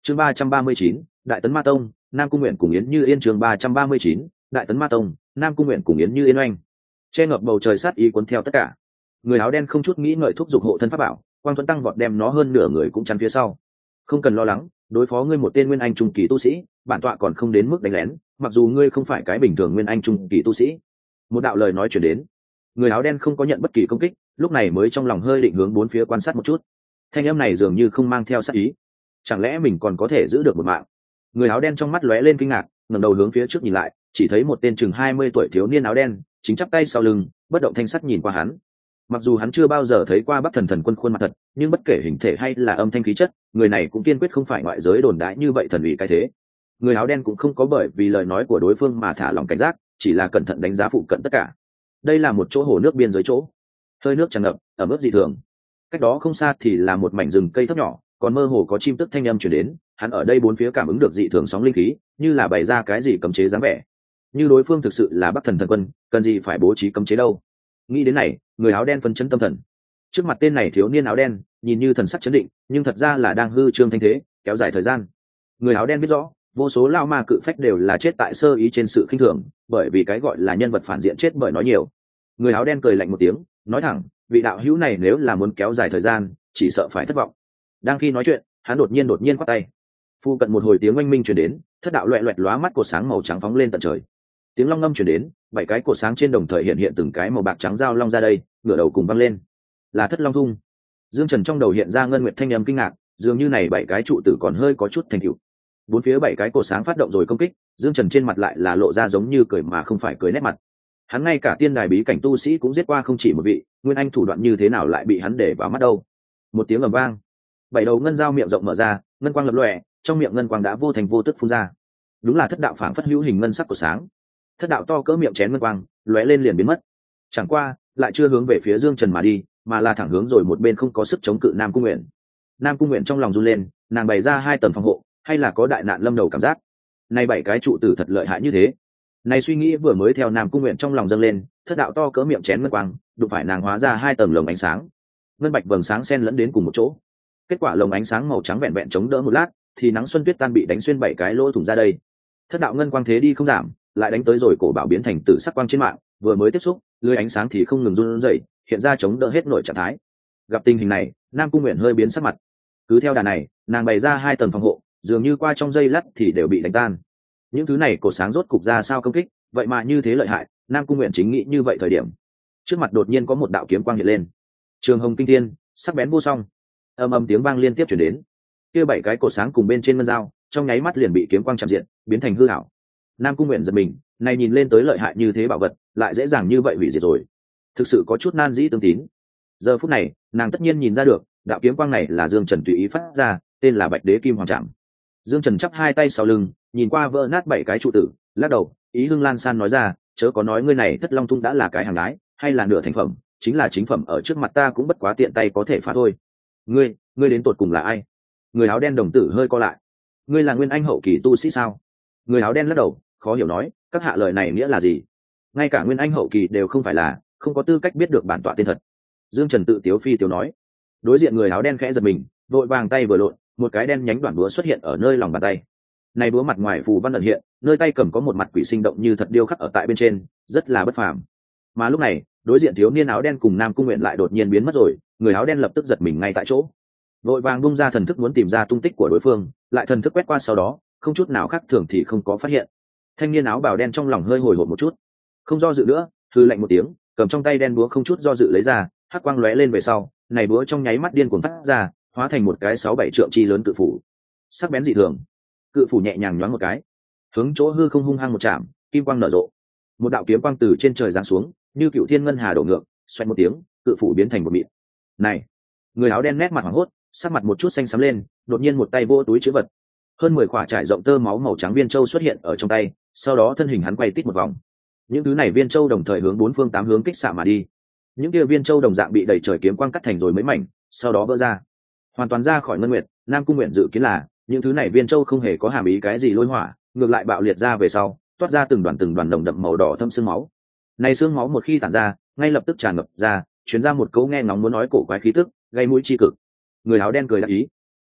chương 339, đại tấn ma tông, Nam Cung Nguyện cùng Yến Như Yên. chương 339, đại tấn ma tông, Nam Cung Nguyện cùng Yến Như Yên oanh. Che ngập bầu trời sát ý cuốn theo tất cả. Người áo đen không chút nghĩ ngợi thúc giục hộ thân pháp bảo, Quang Thuẫn tăng vọt đem nó hơn nửa người cũng chắn phía sau. Không cần lo lắng, đối phó ngươi một tên nguyên anh trung kỳ tu sĩ, bản tọa còn không đến mức đánh lén, mặc dù ngươi không phải cái bình thường nguyên anh trung kỳ tu sĩ. Một đạo lời nói chuyển đến. Người áo đen không có nhận bất kỳ công kích, lúc này mới trong lòng hơi định hướng bốn phía quan sát một chút. Thanh âm này dường như không mang theo sát ý, chẳng lẽ mình còn có thể giữ được một mạng? Người áo đen trong mắt lóe lên kinh ngạc, ngẩng đầu hướng phía trước nhìn lại, chỉ thấy một tên chừng 20 tuổi thiếu niên áo đen chính chắp tay sau lưng, bất động thanh sắc nhìn qua hắn. Mặc dù hắn chưa bao giờ thấy qua Bắc Thần Thần Quân khuôn mặt thật, nhưng bất kể hình thể hay là âm thanh khí chất, người này cũng kiên quyết không phải ngoại giới đồn đãi như vậy thần uy cái thế. Người áo đen cũng không có bởi vì lời nói của đối phương mà thả lòng cảnh giác, chỉ là cẩn thận đánh giá phụ cận tất cả. Đây là một chỗ hồ nước biên giới chỗ, hơi nước tràn ngập, ẩm ướt dị thường. Cách đó không xa thì là một mảnh rừng cây thấp nhỏ, còn mơ hồ có chim tức thanh âm truyền đến. Hắn ở đây bốn phía cảm ứng được dị thường sóng linh khí, như là bày ra cái gì cấm chế dáng vẻ. Như đối phương thực sự là Bắc Thần Thần Quân, cần gì phải bố trí cấm chế đâu? Nghĩ đến này, người áo đen phấn chấn tâm thần. Trước mặt tên này thiếu niên áo đen nhìn như thần sắc chấn định, nhưng thật ra là đang hư trương thanh thế, kéo dài thời gian. Người áo đen biết rõ, vô số lao ma cự phách đều là chết tại sơ ý trên sự khinh thường, bởi vì cái gọi là nhân vật phản diện chết bởi nói nhiều. Người áo đen cười lạnh một tiếng, nói thẳng, vị đạo hữu này nếu là muốn kéo dài thời gian, chỉ sợ phải thất vọng. Đang khi nói chuyện, hắn đột nhiên quát tay. Phu cận một hồi tiếng oanh minh truyền đến, thất đạo loẹt loẹt lóa mắt cột sáng màu trắng phóng lên tận trời. Tiếng long ngâm truyền đến, 7 cái cột sáng trên đồng thời hiện từng cái màu bạc trắng giao long ra đây, ngửa đầu cùng văng lên. Là Thất Long Thung. Dương Trần trong đầu hiện ra ngân nguyệt thanh âm kinh ngạc, dường như này 7 cái trụ tử còn hơi có chút thành tựu. Bốn phía 7 cái cột sáng phát động rồi công kích, Dương Trần trên mặt lại là lộ ra giống như cười mà không phải cười nét mặt. Hắn ngay cả tiên đài bí cảnh tu sĩ cũng giết qua không chỉ một vị, nguyên anh thủ đoạn như thế nào lại bị hắn để vào mắt đâu? Một tiếng ầm vang, 7 đầu ngân dao miệng rộng mở ra, ngân quang lập lòe, trong miệng ngân quang đã vô thành vô tức phun ra. Đúng là thất đạo phảng phất hữu hình ngân sắc của sáng. Thất đạo to cỡ miệng chén ngân quang, lóe lên liền biến mất. Chẳng qua, lại chưa hướng về phía Dương Trần mà đi, mà là thẳng hướng rồi một bên không có sức chống cự Nam Cung Nguyện. Nam Cung Nguyện trong lòng run lên, nàng bày ra 2 tầng phòng hộ, hay là có đại nạn lâm đầu cảm giác. Nay 7 cái trụ tử thật lợi hại như thế. Này suy nghĩ vừa mới theo Nam Cung Nguyện trong lòng dâng lên, thất đạo to cỡ miệng chén ngân quang, đụng phải nàng hóa ra 2 tầng lồng ánh sáng. Ngân bạch vầng sáng xen lẫn đến cùng một chỗ. Kết quả lồng ánh sáng màu trắng vẹn vẹn chống đỡ một lát, thì nắng xuân tuyết tan bị đánh xuyên 7 cái lỗ thủng ra đây. Thất đạo ngân quang thế đi không giảm, lại đánh tới rồi cổ bảo biến thành tử sắc quang trên mạng, vừa mới tiếp xúc, lưới ánh sáng thì không ngừng run rẩy, hiện ra chống đỡ hết nội trạng thái. Gặp tình hình này, Nam Cung Nguyện hơi biến sắc mặt. Cứ theo đà này, nàng bày ra 2 tầng phòng hộ, dường như qua trong giây lát thì đều bị đánh tan. Những thứ này cổ sáng rốt cục ra sao công kích, vậy mà như thế lợi hại, Nam Cung Nguyện chính nghĩ như vậy thời điểm. Trước mặt đột nhiên có một đạo kiếm quang hiện lên. Trường hồng kinh thiên, sắc bén vô song. Ầm ầm tiếng vang liên tiếp truyền đến. Kia 7 cái cổ sáng cùng bên trên ngân dao, trong nháy mắt liền bị kiếm quang chạm diện, biến thành hư ảo. Nam Cung Nguyện giật mình, này nhìn lên tới lợi hại như thế bảo vật, lại dễ dàng như vậy hủy diệt rồi. Thực sự có chút nan dĩ tương tín. Giờ phút này, nàng tất nhiên nhìn ra được, đạo kiếm quang này là Dương Trần tùy ý phát ra, tên là Bạch Đế Kim Hoàng Trảm. Dương Trần chắp 2 tay sau lưng, nhìn qua vỡ nát 7 cái trụ tử, lắc đầu, ý hưng lan san nói ra, chớ có nói ngươi này Thất Long Thung đã là cái hàng ái, hay là nửa thành phẩm, chính là chính phẩm ở trước mặt ta cũng bất quá tiện tay có thể phá thôi. Ngươi đến tột cùng là ai? Người áo đen đồng tử hơi co lại. Ngươi là nguyên anh hậu kỳ tu sĩ sao? Người áo đen lắc đầu, khó hiểu nói, các hạ lời này nghĩa là gì? Ngay cả nguyên anh hậu kỳ đều không phải là, không có tư cách biết được bản tọa tên thật. Dương Trần tự tiếu phi tiếu nói. Đối diện người áo đen khẽ giật mình, vội vàng tay vừa lộn, một cái đen nhánh đoạn búa xuất hiện ở nơi lòng bàn tay. Này búa mặt ngoài phù văn ẩn hiện, nơi tay cầm có một mặt quỷ sinh động như thật điêu khắc ở tại bên trên, rất là bất phàm. Mà lúc này, đối diện thiếu niên áo đen cùng Nam Cung Nguyện lại đột nhiên biến mất rồi, người áo đen lập tức giật mình ngay tại chỗ. Vội vàng bung ra thần thức muốn tìm ra tung tích của đối phương, lại thần thức quét qua sau đó, không chút nào khác thường thì không có phát hiện. Thanh niên áo bào đen trong lòng hơi hồi hộp một chút, không do dự nữa, hừ lạnh một tiếng, cầm trong tay đen búa không chút do dự lấy ra, hắc quang lóe lên về sau, này búa trong nháy mắt điên cuồng phát ra, hóa thành một cái 6-7 trượng chi lớn cự phủ. Sắc bén dị thường, cự phủ nhẹ nhàng nhoáng một cái, hướng chỗ hư không hung hăng một chạm, kim quang nở rộ. Một đạo kiếm quang từ trên trời giáng xuống, như cựu thiên ngân hà đổ ngược, xoẹt một tiếng, cự phủ biến thành một mịn. Này, người áo đen nét mặt hoảng hốt, sắc mặt một chút xanh xám lên, đột nhiên một tay vô túi trữ vật. Hơn 10 quả trải rộng tơ máu màu trắng viên châu xuất hiện ở trong tay, sau đó thân hình hắn quay tít một vòng. Những thứ này viên châu đồng thời hướng 4 phương 8 hướng kích xạ mà đi. Những kia viên châu đồng dạng bị đẩy trời kiếm quang cắt thành rồi mấy mảnh, sau đó vỡ ra, hoàn toàn ra khỏi ngân nguyệt. Nam Cung Nguyện dự kiến là những thứ này viên châu không hề có hàm ý cái gì lôi hỏa, ngược lại bạo liệt ra về sau, toát ra từng đoàn nồng đậm màu đỏ thâm xương máu. Này xương máu một khi tản ra, ngay lập tức tràn ngập ra, truyền ra một câu nghe ngóng muốn nói cổ quái khí tức, gây mũi chi cực. Người áo đen cười đáp ý,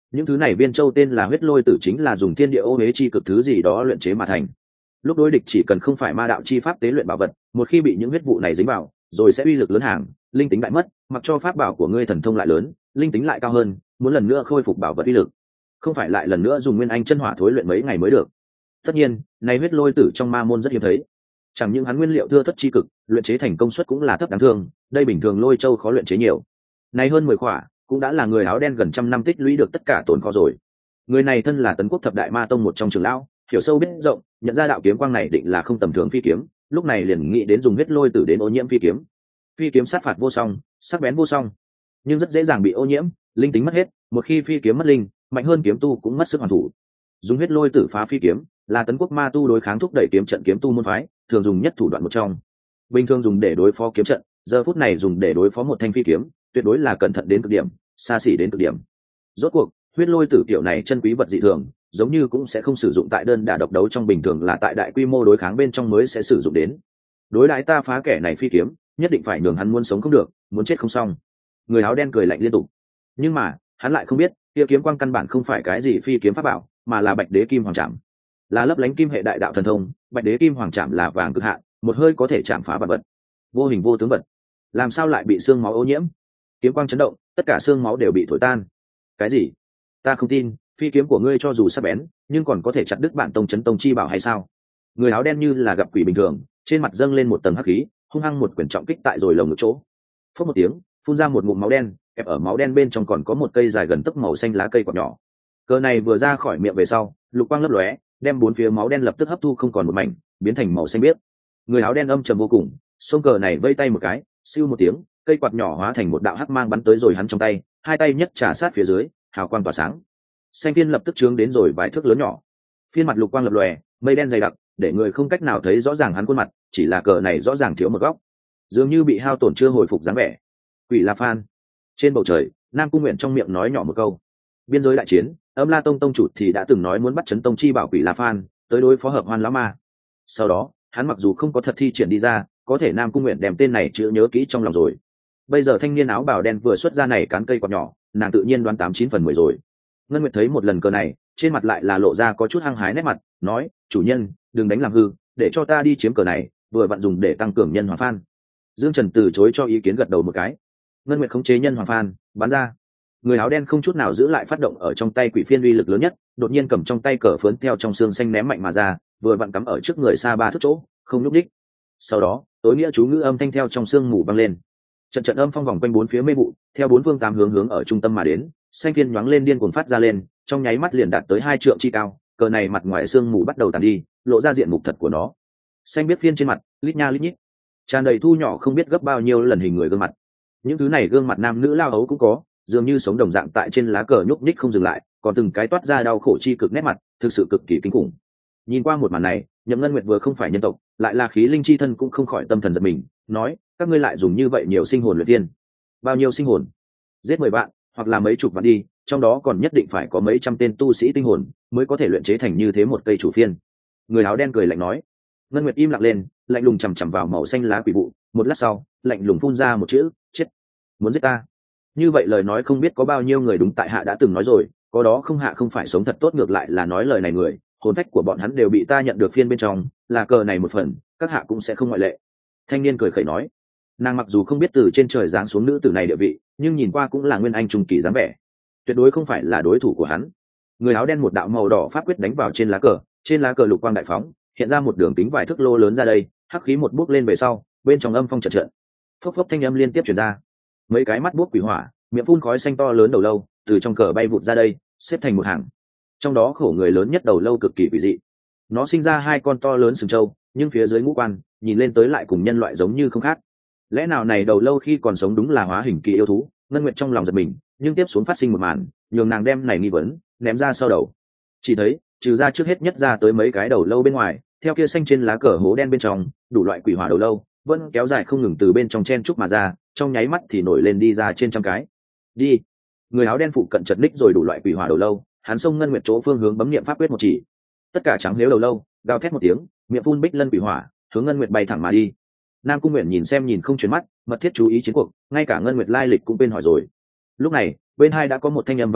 những thứ này viên châu tên là huyết lôi tử chính là dùng thiên địa ô huế chi cực thứ gì đó luyện chế mà thành. Lúc đối địch chỉ cần không phải ma đạo chi pháp tế luyện bảo vật, một khi bị những huyết vụ này dính vào rồi sẽ uy lực lớn hàng, linh tính đại mất, mặc cho pháp bảo của ngươi thần thông lại lớn, linh tính lại cao hơn, muốn lần nữa khôi phục bảo vật uy lực không phải lại lần nữa dùng nguyên anh chân hỏa thối luyện mấy ngày mới được. Tất nhiên này huyết lôi tử trong ma môn rất hiếm thấy, chẳng những hắn nguyên liệu thưa thất chi cực, luyện chế thành công suất cũng là thấp đáng thương, đây bình thường lôi châu khó luyện chế nhiều. Này hơn 10 khỏa cũng đã là người áo đen gần trăm năm tích lũy được tất cả tồn kho rồi. Người này thân là Tấn Quốc thập đại ma tông một trong trưởng lão, hiểu sâu biết rộng, nhận ra đạo kiếm quang này định là không tầm thường phi kiếm, lúc này liền nghĩ đến dùng huyết lôi tử đến ô nhiễm phi kiếm. Phi kiếm sát phạt vô song, sắc bén vô song, nhưng rất dễ dàng bị ô nhiễm, linh tính mất hết, một khi phi kiếm mất linh, mạnh hơn kiếm tu cũng mất sức hoàn thủ. Dùng huyết lôi tử phá phi kiếm là Tấn Quốc ma tu đối kháng thúc đẩy kiếm trận kiếm tu môn phái thường dùng nhất thủ đoạn một trong. Bình thường dùng để đối phó kiếm trận, giờ phút này dùng để đối phó một thanh phi kiếm, tuyệt đối là cẩn thận đến cực điểm, xa xỉ đến cực điểm. Rốt cuộc huyết lôi tử kiểu này chân quý vật dị thường, giống như cũng sẽ không sử dụng tại đơn đả độc đấu trong, bình thường là tại đại quy mô đối kháng bên trong mới sẽ sử dụng đến. Đối đãi ta phá kẻ này phi kiếm, nhất định phải nhường hắn muốn sống không được, muốn chết không xong. Người áo đen cười lạnh liên tục, nhưng mà hắn lại không biết kia kiếm quang căn bản không phải cái gì phi kiếm pháp bảo, mà là Bạch Đế Kim Hoàng Trảm, là lấp lánh kim hệ đại đạo thần thông. Bạch Đế Kim Hoàng Trảm là vàng cực hạn, một hơi có thể chạm phá vật vật, vô hình vô tướng vật, làm sao lại bị xương máu ô nhiễm? Kiếm quang chấn động, tất cả xương máu đều bị thổi tan. Cái gì? Ta không tin, phi kiếm của ngươi cho dù sắc bén, nhưng còn có thể chặt đứt bản tông chấn tông chi bảo hay sao? Người áo đen như là gặp quỷ bình thường, trên mặt dâng lên một tầng hắc khí, hung hăng một quyền trọng kích tại rồi lồng ngực chỗ. Phốc một tiếng, phun ra một ngụm máu đen, ép ở máu đen bên trong còn có một cây dài gần tấc màu xanh lá cây quạt nhỏ. Cờ này vừa ra khỏi miệng về sau, lục quang lấp lóe, đem bốn phía máu đen lập tức hấp thu không còn một mảnh, biến thành màu xanh biếc. Người áo đen âm trầm vô cùng, xông cờ này vây tay một cái, siêu một tiếng, cây quạt nhỏ hóa thành một đạo hắc mang bắn tới rồi hắn trong tay, hai tay nhất trả sát phía dưới, hào quang tỏa sáng. Xanh phiên lập tức trướng đến rồi vài thước lớn nhỏ. Phiên mặt lục quang lập lòe, mây đen dày đặc, để người không cách nào thấy rõ ràng hắn khuôn mặt, chỉ là cờ này rõ ràng thiếu một góc, dường như bị hao tổn chưa hồi phục dáng vẻ. Quỷ La Phan. Trên bầu trời, Nam Cung Nguyện trong miệng nói nhỏ một câu. Biên giới đại chiến, Âm La Tông tông chủ thì đã từng nói muốn bắt chấn tông chi bảo Quỷ La Phan tới đối phó Hợp Hoan lão ma. Sau đó, hắn mặc dù không có thật thi triển đi ra, có thể Nam Cung Nguyện đem tên này chữ nhớ kỹ trong lòng rồi. Bây giờ thanh niên áo bào đen vừa xuất ra này cán cây quạt nhỏ, nàng tự nhiên đoán 89/10 rồi. Ngân Nguyệt thấy một lần cờ này, trên mặt lại là lộ ra có chút hăng hái nét mặt, nói: chủ nhân, đừng đánh làm hư, để cho ta đi chiếm cờ này, vừa vặn dùng để tăng cường nhân hoàng phan. Dương Trần từ chối cho ý kiến, gật đầu một cái. Ngân Nguyệt khống chế nhân hoàng phan, bắn ra. Người áo đen không chút nào giữ lại phát động ở trong tay quỷ phiên uy lực lớn nhất, đột nhiên cầm trong tay cờ phướn theo trong xương xanh ném mạnh mà ra, vừa vặn cắm ở trước người xa 3 thước chỗ, không nhúc đích. Sau đó, tối nghĩa chú ngữ âm thanh theo trong xương mù vang lên. Trận trận âm phong vòng quanh bốn phía mê vụ, theo bốn phương tám hướng ở trung tâm mà đến, xanh phiên nhoáng lên điên cuồng phát ra lên, trong nháy mắt liền đạt tới 2 trượng chi cao. Cờ này mặt ngoài xương mù bắt đầu tàn đi, lộ ra diện mục thật của nó. Xanh biết phiên trên mặt, lít nha lít nhít, tràn đầy thu nhỏ không biết gấp bao nhiêu lần hình người gương mặt. Những thứ này gương mặt nam nữ lao ấu cũng có, dường như sống đồng dạng tại trên lá cờ nhúc nhích không dừng lại, còn từng cái toát ra đau khổ chi cực nét mặt, thực sự cực kỳ kinh khủng. Nhìn qua một màn này, Nhậm Ngân Nguyệt vừa không phải nhân tộc, lại là khí linh chi thân, cũng không khỏi tâm thần giật mình, nói: các ngươi lại dùng như vậy nhiều sinh hồn luyện tiên? Bao nhiêu sinh hồn? Giết 10 vạn, hoặc là mấy chục vạn đi, trong đó còn nhất định phải có mấy trăm tên tu sĩ tinh hồn mới có thể luyện chế thành như thế một cây chủ phiên. Người áo đen cười lạnh nói. Ngân Nguyệt im lặng lên, lạnh lùng chằm chằm vào màu xanh lá quỷ vụ, một lát sau, lạnh lùng phun ra một chữ: chết. Muốn giết ta? Như vậy lời nói không biết có bao nhiêu người đúng tại hạ đã từng nói rồi, có đó không hạ không phải sống thật tốt, ngược lại là nói lời này người, hồn phách của bọn hắn đều bị ta nhận được phiên bên trong, là cờ này một phần, các hạ cũng sẽ không ngoại lệ. Thanh niên cười khẩy nói. Nàng mặc dù không biết từ trên trời giáng xuống nữ tử này địa vị, nhưng nhìn qua cũng là nguyên anh trung kỳ dáng vẻ, tuyệt đối không phải là đối thủ của hắn. Người áo đen một đạo màu đỏ pháp quyết đánh vào trên lá cờ lục quang đại phóng, hiện ra một đường kính vài thước lô lớn ra đây, hắc khí một bước lên về sau, bên trong âm phong trận trận, phốc phốc thanh âm liên tiếp truyền ra. Mấy cái mắt buốc quỷ hỏa, miệng phun khói xanh to lớn đầu lâu từ trong cờ bay vụt ra đây, xếp thành một hàng. Trong đó khổ người lớn nhất đầu lâu cực kỳ quỷ dị, nó sinh ra 2 con to lớn sừng trâu, nhưng phía dưới ngũ quan nhìn lên tới lại cùng nhân loại giống như không khác. Lẽ nào này đầu lâu khi còn sống đúng là hóa hình kỳ yêu thú? Ngân Nguyệt trong lòng giật mình, nhưng tiếp xuống phát sinh một màn nhường nàng đem này nghi vấn ném ra sau đầu. Chỉ thấy trừ ra trước hết nhất ra tới mấy cái đầu lâu bên ngoài, theo kia xanh trên lá cờ hố đen bên trong, đủ loại quỷ hỏa đầu lâu vẫn kéo dài không ngừng từ bên trong chen trúc mà ra, trong nháy mắt thì nổi lên đi ra trên trăm cái. Đi. Người áo đen phụ cận chật ních rồi đủ loại quỷ hỏa đầu lâu, hắn xông Ngân Nguyệt chỗ phương hướng bấm niệm pháp quyết một chỉ, tất cả trắng nếu đầu lâu gào thét một tiếng, miệng phun bích lân quỷ hỏa hướng Ngân Nguyệt bay thẳng mà đi. Nam Cung Nguyện nhìn xem nhìn không chuyển mắt, mật thiết chú ý chiến cuộc, ngay cả Ngân Nguyệt lai lịch cũng bên hỏi rồi. Lúc này bên hai đã có một thanh âm vang lên,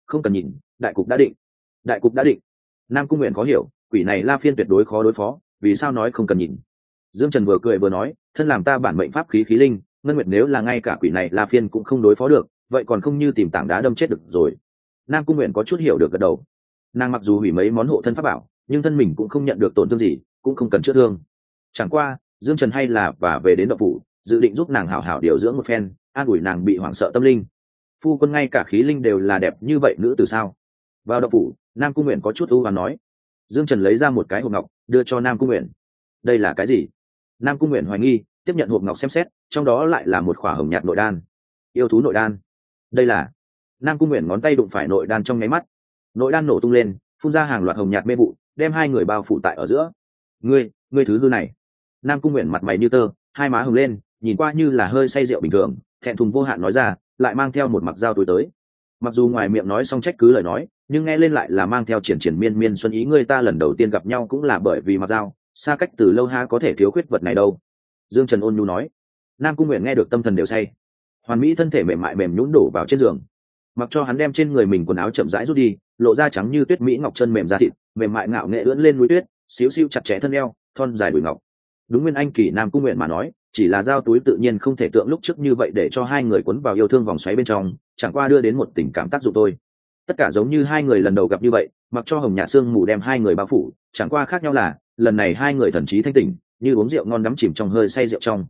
không cần nhìn, đại cục đã định. Đại cục đã định. Nam Cung Nguyện có hiểu, quỷ này La Phiên tuyệt đối khó đối phó, vì sao nói không cần nhìn. Dương Trần vừa cười vừa nói, thân làm ta bản mệnh pháp khí khí linh, Ngân Nguyệt nếu là ngay cả quỷ này La Phiên cũng không đối phó được, vậy còn không như tìm tảng đá đâm chết được rồi. Nam Cung Nguyện có chút hiểu được gật đầu. Nàng mặc dù hủy mấy món hộ thân pháp bảo, nhưng thân mình cũng không nhận được tổn thương gì, cũng không cần chữa thương. Chẳng qua Dương Trần hay là và về đến động phủ, dự định giúp nàng hảo hảo điều dưỡng một phen, an ủi nàng bị hoảng sợ tâm linh. Phu quân ngay cả khí linh đều là đẹp như vậy nữ từ sao? Vào động phủ, Nam Cung Nguyện có chút ưu hoán nói. Dương Trần lấy ra một cái hộp ngọc đưa cho Nam Cung Nguyện. Đây là cái gì? Nam Cung Nguyện hoài nghi, tiếp nhận hộp ngọc xem xét, trong đó lại là một khỏa hồng nhạt nội đan. Yêu thú nội đan. Đây là. Nam Cung Nguyện ngón tay đụng phải nội đan trong nháy mắt, nội đan nổ tung lên, phun ra hàng loạt hồng nhạt mê vụ, đem hai người bao phủ tại ở giữa. Ngươi thứ hư này. Nam Cung Nguyện mặt mày như tơ, hai má hồng lên, nhìn qua như là hơi say rượu bình thường, thẹn thùng vô hạn nói ra, lại mang theo một mặc dao túi tới. Mặc dù ngoài miệng nói xong trách cứ lời nói, nhưng nghe lên lại là mang theo triển triển miên miên xuân ý. Người ta lần đầu tiên gặp nhau cũng là bởi vì mặc dao, xa cách từ lâu ha có thể thiếu khuyết vật này đâu. Dương Trần ôn nhu nói. Nam Cung Nguyện nghe được tâm thần đều say, hoàn mỹ thân thể mềm mại mềm nhũn đổ vào trên giường, mặc cho hắn đem trên người mình quần áo chậm rãi rút đi, lộ ra trắng như tuyết mỹ ngọc chân mềm da thịt mềm mại ngạo nghệ ưỡn lên núi tuyết, xíu xiu chặt chẽ thân eo thon dài đùi ngọc. Đúng nguyên anh kỳ Nam Cung Nguyện mà nói, chỉ là giao túi tự nhiên không thể tượng lúc trước như vậy để cho hai người cuốn vào yêu thương vòng xoáy bên trong, chẳng qua đưa đến một tình cảm tác dụng thôi. Tất cả giống như hai người lần đầu gặp như vậy, mặc cho hồng nhạt sương mù đem hai người bao phủ, chẳng qua khác nhau là lần này hai người thần trí thanh tỉnh, như uống rượu ngon đắm chìm trong hơi say rượu trong.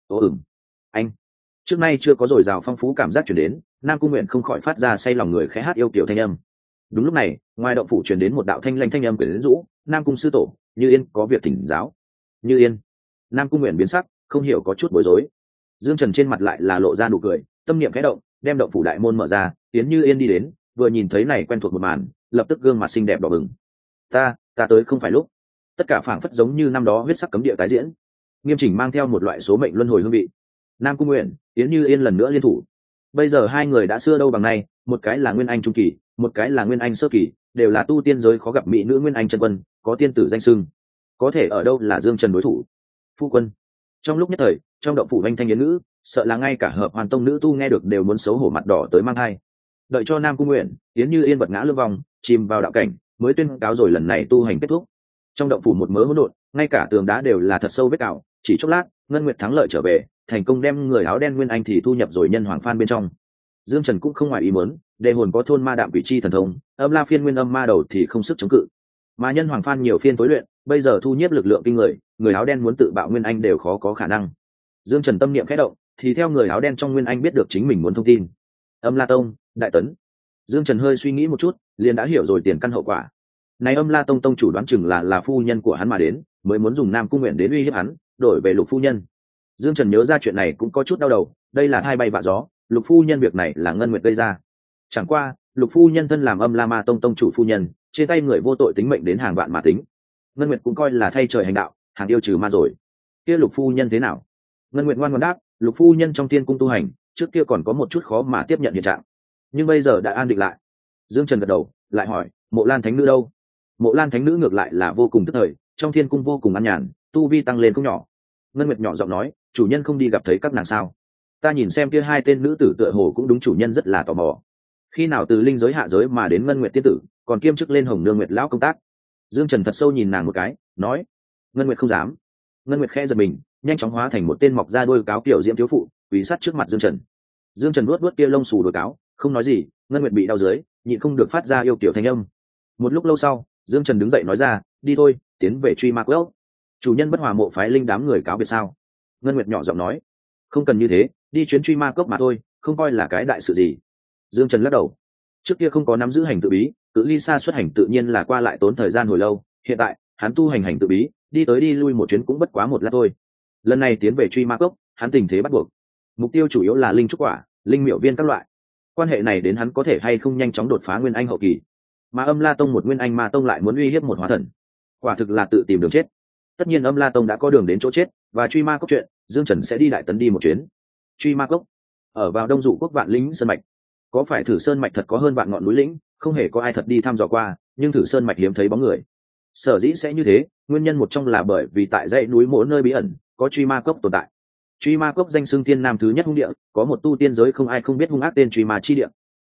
Anh trước nay chưa có dồi dào phong phú cảm giác chuyển đến, Nam Cung Nguyện không khỏi phát ra say lòng người khẽ hát yêu kiểu thanh âm. Đúng lúc này, ngoài động phủ truyền đến một đạo thanh lanh thanh âm quyến rũ, Nam Cung sư tổ, Như Yên có việc thỉnh giáo. Như Yên. Nam Cung Nguyện biến sắc, không hiểu có chút bối rối. Dương Trần trên mặt lại là lộ ra nụ cười, tâm niệm khẽ động, đem động phủ đại môn mở ra, tiến Như Yên đi đến, vừa nhìn thấy này quen thuộc một màn, lập tức gương mặt xinh đẹp đỏ bừng. Ta tới không phải lúc. Tất cả phảng phất giống như năm đó huyết sắc cấm địa tái diễn, nghiêm chỉnh mang theo một loại số mệnh luân hồi hương vị. Nam Cung Nguyện, Yến Như Yên lần nữa liên thủ. Bây giờ hai người đã xưa đâu bằng nay, một cái là nguyên anh trung kỳ, một cái là nguyên anh sơ kỳ, đều là tu tiên giới khó gặp mỹ nữ nguyên anh chân quân, có tiên tử danh xưng. Có thể ở đâu là Dương Trần đối thủ? Phu quân. Trong lúc nhất thời, trong động phủ anh thanh yến ngữ, sợ là ngay cả Hợp Hoàn Tông nữ tu nghe được đều muốn xấu hổ mặt đỏ tới mang hai. Đợi cho Nam Cung Nguyện, Yến Như Yên bật ngã lưng vòng, chìm vào đạo cảnh, mới tuyên cáo rồi lần này tu hành kết thúc. Trong động phủ một mớ hỗn độn, ngay cả tường đá đều là thật sâu vết cào, chỉ chốc lát, Ngân Nguyệt thắng lợi trở về, thành công đem người áo đen nguyên anh thì thu nhập rồi nhân hoàng phan bên trong. Dương Trần cũng không ngoài ý muốn, đề hồn có thôn ma đạm quỷ chi thần thông, âm la phiên nguyên âm ma đầu thì không sức chống cự. Mà nhân hoàng phan nhiều phiên tối luyện, bây giờ thu nhiếp lực lượng kinh người áo đen muốn tự bạo nguyên anh đều khó có khả năng. Dương Trần tâm niệm khẽ động, thì theo người áo đen trong nguyên anh biết được chính mình muốn thông tin. Âm La Tông, Đại Tấn. Dương Trần hơi suy nghĩ một chút, liền đã hiểu rồi tiền căn hậu quả. Này Âm La Tông tông chủ đoán chừng là phu nhân của hắn mà đến, mới muốn dùng Nam Cung Nguyện đến uy hiếp hắn, đổi về Lục phu nhân. Dương Trần nhớ ra chuyện này cũng có chút đau đầu, đây là thai bay vạ gió, Lục phu nhân việc này là Ngân Nguyệt gây ra. Chẳng qua, Lục phu nhân thân làm Âm La Ma Tông tông chủ phu nhân, trên tay người vô tội tính mệnh đến hàng vạn mà tính. Ngân Nguyệt cũng coi là thay trời hành đạo, hàng yêu trừ ma rồi. Kia Lục phu nhân thế nào? Ngân Nguyệt ngoan ngoãn đáp, Lục phu nhân trong tiên cung tu hành, trước kia còn có một chút khó mà tiếp nhận hiện trạng, nhưng bây giờ đã an định lại. Dương Trần gật đầu, lại hỏi, Mộ Lan thánh nữ đâu? Mộ Lan thánh nữ ngược lại là vô cùng tức thời, trong thiên cung vô cùng an nhàn, tu vi tăng lên không nhỏ. Ngân Nguyệt nhỏ giọng nói, chủ nhân không đi gặp thấy các nàng sao? Ta nhìn xem kia hai tên nữ tử tựa hồ cũng đúng chủ nhân rất là tò mò. Khi nào từ linh giới hạ giới mà đến Ngân Nguyệt tiên tử, còn kiêm chức lên Hồng Nương Nguyệt lão công tác. Dương Trần thật sâu nhìn nàng một cái, nói, Ngân Nguyệt không dám. Ngân Nguyệt khẽ giật mình, nhanh chóng hóa thành một tên mọc ra đôi cáo kiểu diễm thiếu phụ, quỳ sát trước mặt Dương Trần. Dương Trần nuốt kia lông xù đôi cáo, không nói gì. Ngân Nguyệt bị đau dưới, nhịn không được phát ra yêu kiểu thanh âm. Một lúc lâu sau, Dương Trần đứng dậy nói ra, đi thôi, tiến về truy ma cốc. Chủ nhân bất hòa mộ phái linh đám người cáo biệt sao? Ngân Nguyệt nhỏ giọng nói, không cần như thế, đi chuyến truy ma cốc mà thôi, không coi là cái đại sự gì. Dương Trần lắc đầu, trước kia không có nắm giữ hành tự bí, cự ly xa xuất hành tự nhiên là qua lại tốn thời gian hồi lâu. Hiện tại hắn tu hành tự bí, đi tới đi lui một chuyến cũng bất quá một lát thôi. Lần này tiến về truy ma cốc, hắn tình thế bắt buộc, mục tiêu chủ yếu là linh trúc quả, linh miệu viên các loại. Quan hệ này đến hắn có thể hay không nhanh chóng đột phá nguyên anh hậu kỳ. Mà Âm La Tông một nguyên anh ma tông lại muốn uy hiếp một hóa thần, quả thực là tự tìm đường chết. Tất nhiên Âm La Tông đã có đường đến chỗ chết, và truy ma cốc chuyện, Dương Trần sẽ đi Đại Tấn đi một chuyến. Truy ma cốc ở vào Đông Dụ quốc Vạn Lĩnh sơn mạch. Có phải Thử Sơn mạch thật có hơn vạn ngọn núi lĩnh, không hề có ai thật đi thăm dò qua, nhưng Thử Sơn mạch hiếm thấy bóng người. Sở dĩ sẽ như thế, nguyên nhân một trong là bởi vì tại dãy núi mỗi nơi bí ẩn có truy ma cốc tồn tại. Truy ma cốc danh xưng thiên nam thứ nhất hung địa, có một tu tiên giới không ai không biết hung ác tên truy ma chi địa.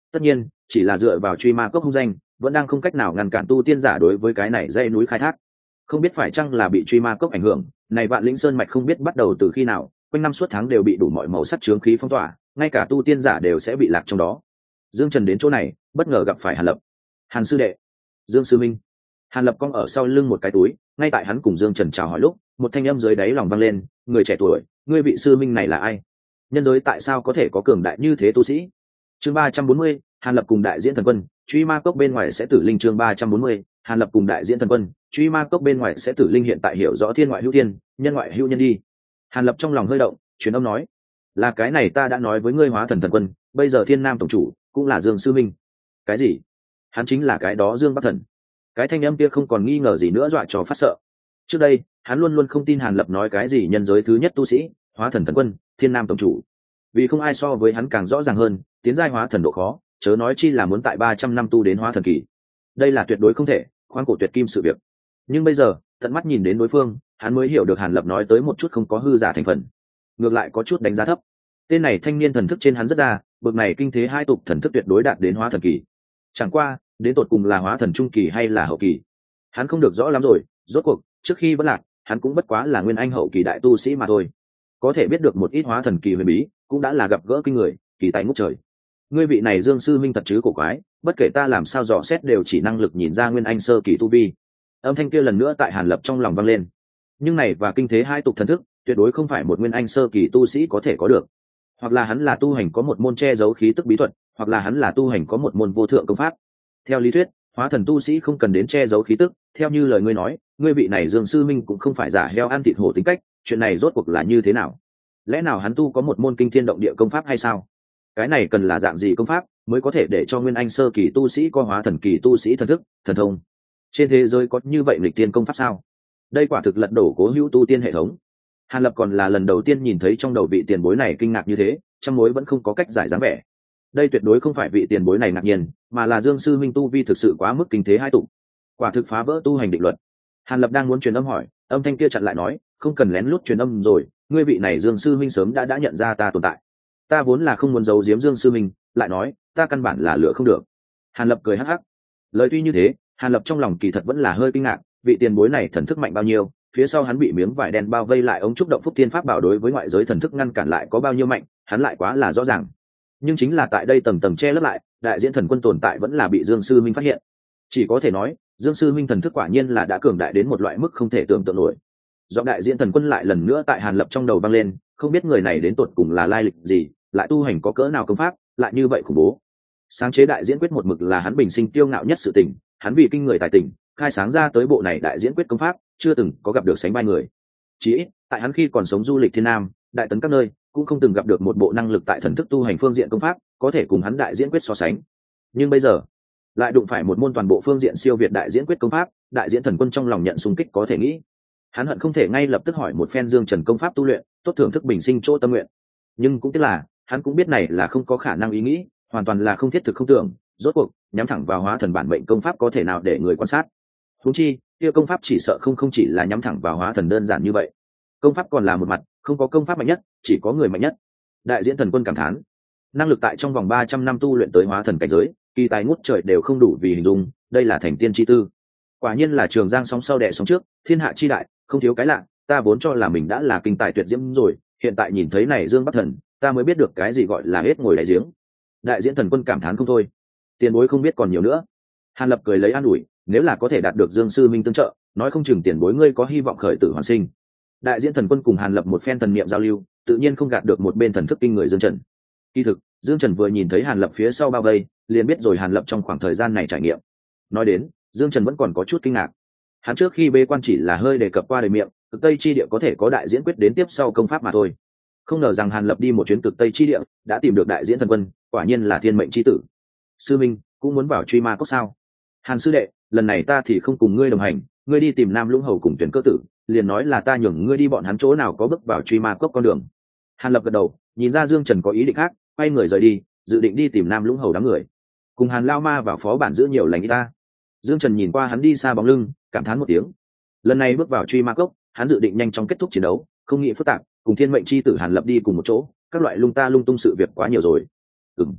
tất nhiên chỉ là dựa vào truy ma cốc hung danh vẫn đang không cách nào ngăn cản tu tiên giả đối với cái này dãy núi khai thác. Không biết phải chăng là bị truy ma cốc ảnh hưởng, này Vạn Lĩnh Sơn mạch không biết bắt đầu từ khi nào, quanh năm suốt tháng đều bị đủ mọi màu sắc chướng khí phong tỏa, ngay cả tu tiên giả đều sẽ bị lạc trong đó. Dương Trần đến chỗ này bất ngờ gặp phải Hàn Lập. Hàn sư đệ, Dương sư minh. Hàn Lập cong ở sau lưng một cái túi, ngay tại hắn cùng Dương Trần chào hỏi lúc, một thanh âm dưới đáy lòng vang lên, người trẻ tuổi, ngươi vị sư minh này là ai? Nhân giới tại sao có thể có cường đại như thế tu sĩ? Chương 340, Hàn Lập cùng đại diễn thần quân, truy ma cốc bên ngoài sẽ tử linh. Chương 340, Hàn Lập cùng đại diễn thần quân, truy ma cốc bên ngoài sẽ tử linh. Hiện tại hiểu rõ thiên ngoại hữu thiên, nhân ngoại hữu nhân đi. Hàn Lập trong lòng hơi động, truyền âm nói, là cái này ta đã nói với ngươi hóa thần thần quân, bây giờ thiên nam tổng chủ cũng là Dương sư minh. Cái gì? Hắn chính là cái đó Dương Bắc Thần. Cái thanh âm kia không còn nghi ngờ gì nữa, dọa cho phát sợ. Trước đây hắn luôn luôn không tin Hàn Lập nói cái gì nhân giới thứ nhất tu sĩ, hóa thần thần quân, thiên nam tổng chủ, vì không ai so với hắn càng rõ ràng hơn tiến giai hóa thần độ khó, chớ nói chi là muốn tại 300 năm tu đến hóa thần kỳ. Đây là tuyệt đối không thể, khoáng cổ tuyệt kim sự việc. Nhưng bây giờ tận mắt nhìn đến đối phương, hắn mới hiểu được Hàn Lập nói tới một chút không có hư giả thành phần, ngược lại có chút đánh giá thấp. Tên này thanh niên thần thức trên hắn rất ra, bậc này kinh thế hai tục thần thức tuyệt đối đạt đến hóa thần kỳ. Chẳng qua đến tột cùng là hóa thần trung kỳ hay là hậu kỳ, hắn không được rõ lắm rồi. Rốt cuộc trước khi vẫn lạc, hắn cũng bất quá là nguyên anh hậu kỳ đại tu sĩ mà thôi. Có thể biết được một ít hóa thần kỳ huyền bí, cũng đã là gặp gỡ kinh người, kỳ tài ngút trời. Ngươi vị này Dương sư minh thật chứ cổ quái, bất kể ta làm sao dò xét đều chỉ năng lực nhìn ra nguyên anh sơ kỳ tu vi. Âm thanh kia lần nữa tại Hàn Lập trong lòng vang lên. Nhưng này và kinh thế hai tục thần thức, tuyệt đối không phải một nguyên anh sơ kỳ tu sĩ có thể có được. Hoặc là hắn là tu hành có một môn che giấu khí tức bí thuật, hoặc là hắn là tu hành có một môn vô thượng công pháp. Theo lý thuyết, hóa thần tu sĩ không cần đến che giấu khí tức. Theo như lời ngươi nói, ngươi vị này Dương sư minh cũng không phải giả heo ăn thịt hổ tính cách. Chuyện này rốt cuộc là như thế nào? Lẽ nào hắn tu có một môn kinh thiên động địa công pháp hay sao? Cái này cần là dạng gì công pháp mới có thể để cho nguyên anh sơ kỳ tu sĩ có hóa thần kỳ tu sĩ thần thức, thần thông? Trên thế giới có như vậy lịch tiên công pháp sao? Đây quả thực lật đổ cố hữu tu tiên hệ thống. Hàn Lập còn là lần đầu tiên nhìn thấy trong đầu vị tiền bối này kinh ngạc như thế, trăm mối vẫn không có cách giải dáng vẻ. Đây tuyệt đối không phải vị tiền bối này ngạc nhiên, mà là Dương sư minh tu vi thực sự quá mức kinh thế hai tục, quả thực phá vỡ tu hành định luật. Hàn Lập đang muốn truyền âm hỏi, âm thanh kia chặn lại nói, không cần lén lút truyền âm rồi, ngươi vị này Dương sư minh sớm đã nhận ra ta tồn tại. Ta vốn là không muốn giấu giếm Dương sư minh, lại nói ta căn bản là lựa không được. Hàn Lập cười hắc hắc. Lời tuy như thế, Hàn Lập trong lòng kỳ thật vẫn là hơi kinh ngạc, vị tiền bối này thần thức mạnh bao nhiêu, phía sau hắn bị miếng vải đen bao vây lại ống trúc động phúc thiên pháp bảo đối với ngoại giới thần thức ngăn cản lại có bao nhiêu mạnh, hắn lại quá là rõ ràng. Nhưng chính là tại đây tầng tầng che lấp lại, đại diễn thần quân tồn tại vẫn là bị Dương sư minh phát hiện. Chỉ có thể nói, Dương sư minh thần thức quả nhiên là đã cường đại đến một loại mức không thể tưởng tượng nổi. Giọng đại diễn thần quân lại lần nữa tại Hàn Lập trong đầu vang lên, không biết người này đến tột cùng là lai lịch gì, lại tu hành có cỡ nào công pháp, lại như vậy khủng bố. Sáng chế đại diễn quyết một mực là hắn bình sinh tiêu ngạo nhất sự tình, hắn vì kinh người tài tình, khai sáng ra tới bộ này đại diễn quyết công pháp, chưa từng có gặp được sánh vai người. Chỉ ít, tại hắn khi còn sống du lịch thiên nam, đại tấn các nơi, cũng không từng gặp được một bộ năng lực tại thần thức tu hành phương diện công pháp có thể cùng hắn đại diễn quyết so sánh. Nhưng bây giờ, lại đụng phải một môn toàn bộ phương diện siêu việt đại diễn quyết công pháp, đại diễn thần quân trong lòng nhận xung kích có thể nghĩ. Hắn hận không thể ngay lập tức hỏi một phen Dương Trần công pháp tu luyện, tốt thưởng thức bình sinh chỗ tâm nguyện. Nhưng cũng tiếc là, hắn cũng biết này là không có khả năng ý nghĩ, hoàn toàn là không thiết thực không tưởng, rốt cuộc nhắm thẳng vào hóa thần bản mệnh công pháp có thể nào để người quan sát. Huống chi, kia công pháp chỉ sợ không chỉ là nhắm thẳng vào hóa thần đơn giản như vậy. Công pháp còn là một mặt, không có công pháp mạnh nhất, chỉ có người mạnh nhất. Đại diễn thần quân cảm thán, năng lực tại trong vòng 300 năm tu luyện tới hóa thần cảnh giới, kỳ tài ngút trời đều không đủ vì hình dung, đây là thành tiên chi tư. Quả nhiên là trường giang sóng sau đẻ sóng trước, thiên hạ chi đại, không thiếu cái lạ, ta vốn cho là mình đã là kinh tài tuyệt diễm rồi, hiện tại nhìn thấy này Dương Bắc Thần, ta mới biết được cái gì gọi là hết ngồi đáy giếng. Đại diễn thần quân cảm thán không thôi, tiền bối không biết còn nhiều nữa. Hàn Lập cười lấy an ủi, nếu là có thể đạt được Dương sư minh tương trợ, nói không chừng tiền bối ngươi có hy vọng khởi tử hoàn sinh. Đại diễn thần quân cùng Hàn Lập một phen thần niệm giao lưu, tự nhiên không gạt được một bên thần thức kinh người Dương Trần. Kỳ thực, Dương Trần vừa nhìn thấy Hàn Lập phía sau bao vây, liền biết rồi Hàn Lập trong khoảng thời gian này trải nghiệm. Nói đến, Dương Trần vẫn còn có chút kinh ngạc. Hắn trước khi bế quan chỉ là hơi đề cập qua đời miệng, cực Tây chi địa có thể có đại diễn quyết đến tiếp sau công pháp mà thôi. Không ngờ rằng Hàn Lập đi một chuyến cực Tây chi địa, đã tìm được đại diễn thần quân, quả nhiên là thiên mệnh chi tử. Sư minh cũng muốn vào truy ma cốc sao? Hàn sư đệ, lần này ta thì không cùng ngươi đồng hành, ngươi đi tìm Nam Lũng Hầu cùng Tuyển Cơ Tử, liền nói là ta nhường ngươi đi bọn hắn chỗ nào có bước vào truy ma cốc con đường. Hàn Lập gật đầu, nhìn ra Dương Trần có ý định khác, quay người rời đi, dự định đi tìm Nam Lũng Hầu đám người, cùng Hàn Lao Ma vào phó bản giữ nhiều lành y ta. Dương Trần nhìn qua hắn đi xa bóng lưng, cảm thán một tiếng. Lần này bước vào truy ma cốc, hắn dự định nhanh chóng kết thúc chiến đấu, không nghĩ phức tạp, cùng thiên mệnh chi tử Hàn Lập đi cùng một chỗ, các loại lung ta lung tung sự việc quá nhiều rồi.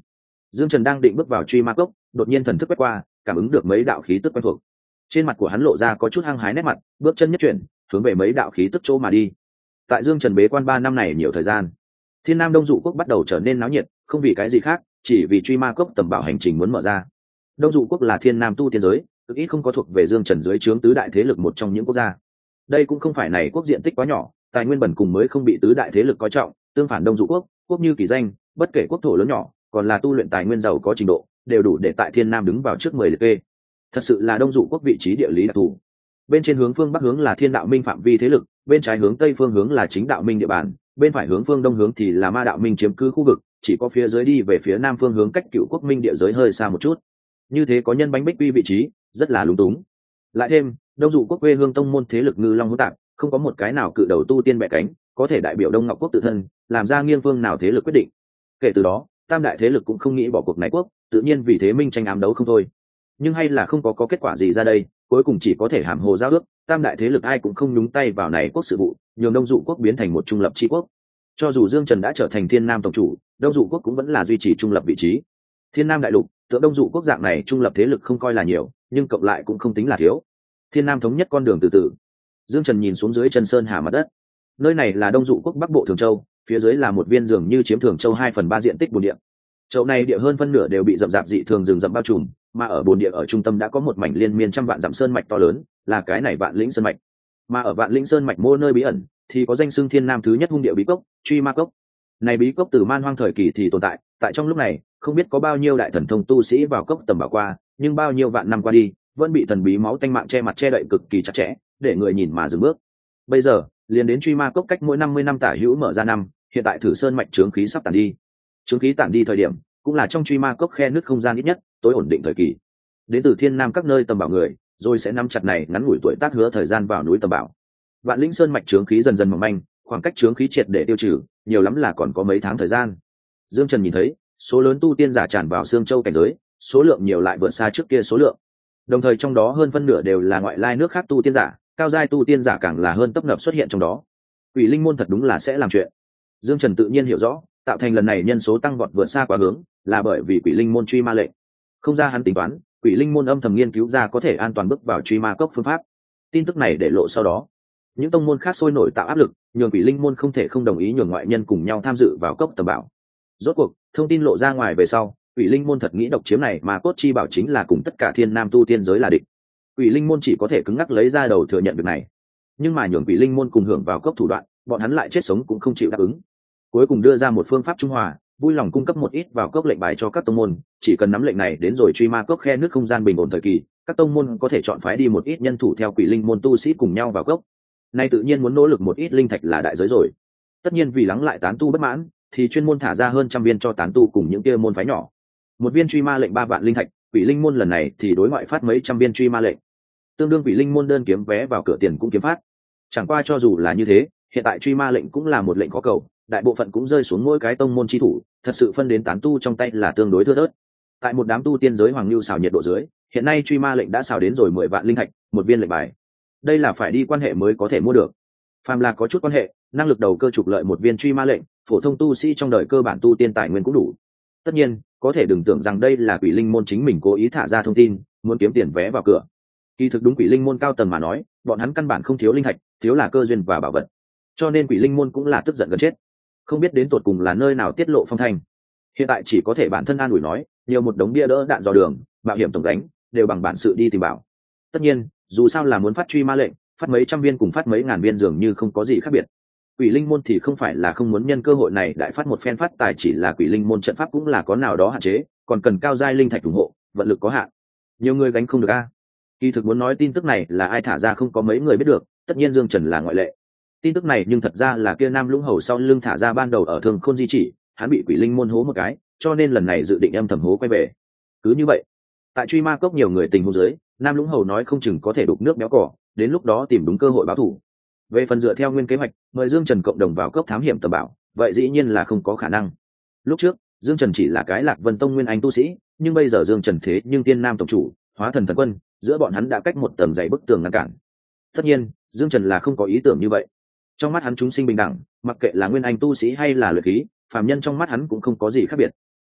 Dương Trần đang định bước vào truy ma cốc, đột nhiên thần thức quét qua, cảm ứng được mấy đạo khí tức quen thuộc. Trên mặt của hắn lộ ra có chút hăng hái nét mặt, bước chân nhất chuyển, hướng về mấy đạo khí tức chỗ mà đi. Tại Dương Trần bế quan 3 năm này nhiều thời gian, Thiên Nam Đông Dụ Quốc bắt đầu trở nên náo nhiệt, không vì cái gì khác, chỉ vì truy ma cốc tầm bảo hành trình muốn mở ra. Đông Dụ Quốc là Thiên Nam tu tiên giới, cực ít không có thuộc về Dương Trần dưới trướng tứ đại thế lực một trong những quốc gia. Đây cũng không phải này quốc diện tích quá nhỏ, tài nguyên bẩn cùng mới không bị tứ đại thế lực coi trọng, tương phản Đông Dụ Quốc, quốc như kỳ danh, bất kể quốc thổ lớn nhỏ, còn là tu luyện tài nguyên giàu có trình độ, đều đủ để tại Thiên Nam đứng vào trước 10 liệt kê. Thật sự là Đông Dụ Quốc vị trí địa lý đặc thù. Bên trên hướng phương bắc hướng là Thiên Đạo Minh phạm vi thế lực, bên trái hướng tây phương hướng là Chính Đạo Minh địa bàn, bên phải hướng phương đông hướng thì là Ma Đạo Minh chiếm cứ khu vực, chỉ có phía dưới đi về phía nam phương hướng cách Cựu Quốc Minh địa giới hơi xa một chút. Như thế có nhân bánh bích quy vị trí, rất là lúng túng. Lại thêm, Đông Dụ Quốc quê hương tông môn thế lực ngư long hỗn tạp, không có một cái nào cự đầu tu tiên bẻ cánh, có thể đại biểu Đông Ngọc Quốc tự thân, làm ra nghiêng phương nào thế lực quyết định. Kể từ đó, tam đại thế lực cũng không nghĩ bỏ cuộc này quốc, tự nhiên vì thế minh tranh ám đấu không thôi. Nhưng hay là không có kết quả gì ra đây, cuối cùng chỉ có thể hàm hồ giao ước, tam đại thế lực ai cũng không nhúng tay vào này quốc sự vụ, nhường Đông Dụ Quốc biến thành một trung lập chi quốc. Cho dù Dương Trần đã trở thành Thiên Nam tổng chủ, Đông Dụ Quốc cũng vẫn là duy trì trung lập vị trí. Thiên Nam đại lục, tượng Đông Dụ Quốc dạng này trung lập thế lực không coi là nhiều, nhưng cộng lại cũng không tính là thiếu. Thiên Nam thống nhất con đường từ từ. Dương Trần nhìn xuống dưới chân sơn hà mặt đất. Nơi này là Đông Dụ Quốc Bắc Bộ Thường Châu, phía dưới là một viên dường như chiếm Thường Châu 2/3 diện tích bồn địa. Châu này địa hơn phân nửa đều bị rậm rạp dị thường rừng rậm bao trùm, mà ở bồn địa ở trung tâm đã có một mảnh liên miên trăm vạn dặm sơn mạch to lớn, là cái này Vạn Lĩnh Sơn mạch. Mà ở Vạn Lĩnh Sơn mạch mô nơi bí ẩn, thì có danh xưng Thiên Nam thứ nhất hung địa bí cốc, Truy Ma Cốc. Này bí cốc từ Man Hoang thời kỳ thì tồn tại, tại trong lúc này, không biết có bao nhiêu đại thần thông tu sĩ vào cốc tầm bảo qua, nhưng bao nhiêu vạn năm qua đi, vẫn bị thần bí máu tanh mạng che mặt che đậy cực kỳ chặt chẽ, để người nhìn mà dừng bước. Bây giờ, liền đến Truy Ma Cốc cách mỗi 50 năm tả hữu mở ra năm, hiện tại thử sơn mạch chướng khí sắp tàn đi. Chướng khí tản đi thời điểm, cũng là trong Truy Ma Cốc khe nứt không gian ít nhất tối ổn định thời kỳ. Đến từ Thiên Nam các nơi tầm bảo người, rồi sẽ nắm chặt này ngắn ngủi tuổi tác hứa thời gian vào núi tầm bảo. Vạn Lĩnh Sơn mạch chướng khí dần dần mỏng manh, khoảng cách chướng khí triệt để tiêu trừ, nhiều lắm là còn có mấy tháng thời gian. Dương Trần nhìn thấy, số lớn tu tiên giả tràn vào Sương Châu cảnh giới, số lượng nhiều lại vượt xa trước kia số lượng. Đồng thời trong đó hơn phân nửa đều là ngoại lai nước khác tu tiên giả, cao giai tu tiên giả càng là hơn tấp nập xuất hiện trong đó. Quỷ Linh môn thật đúng là sẽ làm chuyện. Dương Trần tự nhiên hiểu rõ, tạo thành lần này nhân số tăng vọt vượt xa quá hướng, là bởi vì Quỷ Linh môn truy ma lệnh. Không ra hắn tính toán, Quỷ Linh môn âm thầm nghiên cứu ra có thể an toàn bước vào truy ma cốc phương pháp. Tin tức này để lộ sau đó, những tông môn khác sôi nổi tạo áp lực, nhường Quỷ Linh môn không thể không đồng ý nhường ngoại nhân cùng nhau tham dự vào cốc tầm bảo. Rốt cuộc, thông tin lộ ra ngoài về sau, Quỷ Linh môn thật nghĩ độc chiếm này mà cốt chi bảo chính là cùng tất cả Thiên Nam tu tiên giới là địch. Quỷ Linh môn chỉ có thể cứng ngắc lấy ra đầu thừa nhận việc này. Nhưng mà nhường Quỷ Linh môn cùng hưởng vào cốc thủ đoạn, bọn hắn lại chết sống cũng không chịu đáp ứng. Cuối cùng đưa ra một phương pháp trung hòa, vui lòng cung cấp một ít vào cốc lệnh bài cho các tông môn, chỉ cần nắm lệnh này đến rồi truy ma cốc khe nước không gian bình ổn thời kỳ, các tông môn có thể chọn phái đi một ít nhân thủ theo Quỷ Linh môn tu sĩ cùng nhau vào cốc. Nay tự nhiên muốn nỗ lực một ít linh thạch là đại giới rồi. Tất nhiên vì lắng lại tán tu bất mãn, thì chuyên môn thả ra hơn trăm viên cho tán tu cùng những kia môn phái nhỏ. Một viên truy ma lệnh 3 vạn linh thạch, Quỷ Linh môn lần này thì đối ngoại phát mấy trăm viên truy ma lệnh. Tương đương Quỷ Linh môn đơn kiếm vé vào cửa tiền cũng kiếm phát. Chẳng qua cho dù là như thế, hiện tại truy ma lệnh cũng là một lệnh khó cầu, đại bộ phận cũng rơi xuống mỗi cái tông môn chi thủ, thật sự phân đến tán tu trong tay là tương đối thưa thớt. Tại một đám tu tiên giới hoàng lưu xào nhiệt độ dưới, hiện nay truy ma lệnh đã xào đến rồi 10 vạn linh thạch, một viên lệnh bài. Đây là phải đi quan hệ mới có thể mua được. Phàm là có chút quan hệ, năng lực đầu cơ trục lợi một viên truy ma lệnh, phổ thông tu sĩ trong đời cơ bản tu tiên tài nguyên cũng đủ. Tất nhiên, có thể đừng tưởng rằng đây là Quỷ Linh môn chính mình cố ý thả ra thông tin, muốn kiếm tiền vé vào cửa. Kỳ thực đúng Quỷ Linh môn cao tầng mà nói, bọn hắn căn bản không thiếu linh thạch, thiếu là cơ duyên và bảo vật. Cho nên Quỷ Linh môn cũng là tức giận gần chết. Không biết đến tột cùng là nơi nào tiết lộ phong thanh. Hiện tại chỉ có thể bản thân an ủi nói, nhiều một đống bia đỡ đạn dò đường, mạo hiểm tổng đánh, đều bằng bản sự đi tìm bảo. Tất nhiên, dù sao là muốn phát truy ma lệnh, phát mấy trăm viên cùng phát mấy ngàn viên dường như không có gì khác biệt. Quỷ Linh môn thì không phải là không muốn nhân cơ hội này đại phát một phen phát tài, chỉ là Quỷ Linh môn trận pháp cũng là có nào đó hạn chế, còn cần cao giai linh thạch ủng hộ, vận lực có hạn. Nhiều người gánh không được a. Kỳ thực muốn nói tin tức này là ai thả ra không có mấy người biết được, tất nhiên Dương Trần là ngoại lệ. Tin tức này nhưng thật ra là kia Nam Lũng Hầu sau lưng thả ra ban đầu ở Thường Khôn di chỉ, hắn bị Quỷ Linh môn hố một cái, cho nên lần này dự định âm thầm hố quay về. Cứ như vậy, tại truy ma cốc nhiều người tình huống dưới, Nam Lũng Hầu nói không chừng có thể đục nước béo cỏ, đến lúc đó tìm đúng cơ hội báo thù. Về phần dựa theo nguyên kế hoạch, mời Dương Trần cộng đồng vào cốc thám hiểm tầm bảo, vậy dĩ nhiên là không có khả năng. Lúc trước, Dương Trần chỉ là cái Lạc Vân Tông nguyên anh tu sĩ, nhưng bây giờ Dương Trần thế nhưng Tiên Nam tổng chủ, Hóa Thần thần quân, giữa bọn hắn đã cách một tầng dày bức tường ngăn cản. Tất nhiên, Dương Trần là không có ý tưởng như vậy. Trong mắt hắn chúng sinh bình đẳng, mặc kệ là nguyên anh tu sĩ hay là luyện khí, phàm nhân trong mắt hắn cũng không có gì khác biệt.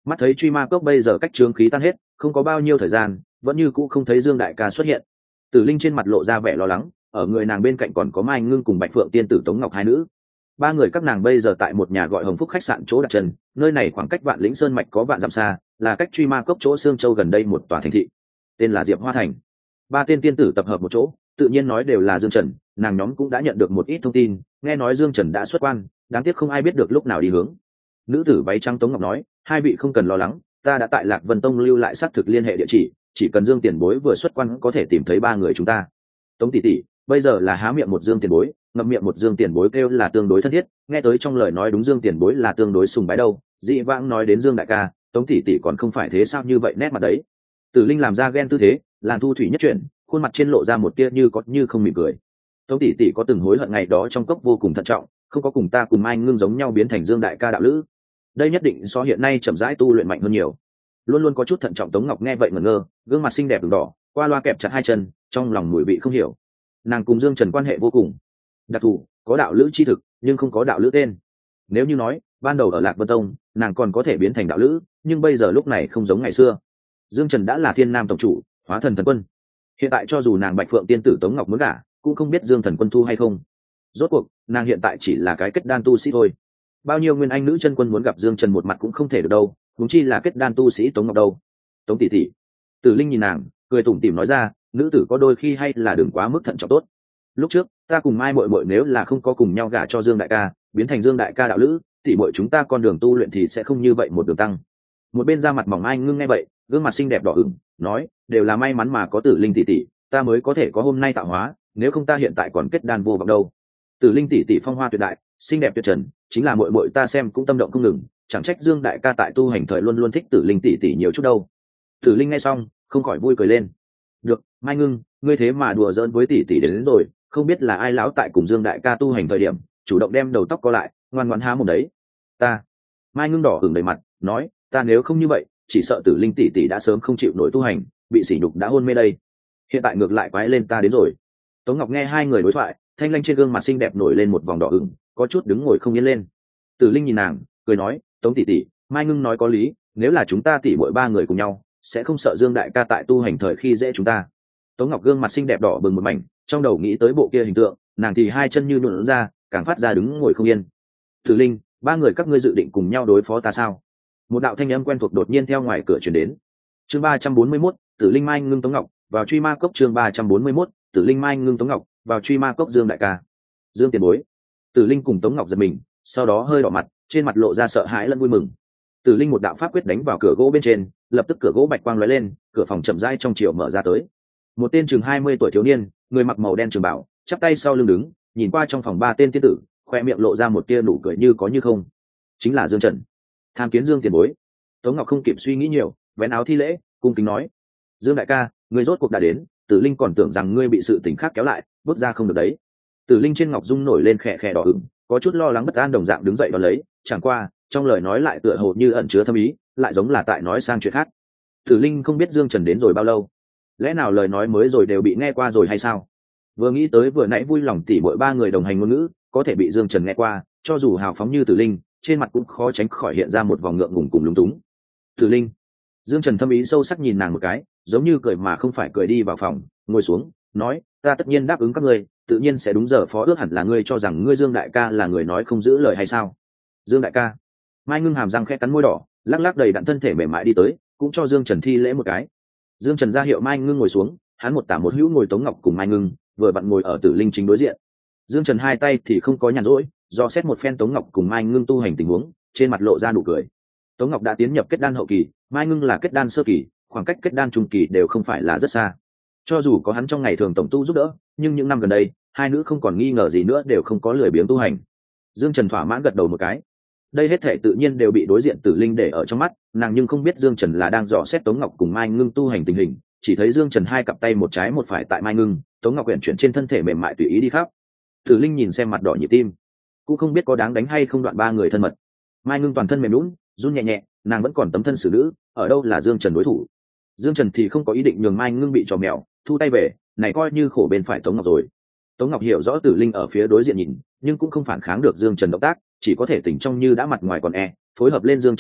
Mắt thấy truy ma cốc bây giờ cách trướng khí tan hết, không có bao nhiêu thời gian, vẫn như cũ không thấy Dương đại ca xuất hiện. Tử Linh trên mặt lộ ra vẻ lo lắng, ở người nàng bên cạnh còn có Mai Ngưng cùng Bạch Phượng tiên tử Tống Ngọc hai nữ. Ba người các nàng bây giờ tại một nhà gọi Hồng Phúc khách sạn chỗ đặt chân, nơi này khoảng cách Vạn Lĩnh Sơn mạch có vạn dặm xa, là cách truy ma cốc chỗ Sương Châu gần đây một tòa thành thị, tên là Diệp Hoa Thành. Ba tên tiên tử tập hợp một chỗ, tự nhiên nói đều là Dương Trần, nàng nhóm cũng đã nhận được một ít thông tin, nghe nói Dương Trần đã xuất quan, đáng tiếc không ai biết được lúc nào đi hướng. Nữ tử váy trắng Tống Ngọc nói, hai vị không cần lo lắng, ta đã tại Lạc Vân Tông lưu lại xác thực liên hệ địa chỉ cần Dương tiền bối vừa xuất quan có thể tìm thấy ba người chúng ta. Tống tỷ tỷ, bây giờ là há miệng một Dương tiền bối, ngậm miệng một Dương tiền bối kêu là tương đối thân thiết, nghe tới trong lời nói đúng Dương tiền bối là tương đối sùng bái đâu, dị vãng nói đến Dương đại ca, Tống tỷ tỷ còn không phải thế sao như vậy nét mặt đấy. Tử Linh làm ra ghen tư thế, làn thu thủy nhất chuyển, khuôn mặt trên lộ ra một tia như có như không mỉm cười. Tống tỷ tỷ có từng hối hận ngày đó trong cốc vô cùng thận trọng, không có cùng ta cùng Mai Ngưng giống nhau biến thành Dương đại ca đạo lữ. Đây nhất định so hiện nay chậm rãi tu luyện mạnh hơn nhiều. Luôn luôn có chút thận trọng Tống Ngọc nghe vậy ngẩn ngơ, gương mặt xinh đẹp đường đỏ, qua loa kẹp chặt hai chân, trong lòng mùi vị không hiểu. Nàng cùng Dương Trần quan hệ vô cùng đặc thù, có đạo lữ chi thực, nhưng không có đạo lữ tên. Nếu như nói ban đầu ở Lạc Vân Tông, nàng còn có thể biến thành đạo lữ, nhưng bây giờ lúc này không giống ngày xưa. Dương Trần đã là Thiên Nam tổng chủ, hóa thần thần quân. Hiện tại cho dù nàng Bạch Phượng tiên tử Tống Ngọc muốn gả, cũng không biết Dương thần quân thu hay không. Rốt cuộc, nàng hiện tại chỉ là cái kết đan tu sĩ thôi. Bao nhiêu nguyên anh nữ chân quân muốn gặp Dương Trần một mặt cũng không thể được đâu, huống chi là kết đan tu sĩ Tống Ngọc đâu. Tống tỷ tỷ. Tử Linh nhìn nàng, cười tủm tỉm nói ra, nữ tử có đôi khi hay là đừng quá mức thận trọng tốt. Lúc trước, ta cùng Mai muội muội nếu là không có cùng nhau gả cho Dương đại ca, biến thành Dương đại ca đạo lữ, tỷ muội chúng ta con đường tu luyện thì sẽ không như vậy một đường tăng. Một bên da mặt mỏng Mai Ngưng nghe vậy, gương mặt xinh đẹp đỏ ửng, nói, đều là may mắn mà có Tử Linh tỷ tỷ, ta mới có thể có hôm nay tạo hóa, nếu không ta hiện tại còn kết đan vô vọng đâu. Tử Linh tỷ tỷ phong hoa tuyệt đại, xinh đẹp tuyệt trần, chính là muội muội ta xem cũng tâm động không ngừng, chẳng trách Dương đại ca tại tu hành thời luôn luôn thích Tử Linh tỷ tỷ nhiều chút đâu. Tử Linh nghe xong, không khỏi vui cười lên. Được, Mai Ngưng, ngươi thế mà đùa giỡn với tỷ tỷ đến rồi, không biết là ai lão tại cùng Dương đại ca tu hành thời điểm, chủ động đem đầu tóc co lại, ngoan ngoãn há mồm đấy. Ta. Mai Ngưng đỏ ửng đầy mặt, nói, ta nếu không như vậy, chỉ sợ Tử Linh tỷ tỷ đã sớm không chịu nổi tu hành, bị sỉ nhục đã hôn mê đây. Hiện tại ngược lại quái lên ta đến rồi. Tống Ngọc nghe hai người đối thoại, thanh lanh trên gương mặt xinh đẹp nổi lên một vòng đỏ ửng, có chút đứng ngồi không yên lên. Tử Linh nhìn nàng, cười nói, Tống tỷ tỷ, Mai Ngưng nói có lý, nếu là chúng ta tỷ muội ba người cùng nhau, sẽ không sợ Dương đại ca tại tu hành thời khi dễ chúng ta. Tống Ngọc gương mặt xinh đẹp đỏ bừng một mảnh, trong đầu nghĩ tới bộ kia hình tượng, nàng thì hai chân như nhũn ra, càng phát ra đứng ngồi không yên. Tử Linh, ba người các ngươi dự định cùng nhau đối phó ta sao? Một đạo thanh âm quen thuộc đột nhiên theo ngoài cửa truyền đến. Chương 341, Tử Linh Mai Ngưng Tống Ngọc, vào truy ma cốc. Chương 341, Tử Linh Mai Ngưng Tống Ngọc, vào truy ma cốc. Dương đại ca, Dương tiền bối. Tử Linh cùng Tống Ngọc giật mình, sau đó hơi đỏ mặt, trên mặt lộ ra sợ hãi lẫn vui mừng. Tử Linh một đạo pháp quyết đánh vào cửa gỗ bên trên, lập tức cửa gỗ bạch quang lóe lên, cửa phòng chậm rãi trong chiều mở ra tới. Một tên chừng 20 tuổi thiếu niên, người mặc màu đen trường bảo, chắp tay sau lưng đứng, nhìn qua trong phòng ba tên tiên tử, khoe miệng lộ ra một tia nụ cười như có như không. Chính là Dương Trần. Tham kiến Dương tiền bối. Tống Ngọc không kịp suy nghĩ nhiều, vén áo thi lễ, cung kính nói, Dương đại ca, ngươi rốt cuộc đã đến, Tử Linh còn tưởng rằng ngươi bị sự tình khác kéo lại, bước ra không được đấy. Tử Linh trên ngọc dung nổi lên khẽ khẽ đỏ ửng, có chút lo lắng bất an đồng dạng đứng dậy đón lấy, chẳng qua trong lời nói lại tựa hồ như ẩn chứa thâm ý, lại giống là tại nói sang chuyện khác. Tử Linh không biết Dương Trần đến rồi bao lâu, lẽ nào lời nói mới rồi đều bị nghe qua rồi hay sao? Vừa nghĩ tới vừa nãy vui lòng tỉ mỗi ba người đồng hành ngôn ngữ có thể bị Dương Trần nghe qua, cho dù hào phóng như Tử Linh, trên mặt cũng khó tránh khỏi hiện ra một vòng ngượng ngùng cùng lúng túng. Tử Linh. Dương Trần thâm ý sâu sắc nhìn nàng một cái, giống như cười mà không phải cười đi vào phòng, ngồi xuống, nói, ta tất nhiên đáp ứng các ngươi, tự nhiên sẽ đúng giờ phó ước, hẳn là ngươi cho rằng ngươi Dương đại ca là người nói không giữ lời hay sao? Dương đại ca. Mai Ngưng hàm răng khẽ cắn môi đỏ, lắc lắc đầy đặn thân thể mềm mại đi tới, cũng cho Dương Trần thi lễ một cái. Dương Trần ra hiệu Mai Ngưng ngồi xuống, hắn một tả một hữu ngồi Tống Ngọc cùng Mai Ngưng, vừa vặn ngồi ở Tử Linh chính đối diện. Dương Trần hai tay thì không có nhàn rỗi, do xét một phen Tống Ngọc cùng Mai Ngưng tu hành tình huống, trên mặt lộ ra nụ cười. Tống Ngọc đã tiến nhập kết đan hậu kỳ, Mai Ngưng là kết đan sơ kỳ, khoảng cách kết đan trung kỳ đều không phải là rất xa. Cho dù có hắn trong ngày thường tổng tu giúp đỡ, nhưng những năm gần đây, hai nữ không còn nghi ngờ gì nữa đều không có lười biếng tu hành. Dương Trần thỏa mãn gật đầu một cái. Đây hết thể tự nhiên đều bị đối diện Tử Linh để ở trong mắt, nàng nhưng không biết Dương Trần là đang dò xét Tống Ngọc cùng Mai Ngưng tu hành tình hình, chỉ thấy Dương Trần hai cặp tay một trái một phải tại Mai Ngưng, Tống Ngọc quyển chuyển trên thân thể mềm mại tùy ý đi khắp. Tử Linh nhìn xem mặt đỏ nhịp tim, cũng không biết có đáng đánh hay không, đoạn ba người thân mật. Mai Ngưng toàn thân mềm nhũn, run nhẹ nhẹ, nàng vẫn còn tấm thân xử nữ, ở đâu là Dương Trần đối thủ. Dương Trần thì không có ý định nhường Mai Ngưng bị trò mèo, thu tay về, này coi như khổ bên phải Tống Ngọc rồi. Tống Ngọc hiểu rõ Tử Linh ở phía đối diện nhìn, nhưng cũng không phản kháng được Dương Trần động tác, chỉ có thể tỉnh trong như đã mặt ngoài còn phối hợp lên Dương Trần đến,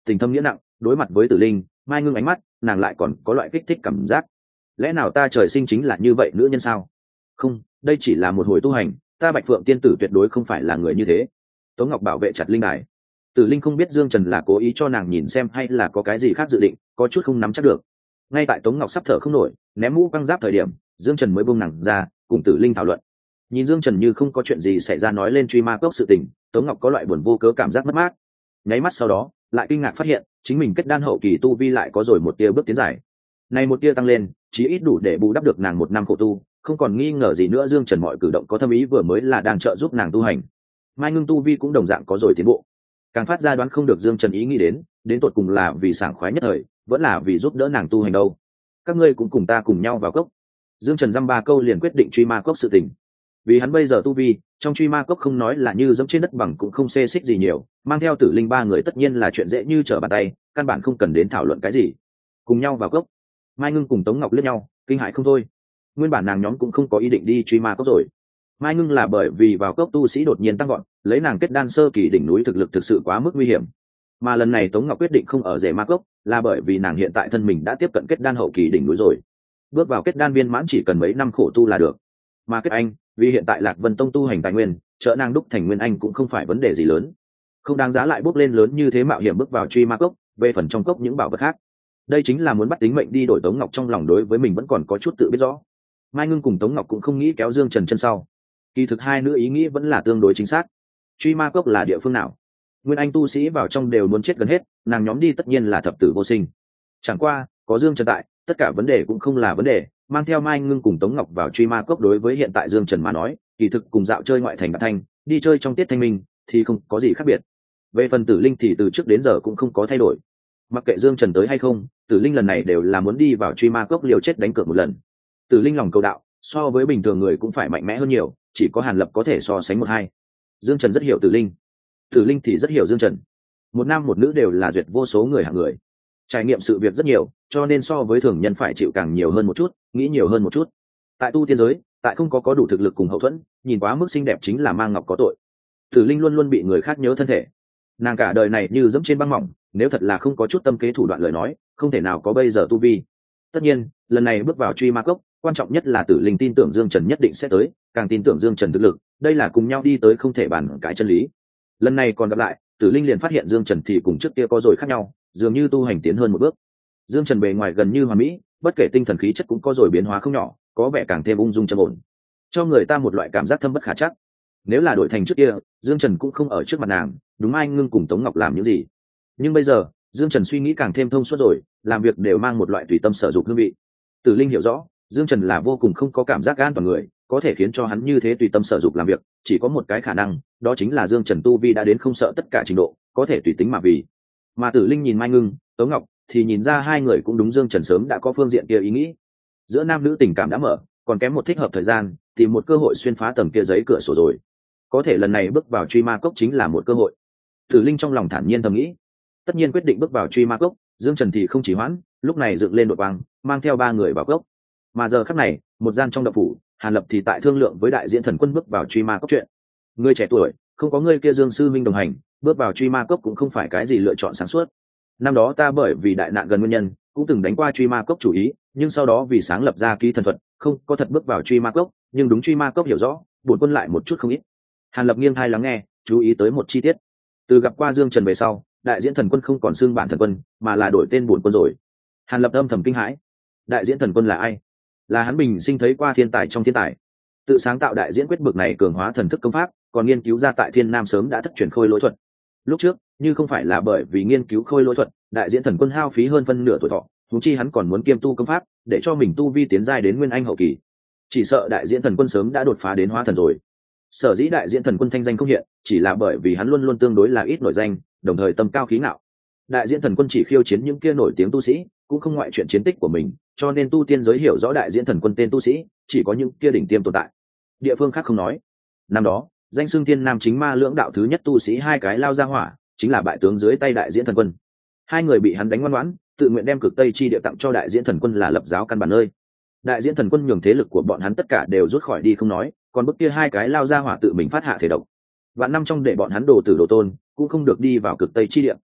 tình thâm nghĩa nặng. Đối mặt với Tử Linh, Mai Ngưng ánh mắt, nàng lại còn có loại kích thích cảm giác. Lẽ nào ta trời sinh chính là như vậy nữ nhân sao? Không, đây chỉ là một hồi tu hành, ta Bạch Phượng tiên tử tuyệt đối không phải là người như thế. Tống Ngọc bảo vệ chặt linh đài. Tử Linh không biết Dương Trần là cố ý cho nàng nhìn xem hay là có cái gì khác dự định, có chút không nắm chắc được. Ngay tại Tống Ngọc sắp thở không nổi, ném mũ băng giáp thời điểm, Dương Trần mới buông nàng ra, cùng Tử Linh thảo luận. Nhìn Dương Trần như không có chuyện gì xảy ra nói lên truy ma cốc sự tình, Tống Ngọc có loại buồn vô cớ cảm giác mất mát. Nháy mắt sau đó, lại kinh ngạc phát hiện, chính mình kết đan hậu kỳ tu vi lại có rồi một tia bước tiến dài. Này một tia tăng lên, chí ít đủ để bù đắp được nàng 1 năm khổ tu, không còn nghi ngờ gì nữa Dương Trần mọi cử động có thâm ý vừa mới là đang trợ giúp nàng tu hành. Mai Ngưng tu vi cũng đồng dạng có rồi tiến bộ. Càng phát ra đoán không được Dương Trần ý nghĩ đến tột cùng là vì sảng khoái nhất thời, vẫn là vì giúp đỡ nàng tu hành đâu. Các ngươi cũng cùng ta cùng nhau vào cốc. Dương Trần dăm ba câu liền quyết định truy ma cốc sự tình. Vì hắn bây giờ tu vi, trong truy ma cốc không nói là như dẫm trên đất bằng cũng không xê xích gì nhiều, mang theo Tử Linh 3 người tất nhiên là chuyện dễ như trở bàn tay, căn bản không cần đến thảo luận cái gì. Cùng nhau vào cốc. Mai Ngưng cùng Tống Ngọc liếc nhau, kinh hãi không thôi. Nguyên bản nàng nhóm cũng không có ý định đi truy ma cốc rồi. Mai Ngưng là bởi vì vào cốc tu sĩ đột nhiên tăng gọn, lấy nàng kết đan sơ kỳ đỉnh núi thực lực thực sự quá mức nguy hiểm. Mà lần này Tống Ngọc quyết định không ở rể ma cốc, là bởi vì nàng hiện tại thân mình đã tiếp cận kết đan hậu kỳ đỉnh núi rồi. Bước vào kết đan viên mãn chỉ cần mấy năm khổ tu là được. Mà kết anh, vì hiện tại Lạc Vân Tông tu hành tài nguyên, trợ nàng đúc thành nguyên anh cũng không phải vấn đề gì lớn. Không đáng giá lại bước lên lớn như thế mạo hiểm bước vào truy ma cốc, về phần trong cốc những bảo vật khác. Đây chính là muốn bắt tính mệnh đi đổi. Tống Ngọc trong lòng đối với mình vẫn còn có chút tự biết rõ. Mai Ngưng cùng Tống Ngọc cũng không nghĩ kéo Dương Trần chân sau. Kỳ thực hai nữ ý nghĩ vẫn là tương đối chính xác. Truy ma cốc là địa phương nào? Nguyên anh tu sĩ vào trong đều muốn chết gần hết, nàng nhóm đi tất nhiên là thập tử vô sinh. Chẳng qua, có Dương Trần tại, tất cả vấn đề cũng không là vấn đề. Mang theo Mai Ngưng cùng Tống Ngọc vào truy ma cốc đối với hiện tại Dương Trần mà nói, kỳ thực cùng dạo chơi ngoại thành Bạc Thanh, đi chơi trong tiết thanh minh thì không có gì khác biệt. Về phần Tử Linh thì từ trước đến giờ cũng không có thay đổi. Mặc kệ Dương Trần tới hay không, Tử Linh lần này đều là muốn đi vào truy ma cốc liều chết đánh cược một lần. Tử Linh lòng cầu đạo, so với bình thường người cũng phải mạnh mẽ hơn nhiều, chỉ có Hàn Lập có thể so sánh 1-2. Dương Trần rất hiểu Tử Linh, Tử Linh thì rất hiểu Dương Trần. Một nam một nữ đều là duyệt vô số người hạng người, trải nghiệm sự việc rất nhiều, cho nên so với thường nhân phải chịu càng nhiều hơn một chút, nghĩ nhiều hơn một chút. Tại tu tiên giới, tại không có đủ thực lực cùng hậu thuẫn, nhìn quá mức xinh đẹp chính là mang ngọc có tội. Tử Linh luôn luôn bị người khác nhớ thân thể, nàng cả đời này như dẫm trên băng mỏng, nếu thật là không có chút tâm kế thủ đoạn lời nói, không thể nào có bây giờ tu vi. Tất nhiên, lần này bước vào truy ma cốc, quan trọng nhất là Tử Linh tin tưởng Dương Trần nhất định sẽ tới, càng tin tưởng Dương Trần thực lực, đây là cùng nhau đi tới không thể bàn cãi chân lý. Lần này còn gặp lại, Tử Linh liền phát hiện Dương Trần thì cùng trước kia có rồi khác nhau, dường như tu hành tiến hơn một bước. Dương Trần bề ngoài gần như hoàn mỹ, bất kể tinh thần khí chất cũng có rồi biến hóa không nhỏ, có vẻ càng thêm ung dung trầm ổn, cho người ta một loại cảm giác thâm bất khả trắc. Nếu là đổi thành trước kia, Dương Trần cũng không ở trước mặt nàng, đúng Mai Ngưng cùng Tống Ngọc làm những gì. Nhưng bây giờ, Dương Trần suy nghĩ càng thêm thông suốt rồi, làm việc đều mang một loại tùy tâm sở dụng hương vị. Tử Linh hiểu rõ, Dương Trần là vô cùng không có cảm giác an toàn người, có thể khiến cho hắn như thế tùy tâm sở dụng làm việc, chỉ có một cái khả năng, đó chính là Dương Trần tu vi đã đến không sợ tất cả trình độ, có thể tùy tính mà vì. Mà Tử Linh nhìn Mai Ngưng, Tống Ngọc, thì nhìn ra hai người cũng đúng Dương Trần sớm đã có phương diện kia ý nghĩ. Giữa nam nữ tình cảm đã mở, còn kém một thích hợp thời gian, tìm một cơ hội xuyên phá tầng kia giấy cửa sổ rồi. Có thể lần này bước vào truy ma cốc chính là một cơ hội. Tử Linh trong lòng thản nhiên thầm nghĩ. Tất nhiên quyết định bước vào truy ma cốc, Dương Trần thì không chỉ hoãn, lúc này dựng lên đội băng, mang theo 3 người vào cốc. Mà giờ khắc này, một gian trong động phủ, Hàn Lập thì tại thương lượng với đại diễn thần quân bước vào truy ma cốc chuyện. Người trẻ tuổi, không có người kia Dương sư minh đồng hành, bước vào truy ma cốc cũng không phải cái gì lựa chọn sáng suốt. Năm đó ta bởi vì đại nạn gần nguyên nhân, cũng từng đánh qua truy ma cốc chủ ý, nhưng sau đó vì sáng lập ra ký thần thuật, không có thật bước vào truy ma cốc, nhưng đúng truy ma cốc hiểu rõ, bổn quân lại một chút không ít. Hàn Lập nghiêng tai lắng nghe, chú ý tới một chi tiết. Từ gặp qua Dương Trần về sau, đại diễn thần quân không còn xưng bản thần quân, mà là đổi tên bổn quân rồi. Hàn Lập âm thầm kinh hãi. Đại diễn thần quân là ai? Là hắn bình sinh thấy qua thiên tài trong thiên tài, tự sáng tạo đại diễn quyết bực này cường hóa thần thức công pháp, còn nghiên cứu ra tại Thiên Nam sớm đã thất truyền khôi lỗi thuật. Lúc trước, như không phải là bởi vì nghiên cứu khôi lỗi thuật, đại diễn thần quân hao phí hơn phân nửa tuổi thọ, huống chi hắn còn muốn kiêm tu công pháp, để cho mình tu vi tiến giai đến nguyên anh hậu kỳ. Chỉ sợ đại diễn thần quân sớm đã đột phá đến hóa thần rồi. Sở dĩ đại diễn thần quân thanh danh không hiện, chỉ là bởi vì hắn luôn luôn tương đối là ít nổi danh, đồng thời tâm cao khí ngạo. Đại diễn thần quân chỉ khiêu chiến những kia nổi tiếng tu sĩ, cũng không ngoại chuyện chiến tích của mình, cho nên tu tiên giới hiểu rõ đại diễn thần quân tên tu sĩ, chỉ có những kia đỉnh tiêm tồn tại. Địa phương khác không nói. Năm đó, danh xưng Thiên Nam chính ma lưỡng đạo thứ nhất tu sĩ hai cái lao ra hỏa, chính là bại tướng dưới tay đại diễn thần quân. Hai người bị hắn đánh ngoan ngoãn, tự nguyện đem cực tây chi địa tặng cho đại diễn thần quân là lập giáo căn bản nơi. Đại diễn thần quân nhường thế lực của bọn hắn tất cả đều rút khỏi đi không nói, còn bức kia hai cái lao ra hỏa tự mình phát hạ thể độc. Vạn năm trong để bọn hắn đồ tử đồ tôn, cũng không được đi vào cực tây chi địa.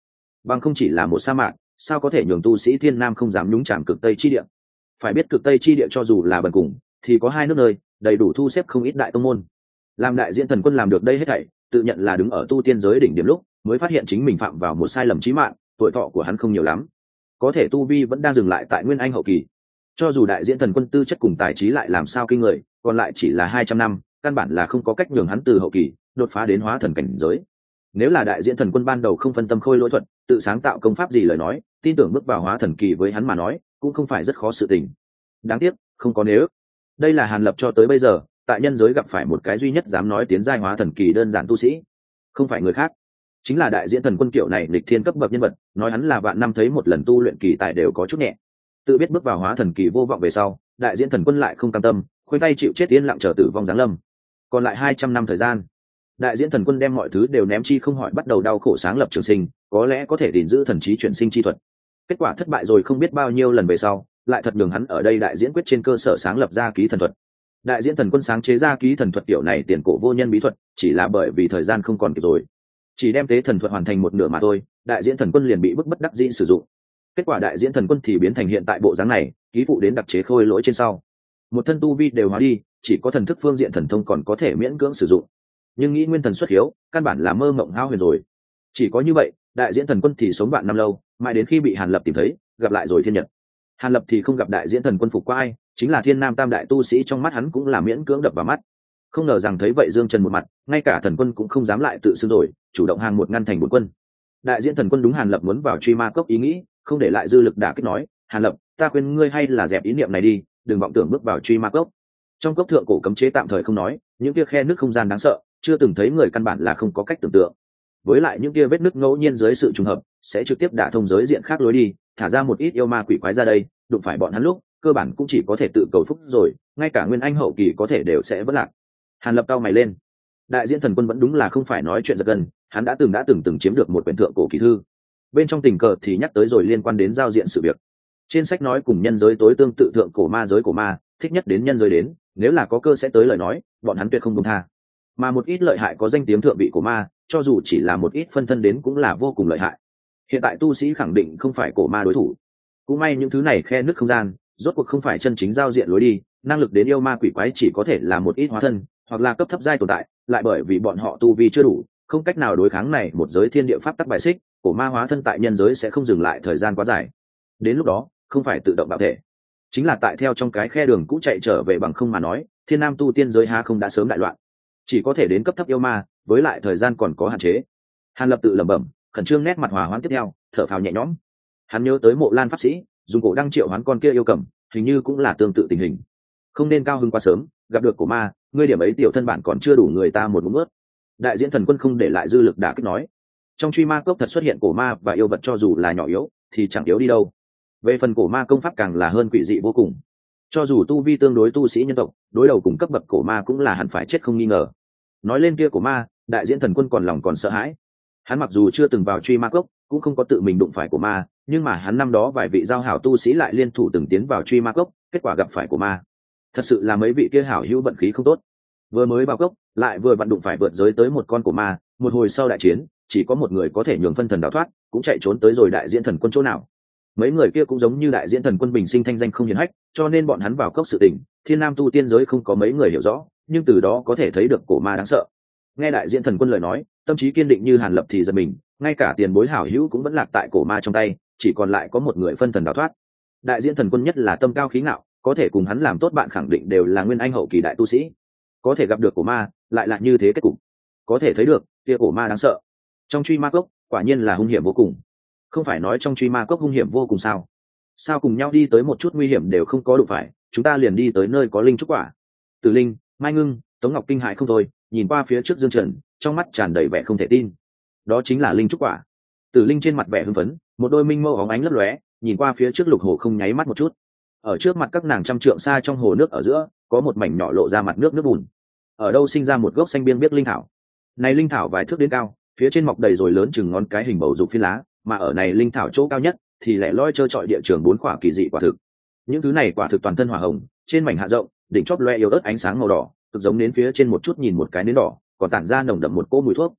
bằng không chỉ là một sa mạc, sao có thể nhường tu sĩ thiên nam không dám nhúng chạm cực tây chi địa. Phải biết cực tây chi địa cho dù là bần cùng thì có hai nước nơi đầy đủ thu xếp không ít đại tông môn. Làm đại diễn thần quân làm được đây hết thảy, tự nhận là đứng ở tu tiên giới đỉnh điểm lúc mới phát hiện chính mình phạm vào một sai lầm chí mạng. Tuổi thọ của hắn không nhiều lắm, có thể tu vi vẫn đang dừng lại tại nguyên anh hậu kỳ. Cho dù đại diễn thần quân tư chất cùng tài trí lại làm sao kinh người, còn lại chỉ là 200 năm, căn bản là không có cách nhường hắn từ hậu kỳ đột phá đến hóa thần cảnh giới. Nếu là đại diễn thần quân ban đầu không phân tâm khôi lỗi thuật, tự sáng tạo công pháp gì lời nói, tin tưởng bước vào hóa thần kỳ với hắn mà nói cũng không phải rất khó sự tình. Đáng tiếc không có nếu. Đây là Hàn Lập cho tới bây giờ tại nhân giới gặp phải một cái duy nhất dám nói tiến giai hóa thần kỳ đơn giản tu sĩ, không phải người khác, chính là đại diễn thần quân kiểu này lịch thiên cấp bậc nhân vật. Nói hắn là vạn năm thấy một lần tu luyện kỳ tài đều có chút nhẹ. Tự biết bước vào hóa thần kỳ vô vọng về sau, đại diễn thần quân lại không cam tâm, khoanh tay chịu chết yên lặng chờ tử vong giáng lâm. Còn lại 200 năm thời gian, đại diễn thần quân đem mọi thứ đều ném chi không hỏi, bắt đầu đau khổ sáng lập trường sinh, có lẽ có thể gìn giữ thần trí chuyển sinh chi thuật. Kết quả thất bại rồi không biết bao nhiêu lần về sau, lại thật đường hắn ở đây đại diễn quyết trên cơ sở sáng lập ra ký thần thuật. Đại diễn thần quân sáng chế ra ký thần thuật kiểu này tiền cổ vô nhân bí thuật, chỉ là bởi vì thời gian không còn kịp rồi, chỉ đem tế thần thuật hoàn thành một nửa mà thôi, đại diễn thần quân liền bị bức bất đắc dĩ sử dụng. Kết quả đại diễn thần quân thì biến thành hiện tại bộ dáng này, ký phụ đến đặc chế khôi lỗi trên sau, một thân tu vi đều hóa đi, chỉ có thần thức phương diện thần thông còn có thể miễn cưỡng sử dụng, nhưng nghĩ nguyên thần xuất hiếu căn bản là mơ mộng hao huyền rồi. Chỉ có như vậy đại diễn thần quân thì sống vạn năm lâu, mãi đến khi bị Hàn Lập tìm thấy gặp lại rồi thiên nhật. Hàn Lập thì không gặp đại diễn thần quân phục qua ai, chính là thiên nam tam đại tu sĩ trong mắt hắn cũng là miễn cưỡng đập vào mắt. Không ngờ rằng thấy vậy dương trần một mặt, ngay cả thần quân cũng không dám lại tự xưng rồi, chủ động hàng một ngăn thành bốn quân. Đại diễn thần quân đúng Hàn Lập muốn vào truy ma cốc ý nghĩ, không để lại dư lực đả kích nói: Hàn Lập, ta khuyên ngươi hay là dẹp ý niệm này đi, đừng vọng tưởng bước vào truy ma cốc. Trong cốc thượng cổ cấm chế tạm thời không nói, những kia khe nước không gian đáng sợ chưa từng thấy người căn bản là không có cách tưởng tượng. Với lại những kia vết nứt ngẫu nhiên dưới sự trùng hợp sẽ trực tiếp đả thông giới diện khác lối đi, thả ra một ít yêu ma quỷ quái ra đây, đụng phải bọn hắn lúc cơ bản cũng chỉ có thể tự cầu phúc rồi, ngay cả nguyên anh hậu kỳ có thể đều sẽ vất lạc. Hàn Lập cau mày lên, đại diễn thần quân vẫn đúng là không phải nói chuyện giật gân, hắn đã từng chiếm được một quyển thượng cổ kỳ thư, bên trong tình cờ thì nhắc tới rồi liên quan đến giao diện sự việc. Trên sách nói cùng nhân giới tối tương tự thượng cổ ma giới cổ ma thích nhất đến nhân giới đến, nếu là có cơ sẽ tới lời nói bọn hắn tuyệt không buông tha. Mà một ít lợi hại có danh tiếng thượng vị cổ ma, cho dù chỉ là một ít phân thân đến cũng là vô cùng lợi hại. Hiện tại tu sĩ khẳng định không phải cổ ma đối thủ. Cũng may những thứ này khe nứt không gian rốt cuộc không phải chân chính giao diện lối đi, năng lực đến yêu ma quỷ quái chỉ có thể là một ít hóa thân hoặc là cấp thấp giai tồn tại, lại bởi vì bọn họ tu vi chưa đủ, không cách nào đối kháng này một giới thiên địa pháp tắc bài xích, cổ ma hóa thân tại nhân giới sẽ không dừng lại thời gian quá dài. Đến lúc đó không phải tự động bạo thể, chính là tại theo trong cái khe đường cũ chạy trở về, bằng không mà nói thiên nam tu tiên giới ha không đã sớm đại loạn, chỉ có thể đến cấp thấp yêu ma, với lại thời gian còn có hạn chế. Hàn Lập tự lẩm bẩm, khẩn trương nét mặt hòa hoãn, tiếp theo thở phào nhẹ nhõm. Hắn nhớ tới Mộ Lan pháp sĩ dùng cổ đăng triệu hoán con kia yêu cầm, hình như cũng là tương tự tình hình. Không nên cao hứng quá sớm, gặp được cổ ma ngươi điểm ấy tiểu thân bản còn chưa đủ người ta một ngụm ướt. Đại diễn thần quân không để lại dư lực đả kích nói, trong truy ma cốc thật xuất hiện cổ ma và yêu vật cho dù là nhỏ yếu thì chẳng yếu đi đâu. Về phần cổ ma công pháp càng là hơn quỷ dị vô cùng, cho dù tu vi tương đối tu sĩ nhân tộc, đối đầu cùng cấp bậc cổ ma cũng là hẳn phải chết không nghi ngờ. Nói lên kia cổ ma, đại diễn thần quân còn lòng còn sợ hãi. Hắn mặc dù chưa từng vào truy ma cốc, cũng không có tự mình đụng phải cổ ma, nhưng mà hắn năm đó vài vị giao hảo tu sĩ lại liên thủ từng tiến vào truy ma cốc, kết quả gặp phải cổ ma. Thật sự là mấy vị kia hảo hữu vận khí không tốt, vừa mới vào cốc lại vừa vặn đụng phải vượt giới tới một con cổ ma. Một hồi sau đại chiến, chỉ có một người có thể nhường phân thần đào thoát, cũng chạy trốn tới rồi đại diễn thần quân chỗ nào. Mấy người kia cũng giống như đại diễn thần quân bình sinh thanh danh không hiển hách, cho nên bọn hắn vào cốc sự tình thiên nam tu tiên giới không có mấy người hiểu rõ, nhưng từ đó có thể thấy được cổ ma đáng sợ. Nghe đại diễn thần quân lời nói, tâm trí kiên định như Hàn Lập thì giật mình, ngay cả tiền bối hảo hữu cũng vẫn lạc tại cổ ma trong tay, chỉ còn lại có một người phân thần đào thoát. Đại diễn thần quân nhất là tâm cao khí ngạo, có thể cùng hắn làm tốt bạn khẳng định đều là nguyên anh hậu kỳ đại tu sĩ, có thể gặp được cổ ma lại là như thế kết cục, có thể thấy được kia cổ ma đáng sợ. Trong truy ma cốc quả nhiên là hung hiểm vô cùng. Không phải nói trong truy ma cốc hung hiểm vô cùng sao cùng nhau đi tới một chút nguy hiểm đều không có đụng phải, chúng ta liền đi tới nơi có linh trúc quả. Tử Linh, Mai Ngưng, Tống Ngọc kinh hại không thôi, nhìn qua phía trước Dương Trần, trong mắt tràn đầy vẻ không thể tin. Đó chính là linh trúc quả. Tử Linh trên mặt vẻ hưng phấn, một đôi minh mâu óng ánh lấp lóe, nhìn qua phía trước lục hồ không nháy mắt một chút. Ở trước mặt các nàng trăm trượng xa trong hồ nước ở giữa, có một mảnh nhỏ lộ ra mặt nước bùn. Ở đâu sinh ra một gốc xanh biên biết linh thảo. Này linh thảo vài thước đến cao, phía trên mọc đầy rồi lớn chừng ngón cái hình bầu dục phiến lá, mà ở này linh thảo chỗ cao nhất thì lẻ loi trơ trọi địa trường 4 quả kỳ dị quả thực. Những thứ này quả thực toàn thân hỏa hồng, trên mảnh hạ rộng, đỉnh chóp loe yếu ớt ánh sáng màu đỏ, cực giống đến phía trên một chút nhìn một cái nến đỏ, còn tản ra nồng đậm một cỗ mùi thuốc.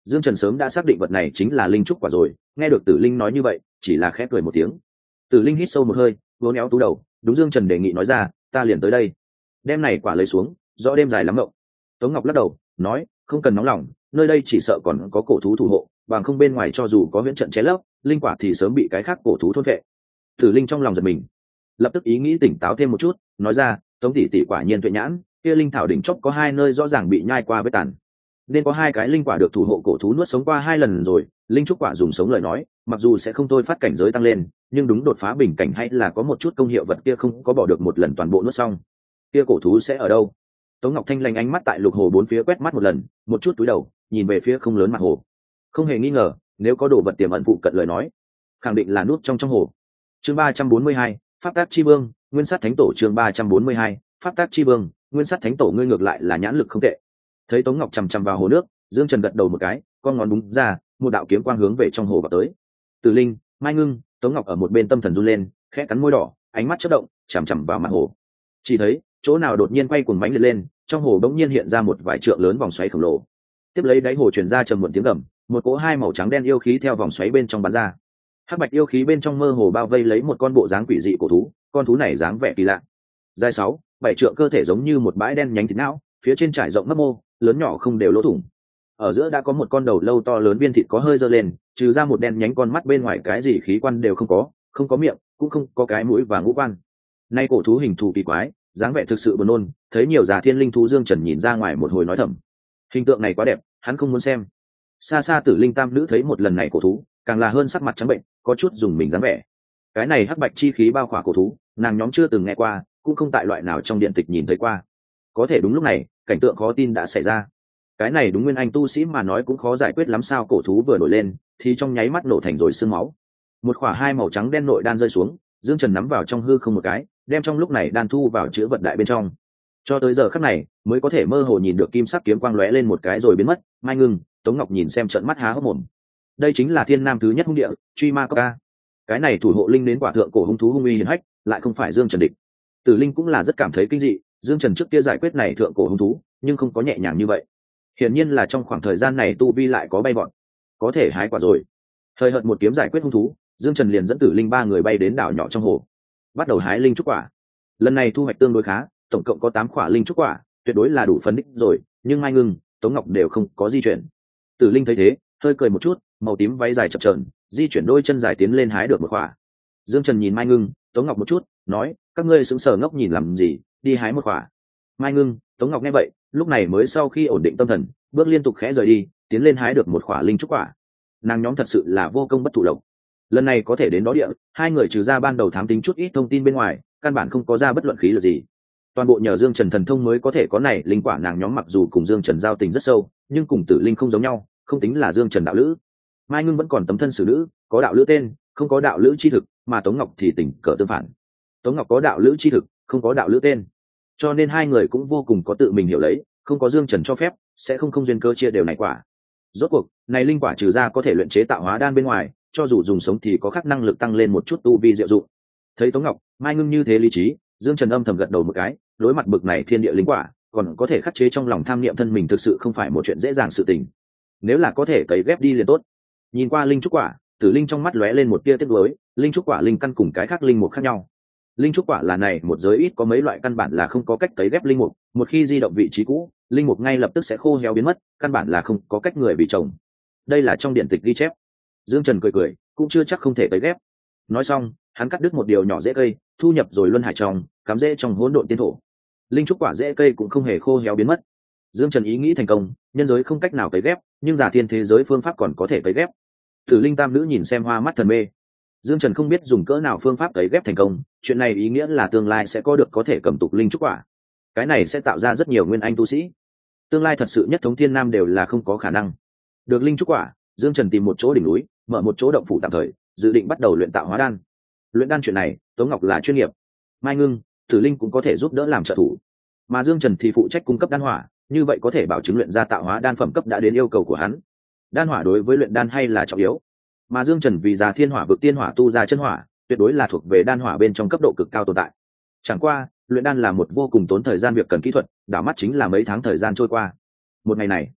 Dương Trần sớm đã xác định vật này chính là linh trúc quả rồi, nghe được Tử Linh nói như vậy chỉ là khẽ cười một tiếng. Tử Linh hít sâu một hơi, vỗ néo tú đầu, đúng Dương Trần đề nghị nói ra, ta liền tới đây. Đem này quả lấy xuống, rõ đêm dài lắm ngộng. Tống Ngọc lắc đầu nói, không cần nóng lòng, nơi đây chỉ sợ còn có cổ thú thủ hộ, bằng không bên ngoài cho dù có huyễn trận chế lấp, linh quả thì sớm bị cái khác cổ thú thôn vệ. Tử Linh trong lòng giật mình, lập tức ý nghĩ tỉnh táo thêm một chút, nói ra, Tống tỷ tỷ quả nhiên tuệ nhãn, kia linh thảo đỉnh chóp có hai nơi rõ ràng bị nhai qua vết tàn, nên có hai cái linh quả được thủ hộ cổ thú nuốt sống qua hai lần rồi. Linh trúc quả dùng sống lời nói, mặc dù sẽ không thôi phát cảnh giới tăng lên, nhưng đúng đột phá bình cảnh hay là có một chút công hiệu, vật kia không có bỏ được một lần toàn bộ nuốt xong. Kia cổ thú sẽ ở đâu? Tống Ngọc Thanh lành ánh mắt tại lục hồ bốn phía quét mắt một lần, một chút túi đầu nhìn về phía không lớn mặt hồ. Không hề nghi ngờ, nếu có đồ vật tiềm ẩn phụ cận lời nói, khẳng định là nút trong hồ. Chương 342, pháp tác chi vương, nguyên sát thánh tổ. Chương 342, pháp tác chi vương, nguyên sát thánh tổ. Ngươi ngược lại là nhãn lực không tệ. Thấy Tống Ngọc chằm chằm vào hồ nước, Dương Trần gật đầu một cái, con ngón búng ra, một đạo kiếm quang hướng về trong hồ vào tới. Tử Linh, Mai Ngưng, Tống Ngọc ở một bên tâm thần run lên, khẽ cắn môi đỏ, ánh mắt chớp động, chằm chằm vào mặt hồ. Chỉ thấy chỗ nào đột nhiên quay cuồng bánh liệt lên, trong hồ bỗng nhiên hiện ra một vài trượng lớn vòng xoáy khổng lồ. Tiếp lấy đáy hồ truyền ra trầm muộn tiếng gầm, một cỗ hai màu trắng đen yêu khí theo vòng xoáy bên trong bắn ra. Hắc bạch yêu khí bên trong mơ hồ bao vây lấy một con bộ dáng quỷ dị cổ thú, con thú này dáng vẻ kỳ lạ. Dài 6-7 trượng, cơ thể giống như một bãi đen nhánh thịt não, phía trên trải rộng mấp mô, lớn nhỏ không đều lỗ thủng. Ở giữa đã có một con đầu lâu to lớn, viên thịt có hơi dơ lên, trừ ra một đen nhánh con mắt bên ngoài cái gì khí quan đều không có, không có miệng, cũng không có cái mũi và ngũ quan. Nay cổ thú hình thù kỳ quái, dáng vẻ thực sự buồn nôn, thấy nhiều già thiên linh thú, Dương Trần nhìn ra ngoài một hồi nói thầm, hình tượng này quá đẹp, hắn không muốn xem. Xa xa Tử Linh tam nữ thấy một lần này cổ thú, càng là hơn sắc mặt trắng bệnh, có chút dùng mình dáng vẻ. Cái này hắc bạch chi khí bao khỏa cổ thú, nàng nhóm chưa từng nghe qua, cũng không tại loại nào trong điện tịch nhìn thấy qua. Có thể đúng lúc này, cảnh tượng khó tin đã xảy ra. Cái này đúng nguyên anh tu sĩ mà nói cũng khó giải quyết lắm, sao cổ thú vừa nổi lên thì trong nháy mắt nổ thành rồi sương máu. Một khỏa hai màu trắng đen nội đan rơi xuống, Dương Trần nắm vào trong hư không một cái, đem trong lúc này đan thu vào chữ vật đại bên trong. Cho tới giờ khắc này mới có thể mơ hồ nhìn được kim sắc kiếm quang lóe lên một cái rồi biến mất. Mai Ngưng, Tống Ngọc nhìn xem trợn mắt há hốc mồm. Đây chính là thiên nam thứ nhất hung địa, truy ma cốc ca. Cái này thủ hộ linh đến quả thượng cổ hung thú hung uy hiển hách, lại không phải Dương Trần địch. Tử Linh cũng là rất cảm thấy kinh dị, Dương Trần trước kia giải quyết này thượng cổ hung thú, nhưng không có nhẹ nhàng như vậy. Hiển nhiên là trong khoảng thời gian này tu vi lại có bay vọt, có thể hái quả rồi. Thời hợt một kiếm giải quyết hung thú, Dương Trần liền dẫn Tử Linh ba người bay đến đảo nhỏ trong hồ, bắt đầu hái linh trúc quả. Lần này thu hoạch tương đối khá, tổng cộng có 8 quả linh trúc quả, tuyệt đối là đủ phân đích rồi, nhưng Mai Ngưng, Tống Ngọc đều không có di chuyển. Tử Linh thấy thế, hơi cười một chút, màu tím váy dài chập chờn, di chuyển đôi chân dài tiến lên hái được một quả. Dương Trần nhìn Mai Ngưng, Tống Ngọc một chút, nói, các ngươi sững sờ ngốc nhìn làm gì, đi hái một quả. Mai Ngưng, Tống Ngọc nghe vậy, lúc này mới sau khi ổn định tâm thần, bước liên tục khẽ rời đi, tiến lên hái được một quả linh trúc quả. Nàng nhóm thật sự là vô công bất thụ lộc. Lần này có thể đến đó địa, hai người trừ ra ban đầu thám tính chút ít thông tin bên ngoài, căn bản không có ra bất luận khí lực gì. Toàn bộ nhờ Dương Trần thần thông mới có thể có này linh quả. Nàng nhóm mặc dù cùng Dương Trần giao tình rất sâu, nhưng cùng Tử Linh không giống nhau, không tính là Dương Trần đạo lữ. Mai Ngưng vẫn còn tấm thân xử nữ, có đạo lữ tên, không có đạo lữ chi thực, mà Tống Ngọc thì tình cờ tương phản. Tống Ngọc có đạo lữ chi thực, không có đạo lữ tên, cho nên hai người cũng vô cùng có tự mình hiểu lấy, không có Dương Trần cho phép, sẽ không duyên cơ chia đều này quả. Rốt cuộc, này linh quả trừ ra có thể luyện chế tạo hóa đan bên ngoài, cho dù dùng sống thì có khắc năng lực tăng lên một chút tu vi diệu dụng. Thấy Tống Ngọc, Mai Ngưng như thế lý trí, Dương Trần âm thầm gật đầu một cái, đối mặt bực này thiên địa linh quả, còn có thể khắc chế trong lòng tham niệm thân mình, thực sự không phải một chuyện dễ dàng sự tình. Nếu là có thể cấy ghép đi liền tốt. Nhìn qua linh trúc quả, Tử Linh trong mắt lóe lên một tia tiếc nuối, linh trúc quả linh căn cùng cái khác linh mục khác nhau. Linh trúc quả là này một giới ít có mấy loại căn bản là không có cách cấy ghép linh mục, một khi di động vị trí cũ, linh mục ngay lập tức sẽ khô héo biến mất, căn bản là không có cách người bị trồng. Đây là trong điện tịch ghi chép. Dương Trần cười cười, cũng chưa chắc không thể cấy ghép. Nói xong, hắn cắt đứt một điều nhỏ rễ cây, thu nhập rồi luân hải trong, cắm rễ trong hỗn độn tiên thổ. Linh trúc quả rễ cây cũng không hề khô héo biến mất. Dương Trần ý nghĩ thành công, nhân giới không cách nào cấy ghép, nhưng giả thiên thế giới phương pháp còn có thể cấy ghép. Tử Linh tam nữ nhìn xem hoa mắt thần mê. Dương Trần không biết dùng cỡ nào phương pháp cấy ghép thành công, chuyện này ý nghĩa là tương lai sẽ có được có thể cầm tục linh trúc quả. Cái này sẽ tạo ra rất nhiều nguyên anh tu sĩ. Tương lai thật sự nhất thống thiên nam đều là không có khả năng. Được linh trúc quả, Dương Trần tìm một chỗ đỉnh núi, mở một chỗ động phủ tạm thời, dự định bắt đầu luyện tạo hóa đan. Luyện đan chuyện này, Tống Ngọc là chuyên nghiệp, Mai Ngưng, Tử Linh cũng có thể giúp đỡ làm trợ thủ, mà Dương Trần thì phụ trách cung cấp đan hỏa, như vậy có thể bảo chứng luyện ra tạo hóa đan phẩm cấp đã đến yêu cầu của hắn. Đan hỏa đối với luyện đan hay là trọng yếu, mà Dương Trần vì già thiên hỏa vực tiên hỏa tu ra chân hỏa, tuyệt đối là thuộc về đan hỏa bên trong cấp độ cực cao tồn tại. Chẳng qua, luyện đan là một vô cùng tốn thời gian việc cần kỹ thuật, đảo mắt chính là mấy tháng thời gian trôi qua. Một ngày này,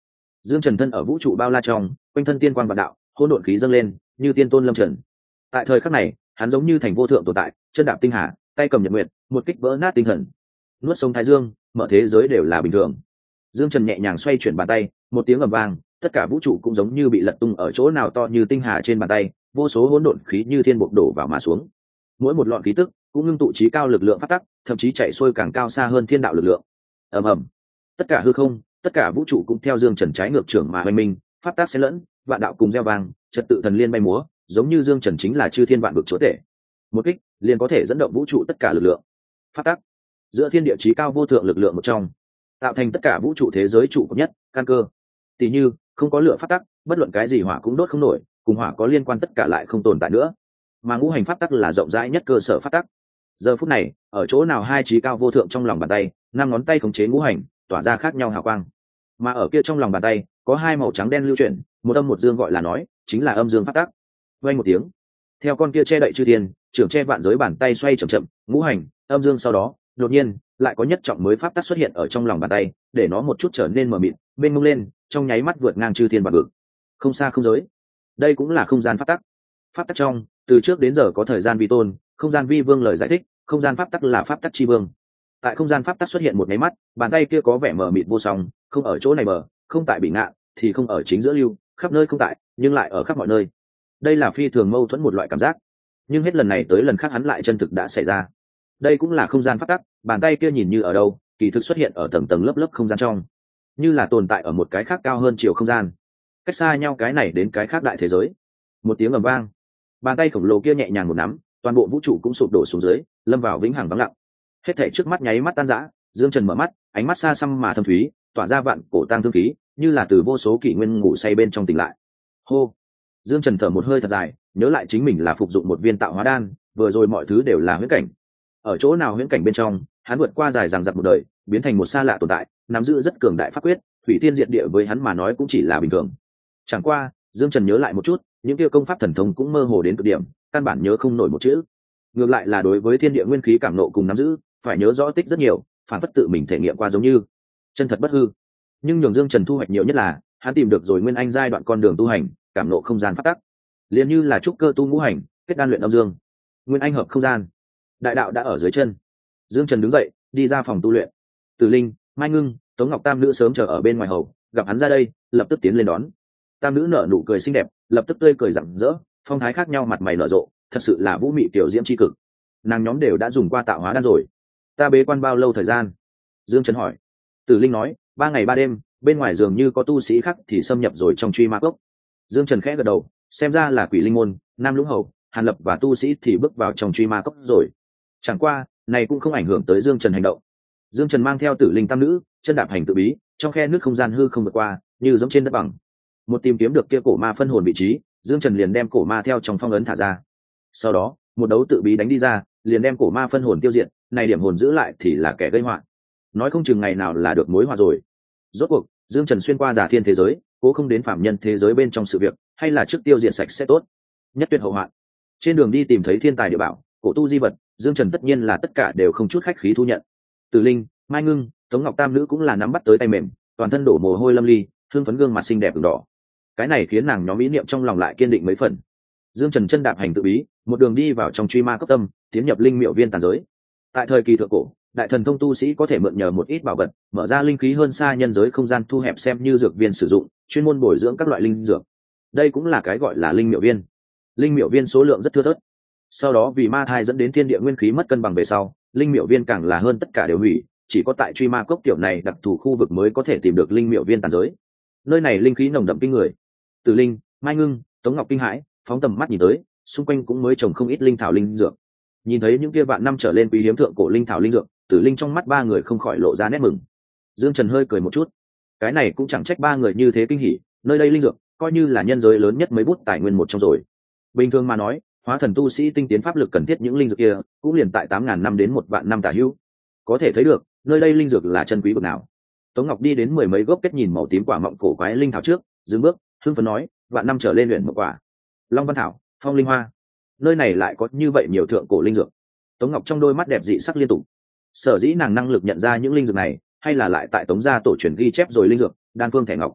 Dương Trần thân ở vũ trụ bao la trong, quanh thân tiên quang vạn đạo, hỗn độn khí dâng lên, như tiên tôn lâm trần. Tại thời khắc này, hắn giống như thành vô thượng tồn tại, chân đạp tinh hà, tay cầm nhật nguyệt, một kích vỡ nát tinh thần. Nuốt sông thái dương, mở thế giới đều là bình thường. Dương Trần nhẹ nhàng xoay chuyển bàn tay, một tiếng ầm vang, tất cả vũ trụ cũng giống như bị lật tung ở chỗ nào to như tinh hà trên bàn tay, vô số hỗn độn khí như thiên bộc đổ vào mà xuống. Mỗi một lọn khí tức cũng ngưng tụ trí cao lực lượng phát tắc, thậm chí chạy xuôi càng cao xa hơn thiên đạo lực lượng. Ầm ầm, tất cả hư không, tất cả vũ trụ cũng theo Dương Trần trái ngược trưởng mà hoành minh, pháp tác xen lẫn, vạn đạo cùng gieo vang, trật tự thần liên bay múa, giống như Dương Trần chính là chư thiên vạn vực chúa tể. Một kích liền có thể dẫn động vũ trụ tất cả lực lượng. Pháp tắc, giữa thiên địa chí cao vô thượng lực lượng một trong, tạo thành tất cả vũ trụ thế giới trụ cột nhất, căn cơ. Tỷ như không có lửa pháp tắc, bất luận cái gì hỏa cũng đốt không nổi, cùng hỏa có liên quan tất cả lại không tồn tại nữa. Mà ngũ hành pháp tắc là rộng rãi nhất cơ sở pháp tắc. Giờ phút này, ở chỗ nào hai chí cao vô thượng trong lòng bàn tay, năm ngón tay khống chế ngũ hành, tỏa ra khác nhau hào quang. Mà ở kia trong lòng bàn tay, có hai màu trắng đen lưu chuyển, một âm một dương gọi là nói, chính là âm dương pháp tắc. Vang một tiếng, theo con kia che đậy chư thiên, trưởng che vạn giới bàn tay xoay chậm chậm, ngũ hành, âm dương sau đó, đột nhiên lại có nhất trọng mới pháp tắc xuất hiện ở trong lòng bàn tay, để nó một chút trở nên mờ mịt, bên mông lên, trong nháy mắt vượt ngang chư thiên vạn vực. Không xa không giới, đây cũng là không gian pháp tắc. Pháp tắc trong, từ trước đến giờ có thời gian vi tôn, không gian vi vương lời giải thích, không gian pháp tắc là pháp tắc chi vương. Tại không gian pháp tắc xuất hiện một máy mắt, bàn tay kia có vẻ mờ mịt vô song, không ở chỗ này mờ, không tại bị ngạn, thì không ở chính giữa lưu, khắp nơi không tại, nhưng lại ở khắp mọi nơi. Đây là phi thường mâu thuẫn một loại cảm giác, nhưng hết lần này tới lần khác hắn lại chân thực đã xảy ra. Đây cũng là không gian pháp tắc, bàn tay kia nhìn như ở đâu, kỳ thực xuất hiện ở tầng tầng lớp lớp không gian trong, như là tồn tại ở một cái khác cao hơn chiều không gian, cách xa nhau cái này đến cái khác đại thế giới. Một tiếng ầm vang, bàn tay khổng lồ kia nhẹ nhàng một nắm, toàn bộ vũ trụ cũng sụp đổ xuống dưới, lâm vào vĩnh hằng vắng lặng. Hết thảy trước mắt nháy mắt tan rã. Dương Trần mở mắt, ánh mắt xa xăm mà thâm thúy, tỏa ra vạn cổ tang thương khí, như là từ vô số kỷ nguyên ngủ say bên trong tỉnh lại. Hô. Dương Trần thở một hơi thật dài, nhớ lại chính mình là phục dụng một viên tạo hóa đan, vừa rồi mọi thứ đều là huyễn cảnh. Ở chỗ nào huyễn cảnh bên trong, hắn vượt qua dài dằng dặc một đời, biến thành một xa lạ tồn tại, nắm giữ rất cường đại pháp quyết, thủy tiên diệt địa với hắn mà nói cũng chỉ là bình thường. Chẳng qua, Dương Trần nhớ lại một chút, những kia công pháp thần thông cũng mơ hồ đến cực điểm, căn bản nhớ không nổi một chữ. Ngược lại là đối với thiên địa nguyên khí cảm nộ cùng nắm giữ, phải nhớ rõ tích rất nhiều, phản phất tự mình thể nghiệm qua giống như chân thật bất hư. Nhưng nhường Dương Trần thu hoạch nhiều nhất là hắn tìm được rồi nguyên anh giai đoạn con đường tu hành, cảm nộ không gian pháp tắc, liền như là trúc cơ tu ngũ hành, kết đan luyện âm dương, nguyên anh hợp không gian, đại đạo đã ở dưới chân. Dương Trần đứng dậy, đi ra phòng tu luyện. Tử Linh, Mai Ngưng, Tống Ngọc tam nữ sớm chờ ở bên ngoài hầu, gặp hắn ra đây, lập tức tiến lên đón. Tam nữ nở nụ cười xinh đẹp, lập tức tươi cười rạng rỡ, phong thái khác nhau, mặt mày nở rộ, thật sự là vũ mị tiểu diễm chi cực. Nàng nhóm đều đã dùng qua tạo hóa đan rồi. Ta bế quan bao lâu thời gian? Dương Trần hỏi. Tử Linh nói, 3 ngày 3 đêm, bên ngoài dường như có tu sĩ khác thì xâm nhập rồi trong truy ma cốc. Dương Trần khẽ gật đầu, xem ra là Quỷ Linh môn, Nam Lũng Hầu, Hàn Lập và tu sĩ thì bước vào trong truy ma cốc rồi. Chẳng qua, này cũng không ảnh hưởng tới Dương Trần hành động. Dương Trần mang theo Tử Linh tam nữ, chân đạp hành tự bí, trong khe nước không gian hư không vượt qua, như giống trên đất bằng. Một tìm kiếm được kia cổ ma phân hồn vị trí, Dương Trần liền đem cổ ma theo trong phong ấn thả ra. Sau đó, một đấu tự bí đánh đi ra, liền đem cổ ma phân hồn tiêu diệt, này điểm hồn giữ lại thì là kẻ gây họa. Nói không chừng ngày nào là được mối họa rồi. Rốt cuộc, Dương Trần xuyên qua giả thiên thế giới, cố không đến phạm nhân thế giới bên trong sự việc, hay là trước tiêu diệt sạch sẽ tốt. Nhất tuyệt hậu hoạn. Trên đường đi tìm thấy thiên tài địa bảo, cổ tu di vật, Dương Trần tất nhiên là tất cả đều không chút khách khí thu nhận. Tử Linh, Mai Ngưng, Tống Ngọc tam nữ cũng là nắm bắt tới tay mềm, toàn thân đổ mồ hôi lâm ly, hương phấn gương mặt xinh đẹp ửng đỏ. Cái này khiến nàng nhóm ý niệm trong lòng lại kiên định mấy phần. Dương Trần chân đạp hành tự bí, một đường đi vào trong truy ma cốc tâm, tiến nhập linh miệu viên tàn giới. Tại thời kỳ thượng cổ, đại thần thông tu sĩ có thể mượn nhờ một ít bảo vật, mở ra linh khí hơn xa nhân giới không gian thu hẹp xem như dược viên sử dụng, chuyên môn bồi dưỡng các loại linh dược. Đây cũng là cái gọi là linh miệu viên. Linh miệu viên số lượng rất thưa thớt. Sau đó vì ma thai dẫn đến thiên địa nguyên khí mất cân bằng về sau, linh miệu viên càng là hơn tất cả đều hủy, chỉ có tại truy ma cốc tiểu này đặc thù khu vực mới có thể tìm được linh miệu viên tàn giới. Nơi này linh khí nồng đậm kinh người. Tử Linh, Mai Ngưng, Tống Ngọc kinh hãi, phóng tầm mắt nhìn tới, xung quanh cũng mới trồng không ít linh thảo linh dược. Nhìn thấy những kia vạn năm trở lên quý hiếm thượng cổ linh thảo linh dược, Tử Linh trong mắt ba người không khỏi lộ ra nét mừng. Dương Trần hơi cười một chút, cái này cũng chẳng trách ba người như thế kinh hỉ, nơi đây linh dược coi như là nhân giới lớn nhất mấy bút tài nguyên một trong rồi. Bình thường mà nói, hóa thần tu sĩ tinh tiến pháp lực cần thiết những linh dược kia cũng liền tại 8.000 năm đến 1.000 năm tả hữu. Có thể thấy được, nơi đây linh dược là chân quý bậc nào. Tống Ngọc đi đến 10 mấy gốc kết nhìn màu tím quả mọng cổ quái linh thảo trước, dừng bước, hưng phấn nói, vạn năm trở lên luyện một quả. Long Văn Thảo, Phong Linh Hoa, nơi này lại có như vậy nhiều thượng cổ linh dược. Tống Ngọc trong đôi mắt đẹp dị sắc liên tục. Sở dĩ nàng năng lực nhận ra những linh dược này, hay là lại tại Tống gia tổ truyền ghi chép rồi linh dược, đan phương thẻ ngọc.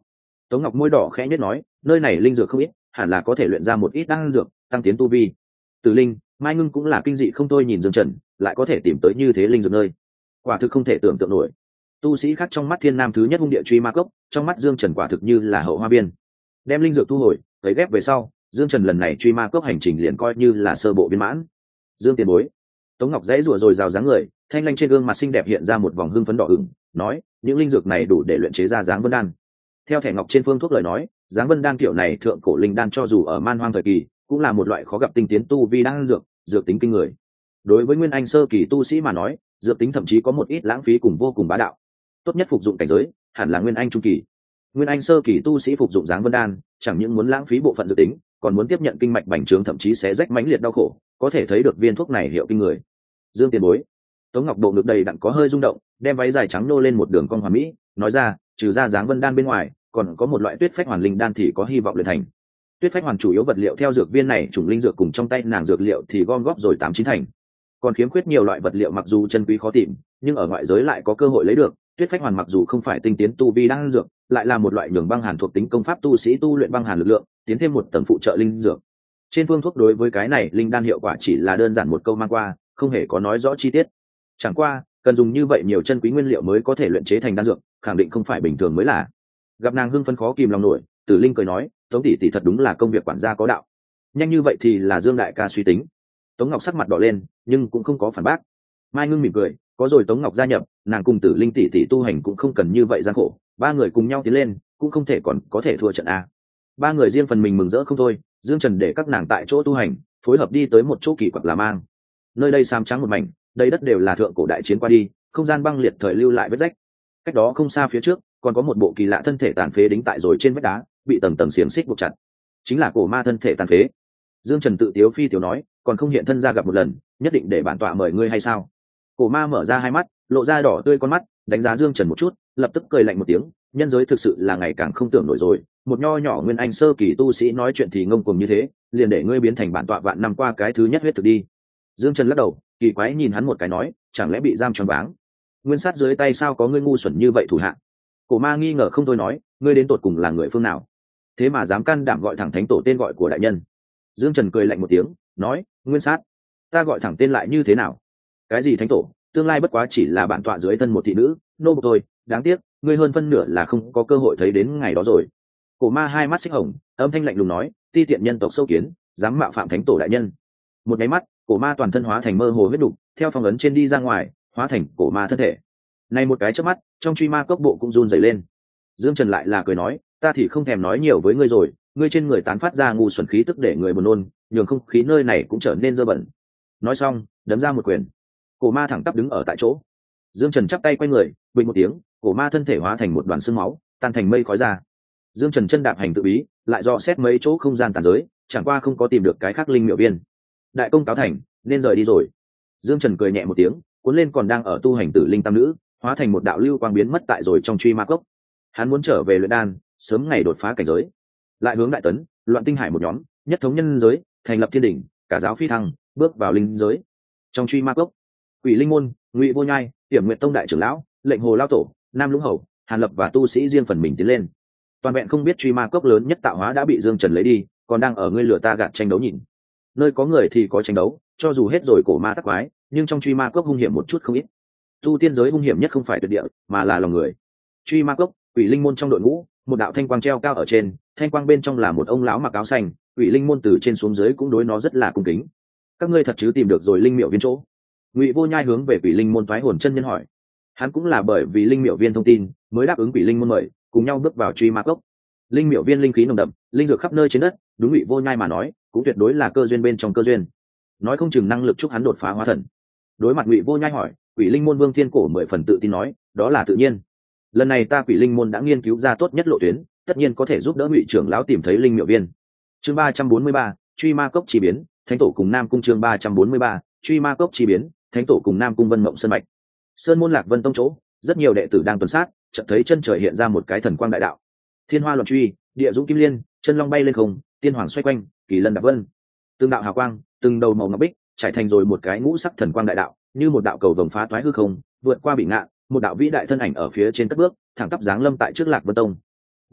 Tống Ngọc môi đỏ khẽ nhất nói, nơi này linh dược không ít, hẳn là có thể luyện ra một ít đan dược tăng tiến tu vi. Tử Linh, Mai Ngưng cũng là kinh dị không thôi, nhìn Dương Trần lại có thể tìm tới như thế linh dược nơi, quả thực không thể tưởng tượng nổi. Tu sĩ khác trong mắt thiên nam thứ nhất hung địa truy ma cốc, trong mắt Dương Trần quả thực như là hậu hoa biên. Đem linh dược thu hồi, lấy ghép về sau, Dương Trần lần này truy ma cốc hành trình liền coi như là sơ bộ viên mãn. Dương tiền bối. Tống Ngọc dãy rủa rồi rào dáng người, thanh lanh trên gương mặt xinh đẹp hiện ra một vòng hưng phấn đỏ ửng, nói, những linh dược này đủ để luyện chế ra dáng vân đan. Theo thẻ ngọc trên phương thuốc lời nói, dáng vân đan kiểu này thượng cổ linh đan cho dù ở man hoang thời kỳ, cũng là một loại khó gặp tinh tiến tu vi đan dược, dược tính kinh người. Đối với nguyên anh sơ kỳ tu sĩ mà nói, dược tính thậm chí có một ít lãng phí cùng vô cùng bá đạo. Tốt nhất phục dụng cảnh giới, hẳn là nguyên anh trung kỳ. Nguyên anh sơ kỳ tu sĩ phục dụng dáng vân đan, chẳng những muốn lãng phí bộ phận dược tính, còn muốn tiếp nhận kinh mạch bành trướng, thậm chí sẽ rách mãnh liệt đau khổ, có thể thấy được viên thuốc này hiệu kinh người. Dương tiền bối. Tống Ngọc bộ ngực đầy đặn có hơi rung động, đem váy dài trắng nô lên một đường cong hoàn mỹ, nói ra, trừ ra dáng vân đan bên ngoài, còn có một loại tuyết phách hoàn linh đan thì có hy vọng luyện thành. Tuyết phách hoàn chủ yếu vật liệu theo dược viên này chủng linh dược cùng trong tay nàng dược liệu thì gom góp rồi 8-9 thành. Còn khiếm khuyết nhiều loại vật liệu mặc dù chân quý khó tìm, nhưng ở ngoại giới lại có cơ hội lấy được. Tuyết phách hoàn mặc dù không phải tinh tiến tu vi đan dược, lại là một loại nhường băng hàn thuộc tính công pháp tu sĩ tu luyện băng hàn lực lượng, tiến thêm một tầng phụ trợ linh dược. Trên phương thuốc đối với cái này linh đan hiệu quả chỉ là đơn giản một câu mang qua, không hề có nói rõ chi tiết. Chẳng qua, cần dùng như vậy nhiều chân quý nguyên liệu mới có thể luyện chế thành đan dược, khẳng định không phải bình thường mới là. Gặp nàng hưng phấn khó kìm lòng nổi, Tử Linh cười nói, Tống tỷ tỷ thật đúng là công việc quản gia có đạo. Nhanh như vậy thì là Dương đại ca suy tính. Tống Ngọc sắc mặt đỏ lên, nhưng cũng không có phản bác. Mai Ngưng mỉm cười, có rồi Tống Ngọc gia nhập, nàng cùng Tử Linh tỷ tỷ tu hành cũng không cần như vậy gian khổ, ba người cùng nhau tiến lên, cũng không thể còn có thể thua trận a. Ba người riêng phần mình mừng rỡ không thôi, Dương Trần để các nàng tại chỗ tu hành, phối hợp đi tới một chỗ kỳ quặc là mang. Nơi đây xám trắng một mảnh, đây đất đều là thượng cổ đại chiến qua đi, không gian băng liệt thời lưu lại vết rách. Cách đó không xa phía trước, còn có một bộ kỳ lạ thân thể tàn phế đính tại rồi trên vách đá, bị tầng tầng xiềng xích buộc chặt. Chính là cổ ma thân thể tàn phế. Dương Trần tự tiếu phi tiểu nói, còn không hiện thân ra gặp một lần, nhất định để bản tọa mời ngươi hay sao? Cổ ma mở ra hai mắt, lộ ra đỏ tươi con mắt, đánh giá Dương Trần một chút, lập tức cười lạnh một tiếng, nhân giới thực sự là ngày càng không tưởng nổi rồi, một nho nhỏ nguyên anh sơ kỳ tu sĩ nói chuyện thì ngông cuồng như thế, liền để ngươi biến thành bản tọa vạn năm qua cái thứ nhất huyết thực đi. Dương Trần lắc đầu, kỳ quái nhìn hắn một cái nói, chẳng lẽ bị giam tròn váng? Nguyên sát dưới tay sao có ngươi ngu xuẩn như vậy thủ hạ? Cổ ma nghi ngờ không thôi nói, ngươi đến tột cùng là người phương nào? Thế mà dám can đảm gọi thẳng thánh tổ tên gọi của đại nhân? Dương Trần cười lạnh một tiếng, nói, Nguyên sát, ta gọi thẳng tên lại như thế nào? Cái gì thánh tổ, tương lai bất quá chỉ là bản tọa dưới thân một thị nữ, nô bộc thôi, đáng tiếc, ngươi hơn phân nửa là không có cơ hội thấy đến ngày đó rồi. Cổ ma hai mắt xích hồng, âm thanh lạnh lùng nói, ti tiện nhân tộc sâu kiến, dám mạo phạm thánh tổ đại nhân. Một cái mắt, cổ ma toàn thân hóa thành mơ hồ huyết đục, theo phong ấn trên đi ra ngoài, hóa thành cổ ma thân thể. Này một cái chớp mắt, trong truy ma cốc bộ cũng run rẩy lên. Dương Trần lại là cười nói, ta thì không thèm nói nhiều với ngươi rồi, ngươi trên người tán phát ra ngu xuẩn khí tức để người buồn nôn, nhường không khí nơi này cũng trở nên dơ bẩn. Nói xong, đấm ra một quyền. Cổ ma thẳng tắp đứng ở tại chỗ. Dương Trần chắp tay quay người, bình một tiếng, cổ ma thân thể hóa thành một đoàn xương máu, tan thành mây khói ra. Dương Trần chân đạp hành tự bí, lại dò xét mấy chỗ không gian tàn giới, chẳng qua không có tìm được cái khác linh miệu viên. Đại công cáo thành, nên rời đi rồi. Dương Trần cười nhẹ một tiếng, cuốn lên còn đang ở tu hành tử linh tam nữ, hóa thành một đạo lưu quang biến mất tại rồi trong truy ma cốc. Hắn muốn trở về luyện đan, sớm ngày đột phá cảnh giới. Lại hướng Đại Tấn, Loạn Tinh Hải một nhóm, nhất thống nhân giới, thành lập thiên đỉnh, cả giáo phi thăng, bước vào linh giới. Trong truy ma cốc, Quỷ Linh môn, Ngụy Vô Nhai, Tiểm Nguyệt tông đại trưởng lão, Lệnh Hồ lão tổ, Nam Lũng Hầu, Hàn Lập và tu sĩ riêng phần mình tiến lên. Toàn vẹn không biết truy ma cốc lớn nhất tạo hóa đã bị Dương Trần lấy đi, còn đang ở ngươi lửa ta gạt tranh đấu nhìn. Nơi có người thì có tranh đấu, cho dù hết rồi cổ ma tắc quái, nhưng trong truy ma cốc hung hiểm một chút không ít. Tu tiên giới hung hiểm nhất không phải tuyệt địa, mà là lòng người. Truy ma cốc, Quỷ Linh môn trong đội ngũ, một đạo thanh quang treo cao ở trên, thanh quang bên trong là một ông lão mặc áo xanh, Quỷ Linh môn từ trên xuống dưới cũng đối nó rất là cung kính. Các ngươi thật chứ tìm được rồi linh miệu viên chỗ? Ngụy Vô Nhai hướng về Quỷ Linh môn thoái hồn chân nhân hỏi. Hắn cũng là bởi vì linh miệu viên thông tin mới đáp ứng Quỷ Linh môn mời, cùng nhau bước vào truy ma cốc. Linh miệu viên linh khí nồng đậm, linh dược khắp nơi trên đất, đúng Ngụy Vô Nhai mà nói, cũng tuyệt đối là cơ duyên bên trong cơ duyên. Nói không chừng năng lực chúc hắn đột phá hóa thần. Đối mặt Ngụy Vô Nhai hỏi, Quỷ Linh môn Vương Thiên Cổ 10 phần tự tin nói, đó là tự nhiên. Lần này ta Quỷ Linh môn đã nghiên cứu ra tốt nhất lộ tuyến, tất nhiên có thể giúp đỡ Ngụy trưởng lão tìm thấy linh miệu viên. Chương 343, truy ma cốc chi biến, thánh tổ cùng Nam cung. Chương 343, truy ma cốc chi biến, thánh tổ cùng Nam cung. Vân Mộng Sơn Mạch, Sơn môn Lạc Vân tông chỗ, rất nhiều đệ tử đang tuần sát, chợt thấy chân trời hiện ra một cái thần quang đại đạo. Thiên hoa loạn truy, địa dũng kim liên, chân long bay lên không, tiên hoàng xoay quanh, kỳ lân đạp vân. Từng đạo hào quang, từng đầu màu ngọc bích, trải thành rồi một cái ngũ sắc thần quang đại đạo, như một đạo cầu vồng phá toái hư không, vượt qua bị ngạn, một đạo vĩ đại thân ảnh ở phía trên cất bước, thẳng tắp giáng lâm tại trước Lạc Vân tông.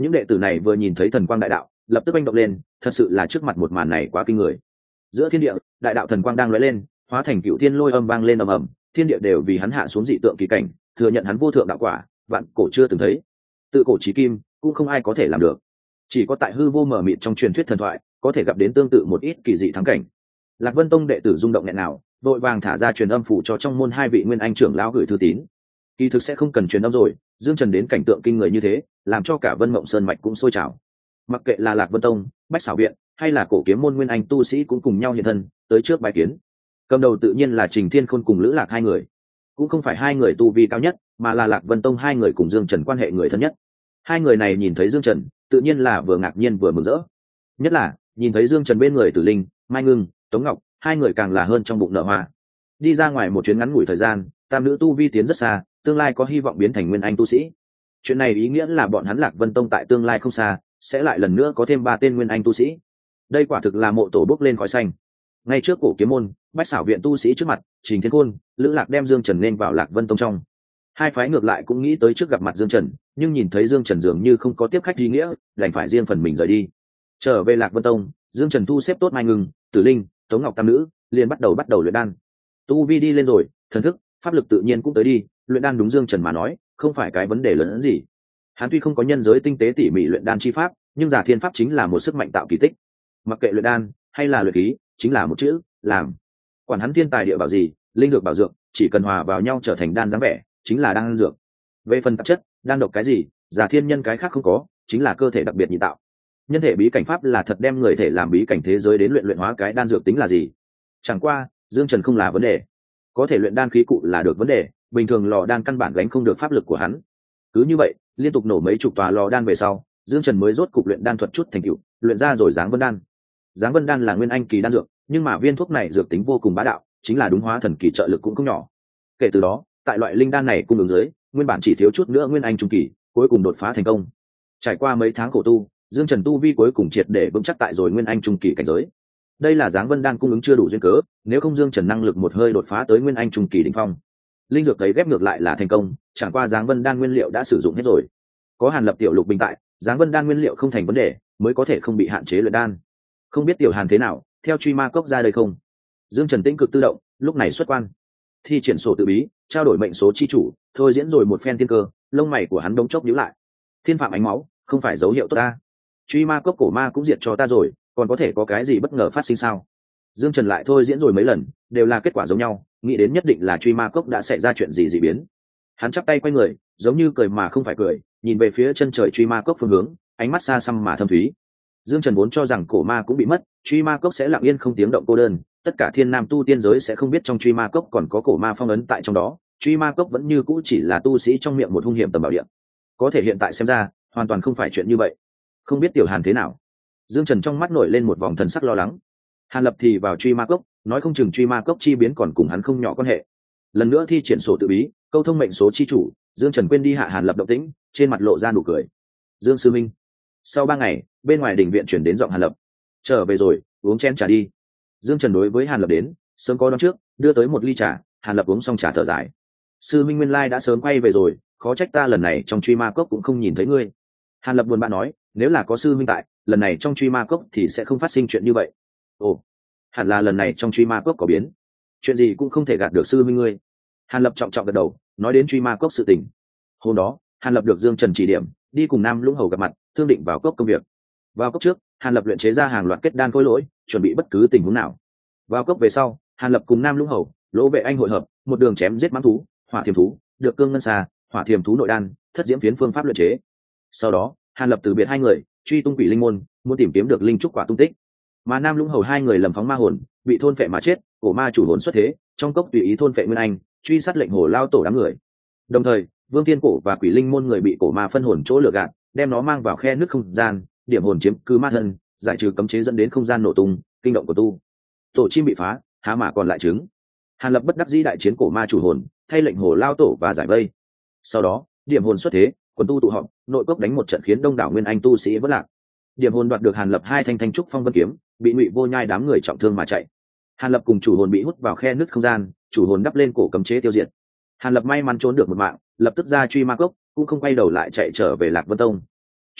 Những đệ tử này vừa nhìn thấy thần quang đại đạo lập tức oanh động lên, thật sự là trước mặt một màn này quá kinh người. Giữa thiên địa, đại đạo thần quang đang lóe lên, hóa thành cựu thiên lôi âm vang lên ầm ầm, thiên địa đều vì hắn hạ xuống dị tượng kỳ cảnh, thừa nhận hắn vô thượng đạo quả, vạn cổ chưa từng thấy. Tự cổ chí kim, cũng không ai có thể làm được. Chỉ có tại hư vô mở mịt trong truyền thuyết thần thoại, có thể gặp đến tương tự một ít kỳ dị thắng cảnh. Lạc Vân Tông đệ tử rung động nghẹn nào, vội vàng thả ra truyền âm phủ cho trong môn hai vị nguyên anh trưởng lão gửi thư tín. Kỳ thực sẽ không cần truyền âm rồi, Dương Trần đến cảnh tượng kinh người như thế, làm cho cả Vân Mộng Sơn mạch cũng sôi trào. Mặc kệ là Lạc Vân Tông, Bách Xảo viện, hay là cổ kiếm môn nguyên anh tu sĩ cũng cùng nhau hiện thân, tới trước bái kiến. Cầm đầu tự nhiên là Trình Thiên Khôn cùng Lữ Lạc hai người. Cũng không phải hai người tu vi cao nhất, mà là Lạc Vân Tông hai người cùng Dương Trần quan hệ người thân nhất. Hai người này nhìn thấy Dương Trần, tự nhiên là vừa ngạc nhiên vừa mừng rỡ. Nhất là nhìn thấy Dương Trần bên người Tử Linh, Mai Ngưng, Tống Ngọc, hai người càng là hơn trong bụng nở hoa. Đi ra ngoài một chuyến ngắn ngủi thời gian, tam nữ tu vi tiến rất xa, tương lai có hy vọng biến thành nguyên anh tu sĩ. Chuyện này ý nghĩa là bọn hắn Lạc Vân Tông tại tương lai không xa sẽ lại lần nữa có thêm 3 tên nguyên anh tu sĩ. Đây quả thực là mộ tổ bốc lên khói xanh. Ngay trước cổ kiếm môn, Bách Xảo viện tu sĩ trước mặt, Trình Thiên Khôn, Lữ Lạc đem Dương Trần nên vào Lạc Vân Tông trong. Hai phái ngược lại cũng nghĩ tới trước gặp mặt Dương Trần, nhưng nhìn thấy Dương Trần dường như không có tiếp khách ý nghĩa, đành phải riêng phần mình rời đi. Trở về Lạc Vân Tông, Dương Trần thu xếp tốt Mai Ngưng, Tử Linh, Tống Ngọc tam nữ, liền bắt đầu luyện đan. Tu vi đi lên rồi, thần thức, pháp lực tự nhiên cũng tới đi, luyện đan đúng Dương Trần mà nói, không phải cái vấn đề lớn hơn gì. Hắn tuy không có nhân giới tinh tế tỉ mỉ luyện đan chi pháp, nhưng Giả Thiên pháp chính là một sức mạnh tạo kỳ tích. Mặc kệ luyện đan hay là luyện khí, chính là một chữ, làm. Quản hắn thiên tài địa bảo gì, linh dược bảo dược, chỉ cần hòa vào nhau trở thành đan dáng vẻ, chính là đan dược. Về phần tạp chất, đan độc cái gì, Giả Thiên nhân cái khác không có, chính là cơ thể đặc biệt nhị tạo. Nhân thể bí cảnh pháp là thật đem người thể làm bí cảnh thế giới đến luyện hóa cái đan dược tính là gì? Chẳng qua, Dương Trần không là vấn đề, có thể luyện đan khí cụ là được vấn đề, bình thường lò đan căn bản gánh không được pháp lực của hắn. Cứ như vậy, liên tục nổ mấy chục tòa lò đan về sau, Dương Trần mới rốt cục luyện đan thuật chút thành tựu, luyện ra rồi Giáng Vân đan. Giáng Vân đan là nguyên anh kỳ đan dược, nhưng mà viên thuốc này dược tính vô cùng bá đạo, chính là đúng hóa thần kỳ trợ lực cũng không nhỏ. Kể từ đó, tại loại linh đan này cung ứng dưới, nguyên bản chỉ thiếu chút nữa nguyên anh trung kỳ, cuối cùng đột phá thành công. Trải qua mấy tháng khổ tu, Dương Trần tu vi cuối cùng triệt để vững chắc tại rồi nguyên anh trung kỳ cảnh giới. Đây là Giáng Vân đan cung ứng chưa đủ duyên cớ, nếu không Dương Trần năng lực một hơi đột phá tới nguyên anh trung kỳ đỉnh phong. Linh dược ấy ghép ngược lại là thành công, chẳng qua Giáng Vân đan nguyên liệu đã sử dụng hết rồi. Có Hàn Lập tiểu lục bình tại, Giáng Vân đan nguyên liệu không thành vấn đề, mới có thể không bị hạn chế luyện đan. Không biết tiểu Hàn thế nào, theo truy ma cốc ra đây không? Dương Trần tĩnh cực tự động, lúc này xuất quan. Thi triển sổ tự bí, trao đổi mệnh số chi chủ, thôi diễn rồi một phen thiên cơ, lông mày của hắn đống chốc nhíu lại. Thiên phạm ánh máu, không phải dấu hiệu tốt ta. Truy ma cốc cổ ma cũng diệt cho ta rồi, còn có thể có cái gì bất ngờ phát sinh sao? Dương Trần lại thôi diễn rồi mấy lần, đều là kết quả giống nhau, nghĩ đến nhất định là truy ma cốc đã xảy ra chuyện gì dị biến. Hắn chắp tay quay người, giống như cười mà không phải cười, nhìn về phía chân trời truy ma cốc phương hướng, ánh mắt xa xăm mà thâm thúy. Dương Trần vốn cho rằng cổ ma cũng bị mất, truy ma cốc sẽ lặng yên không tiếng động cô đơn, tất cả thiên nam tu tiên giới sẽ không biết trong truy ma cốc còn có cổ ma phong ấn tại trong đó, truy ma cốc vẫn như cũ chỉ là tu sĩ trong miệng một hung hiểm tầm bảo địa. Có thể hiện tại xem ra, hoàn toàn không phải chuyện như vậy. Không biết tiểu Hàn thế nào? Dương Trần trong mắt nổi lên một vòng thần sắc lo lắng. Hàn Lập thì vào truy ma cốc, nói không chừng truy ma cốc chi biến còn cùng hắn không nhỏ quan hệ. Lần nữa thi triển sổ tự bí, câu thông mệnh số chi chủ, Dương Trần quên đi hạ Hàn Lập động tĩnh, trên mặt lộ ra nụ cười. Dương sư minh. Sau 3 ngày, bên ngoài đình viện chuyển đến giọng Hàn Lập. Trở về rồi, uống chén trà đi. Dương Trần đối với Hàn Lập đến, sớm có đón trước, đưa tới một ly trà, Hàn Lập uống xong trà thở dài. Sư minh nguyên lai đã sớm quay về rồi, khó trách ta lần này trong truy ma cốc cũng không nhìn thấy ngươi. Hàn Lập buồn bã nói, nếu là có sư minh tại, lần này trong truy ma cốc thì sẽ không phát sinh chuyện như vậy. Ồ, hẳn là lần này trong truy ma cốc có biến, chuyện gì cũng không thể gạt được sư minh ngươi. Hàn Lập trọng trọng gật đầu, nói đến truy ma cốc sự tình. Hôm đó, Hàn Lập được Dương Trần chỉ điểm, đi cùng Nam Lũng Hầu gặp mặt, thương định vào cốc công việc. Vào cốc trước, Hàn Lập luyện chế ra hàng loạt kết đan khối lỗi, chuẩn bị bất cứ tình huống nào. Vào cốc về sau, Hàn Lập cùng Nam Lũng Hầu, Lỗ Vệ Anh hội hợp, một đường chém giết mãng thú, hỏa thiềm thú, được cương ngân xà, hỏa thiềm thú nội đan, thất diễm phiến phương pháp luyện chế. Sau đó, Hàn Lập từ biệt hai người, truy tung quỷ linh môn, muốn tìm kiếm được linh trúc quả tung tích. Mà Nam Lũng Hầu hai người lầm phóng ma hồn, bị thôn phệ mà chết, cổ ma chủ hồn xuất thế, trong cốc tùy ý thôn phệ nguyên anh, truy sát lệnh hồ lao tổ đám người. Đồng thời, Vương Thiên Cổ và quỷ linh môn người bị cổ ma phân hồn chỗ lừa gạt, đem nó mang vào khe nước không gian, điểm hồn chiếm cứ ma thân, giải trừ cấm chế dẫn đến không gian nổ tung, kinh động của tu. Tổ chim bị phá, há mà còn lại trứng. Hàn Lập bất đắc dĩ đại chiến cổ ma chủ hồn, thay lệnh hồ lao tổ và giải vây. Sau đó, điểm hồn xuất thế, quần tu tụ họp, nội cốc đánh một trận khiến đông đảo nguyên anh tu sĩ vỡ lạc. Điểm hồn đoạt được Hàn Lập 2 thanh thanh trúc phong vân kiếm, bị Ngụy Vô Nhai đám người trọng thương mà chạy. Hàn Lập cùng chủ hồn bị hút vào khe nứt không gian, chủ hồn đắp lên cổ cấm chế tiêu diệt. Hàn Lập may mắn trốn được một mạng, lập tức ra truy ma cốc, cũng không quay đầu lại chạy trở về Lạc Vân Tông.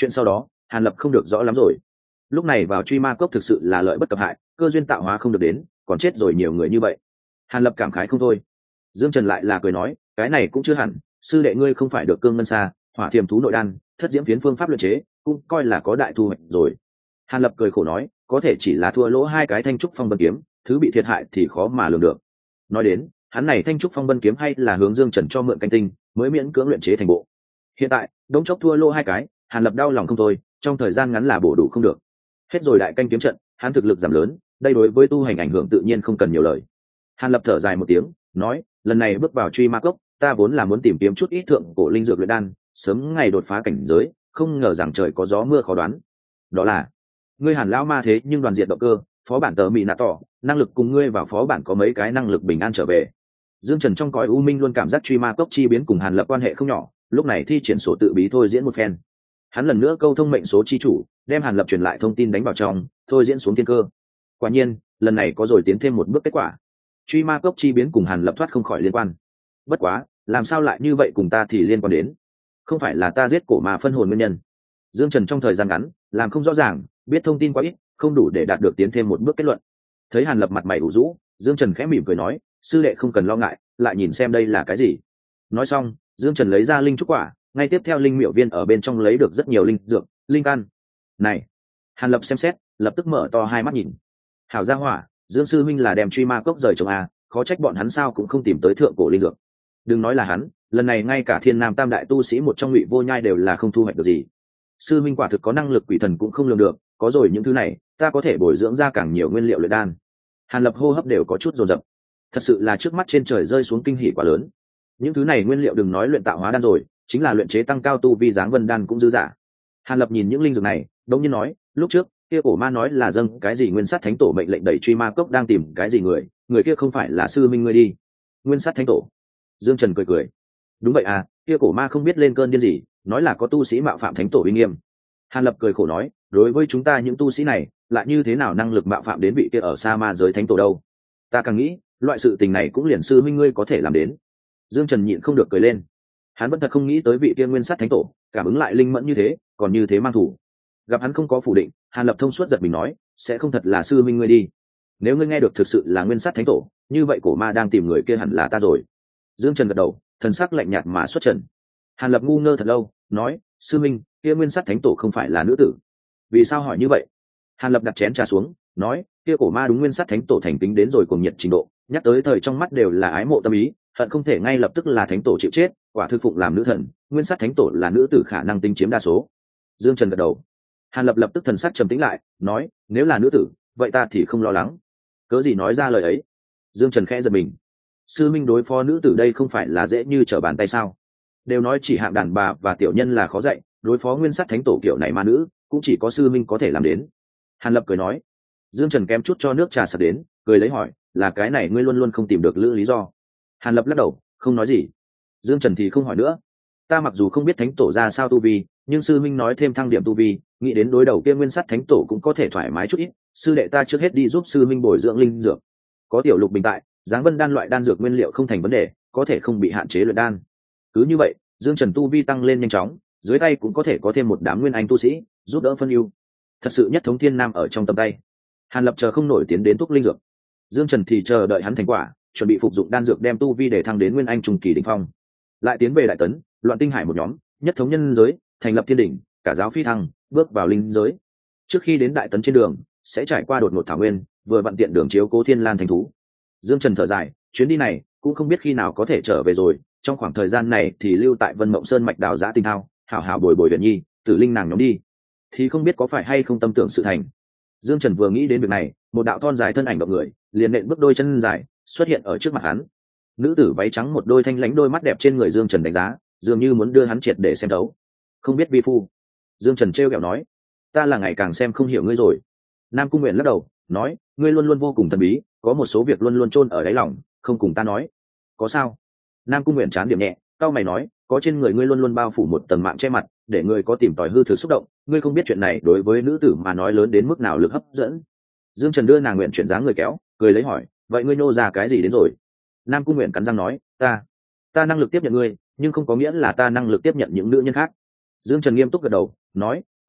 Chuyện sau đó Hàn Lập không được rõ lắm rồi. Lúc này vào truy ma cốc thực sự là lợi bất cập hại, cơ duyên tạo hóa không được đến, còn chết rồi nhiều người như vậy. Hàn Lập cảm khái không thôi. Dương Trần lại là cười nói, cái này cũng chưa hẳn, sư đệ ngươi không phải được cương ngân xa, hỏa thiềm thú nội đan, thất diễm phiến phương pháp luyện chế, cũng coi là có đại thu hoạch rồi. Hàn Lập cười khổ nói, có thể chỉ là thua lỗ 2 cái thanh trúc phong vân kiếm, thứ bị thiệt hại thì khó mà lường được. Nói đến, hắn này thanh trúc phong vân kiếm hay là hướng Dương Trần cho mượn canh tinh, mới miễn cưỡng luyện chế thành bộ. Hiện tại, đống chốc thua lỗ 2 cái, Hàn Lập đau lòng không thôi, trong thời gian ngắn là bổ đủ không được. Hết rồi đại canh kiếm trận, hắn thực lực giảm lớn, đây đối với tu hành ảnh hưởng tự nhiên không cần nhiều lời. Hàn Lập thở dài một tiếng, nói, lần này bước vào truy ma cốc, ta vốn là muốn tìm kiếm chút ít thượng cổ linh dược luyện đan, sớm ngày đột phá cảnh giới, không ngờ rằng trời có gió mưa khó đoán. Đó là, ngươi Hàn lão ma thế nhưng đoàn diệt động cơ, phó bản tờ mị nạ tỏ, năng lực cùng ngươi vào phó bản có mấy cái năng lực bình an trở về. Dương Trần trong cõi u minh luôn cảm giác truy ma cốc chi biến cùng Hàn Lập quan hệ không nhỏ, lúc này thi triển sổ tự bí thôi diễn một phen. Hắn lần nữa câu thông mệnh số chi chủ, đem Hàn Lập truyền lại thông tin đánh vào trong, thôi diễn xuống thiên cơ. Quả nhiên, lần này có rồi tiến thêm một bước kết quả. Truy ma cốc chi biến cùng Hàn Lập thoát không khỏi liên quan. Bất quá, làm sao lại như vậy cùng ta thì liên quan đến? Không phải là ta giết cổ ma phân hồn nguyên nhân. Dương Trần trong thời gian ngắn, làm không rõ ràng, biết thông tin quá ít, không đủ để đạt được tiến thêm một bước kết luận. Thấy Hàn Lập mặt mày ủ rũ, Dương Trần khẽ mỉm cười nói, sư đệ không cần lo ngại, lại nhìn xem đây là cái gì. Nói xong, Dương Trần lấy ra linh trúc quả, ngay tiếp theo linh miệu viên ở bên trong lấy được rất nhiều linh dược, linh căn. Này, Hàn Lập xem xét, lập tức mở to hai mắt nhìn. Hảo gia hỏa, Dương sư huynh là đem truy ma cốc rời trồng a, khó trách bọn hắn sao cũng không tìm tới thượng cổ linh dược. Đừng nói là hắn, lần này ngay cả Thiên Nam Tam đại tu sĩ một trong Ngụy Vô Nhai đều là không thu hoạch được gì. Sư huynh quả thực có năng lực quỷ thần cũng không lường được, có rồi những thứ này, ta có thể bồi dưỡng ra càng nhiều nguyên liệu luyện đan. Hàn Lập hô hấp đều có chút dồn dập. Thật sự là trước mắt trên trời rơi xuống kinh hỉ quá lớn. Những thứ này nguyên liệu đừng nói luyện tạo hóa đan rồi, chính là luyện chế tăng cao tu vi dáng vân đan cũng dư giả. Hàn Lập nhìn những linh dược này, đống nhiên nói, lúc trước kia cổ ma nói là dâng cái gì nguyên sát thánh tổ mệnh lệnh đẩy truy ma cốc đang tìm cái gì người kia không phải là sư minh ngươi đi. Nguyên sát thánh tổ. Dương Trần cười cười, đúng vậy à, kia cổ ma không biết lên cơn điên gì, nói là có tu sĩ mạo phạm thánh tổ uy nghiêm. Hàn Lập cười khổ nói, đối với chúng ta những tu sĩ này, lại như thế nào năng lực mạo phạm đến vị kia ở xa ma giới thánh tổ đâu? Ta càng nghĩ, loại sự tình này cũng liền sư minh ngươi có thể làm đến. Dương Trần nhịn không được cười lên. Hắn vẫn thật không nghĩ tới vị kia nguyên sát thánh tổ, cảm ứng lại linh mẫn như thế, còn như thế mang thủ. Gặp hắn không có phủ định, Hàn Lập thông suốt giật mình nói, sẽ không thật là sư minh ngươi đi. Nếu ngươi nghe được thực sự là nguyên sát thánh tổ, như vậy cổ ma đang tìm người kia hẳn là ta rồi. Dương Trần gật đầu, thần sắc lạnh nhạt mà xuất trần. Hàn Lập ngu ngơ thật lâu, nói, sư minh, kia nguyên sát thánh tổ không phải là nữ tử. Vì sao hỏi như vậy? Hàn Lập đặt chén trà xuống, nói, kia cổ ma đúng nguyên sát thánh tổ thành kính đến rồi cuồng nhiệt trình độ, nhắc tới thời trong mắt đều là ái mộ tâm ý, hận không thể ngay lập tức là thánh tổ chịu chết, quả thực phụng làm nữ thần, nguyên sát thánh tổ là nữ tử khả năng tính chiếm đa số. Dương Trần gật đầu. Hàn Lập lập tức thần sắc trầm tĩnh lại, nói, nếu là nữ tử, vậy ta thì không lo lắng. Cớ gì nói ra lời ấy? Dương Trần khẽ giật mình. Sư minh đối phó nữ tử đây không phải là dễ như trở bàn tay sao? Đều nói chỉ hạng đàn bà và tiểu nhân là khó dạy, đối phó nguyên sát thánh tổ kiểu này ma nữ, cũng chỉ có sư minh có thể làm đến. Hàn Lập cười nói. Dương Trần kém chút cho nước trà sặc đến, cười lấy hỏi, là cái này ngươi luôn luôn không tìm được lữ lý do? Hàn Lập lắc đầu, không nói gì. Dương Trần thì không hỏi nữa. Ta mặc dù không biết thánh tổ ra sao tu vi, nhưng sư minh nói thêm thăng điểm tu vi, nghĩ đến đối đầu kia nguyên sắt thánh tổ cũng có thể thoải mái chút ít. Sư đệ ta trước hết đi giúp sư minh bồi dưỡng linh dược. Có tiểu lục bình tại, dáng vân đan loại đan dược nguyên liệu không thành vấn đề, có thể không bị hạn chế luyện đan. Cứ như vậy, Dương Trần tu vi tăng lên nhanh chóng, dưới tay cũng có thể có thêm một đám nguyên anh tu sĩ giúp đỡ phân ưu. Thật sự nhất thống thiên nam ở trong tầm tay. Hàn Lập chờ không nổi tiến đến túc linh dược, Dương Trần thì chờ đợi hắn thành quả, chuẩn bị phục dụng đan dược đem tu vi để thăng đến nguyên anh trung kỳ đỉnh phong. Lại tiến về đại tấn, loạn tinh hải một nhóm, nhất thống nhân giới, thành lập thiên đỉnh, cả giáo phi thăng, bước vào linh giới. Trước khi đến đại tấn trên đường, sẽ trải qua đột ngột thảo nguyên, vừa vặn tiện đường chiếu cố thiên lan thành thú. Dương Trần thở dài, chuyến đi này cũng không biết khi nào có thể trở về rồi, trong khoảng thời gian này thì lưu tại Vân Mộng Sơn mạch đào giã tinh thao, hảo hảo bồi bồi Huyền Nhi, Tử Linh nàng nhóm đi, thì không biết có phải hay không tâm tưởng sự thành. Dương Trần vừa nghĩ đến việc này, một đạo thon dài thân ảnh động người, liền nện bước đôi chân dài xuất hiện ở trước mặt hắn. Nữ tử váy trắng một đôi thanh lãnh đôi mắt đẹp trên người Dương Trần đánh giá, dường như muốn đưa hắn triệt để xem đấu. Không biết vi phu. Dương Trần trêu ghẹo nói, ta là ngày càng xem không hiểu ngươi rồi. Nam Cung Nguyện lắc đầu, nói, ngươi luôn luôn vô cùng thần bí, có một số việc luôn luôn chôn ở đáy lòng, không cùng ta nói. Có sao? Nam Cung Nguyện chán điểm nhẹ, cau mày nói, có trên người ngươi luôn luôn bao phủ một tầng mạng che mặt, để người có tìm tòi hư thực xúc động, ngươi không biết chuyện này đối với nữ tử mà nói lớn đến mức nào lực hấp dẫn. Dương Trần đưa nàng Nguyện chuyển dáng người kéo, cười lấy hỏi, vậy ngươi nô ra cái gì đến rồi? Nam Cung Nguyện cắn răng nói, ta năng lực tiếp nhận ngươi, nhưng không có nghĩa là ta năng lực tiếp nhận những nữ nhân khác. Dương Trần nghiêm túc gật đầu, nói,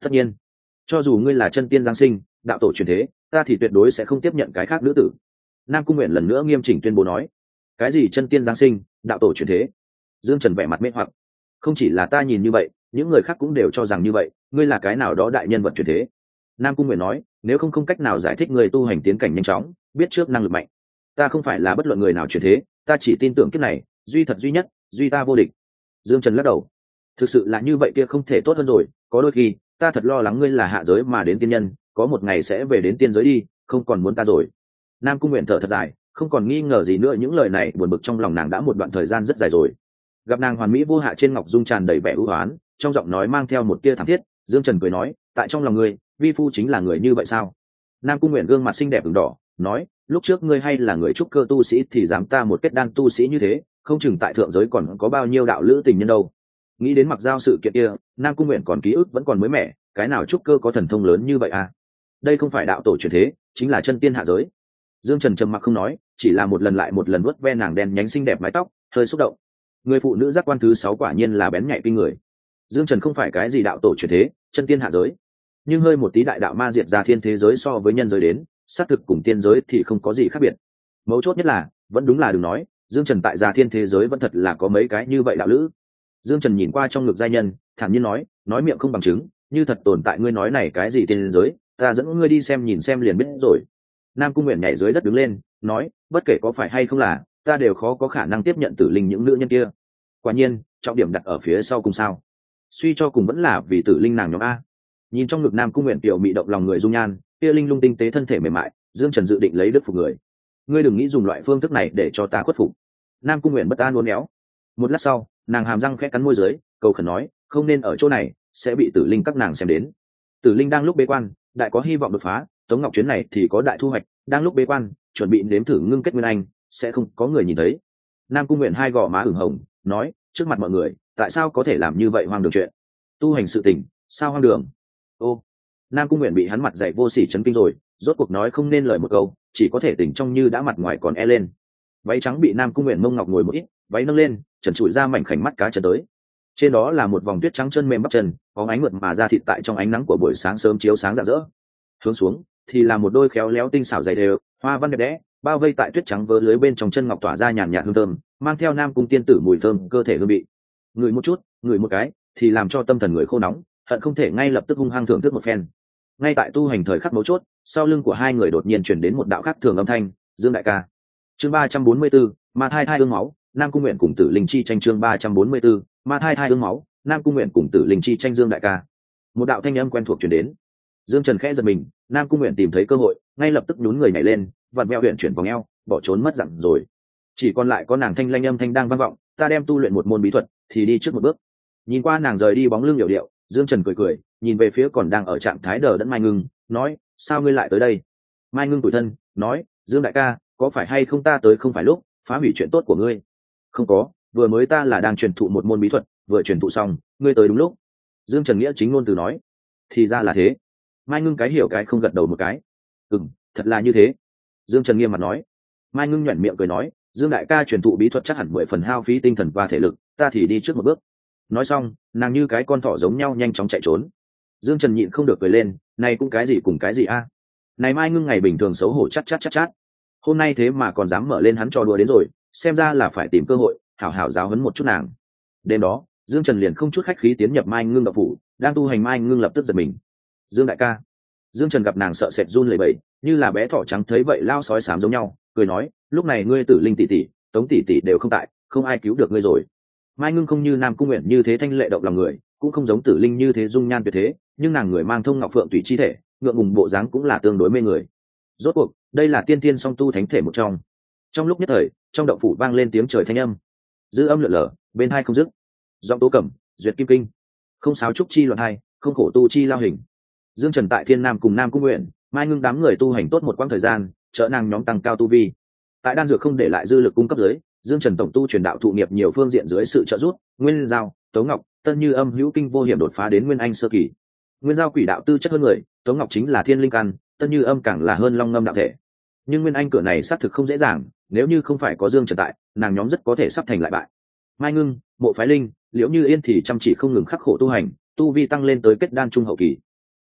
Tất nhiên, cho dù ngươi là chân tiên giáng sinh, đạo tổ truyền thế, ta thì tuyệt đối sẽ không tiếp nhận cái khác nữ tử. Nam Cung Nguyện lần nữa nghiêm chỉnh tuyên bố nói. Cái gì chân tiên giáng sinh, đạo tổ truyền thế? Dương Trần vẻ mặt mê hoặc. Không chỉ là ta nhìn như vậy, những người khác cũng đều cho rằng như vậy, ngươi là cái nào đó đại nhân vật truyền thế. Nam Cung Nguyện nói, nếu không cách nào giải thích người tu hành tiến cảnh nhanh chóng, biết trước năng lực mạnh. Ta không phải là bất luận người nào truyền thế, ta chỉ tin tưởng kiếp này, duy thật duy nhất, duy ta vô địch. Dương Trần lắc đầu. Thực sự là như vậy kia không thể tốt hơn rồi, có đôi khi ta thật lo lắng ngươi là hạ giới mà đến tiên nhân, có một ngày sẽ về đến tiên giới đi, không còn muốn ta rồi. Nam Cung Nguyện thở thật dài, không còn nghi ngờ gì nữa, những lời này buồn bực trong lòng nàng đã một đoạn thời gian rất dài rồi. Gặp nàng hoàn mỹ vô hạ trên ngọc dung tràn đầy vẻ ưu hoán, trong giọng nói mang theo một tia thảm thiết, Dương Trần cười nói, tại trong lòng ngươi, vi phu chính là người như vậy sao? Nam Cung Nguyện gương mặt xinh đẹp ửng đỏ, nói, lúc trước ngươi hay là người trúc cơ tu sĩ thì dám ta một kết đan tu sĩ như thế, không chừng tại thượng giới còn có bao nhiêu đạo lữ tình nhân đâu. Nghĩ đến mặc giao sự kiện kia, Nam Cung Nguyện còn ký ức vẫn còn mới mẻ, cái nào trúc cơ có thần thông lớn như vậy à? Đây không phải đạo tổ truyền thế, chính là chân tiên hạ giới. Dương Trần trầm mặc không nói, chỉ là một lần lại một lần vuốt ve nàng đen nhánh xinh đẹp mái tóc, hơi xúc động. Người phụ nữ giác quan thứ 6 quả nhiên là bén nhạy kinh người. Dương Trần không phải cái gì đạo tổ truyền thế, chân tiên hạ giới, nhưng hơi một tí đại đạo ma diệt ra thiên thế giới so với nhân giới đến, xác thực cùng tiên giới thì không có gì khác biệt. Mấu chốt nhất là, vẫn đúng là đừng nói, Dương Trần tại gia thiên thế giới vẫn thật là có mấy cái như vậy đạo lữ. Dương Trần nhìn qua trong ngực giai nhân, thản nhiên nói miệng không bằng chứng, như thật tồn tại ngươi nói này cái gì tiên giới, ta dẫn ngươi đi xem nhìn xem liền biết rồi. Nam Cung Nguyện nhảy dưới đất đứng lên, nói, bất kể có phải hay không là, ta đều khó có khả năng tiếp nhận Tử Linh những nữ nhân kia. Quả nhiên, trọng điểm đặt ở phía sau cùng sao? Suy cho cùng vẫn là vì Tử Linh nàng nhóm a. Nhìn trong ngực Nam Cung Nguyện tiểu mị động lòng người dung nhan, kia linh lung tinh tế thân thể mềm mại, Dương Trần dự định lấy đức phục người. Ngươi đừng nghĩ dùng loại phương thức này để cho ta khuất phục. Nam Cung Nguyện bất an uốn éo. Một lát sau, nàng hàm răng khẽ cắn môi dưới, cầu khẩn nói, không nên ở chỗ này, sẽ bị Tử Linh các nàng xem đến. Tử Linh đang lúc bế quan, đại có hy vọng đột phá, Tống Ngọc chuyến này thì có đại thu hoạch, đang lúc bế quan, chuẩn bị nếm thử ngưng kết nguyên anh, sẽ không có người nhìn thấy. Nam Cung Nguyện hai gò má ửng hồng, nói, trước mặt mọi người, tại sao có thể làm như vậy hoang đường chuyện? Tu hành sự tình, sao hoang đường? Ô, Nam Cung Nguyện bị hắn mặt dạy vô sỉ chấn kinh rồi, rốt cuộc nói không nên lời một câu, chỉ có thể tỉnh trong như đã mặt ngoài còn e lên. Váy trắng bị Nam Cung Nguyện mông ngọc ngồi một ít, váy nâng lên, trần trụi ra mảnh khảnh mắt cá chân tới. Trên đó là một vòng tuyết trắng chân mềm bắp chân, có ánh mượt mà ra thịt tại trong ánh nắng của buổi sáng sớm chiếu sáng rạng rỡ. Hướng xuống thì là một đôi khéo léo tinh xảo dày đều, hoa văn đẹp đẽ, bao vây tại tuyết trắng vớ lưới bên trong chân ngọc tỏa ra nhàn nhạt hương thơm, mang theo Nam Cung tiên tử mùi thơm cơ thể hương vị. Ngửi một chút, ngửi một cái, thì làm cho tâm thần người khô nóng, hận không thể ngay lập tức hung hăng thưởng thức một phen. Ngay tại tu hành thời khắc mấu chốt, sau lưng của hai người đột nhiên truyền đến một đạo khác thường âm thanh, Dương đại ca. Chương 344, ma thai thai ương máu, Nam Cung Nguyện cùng Tử Linh chi tranh. Chương 344, ma thai thai ương máu, Nam Cung Nguyện cùng Tử Linh chi tranh. Dương đại ca. Một đạo thanh âm quen thuộc truyền đến. Dương Trần khẽ giật mình, Nam Cung Nguyện tìm thấy cơ hội, ngay lập tức nhún người nhảy lên, vặn vẹo huyền chuyển vòng eo, bỏ trốn mất dặn rồi. Chỉ còn lại có nàng thanh lanh âm thanh đang vang vọng, ta đem tu luyện một môn bí thuật, thì đi trước một bước. Nhìn qua nàng rời đi bóng lưng hiểu điệu, Dương Trần cười cười, nhìn về phía còn đang ở trạng thái đờ đẫn Mai Ngưng, nói, sao ngươi lại tới đây? Mai Ngưng tủi thân, nói, Dương đại ca, có phải hay không ta tới không phải lúc, phá hủy chuyện tốt của ngươi? Không có, vừa mới ta là đang truyền thụ một môn bí thuật, vừa truyền thụ xong, ngươi tới đúng lúc. Dương Trần nghĩa chính ngôn từ nói, thì ra là thế. Mai Ngưng cái hiểu cái không gật đầu một cái. Thật là như thế. Dương Trần nghiêm mặt nói. Mai Ngưng nhoẻn miệng cười nói, Dương đại ca truyền thụ bí thuật chắc hẳn 10 phần hao phí tinh thần và thể lực, ta thì đi trước một bước. Nói xong, nàng như cái con thỏ giống nhau nhanh chóng chạy trốn. Dương Trần nhịn không được cười lên, này cũng cái gì cùng cái gì a? Này Mai Ngưng ngày bình thường xấu hổ chát. Hôm nay thế mà còn dám mở lên hắn trò đùa đến rồi, xem ra là phải tìm cơ hội, hảo hảo giáo huấn một chút nàng. Đêm đó, Dương Trần liền không chút khách khí tiến nhập Mai Ngưng động phủ, đang tu hành Mai Ngưng lập tức giật mình. Dương đại ca. Dương Trần gặp nàng sợ sệt run lẩy bẩy, như là bé thỏ trắng thấy vậy lao sói xám giống nhau, cười nói, lúc này ngươi Tử Linh tỷ tỷ, Tống tỷ tỷ đều không tại, không ai cứu được ngươi rồi. Mai Ngưng không như Nam Cung Nguyện như thế thanh lệ động lòng người, cũng không giống Tử Linh như thế dung nhan tuyệt thế, nhưng nàng người mang thông ngọc phượng tùy chi thể, ngượng ngùng bộ dáng cũng là tương đối mê người. Rốt cuộc, đây là tiên tiên song tu thánh thể một trong. Trong lúc nhất thời, trong động phủ vang lên tiếng trời thanh âm, dư âm lượn lờ, bên hai không dứt. Giọng tố cẩm, duyệt kim kinh, không sáo trúc chi loạn hai, không khổ tu chi lao hình. Dương Trần tại Thiên Nam cùng Nam Cung Nguyện, Mai Ngưng đám người tu hành tốt một quãng thời gian, trợ nàng nhóm tăng cao tu vi. Tại đan dược không để lại dư lực cung cấp dưới, Dương Trần tổng tu truyền đạo thụ nghiệp nhiều phương diện dưới sự trợ giúp, Nguyên Giao, Tống Ngọc, Tân Như Âm hữu kinh vô hiểm đột phá đến Nguyên Anh sơ kỳ. Nguyên Giao quỷ đạo tư chất hơn người, Tống Ngọc chính là thiên linh căn, Tân Như Âm càng là hơn long ngâm đạo thể. Nhưng Nguyên Anh cửa này xác thực không dễ dàng, nếu như không phải có Dương Trần tại, nàng nhóm rất có thể sắp thành lại bại. Mai Ngưng, Mộ Phái Linh, Liễu Như Yên thì chăm chỉ không ngừng khắc khổ tu hành, tu vi tăng lên tới kết đan trung hậu kỳ,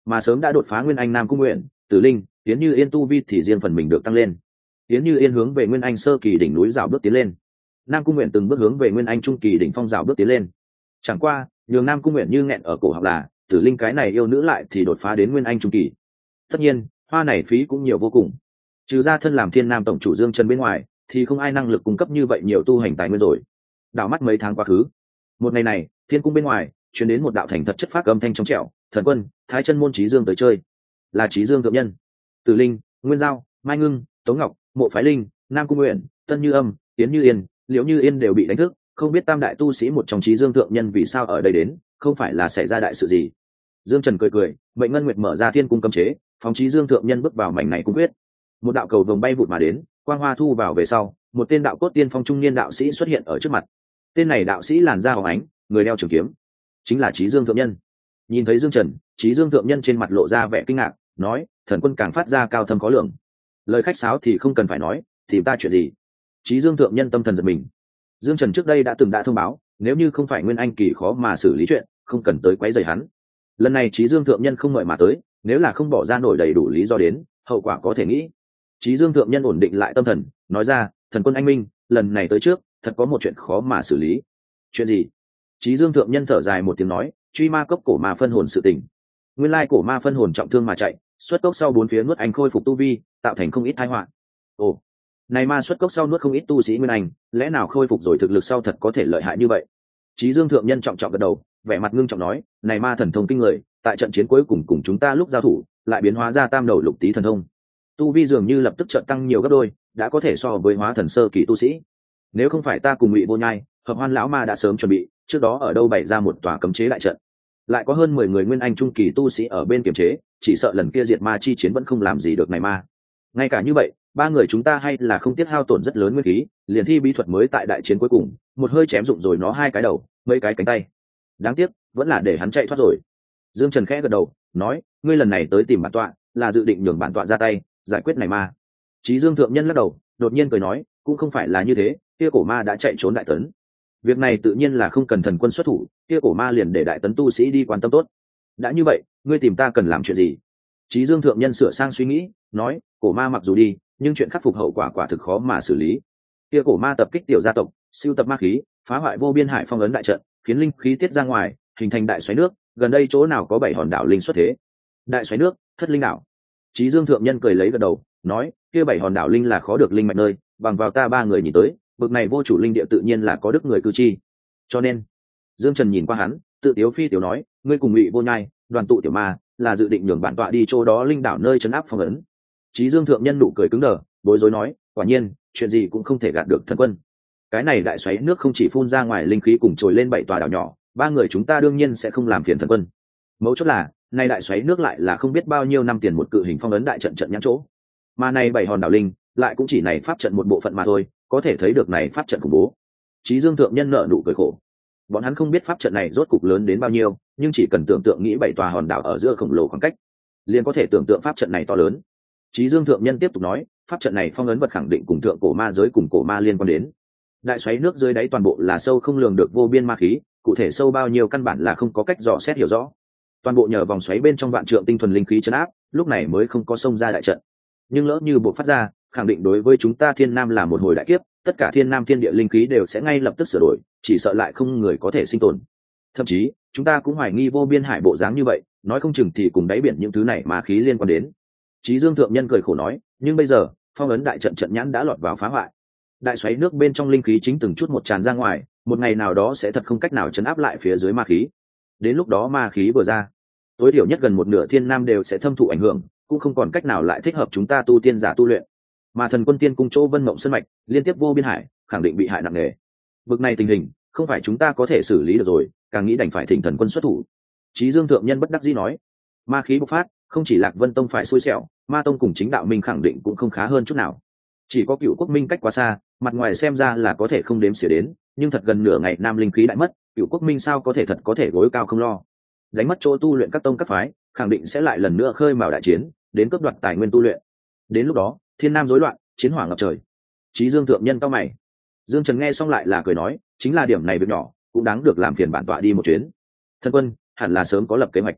mà sớm đã đột phá nguyên anh Nam Cung Nguyện, Tử Linh, Yến Như Yên tu vi thì riêng phần mình được tăng lên. Yến Như Yên hướng về nguyên anh sơ kỳ đỉnh núi dạo bước tiến lên, Nam Cung Nguyện từng bước hướng về nguyên anh trung kỳ đỉnh phong dạo bước tiến lên. Chẳng qua nhường Nam Cung Nguyện như nghẹn ở cổ họng là Tử Linh cái này yêu nữ lại thì đột phá đến nguyên anh trung kỳ. Tất nhiên hoa này phí cũng nhiều vô cùng, trừ ra thân làm Thiên Nam tổng chủ Dương Trần bên ngoài thì không ai năng lực cung cấp như vậy nhiều tu hành tài nguyên rồi. Đảo mắt mấy tháng quá khứ, một ngày này thiên cung bên ngoài truyền đến một đạo thành thật chất phác âm thanh trong trẻo: Thần Quân, Thái Chân môn Chí Dương tới chơi. Là Chí Dương thượng nhân. Tử Linh, Nguyên Giao, Mai Ngưng, Tống Ngọc, Mộ Phái Linh, Nam Cung Nguyện, Tân Như Âm, Tiến Như Yên, Liễu Như Yên đều bị đánh thức. Không biết tam đại tu sĩ một trong Chí Dương thượng nhân vì sao ở đây đến, không phải là xảy ra đại sự gì. Dương Trần cười cười, Mệnh Ngân Nguyệt mở ra thiên cung cấm chế, phóng Chí Dương thượng nhân bước vào mảnh này cung quyết. Một đạo cầu vồng bay vụt mà đến, quang hoa thu vào về sau, một tên đạo cốt tiên phong trung niên đạo sĩ xuất hiện ở trước mặt. Tên này đạo sĩ làn da hồng ánh, người đeo trường kiếm, chính là Chí Dương thượng nhân. Nhìn thấy Dương Trần, Chí Dương thượng nhân trên mặt lộ ra vẻ kinh ngạc, nói: Thần Quân càng phát ra cao thâm khó lường. Lời khách sáo thì không cần phải nói, tìm ta chuyện gì? Chí Dương thượng nhân tâm thần giật mình. Dương Trần trước đây đã thông báo, nếu như không phải nguyên anh kỳ khó mà xử lý chuyện, không cần tới quấy rầy hắn. Lần này Chí Dương thượng nhân không ngợi mà tới, nếu là không bỏ ra nổi đầy đủ lý do đến, hậu quả có thể nghĩ. Chí Dương thượng nhân ổn định lại tâm thần, nói ra: Thần Quân anh minh, lần này tới trước, thật có một chuyện khó mà xử lý. Chuyện gì? Chí Dương thượng nhân thở dài một tiếng nói: truy ma cốc cổ ma phân hồn sự tình. Nguyên lai cổ ma phân hồn trọng thương mà chạy, xuất cốc sau bốn phía nuốt anh khôi phục tu vi, tạo thành không ít tai họa. Ồ, này ma xuất cốc sau nuốt không ít tu sĩ nguyên anh, lẽ nào khôi phục rồi thực lực sau thật có thể lợi hại như vậy? Chí Dương thượng nhân trọng trọng gật đầu, vẻ mặt ngưng trọng nói: này ma thần thông kinh người, tại trận chiến cuối cùng cùng chúng ta lúc giao thủ, lại biến hóa ra tam đầu lục tý thần thông, tu vi dường như lập tức chợt tăng nhiều gấp đôi, đã có thể so với hóa thần sơ kỳ tu sĩ. Nếu không phải ta cùng Ngụy Vô Nhai, Hợp Hoan lão ma đã sớm chuẩn bị, trước đó ở đâu bày ra một tòa cấm chế đại trận, lại có hơn 10 người nguyên anh trung kỳ tu sĩ ở bên kiềm chế, chỉ sợ lần kia diệt ma chi chiến vẫn không làm gì được này ma. Ngay cả như vậy, ba người chúng ta hay là không tiếc hao tổn rất lớn nguyên khí, liền thi bí thuật mới tại đại chiến cuối cùng, một hơi chém dụng rồi nó hai cái đầu, mấy cái cánh tay. Đáng tiếc, vẫn là để hắn chạy thoát rồi. Dương Trần khẽ gật đầu, nói: ngươi lần này tới tìm bản tọa, là dự định nhường bản tọa ra tay giải quyết này ma? Chí Dương thượng nhân lắc đầu, đột nhiên cười nói: cũng không phải là như thế, kia cổ ma đã chạy trốn đại tấn. Việc này tự nhiên là không cần thần quân xuất thủ, kia cổ ma liền để đại tấn tu sĩ đi quan tâm tốt. Đã như vậy, ngươi tìm ta cần làm chuyện gì? Chí Dương thượng nhân sửa sang suy nghĩ, nói: cổ ma mặc dù đi, nhưng chuyện khắc phục hậu quả quả thực khó mà xử lý. Kia cổ ma tập kích tiểu gia tộc, siêu tập ma khí, phá hoại vô biên hải phong ấn đại trận, khiến linh khí tiết ra ngoài, hình thành đại xoáy nước. Gần đây chỗ nào có 7 hòn đảo linh xuất thế? Đại xoáy nước, Thất Linh đảo. Chí Dương thượng nhân cười lấy gật đầu, nói: kia 7 hòn đảo linh là khó được linh mạch nơi, bằng vào ta ba người nhìn tới, bực này vô chủ linh địa tự nhiên là có đức người cư chi. Cho nên, Dương Trần nhìn qua hắn, tự tiếu phi tiểu nói: ngươi cùng Ngụy Vô Nhai, đoàn tụ tiểu ma, là dự định nhường bản tọa đi chỗ đó linh đảo nơi trấn áp phong ấn. Chí Dương thượng nhân nụ cười cứng đờ, bối rối nói: quả nhiên, chuyện gì cũng không thể gạt được thần quân. Cái này đại xoáy nước không chỉ phun ra ngoài linh khí cùng trồi lên 7 tòa đảo nhỏ, ba người chúng ta đương nhiên sẽ không làm phiền thần quân. Mấu chốt là, nay đại xoáy nước lại là không biết bao nhiêu năm tiền một cự hình phong ấn đại trận trận nhãn chỗ, mà này 7 hòn đảo linh lại cũng chỉ này pháp trận một bộ phận mà thôi, có thể thấy được này pháp trận khủng bố. Chí Dương thượng nhân nở nụ cười khổ. Bọn hắn không biết pháp trận này rốt cục lớn đến bao nhiêu, nhưng chỉ cần tưởng tượng nghĩ 7 tòa hòn đảo ở giữa khổng lồ khoảng cách, liền có thể tưởng tượng pháp trận này to lớn. Chí Dương thượng nhân tiếp tục nói: pháp trận này phong ấn vật khẳng định cùng thượng cổ ma giới cùng cổ ma liên quan đến. Đại xoáy nước dưới đáy toàn bộ là sâu không lường được vô biên ma khí, cụ thể sâu bao nhiêu căn bản là không có cách dò xét hiểu rõ. Toàn bộ nhờ vòng xoáy bên trong vạn trượng tinh thuần linh khí trấn áp, lúc này mới không có xông ra đại trận. Nhưng lỡ như buộc phát ra, khẳng định đối với chúng ta Thiên Nam là một hồi đại kiếp, tất cả Thiên Nam thiên địa linh khí đều sẽ ngay lập tức sửa đổi, chỉ sợ lại không người có thể sinh tồn. Thậm chí, chúng ta cũng hoài nghi vô biên hải bộ dáng như vậy, nói không chừng thì cùng đáy biển những thứ này mà khí liên quan đến. Chí Dương thượng nhân cười khổ nói: nhưng bây giờ, phong ấn đại trận trận nhãn đã lọt vào phá hoại. Đại xoáy nước bên trong linh khí chính từng chút một tràn ra ngoài, một ngày nào đó sẽ thật không cách nào trấn áp lại phía dưới ma khí. Đến lúc đó ma khí vừa ra, tối thiểu nhất gần một nửa Thiên Nam đều sẽ thâm thụ ảnh hưởng, cũng không còn cách nào lại thích hợp chúng ta tu tiên giả tu luyện. Mà thần quân tiên cung chỗ Vân Mộng Sơn mạch liên tiếp vô biên hải, khẳng định bị hại nặng nề. Vực này tình hình, không phải chúng ta có thể xử lý được rồi, càng nghĩ đành phải thỉnh thần quân xuất thủ. Chí Dương thượng nhân bất đắc dĩ nói: ma khí bộc phát, không chỉ Lạc Vân tông phải xui xẻo, ma tông cùng chính đạo minh khẳng định cũng không khá hơn chút nào. Chỉ có Cựu Quốc minh cách quá xa, mặt ngoài xem ra là có thể không đếm xỉa đến, nhưng thật gần nửa ngày nam linh khí đại mất, Cựu Quốc minh sao có thể thật có thể gối cao không lo. Đánh mất chỗ tu luyện các tông các phái, khẳng định sẽ lại lần nữa khơi mào đại chiến, đến cướp đoạt tài nguyên tu luyện. Đến lúc đó, Thiên Nam rối loạn, chiến hỏa ngập trời. Chí Dương thượng nhân cao mày. Dương Trần nghe xong lại là cười nói: chính là điểm này việc nhỏ, cũng đáng được làm phiền bản tọa đi một chuyến. Thân quân hẳn là sớm có lập kế hoạch.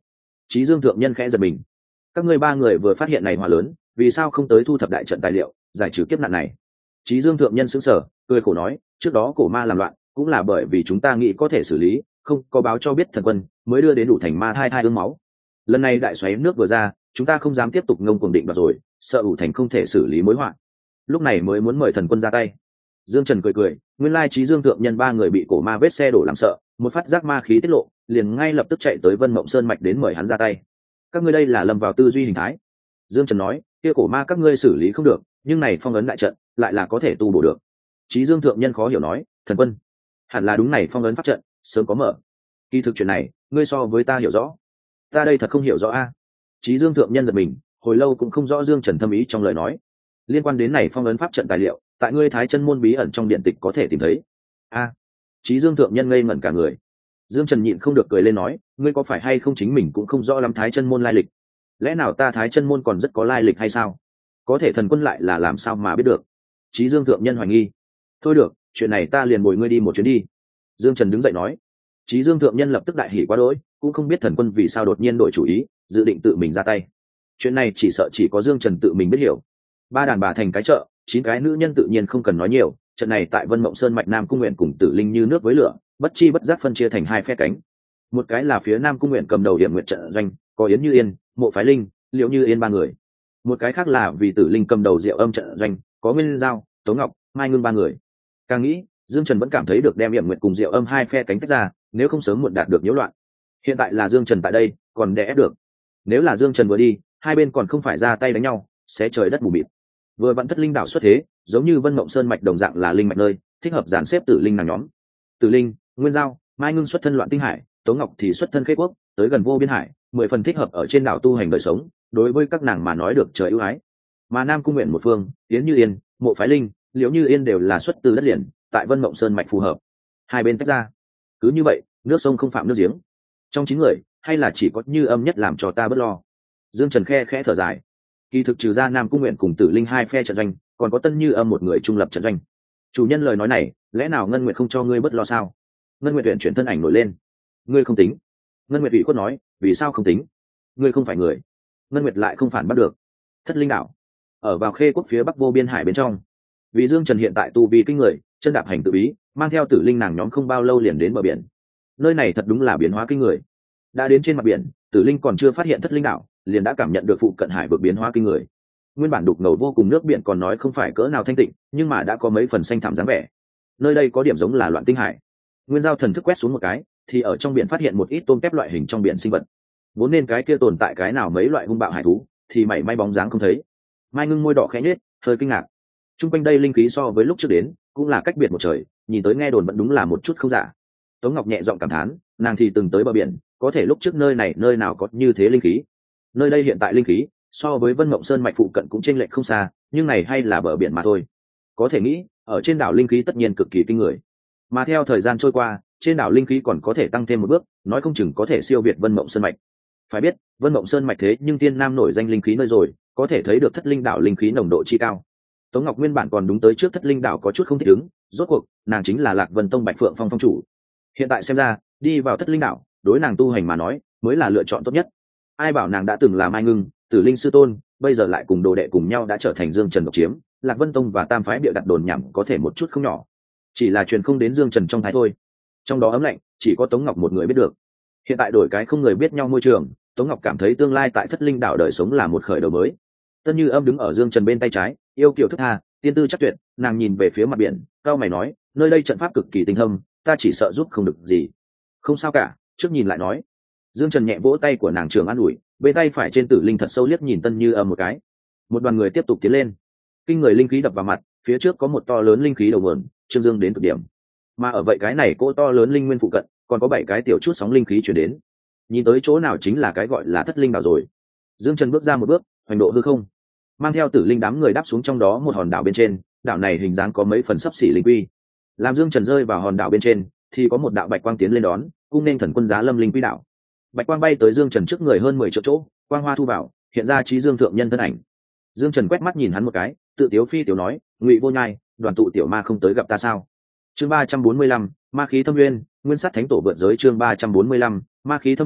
Chí Dương thượng nhân khẽ giật mình. Các ngươi ba người vừa phát hiện này hỏa lớn, vì sao không tới thu thập đại trận tài liệu, giải trừ kiếp nạn này? Chí Dương thượng nhân sững sờ, cười khổ nói, trước đó cổ ma làm loạn, cũng là bởi vì chúng ta nghĩ có thể xử lý, không có báo cho biết thần quân, mới đưa đến đủ thành ma thai ương máu. Lần này đại xoáy nước vừa ra, chúng ta không dám tiếp tục ngông cuồng định đoạt rồi, sợ ủ thành không thể xử lý mối họa, lúc này mới muốn mời thần quân ra tay. Dương Trần cười cười, nguyên lai Chí Dương thượng nhân ba người bị cổ ma vết xe đổ làm sợ, một phát giác ma khí tiết lộ, liền ngay lập tức chạy tới Vân Mộng Sơn mạch đến mời hắn ra tay. Các ngươi đây là lâm vào tư duy hình thái. Dương Trần nói, kia cổ ma các ngươi xử lý không được, nhưng này phong ấn đại trận lại là có thể tu bổ được. Chí Dương thượng nhân khó hiểu nói, thần quân, hẳn là đúng này phong ấn pháp trận sớm có mở. Kỳ thực chuyện này, ngươi so với ta hiểu rõ, ta đây thật không hiểu rõ a. Chí Dương thượng nhân giật mình, hồi lâu cũng không rõ Dương Trần thâm ý trong lời nói. Liên quan đến này phong ấn pháp trận tài liệu, tại ngươi Thái Chân môn bí ẩn trong điện tịch có thể tìm thấy. A. Chí Dương thượng nhân ngây ngẩn cả người. Dương Trần nhịn không được cười lên nói, ngươi có phải hay không chính mình cũng không rõ lắm Thái Chân môn lai lịch? Lẽ nào ta Thái Chân môn còn rất có lai lịch hay sao? Có thể thần quân lại là làm sao mà biết được? Chí Dương thượng nhân hoài nghi. Thôi được, chuyện này ta liền bồi ngươi đi một chuyến đi. Dương Trần đứng dậy nói. Chí Dương thượng nhân lập tức đại hỉ quá đỗi, cũng không biết thần quân vì sao đột nhiên đổi chủ ý, dự định tự mình ra tay. Chuyện này chỉ sợ chỉ có Dương Trần tự mình biết hiểu. Ba đàn bà thành cái chợ, 9 cái nữ nhân tự nhiên không cần nói nhiều. Trận này tại Vân Mộng Sơn mạch Nam Cung Nguyện cùng Tử Linh như nước với lửa, bất chi bất giác phân chia thành hai phe cánh. Một cái là phía Nam Cung Nguyện cầm đầu điểm nguyện trận doanh, có Yến Như Yên, Mộ Phái Linh, Liễu Như Yên ba người. Một cái khác là vì Tử Linh cầm đầu Diệu Âm trận doanh, có Nguyên Giao, Tố Ngọc, Mai Ngưng ba người. Càng nghĩ, Dương Trần vẫn cảm thấy được đem Yểm Nguyệt cùng Diệu Âm hai phe cánh tách ra, nếu không sớm muộn đạt được nhiễu loạn. Hiện tại là Dương Trần tại đây, còn đè ép được. Nếu là Dương Trần vừa đi, hai bên còn không phải ra tay đánh nhau, sẽ trời đất mù mịt. Vừa vặn Thất Linh đảo xuất thế, giống như Vân Mộng Sơn mạch đồng dạng là linh mạch nơi, thích hợp dàn xếp Tử Linh nàng nhóm. Tử Linh, Nguyên Giao, Mai Ngưng xuất thân Loạn Tinh Hải, Tố Ngọc thì xuất thân Khê Quốc, tới gần Vô Biên Hải, 10 phần thích hợp ở trên đảo tu hành đời sống, đối với các nàng mà nói được trời ưu ái. Mà Nam Cung Nguyện một phương, Yến Như Yên, Mộ Phái Linh, Liễu Như Yên đều là xuất từ đất liền, tại Vân Mộng Sơn mạch phù hợp. Hai bên tách ra, cứ như vậy, nước sông không phạm nước giếng. Trong 9 người, hay là chỉ có Như Âm nhất làm cho ta bớt lo. Dương Trần khẽ thở dài. Kỳ thực trừ ra Nam Cung Nguyện cùng Tử Linh hai phe trận doanh, còn có Tân Như Âm một người trung lập trận doanh. Chủ nhân lời nói này, lẽ nào Ngân Nguyệt không cho ngươi bớt lo sao? Ngân Nguyệt uyển chuyển thân ảnh nổi lên. Ngươi không tính. Ngân Nguyệt ủy khuất nói, vì sao không tính? Ngươi không phải người. Ngân Nguyệt lại không phản bắt được. Thất Linh đảo ở vào Khê Quốc phía bắc Vô Biên Hải bên trong. Vì Dương Trần hiện tại tu vi kinh người, chân đạp hành tự bí, mang theo Tử Linh nàng nhóm không bao lâu liền đến bờ biển. Nơi này thật đúng là biến hóa kinh người. Đã đến trên mặt biển, Tử Linh còn chưa phát hiện Thất Linh đảo, liền đã cảm nhận được phụ cận hải vực biến hóa kinh người. Nguyên bản đục ngầu vô cùng nước biển còn nói không phải cỡ nào thanh tịnh, nhưng mà đã có mấy phần xanh thẳm dáng vẻ. Nơi đây có điểm giống là Loạn Tinh Hải. Nguyên Giao thần thức quét xuống một cái, thì ở trong biển phát hiện một ít tôm tép loại hình trong biển sinh vật. Vốn nên cái kia tồn tại cái nào mấy loại hung bạo hải thú, thì mảy may bóng dáng không thấy. Mai Ngưng môi đỏ khẽ nhếch, hơi kinh ngạc. Trung quanh đây linh khí so với lúc trước đến, cũng là cách biệt một trời, nhìn tới nghe đồn vẫn đúng là một chút không giả. Tống Ngọc nhẹ giọng cảm thán, nàng thì từng tới bờ biển, có thể lúc trước nơi này nơi nào có như thế linh khí. Nơi đây hiện tại linh khí so với Vân Mộng Sơn mạch phụ cận cũng chênh lệch không xa, nhưng này hay là bờ biển mà thôi. Có thể nghĩ, ở trên đảo linh khí tất nhiên cực kỳ kinh người. Mà theo thời gian trôi qua, trên đảo linh khí còn có thể tăng thêm một bước, nói không chừng có thể siêu việt Vân Mộng Sơn mạch. Phải biết, Vân Mộng Sơn mạch thế nhưng Tiên Nam nổi danh linh khí nơi rồi, có thể thấy được Thất Linh đảo linh khí nồng độ chi cao. Tống Ngọc nguyên bản còn đúng tới trước Thất Linh đảo có chút không thích ứng, rốt cuộc, nàng chính là Lạc Vân Tông Bạch Phượng Phong phong chủ. Hiện tại xem ra, đi vào Thất Linh đảo, đối nàng tu hành mà nói, mới là lựa chọn tốt nhất. Ai bảo nàng đã từng là Mai Ngưng, Tử Linh sư tôn, bây giờ lại cùng đồ đệ cùng nhau đã trở thành Dương Trần độc chiếm, Lạc Vân Tông và Tam phái bịa đặt đồn nhảm có thể một chút không nhỏ, chỉ là truyền không đến Dương Trần trong thái thôi. Trong đó ấm lạnh, chỉ có Tống Ngọc một người biết được. Hiện tại đổi cái không người biết nhau môi trường, Tống Ngọc cảm thấy tương lai tại Thất Linh đảo đời sống là một khởi đầu mới. Tân Như Âm đứng ở Dương Trần bên tay trái, yêu kiều thức tha, tiên tư chắc tuyệt, nàng nhìn về phía mặt biển, cao mày nói, nơi đây trận pháp cực kỳ tinh thâm, ta chỉ sợ giúp không được gì. Không sao cả, trước nhìn lại nói. Dương Trần nhẹ vỗ tay của nàng trường an ủi, bên tay phải trên Tử Linh thật sâu liếc nhìn Tân Như Âm một cái. Một đoàn người tiếp tục tiến lên. Kinh người linh khí đập vào mặt, phía trước có một to lớn linh khí đầu nguồn, trương dương đến cực điểm. Mà ở vậy cái này cỗ to lớn linh nguyên phụ cận, còn có 7 cái tiểu chút sóng linh khí truyền đến. Nhìn tới chỗ nào chính là cái gọi là Thất Linh đảo rồi. Dương Trần bước ra một bước, hoành độ hư không, mang theo Tử Linh đám người đáp xuống trong đó một hòn đảo bên trên. Đảo này hình dáng có mấy phần sấp xỉ linh quy. Làm Dương Trần rơi vào hòn đảo bên trên, thì có một đạo bạch quang tiến lên đón, cung nên thần quân giá lâm linh quy đảo. Bạch quang bay tới Dương Trần trước người hơn 10 triệu chỗ, quang hoa thu vào, hiện ra Chí Dương thượng nhân thân ảnh. Dương Trần quét mắt nhìn hắn một cái, tự tiếu phi tiểu nói, Ngụy Vô Nhai, đoàn tụ tiểu ma không tới gặp ta sao? Chương 345, ma khí thâm nguyên, nguyên sát thánh tổ vượt giới chương 345, ma khí thâm nguyên,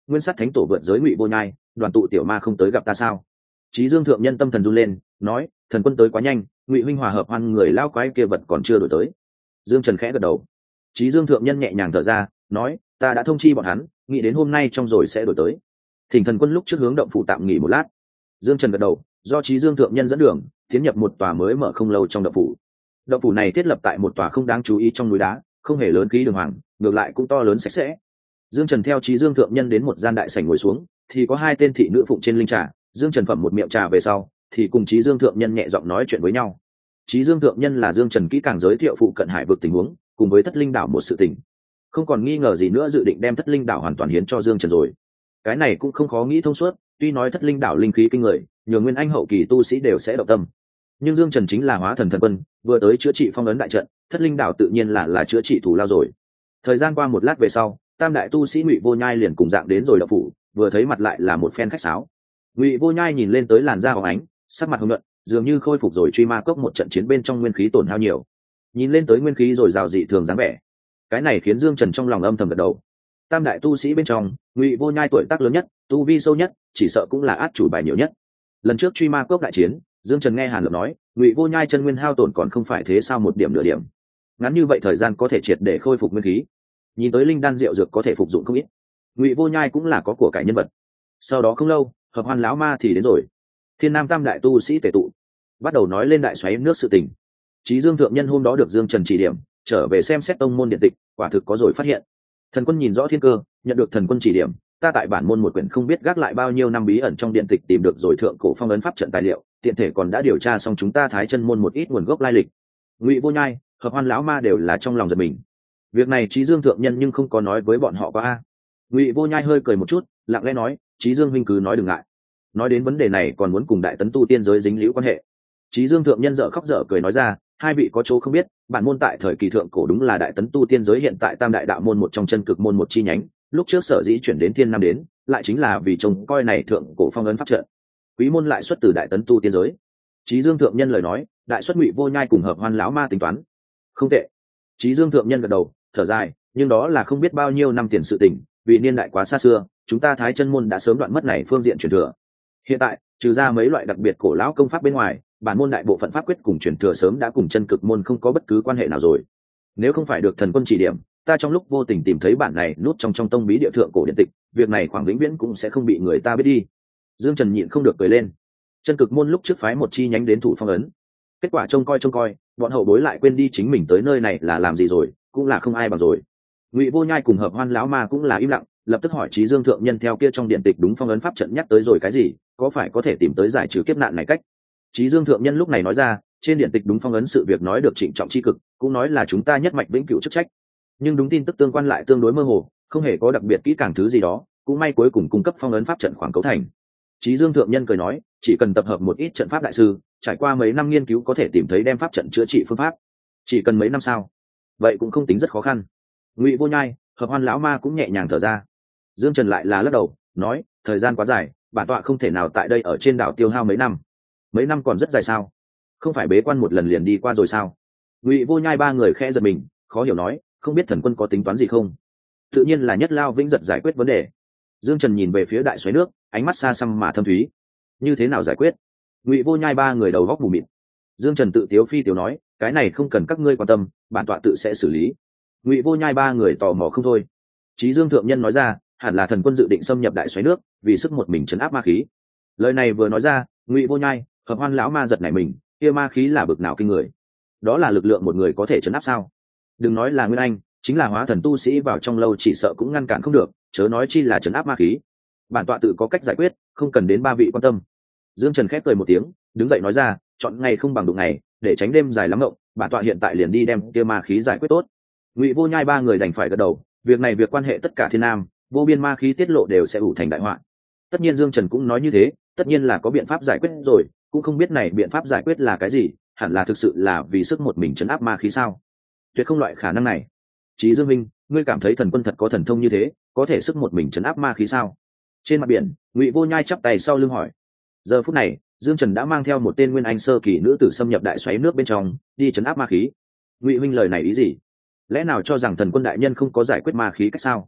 nguyên sát thánh tổ vượt giới Ngụy Vô Nhai, đoàn tụ tiểu ma không tới gặp ta sao? Chí Dương thượng nhân tâm thần run lên, nói, thần quân tới quá nhanh, Ngụy huynh hòa hợp hoan người lao quái kia vật còn chưa đổi tới. Dương Trần khẽ gật đầu. Chí Dương thượng nhân nhẹ nhàng thở ra, nói, ta đã thông chi bọn hắn, nghĩ đến hôm nay trong rồi sẽ đổi tới. Thỉnh thần quân lúc trước hướng động phủ tạm nghỉ một lát. Dương Trần gật đầu, do Chí Dương thượng nhân dẫn đường, tiến nhập một tòa mới mở không lâu trong động phủ. Động phủ này thiết lập tại một tòa không đáng chú ý trong núi đá, không hề lớn khí đường hoàng, ngược lại cũng to lớn sạch sẽ. Dương Trần theo Chí Dương thượng nhân đến một gian đại sảnh ngồi xuống, thì có hai tên thị nữ phụng trên linh trà. Dương Trần phẩm một miệng trà về sau, thì cùng Chí Dương thượng nhân nhẹ giọng nói chuyện với nhau. Chí Dương thượng nhân là Dương Trần kỹ càng giới thiệu phụ cận hải vực tình huống, cùng với Thất Linh đảo một sự tình. Không còn nghi ngờ gì nữa, dự định đem Thất Linh đảo hoàn toàn hiến cho Dương Trần rồi. Cái này cũng không khó nghĩ thông suốt, tuy nói Thất Linh đảo linh khí kinh người, nhường nguyên anh hậu kỳ tu sĩ đều sẽ động tâm. Nhưng Dương Trần chính là hóa thần thần quân, vừa tới chữa trị phong ấn đại trận, Thất Linh đảo tự nhiên là chữa trị thù lao rồi. Thời gian qua một lát về sau, tam đại tu sĩ Ngụy Vô Nhai liền cùng dạng đến rồi động phủ, vừa thấy mặt lại là một phen khách sáo. Ngụy Vô Nhai nhìn lên tới làn da hồng ánh, sắc mặt hồng nhuận, dường như khôi phục rồi truy ma cốc một trận chiến bên trong nguyên khí tổn hao nhiều. Nhìn lên tới nguyên khí rồi rào dị thường dáng vẻ. Cái này khiến Dương Trần trong lòng âm thầm gật đầu. Tam đại tu sĩ bên trong, Ngụy Vô Nhai tuổi tác lớn nhất, tu vi sâu nhất, chỉ sợ cũng là át chủ bài nhiều nhất. Lần trước truy ma cốc đại chiến, Dương Trần nghe Hàn Lập nói, Ngụy Vô Nhai chân nguyên hao tổn còn không phải thế sao một điểm nửa điểm. Ngắn như vậy thời gian có thể triệt để khôi phục nguyên khí. Nhìn tới linh đan rượu dược có thể phục dụng không ít. Ngụy Vô Nhai cũng là có của cải nhân vật. Sau đó không lâu, hợp hoan lão ma thì đến rồi. Thiên Nam tam đại tu sĩ tề tụ, bắt đầu nói lên đại xoáy nước sự tình. Chí Dương thượng nhân hôm đó được Dương Trần chỉ điểm, trở về xem xét tông môn điện tịch, quả thực có rồi phát hiện. Thần quân nhìn rõ thiên cơ, nhận được thần quân chỉ điểm, ta tại bản môn một quyển không biết gác lại bao nhiêu năm bí ẩn trong điện tịch tìm được rồi thượng cổ phong ấn pháp trận tài liệu, tiện thể còn đã điều tra xong chúng ta Thái Chân môn một ít nguồn gốc lai lịch. Ngụy Vô Nhai, hợp hoan lão ma đều là trong lòng giật mình. Việc này Chí Dương thượng nhân nhưng không có nói với bọn họ qua a. Ngụy Vô Nhai hơi cười một chút, lặng lẽ nói, Chí Dương huynh cứ nói đừng ngại. Nói đến vấn đề này còn muốn cùng đại tấn tu tiên giới dính liễu quan hệ. Chí Dương thượng nhân dở khóc dở cười nói ra, hai vị có chỗ không biết, bản môn tại thời kỳ thượng cổ đúng là đại tấn tu tiên giới hiện tại tam đại đạo môn một trong chân cực môn một chi nhánh, lúc trước sở dĩ chuyển đến Thiên Nam đến, lại chính là vì trông coi này thượng cổ phong ấn pháp trận. Quý môn lại xuất từ đại tấn tu tiên giới. Chí Dương thượng nhân lời nói, đại xuất Ngụy Vô Nhai cùng hợp hoan lão ma tính toán. Không tệ. Chí Dương thượng nhân gật đầu, thở dài, nhưng đó là không biết bao nhiêu năm tiền sự tình, vì niên đại quá xa xưa, chúng ta Thái Chân môn đã sớm đoạn mất này phương diện truyền thừa. Hiện tại, trừ ra mấy loại đặc biệt cổ lão công pháp bên ngoài, bản môn đại bộ phận pháp quyết cùng truyền thừa sớm đã cùng chân cực môn không có bất cứ quan hệ nào rồi. Nếu không phải được thần quân chỉ điểm, ta trong lúc vô tình tìm thấy bản này nút trong tông bí địa thượng cổ điện tịch, việc này khoảng vĩnh viễn cũng sẽ không bị người ta biết đi. Dương Trần nhịn không được cười lên. Chân cực môn lúc trước phái một chi nhánh đến thủ phong ấn, kết quả trông coi, bọn hậu bối lại quên đi chính mình tới nơi này là làm gì rồi, cũng là không ai bằng rồi. Ngụy Vô Nhai cùng hợp hoan lão ma cũng là im lặng, lập tức hỏi Chí Dương thượng nhân theo kia trong điện tịch đúng phong ấn pháp trận nhắc tới rồi cái gì, có phải có thể tìm tới giải trừ kiếp nạn này cách. Chí Dương thượng nhân lúc này nói ra, trên điện tịch đúng phong ấn sự việc nói được trịnh trọng tri cực, cũng nói là chúng ta nhất mạch vĩnh cửu chức trách, nhưng đúng tin tức tương quan lại tương đối mơ hồ, không hề có đặc biệt kỹ càng thứ gì đó, cũng may cuối cùng cung cấp phong ấn pháp trận khoảng cấu thành. Chí Dương thượng nhân cười nói, chỉ cần tập hợp một ít trận pháp đại sư, trải qua mấy năm nghiên cứu có thể tìm thấy đem pháp trận chữa trị phương pháp. Chỉ cần mấy năm sao? Vậy cũng không tính rất khó khăn. Ngụy Vô Nhai, hợp hoan lão ma cũng nhẹ nhàng thở ra. Dương Trần lại là lắc đầu, nói, thời gian quá dài, bản tọa không thể nào tại đây ở trên đảo tiêu hao mấy năm. Mấy năm còn rất dài sao? Không phải bế quan một lần liền đi qua rồi sao? Ngụy Vô Nhai ba người khẽ giật mình, khó hiểu nói, không biết thần quân có tính toán gì không? Tự nhiên là nhất lao vĩnh giật giải quyết vấn đề. Dương Trần nhìn về phía đại xoáy nước, ánh mắt xa xăm mà thâm thúy. Như thế nào giải quyết? Ngụy Vô Nhai ba người đầu góc mù mịt. Dương Trần tự tiếu phi tiếu nói, cái này không cần các ngươi quan tâm, bản tọa tự sẽ xử lý. Ngụy Vô Nhai ba người tò mò không thôi. Chí Dương thượng nhân nói ra, hẳn là thần quân dự định xâm nhập đại xoáy nước, vì sức một mình trấn áp ma khí. Lời này vừa nói ra, Ngụy Vô Nhai, hợp hoan lão ma giật nảy mình, kia ma khí là bực nào kinh người. Đó là lực lượng một người có thể trấn áp sao? Đừng nói là nguyên anh, chính là hóa thần tu sĩ vào trong lâu chỉ sợ cũng ngăn cản không được, chớ nói chi là trấn áp ma khí. Bản tọa tự có cách giải quyết, không cần đến ba vị quan tâm. Dương Trần khép cười một tiếng, đứng dậy nói ra, chọn ngày không bằng đụng ngày, để tránh đêm dài lắm ngộng, bản tọa hiện tại liền đi đem kia ma khí giải quyết tốt. Ngụy Vô Nhai ba người đành phải gật đầu, việc này việc quan hệ tất cả thiên nam, vô biên ma khí tiết lộ đều sẽ ủ thành đại họa. Tất nhiên Dương Trần cũng nói như thế, tất nhiên là có biện pháp giải quyết rồi, cũng không biết này biện pháp giải quyết là cái gì, hẳn là thực sự là vì sức một mình trấn áp ma khí sao? Tuyệt không loại khả năng này. Chí Dương minh, ngươi cảm thấy thần quân thật có thần thông như thế, có thể sức một mình trấn áp ma khí sao? Trên mặt biển, Ngụy Vô Nhai chắp tay sau lưng hỏi. Giờ phút này, Dương Trần đã mang theo một tên nguyên anh sơ kỳ nữ tử xâm nhập đại xoáy nước bên trong, đi trấn áp ma khí. Ngụy huynh lời này ý gì? Lẽ nào cho rằng thần quân đại nhân không có giải quyết ma khí cách sao?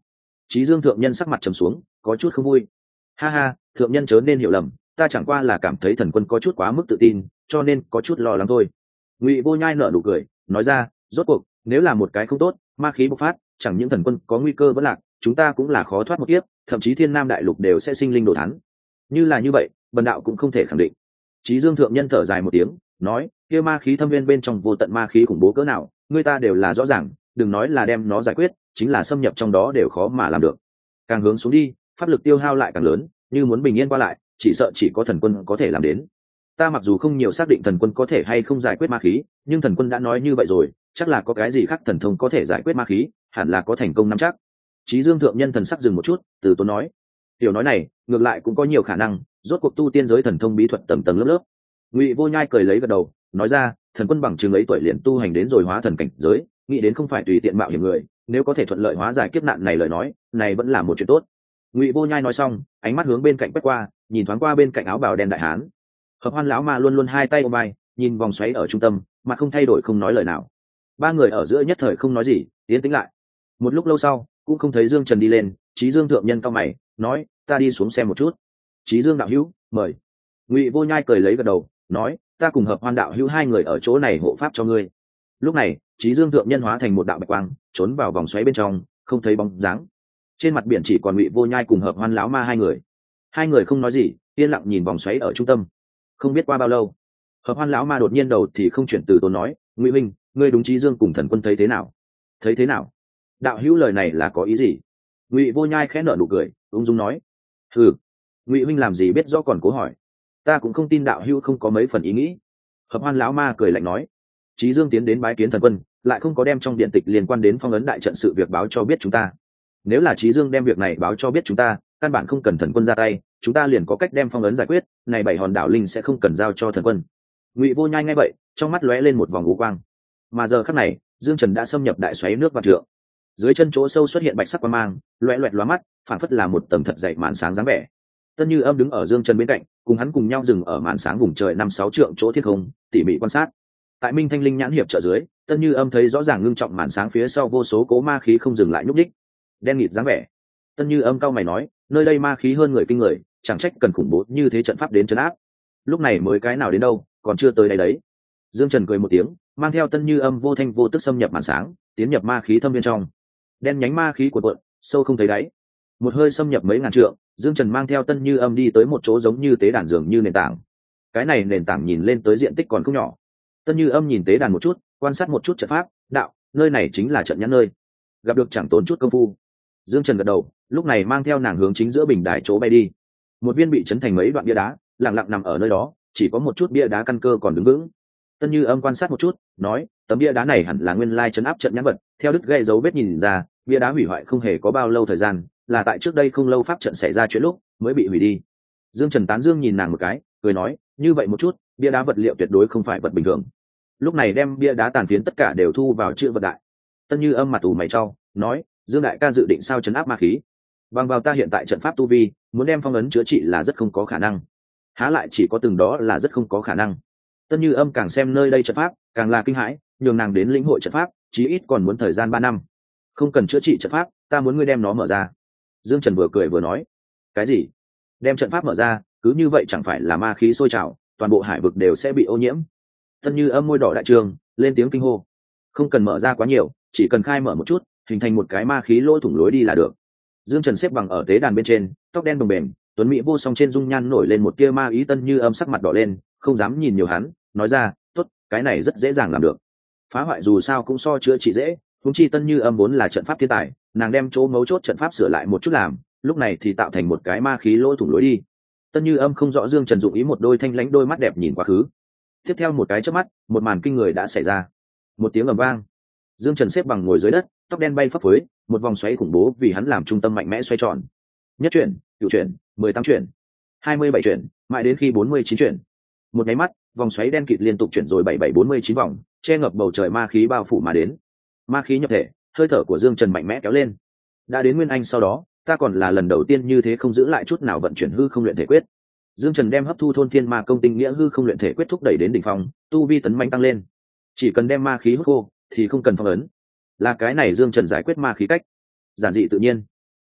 Chí Dương thượng nhân sắc mặt trầm xuống, có chút không vui. Ha ha, thượng nhân chớ nên hiểu lầm, ta chẳng qua là cảm thấy thần quân có chút quá mức tự tin, cho nên có chút lo lắng thôi. Ngụy Vô Nhai nở nụ cười, nói ra, rốt cuộc nếu là một cái không tốt, ma khí bộc phát, chẳng những thần quân có nguy cơ vẫn lạc, chúng ta cũng là khó thoát một kiếp, thậm chí thiên nam đại lục đều sẽ sinh linh đồ thán. Như là như vậy, bần đạo cũng không thể khẳng định. Chí Dương thượng nhân thở dài một tiếng, nói, kia ma khí thâm viên bên trong vô tận ma khí khủng bố cỡ nào, người ta đều là rõ ràng, đừng nói là đem nó giải quyết, chính là xâm nhập trong đó đều khó mà làm được. Càng hướng xuống đi, pháp lực tiêu hao lại càng lớn, như muốn bình yên qua lại, chỉ sợ chỉ có thần quân có thể làm đến. Ta mặc dù không nhiều xác định thần quân có thể hay không giải quyết ma khí, nhưng thần quân đã nói như vậy rồi, chắc là có cái gì khác thần thông có thể giải quyết ma khí, hẳn là có thành công nắm chắc. Chí Dương thượng nhân thần sắc dừng một chút, từ tốn nói, tiểu nói này ngược lại cũng có nhiều khả năng, rốt cuộc tu tiên giới thần thông bí thuật tầng tầng lớp lớp. Ngụy Vô Nhai cười lấy gật đầu, nói ra, thần quân bằng chừng ấy tuổi liền tu hành đến rồi hóa thần cảnh giới, nghĩ đến không phải tùy tiện mạo hiểm người, nếu có thể thuận lợi hóa giải kiếp nạn này lời nói, này vẫn là một chuyện tốt. Ngụy Vô Nhai nói xong, ánh mắt hướng bên cạnh quét qua, nhìn thoáng qua bên cạnh áo bào đen đại hán. Hợp Hoan lão ma luôn luôn hai tay ôm vai, nhìn vòng xoáy ở trung tâm, mà không thay đổi không nói lời nào. Ba người ở giữa nhất thời không nói gì, tiến tĩnh lại. Một lúc lâu sau, cũng không thấy Dương Trần đi lên, Chí Dương thượng nhân cao mày, nói, ta đi xuống xem một chút. Chí Dương đạo hữu, mời. Ngụy Vô Nhai cười lấy gật đầu, nói, ta cùng Hợp Hoan đạo hữu hai người ở chỗ này hộ pháp cho ngươi. Lúc này, Chí Dương thượng nhân hóa thành một đạo bạch quang, trốn vào vòng xoáy bên trong, không thấy bóng dáng. Trên mặt biển chỉ còn Ngụy Vô Nhai cùng Hợp Hoan lão ma hai người. Hai người không nói gì, yên lặng nhìn vòng xoáy ở trung tâm. Không biết qua bao lâu, Hợp Hoan lão ma đột nhiên đầu thì không chuyển từ tốn nói, Ngụy huynh, ngươi đúng Chí Dương cùng thần quân thấy thế nào? Thấy thế nào? Đạo hữu lời này là có ý gì? Ngụy Vô Nhai khẽ nở nụ cười, ung dung nói, ừ, Ngụy huynh làm gì biết rõ còn cố hỏi, ta cũng không tin đạo hữu không có mấy phần ý nghĩ. Hợp Hoan lão ma cười lạnh nói, Chí Dương tiến đến bái kiến thần quân, lại không có đem trong điện tịch liên quan đến phong ấn đại trận sự việc báo cho biết chúng ta. Nếu là Chí Dương đem việc này báo cho biết chúng ta, căn bản không cần thần quân ra tay, chúng ta liền có cách đem phong ấn giải quyết, này bảy hòn đảo linh sẽ không cần giao cho thần quân. Ngụy Vô Nhai nghe vậy, trong mắt lóe lên một vòng u quang. Mà giờ khắc này, Dương Trần đã xâm nhập đại xoáy nước vạn trượng. Dưới chân chỗ sâu xuất hiện bạch sắc quang mang, loẹt loẹt lóa mắt, phản phất là một tầng thật dày màn sáng dáng vẻ. Tân Như Âm đứng ở Dương Trần bên cạnh, cùng hắn cùng nhau dừng ở màn sáng vùng trời 5-6 trượng chỗ thiên không, tỉ mỉ quan sát. Tại Minh Thanh Linh nhãn hiệp trợ dưới, Tân Như Âm thấy rõ ràng ngưng trọng màn sáng phía sau vô số cố ma khí không dừng lại nhúc nhích, đen nghịt dáng vẻ. Tân Như Âm cau mày nói, nơi đây ma khí hơn người kinh người, chẳng trách cần khủng bố như thế trận pháp đến trấn áp. Lúc này mới cái nào đến đâu, còn chưa tới đây đấy. Dương Trần cười một tiếng, mang theo Tân Như Âm vô thanh vô tức xâm nhập màn sáng, tiến nhập ma khí thâm viên trong. Đen nhánh ma khí cuộn cuộn, sâu không thấy đáy. Một hơi xâm nhập mấy ngàn trượng, Dương Trần mang theo Tân Như Âm đi tới một chỗ giống như tế đàn dường như nền tảng. Cái này nền tảng nhìn lên tới diện tích còn không nhỏ. Tân Như Âm nhìn tế đàn một chút, quan sát một chút trận pháp, đạo, nơi này chính là trận nhãn nơi. Gặp được chẳng tốn chút công phu. Dương Trần gật đầu, lúc này mang theo nàng hướng chính giữa bình đài chỗ bay đi. Một viên bị chấn thành mấy đoạn bia đá, lặng lặng nằm ở nơi đó, chỉ có một chút bia đá căn cơ còn đứng vững. Tân Như Âm quan sát một chút, nói, tấm bia đá này hẳn là nguyên lai trấn áp trận nhãn vật, theo đứt gãy dấu vết nhìn ra, bia đá hủy hoại không hề có bao lâu thời gian, là tại trước đây không lâu pháp trận xảy ra chuyện lúc mới bị hủy đi. Dương Trần tán dương nhìn nàng một cái, cười nói, như vậy một chút, bia đá vật liệu tuyệt đối không phải vật bình thường. Lúc này đem bia đá tàn phiến tất cả đều thu vào chữ vật đại. Tân Như Âm mặt ủ mày chau, nói, Dương đại ca dự định sao trấn áp ma khí? Bằng vào ta hiện tại trận pháp tu vi, muốn đem phong ấn chữa trị là rất không có khả năng. Há lại chỉ có từng đó là rất không có khả năng. Tân Như Âm càng xem nơi đây trận pháp, càng là kinh hãi, nhường nàng đến lĩnh hội trận pháp, chí ít còn muốn thời gian 3 năm. Không cần chữa trị trận pháp, ta muốn ngươi đem nó mở ra. Dương Trần vừa cười vừa nói, cái gì? Đem trận pháp mở ra, cứ như vậy chẳng phải là ma khí sôi trào, toàn bộ hải vực đều sẽ bị ô nhiễm. Tân Như Âm môi đỏ đại trường, lên tiếng kinh hô. Không cần mở ra quá nhiều, chỉ cần khai mở một chút, hình thành một cái ma khí lỗ thủng lối đi là được. Dương Trần xếp bằng ở tế đàn bên trên, tóc đen bồng bềnh, tuấn mỹ vô song trên dung nhan nổi lên một tia ma ý. Tân Như Âm sắc mặt đỏ lên, không dám nhìn nhiều hắn, nói ra, tốt, cái này rất dễ dàng làm được. Phá hoại dù sao cũng so chữa trị dễ, huống chi Tân Như Âm vốn là trận pháp thiên tài, nàng đem chỗ mấu chốt trận pháp sửa lại một chút làm, lúc này thì tạo thành một cái ma khí lỗ thủng lối đi. Tân Như Âm không rõ Dương Trần dụng ý, một đôi thanh lãnh đôi mắt đẹp nhìn quá khứ. Tiếp theo một cái chớp mắt, một màn kinh người đã xảy ra. Một tiếng ầm vang, Dương Trần xếp bằng ngồi dưới đất, tóc đen bay phấp phới, một vòng xoáy khủng bố vì hắn làm trung tâm mạnh mẽ xoay tròn. Nhất chuyển, cửu chuyển, 18 chuyển, 27 chuyển, mãi đến khi 49 chuyển. Một cái mắt, vòng xoáy đen kịt liên tục chuyển rồi 7749 vòng, che ngập bầu trời ma khí bao phủ mà đến. Ma khí nhập thể, hơi thở của Dương Trần mạnh mẽ kéo lên. Đã đến nguyên anh sau đó, ta còn là lần đầu tiên như thế không giữ lại chút nào vận chuyển hư không luyện thể quyết. Dương Trần đem hấp thu thôn thiên ma công tinh nghĩa hư không luyện thể quyết thúc đẩy đến đỉnh phong, tu vi tấn mạnh tăng lên. Chỉ cần đem ma khí hút khô, thì không cần phong ấn. Là cái này Dương Trần giải quyết ma khí cách giản dị tự nhiên.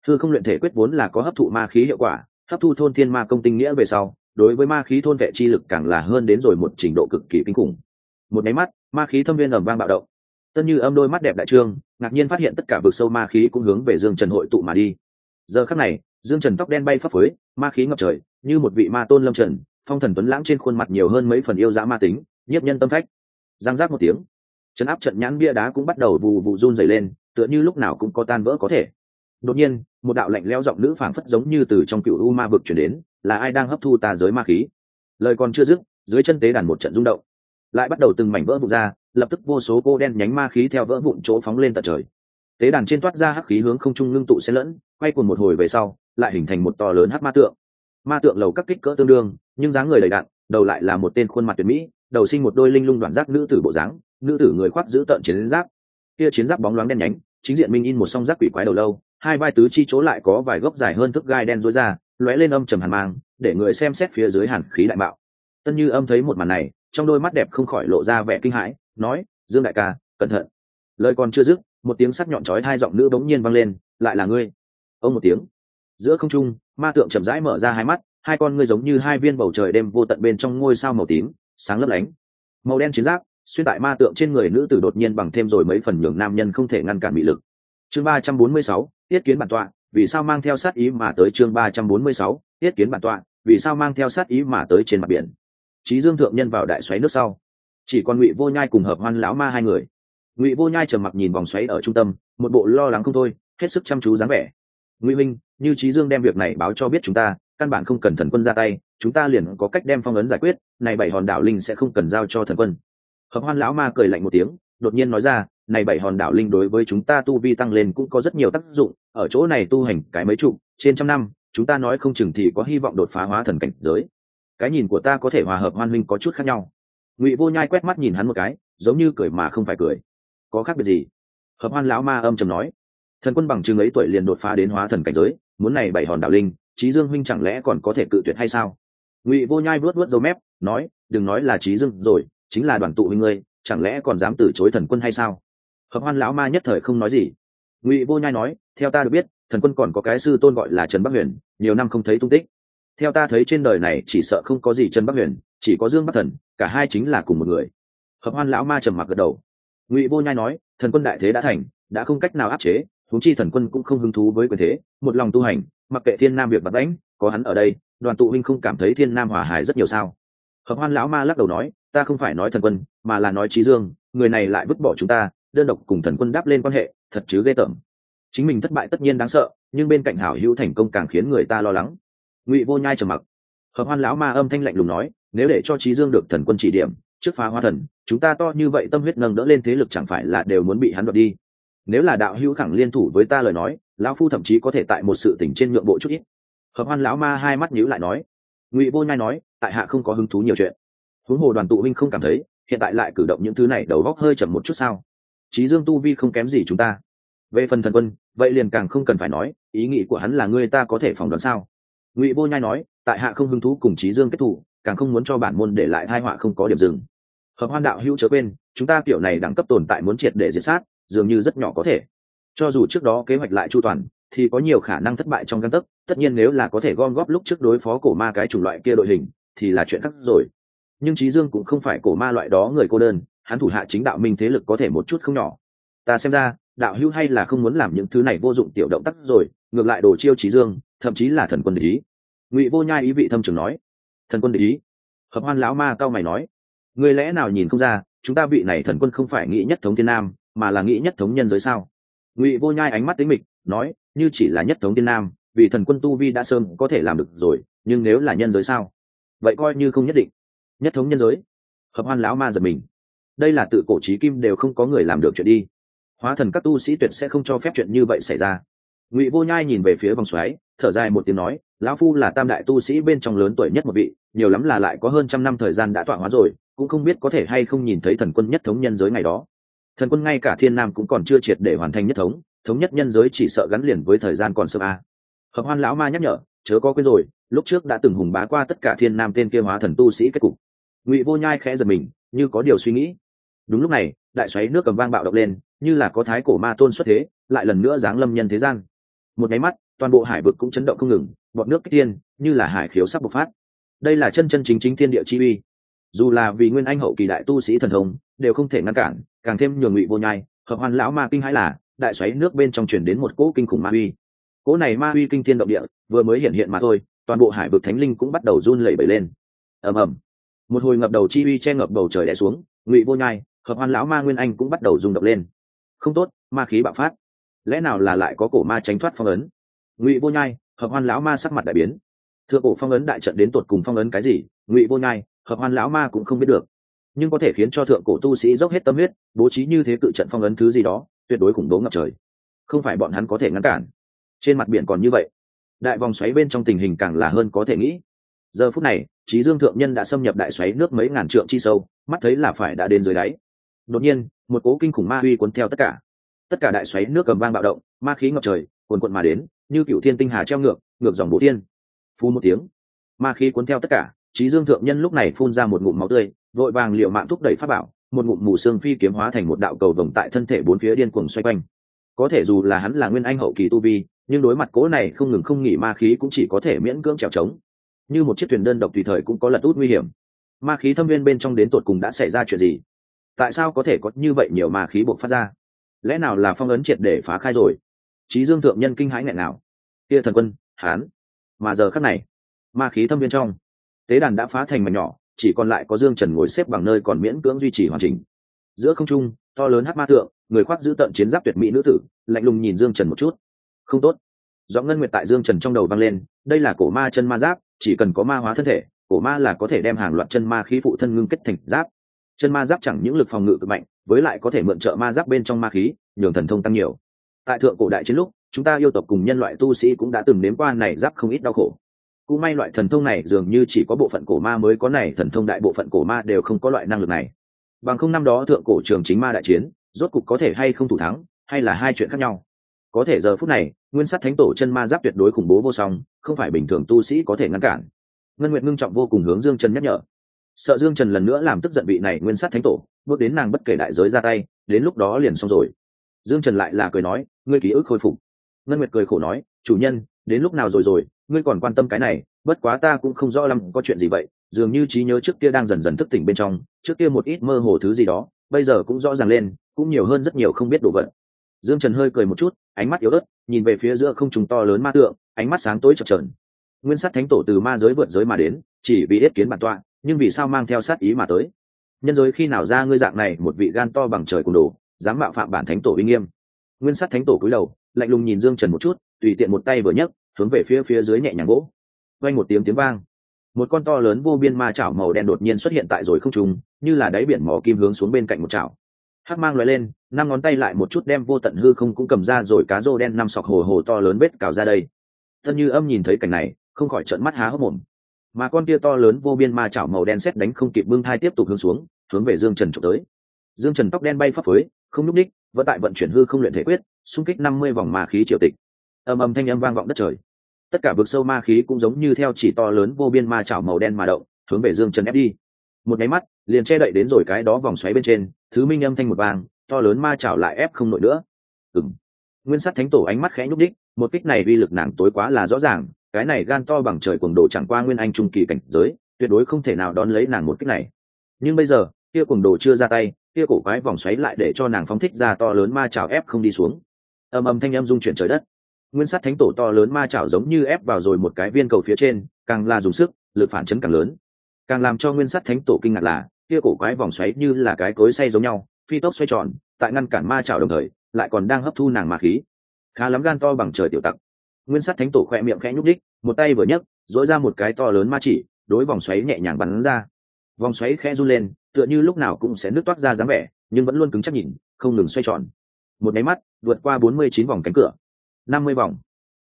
hư không luyện thể quyết vốn là có hấp thụ ma khí hiệu quả, hấp thu thôn thiên ma công tinh nghĩa về sau, đối với ma khí thôn vệ chi lực càng là hơn đến rồi một trình độ cực kỳ kinh khủng. Một máy mắt, ma khí thâm viên ầm vang bạo động. Tân Như Âm đôi mắt đẹp đại trương, ngạc nhiên phát hiện tất cả vực sâu ma khí cũng hướng về Dương Trần hội tụ mà đi. Giờ khắc này, Dương Trần tóc đen bay phấp phới, ma khí ngập trời, như một vị ma tôn lâm trần, phong thần tuấn lãng trên khuôn mặt nhiều hơn mấy phần yêu dã ma tính, nhiếp nhân tâm phách. Giang giác một tiếng, trấn áp trận nhãn bia đá cũng bắt đầu vù vù run rẩy lên, tựa như lúc nào cũng có tan vỡ có thể. Đột nhiên, một đạo lạnh lẽo giọng nữ phảng phất giống như từ trong cựu u ma vực truyền đến, là ai đang hấp thu tà giới ma khí? Lời còn chưa dứt, dưới chân tế đàn một trận rung động, lại bắt đầu từng mảnh vỡ vụn ra, lập tức vô số cô đen nhánh ma khí theo vỡ vụn chỗ phóng lên tận trời. Tế đàn trên toát ra hắc khí hướng không trung ngưng tụ xen lẫn, quay cuồng một hồi về sau, lại hình thành một to lớn hắc ma tượng. Ma tượng lầu các kích cỡ tương đương, nhưng dáng người đầy đặn, đầu lại là một tên khuôn mặt tuyệt mỹ, đầu sinh một đôi linh lung đoạn giác nữ tử bộ dáng, nữ tử người khoác giữ tợn chiến giáp, kia chiến giáp bóng loáng đen nhánh, chính diện minh in một song giác quỷ quái đầu lâu, hai vai tứ chi chỗ lại có vài gốc dài hơn thước gai đen rối ra, lóe lên âm trầm hàn mang, để người xem xét phía dưới hàn khí đại bạo. Tân Như Âm thấy một màn này, trong đôi mắt đẹp không khỏi lộ ra vẻ kinh hãi, nói: Dương đại ca, cẩn thận. Lời còn chưa dứt, một tiếng sắc nhọn chói hai giọng nữ bỗng nhiên vang lên: lại là ngươi. Ông một tiếng, giữa không trung, ma tượng chậm rãi mở ra hai mắt, hai con ngươi giống như hai viên bầu trời đêm vô tận bên trong ngôi sao màu tím sáng lấp lánh. Màu đen chiến giáp xuyên tại ma tượng trên người nữ tử đột nhiên bằng thêm rồi mấy phần nhường nam nhân không thể ngăn cản bị lực. Chương 346, tiết kiến bản tọa, vì sao mang theo sát ý mà tới? Chương 346, tiết kiến bản tọa, vì sao mang theo sát ý mà tới trên mặt biển. Chí Dương thượng nhân vào đại xoáy nước sau, chỉ còn Ngụy Vô Nhai cùng Hợp Hoan lão ma hai người. Ngụy Vô Nhai trầm mặc nhìn vòng xoáy ở trung tâm, một bộ lo lắng không thôi, hết sức chăm chú dáng vẻ. Ngụy minh, như Chí Dương đem việc này báo cho biết chúng ta, căn bản không cần thần quân ra tay, chúng ta liền có cách đem phong ấn giải quyết, này bảy hòn đảo linh sẽ không cần giao cho thần quân. Hợp Hoan lão ma cười lạnh một tiếng, đột nhiên nói ra, này bảy hòn đảo linh đối với chúng ta tu vi tăng lên cũng có rất nhiều tác dụng, ở chỗ này tu hành cái mấy chục trên trăm năm, chúng ta nói không chừng thì có hy vọng đột phá hóa thần cảnh giới. Cái nhìn của ta có thể hòa hợp Hoan huynh có chút khác nhau. Ngụy Vô Nhai quét mắt nhìn hắn một cái, giống như cười mà không phải cười. Có khác biệt gì? Hợp Hoan lão ma âm trầm nói, thần quân bằng chừng ấy tuổi liền đột phá đến hóa thần cảnh giới, muốn này bảy hòn đảo linh, Chí Dương huynh chẳng lẽ còn có thể cự tuyệt hay sao? Ngụy Vô Nhai vuốt vuốt râu mép, nói, đừng nói là Chí Dương rồi, chính là Đoàn Tụ huynh ngươi, chẳng lẽ còn dám từ chối thần quân hay sao? Hợp Hoan lão ma nhất thời không nói gì. Ngụy Vô Nhai nói, theo ta được biết, thần quân còn có cái sư tôn gọi là Trần Bắc Huyền, nhiều năm không thấy tung tích. Theo ta thấy trên đời này chỉ sợ không có gì Trần Bắc Huyền, chỉ có Dương Bắc Thần, cả hai chính là cùng một người. Hợp Hoan lão ma trầm mặc gật đầu. Ngụy Vô Nhai nói, thần quân đại thế đã thành, đã không cách nào áp chế, huống chi thần quân cũng không hứng thú với quyền thế, một lòng tu hành, mặc kệ thiên nam việc bạc đánh, có hắn ở đây, Đoàn Tụ huynh không cảm thấy thiên nam hòa hài rất nhiều sao? Hợp Hoan lão ma lắc đầu nói, ta không phải nói thần quân, mà là nói Chí Dương, người này lại vứt bỏ chúng ta, đơn độc cùng thần quân đáp lên quan hệ, thật chứ ghê tởm. Chính mình thất bại tất nhiên đáng sợ, nhưng bên cạnh hảo hữu thành công càng khiến người ta lo lắng. Ngụy Vô Nhai trầm mặc. Hợp Hoan lão ma âm thanh lạnh lùng nói, nếu để cho Chí Dương được thần quân chỉ điểm, trước phá hóa thần, chúng ta to như vậy tâm huyết nâng đỡ lên thế lực chẳng phải là đều muốn bị hắn đoạt đi. Nếu là đạo hữu khẳng liên thủ với ta lời nói, lão phu thậm chí có thể tại một sự tình trên nhượng bộ chút ít. Hợp Hoan lão ma hai mắt nhíu lại nói. Ngụy Vô Nhai nói, tại hạ không có hứng thú nhiều chuyện. Huống hồ Đoàn Tụ huynh không cảm thấy hiện tại lại cử động những thứ này đầu óc hơi chậm một chút sao? Chí Dương tu vi không kém gì chúng ta. Về phần thần quân, vậy liền càng không cần phải nói, ý nghĩ của hắn là ngươi ta có thể phỏng đoán sao? Ngụy Vô Nhai nói, tại hạ không hứng thú cùng Chí Dương kết thủ, càng không muốn cho bản môn để lại tai họa không có điểm dừng. Hợp Hoan đạo hữu chớ quên, chúng ta kiểu này đẳng cấp tồn tại muốn triệt để diệt sát, dường như rất nhỏ có thể. Cho dù trước đó kế hoạch lại chu toàn, thì có nhiều khả năng thất bại trong gang tấc. Tất nhiên nếu là có thể gom góp lúc trước đối phó cổ ma cái chủng loại kia đội hình, thì là chuyện khác rồi. Nhưng Chí Dương cũng không phải cổ ma loại đó người cô đơn, hắn thủ hạ chính đạo minh thế lực có thể một chút không nhỏ. Ta xem ra, đạo hữu hay là không muốn làm những thứ này vô dụng tiểu động tác rồi, ngược lại đổ chiêu Chí Dương, thậm chí là thần quân địch ý. Ngụy Vô Nhai ý vị thâm trường nói. Thần quân địch ý? Hợp Hoan lão ma cao mày nói, ngươi lẽ nào nhìn không ra, chúng ta vị này thần quân không phải nghĩ nhất thống thiên nam, mà là nghĩ nhất thống nhân giới sao? Ngụy Vô Nhai ánh mắt tính mịch, nói, như chỉ là nhất thống thiên nam, vì thần quân tu vi đã sớm có thể làm được rồi, nhưng nếu là nhân giới sao? Vậy coi như không nhất định. Nhất thống nhân giới? Hợp Hoan lão ma giật mình. Đây là tự cổ chí kim đều không có người làm được chuyện đi. Hóa thần các tu sĩ tuyệt sẽ không cho phép chuyện như vậy xảy ra. Ngụy Vô Nhai nhìn về phía vòng xoáy, thở dài một tiếng nói, lão phu là tam đại tu sĩ bên trong lớn tuổi nhất một vị, nhiều lắm là lại có hơn trăm năm thời gian đã tọa hóa rồi, cũng không biết có thể hay không nhìn thấy thần quân nhất thống nhân giới ngày đó. Thần quân ngay cả thiên nam cũng còn chưa triệt để hoàn thành nhất thống nhất nhân giới chỉ sợ gắn liền với thời gian còn sớm a. Hợp Hoan lão ma nhắc nhở, chớ có quên rồi, lúc trước đã từng hùng bá qua tất cả thiên nam tên kia hóa thần tu sĩ kết cục. Ngụy Vô Nhai khẽ giật mình, như có điều suy nghĩ. Đúng lúc này, đại xoáy nước cầm vang bạo động lên, như là có thái cổ ma tôn xuất thế, lại lần nữa giáng lâm nhân thế gian. Một cái mắt, toàn bộ hải vực cũng chấn động không ngừng, bọt nước kích tiên như là hải khiếu sắp bộc phát. Đây là chân chân chính chính thiên địa chi uy, dù là vì nguyên anh hậu kỳ đại tu sĩ thần thông đều không thể ngăn cản, càng thêm nhường Ngụy Vô Nhai Hợp Hoan lão ma kinh hãi là đại xoáy nước bên trong truyền đến một cỗ kinh khủng ma uy. Cỗ này ma uy kinh thiên động địa, vừa mới hiện hiện mà thôi, toàn bộ hải vực thánh linh cũng bắt đầu run lẩy bẩy lên. Ầm ầm, một hồi ngập đầu chi uy che ngập bầu trời đè xuống, Ngụy Vô Nhai Hợp Hoan lão ma nguyên anh cũng bắt đầu rung động lên. Không tốt, ma khí bạo phát, lẽ nào là lại có cổ ma tránh thoát phong ấn? Ngụy Vô Nhai Hợp Hoan lão ma sắc mặt đại biến. Thượng cổ phong ấn đại trận đến tột cùng phong ấn cái gì, Ngụy Vô Nhai Hợp Hoan lão ma cũng không biết được, nhưng có thể khiến cho thượng cổ tu sĩ dốc hết tâm huyết bố trí như thế cự trận phong ấn thứ gì đó tuyệt đối khủng bố ngập trời, không phải bọn hắn có thể ngăn cản. Trên mặt biển còn như vậy, đại vòng xoáy bên trong tình hình càng là hơn có thể nghĩ. Giờ phút này Chí Dương thượng nhân đã xâm nhập đại xoáy nước mấy ngàn trượng chi sâu, mắt thấy là phải đã đến dưới đáy. Đột nhiên một cố kinh khủng ma uy cuốn theo tất cả đại xoáy nước cầm vang bạo động, ma khí ngập trời cuồn cuộn mà đến, như cựu thiên tinh hà treo ngược ngược dòng bộ tiên. Phù một tiếng, ma khí cuốn theo tất cả. Chí Dương thượng nhân lúc này phun ra một ngụm máu tươi, vội vàng liệu mạng thúc đẩy pháp bảo, một ngụm mù xương phi kiếm hóa thành một đạo cầu vồng tại thân thể bốn phía điên cuồng xoay quanh. Có thể dù là hắn là nguyên anh hậu kỳ tu vi, nhưng đối mặt cố này không ngừng không nghỉ ma khí cũng chỉ có thể miễn cưỡng trèo trống, như một chiếc thuyền đơn độc tùy thời cũng có lật út nguy hiểm. Ma khí thâm viên bên trong đến tột cùng đã xảy ra chuyện gì? Tại sao có thể có như vậy nhiều ma khí bộc phát ra? Lẽ nào là phong ấn triệt để phá khai rồi? Chí Dương thượng nhân kinh hãi nghẹn nào. Kia thần quân, hán. Mà giờ khắc này, ma khí thâm viên trong, tế đàn đã phá thành mảnh nhỏ, chỉ còn lại có Dương Trần ngồi xếp bằng nơi còn miễn cưỡng duy trì hoàn chỉnh. Giữa không trung, to lớn hắc ma tượng, người khoác giữ tận chiến giáp tuyệt mỹ nữ tử, lạnh lùng nhìn Dương Trần một chút. Không tốt. Giọng ngân nguyệt tại Dương Trần trong đầu vang lên, đây là cổ ma chân ma giáp, chỉ cần có ma hóa thân thể, cổ ma là có thể đem hàng loạt chân ma khí phụ thân ngưng kết thành giáp. Chân ma giáp chẳng những lực phòng ngự cực mạnh, với lại có thể mượn trợ ma giáp bên trong ma khí, nhường thần thông tăng nhiều. Tại thượng cổ đại chiến lúc, chúng ta yêu tộc cùng nhân loại tu sĩ cũng đã từng nếm qua này giáp không ít đau khổ. Cũng may loại thần thông này dường như chỉ có bộ phận cổ ma mới có này thần thông, đại bộ phận cổ ma đều không có loại năng lực này. Bằng không năm đó thượng cổ trường chính ma đại chiến, rốt cục có thể hay không thủ thắng, hay là hai chuyện khác nhau. Có thể giờ phút này, nguyên sát thánh tổ chân ma giáp tuyệt đối khủng bố vô song, không phải bình thường tu sĩ có thể ngăn cản. Ngân Nguyệt ngưng trọng vô cùng hướng Dương Trần nhắc nhở, sợ Dương Trần lần nữa làm tức giận vị này nguyên sát thánh tổ, bước đến nàng bất kể đại giới ra tay, đến lúc đó liền xong rồi. Dương Trần lại là cười nói, ngươi ký ức khôi phục. Ngân Nguyệt cười khổ nói, chủ nhân, đến lúc nào rồi, ngươi còn quan tâm cái này, bất quá ta cũng không rõ lắm có chuyện gì vậy, dường như trí nhớ trước kia đang dần dần thức tỉnh bên trong, trước kia một ít mơ hồ thứ gì đó, bây giờ cũng rõ ràng lên, cũng nhiều hơn rất nhiều không biết đồ vật. Dương Trần hơi cười một chút, ánh mắt yếu ớt nhìn về phía giữa không trung to lớn ma tượng, ánh mắt sáng tối chập chờn. Nguyên sát thánh tổ từ ma giới vượt giới mà đến, chỉ vì yết kiến bản tọa, nhưng vì sao mang theo sát ý mà tới? Nhân giới khi nào ra ngươi dạng này một vị gan to bằng trời cùng đồ, dám mạo phạm bản thánh tổ uy nghiêm? Nguyên sát thánh tổ cúi đầu, lạnh lùng nhìn Dương Trần một chút, tùy tiện một tay vừa nhấc, hướng về phía dưới nhẹ nhàng gỗ. Vang một tiếng vang, một con to lớn vô biên ma chảo màu đen đột nhiên xuất hiện tại rồi không trung, như là đáy biển mỏ kim hướng xuống bên cạnh một chảo. Hắc mang lóe lên, năm ngón tay lại một chút đem vô tận hư không cũng cầm ra, rồi cá rô đen năm sọc hồ hồ to lớn vết cào ra đây. Tân Như Âm nhìn thấy cảnh này, không khỏi trợn mắt há hốc mồm. Mà con kia to lớn vô biên ma chảo màu đen xét đánh không kịp bưng thai tiếp tục hướng xuống, hướng về Dương Trần chụp tới. Dương Trần tóc đen bay phấp phới, không nhúc nhích, vẫn tại vận chuyển hư không luyện thể quyết, xung kích 50 vòng ma khí triều tịch. Ầm ầm thanh âm vang vọng đất trời. Tất cả vực sâu ma khí cũng giống như theo chỉ to lớn vô biên ma chảo màu đen mà động, hướng về Dương Trần ép đi. Một cái mắt, liền che đậy đến rồi cái đó vòng xoáy bên trên, thứ minh âm thanh một vang, to lớn ma chảo lại ép không nổi nữa. Nguyên sát thánh tổ ánh mắt khẽ nhúc đích, một kích này uy lực nàng tối quá là rõ ràng, cái này gan to bằng trời cuồng đồ chẳng qua nguyên anh trung kỳ cảnh giới, tuyệt đối không thể nào đón lấy nàng một kích này. Nhưng bây giờ, kia cuồng đồ chưa ra tay, kia cổ quái vòng xoáy lại để cho nàng phóng thích ra to lớn ma chảo ép không đi xuống. Ầm ầm thanh âm rung chuyển trời đất. Nguyên sát thánh tổ to lớn ma chảo giống như ép vào rồi một cái viên cầu phía trên, càng là dùng sức, lực phản chấn càng lớn. Càng làm cho nguyên sát thánh tổ kinh ngạc là, kia cổ quái vòng xoáy như là cái cối xay giống nhau, phi tốc xoay tròn, tại ngăn cản ma chảo đồng thời, lại còn đang hấp thu nàng ma khí. Khá lắm gan to bằng trời tiểu tặc. Nguyên sát thánh tổ khẽ miệng khẽ nhúc đích, một tay vừa nhấc, duỗi ra một cái to lớn ma chỉ, đối vòng xoáy nhẹ nhàng bắn ra. Vòng xoáy khẽ run lên, tựa như lúc nào cũng sẽ nứt toác ra dáng vẻ, nhưng vẫn luôn cứng chắc nhìn, không ngừng xoay tròn. Một cái mắt, vượt qua 49 vòng cánh cửa. 50 vòng.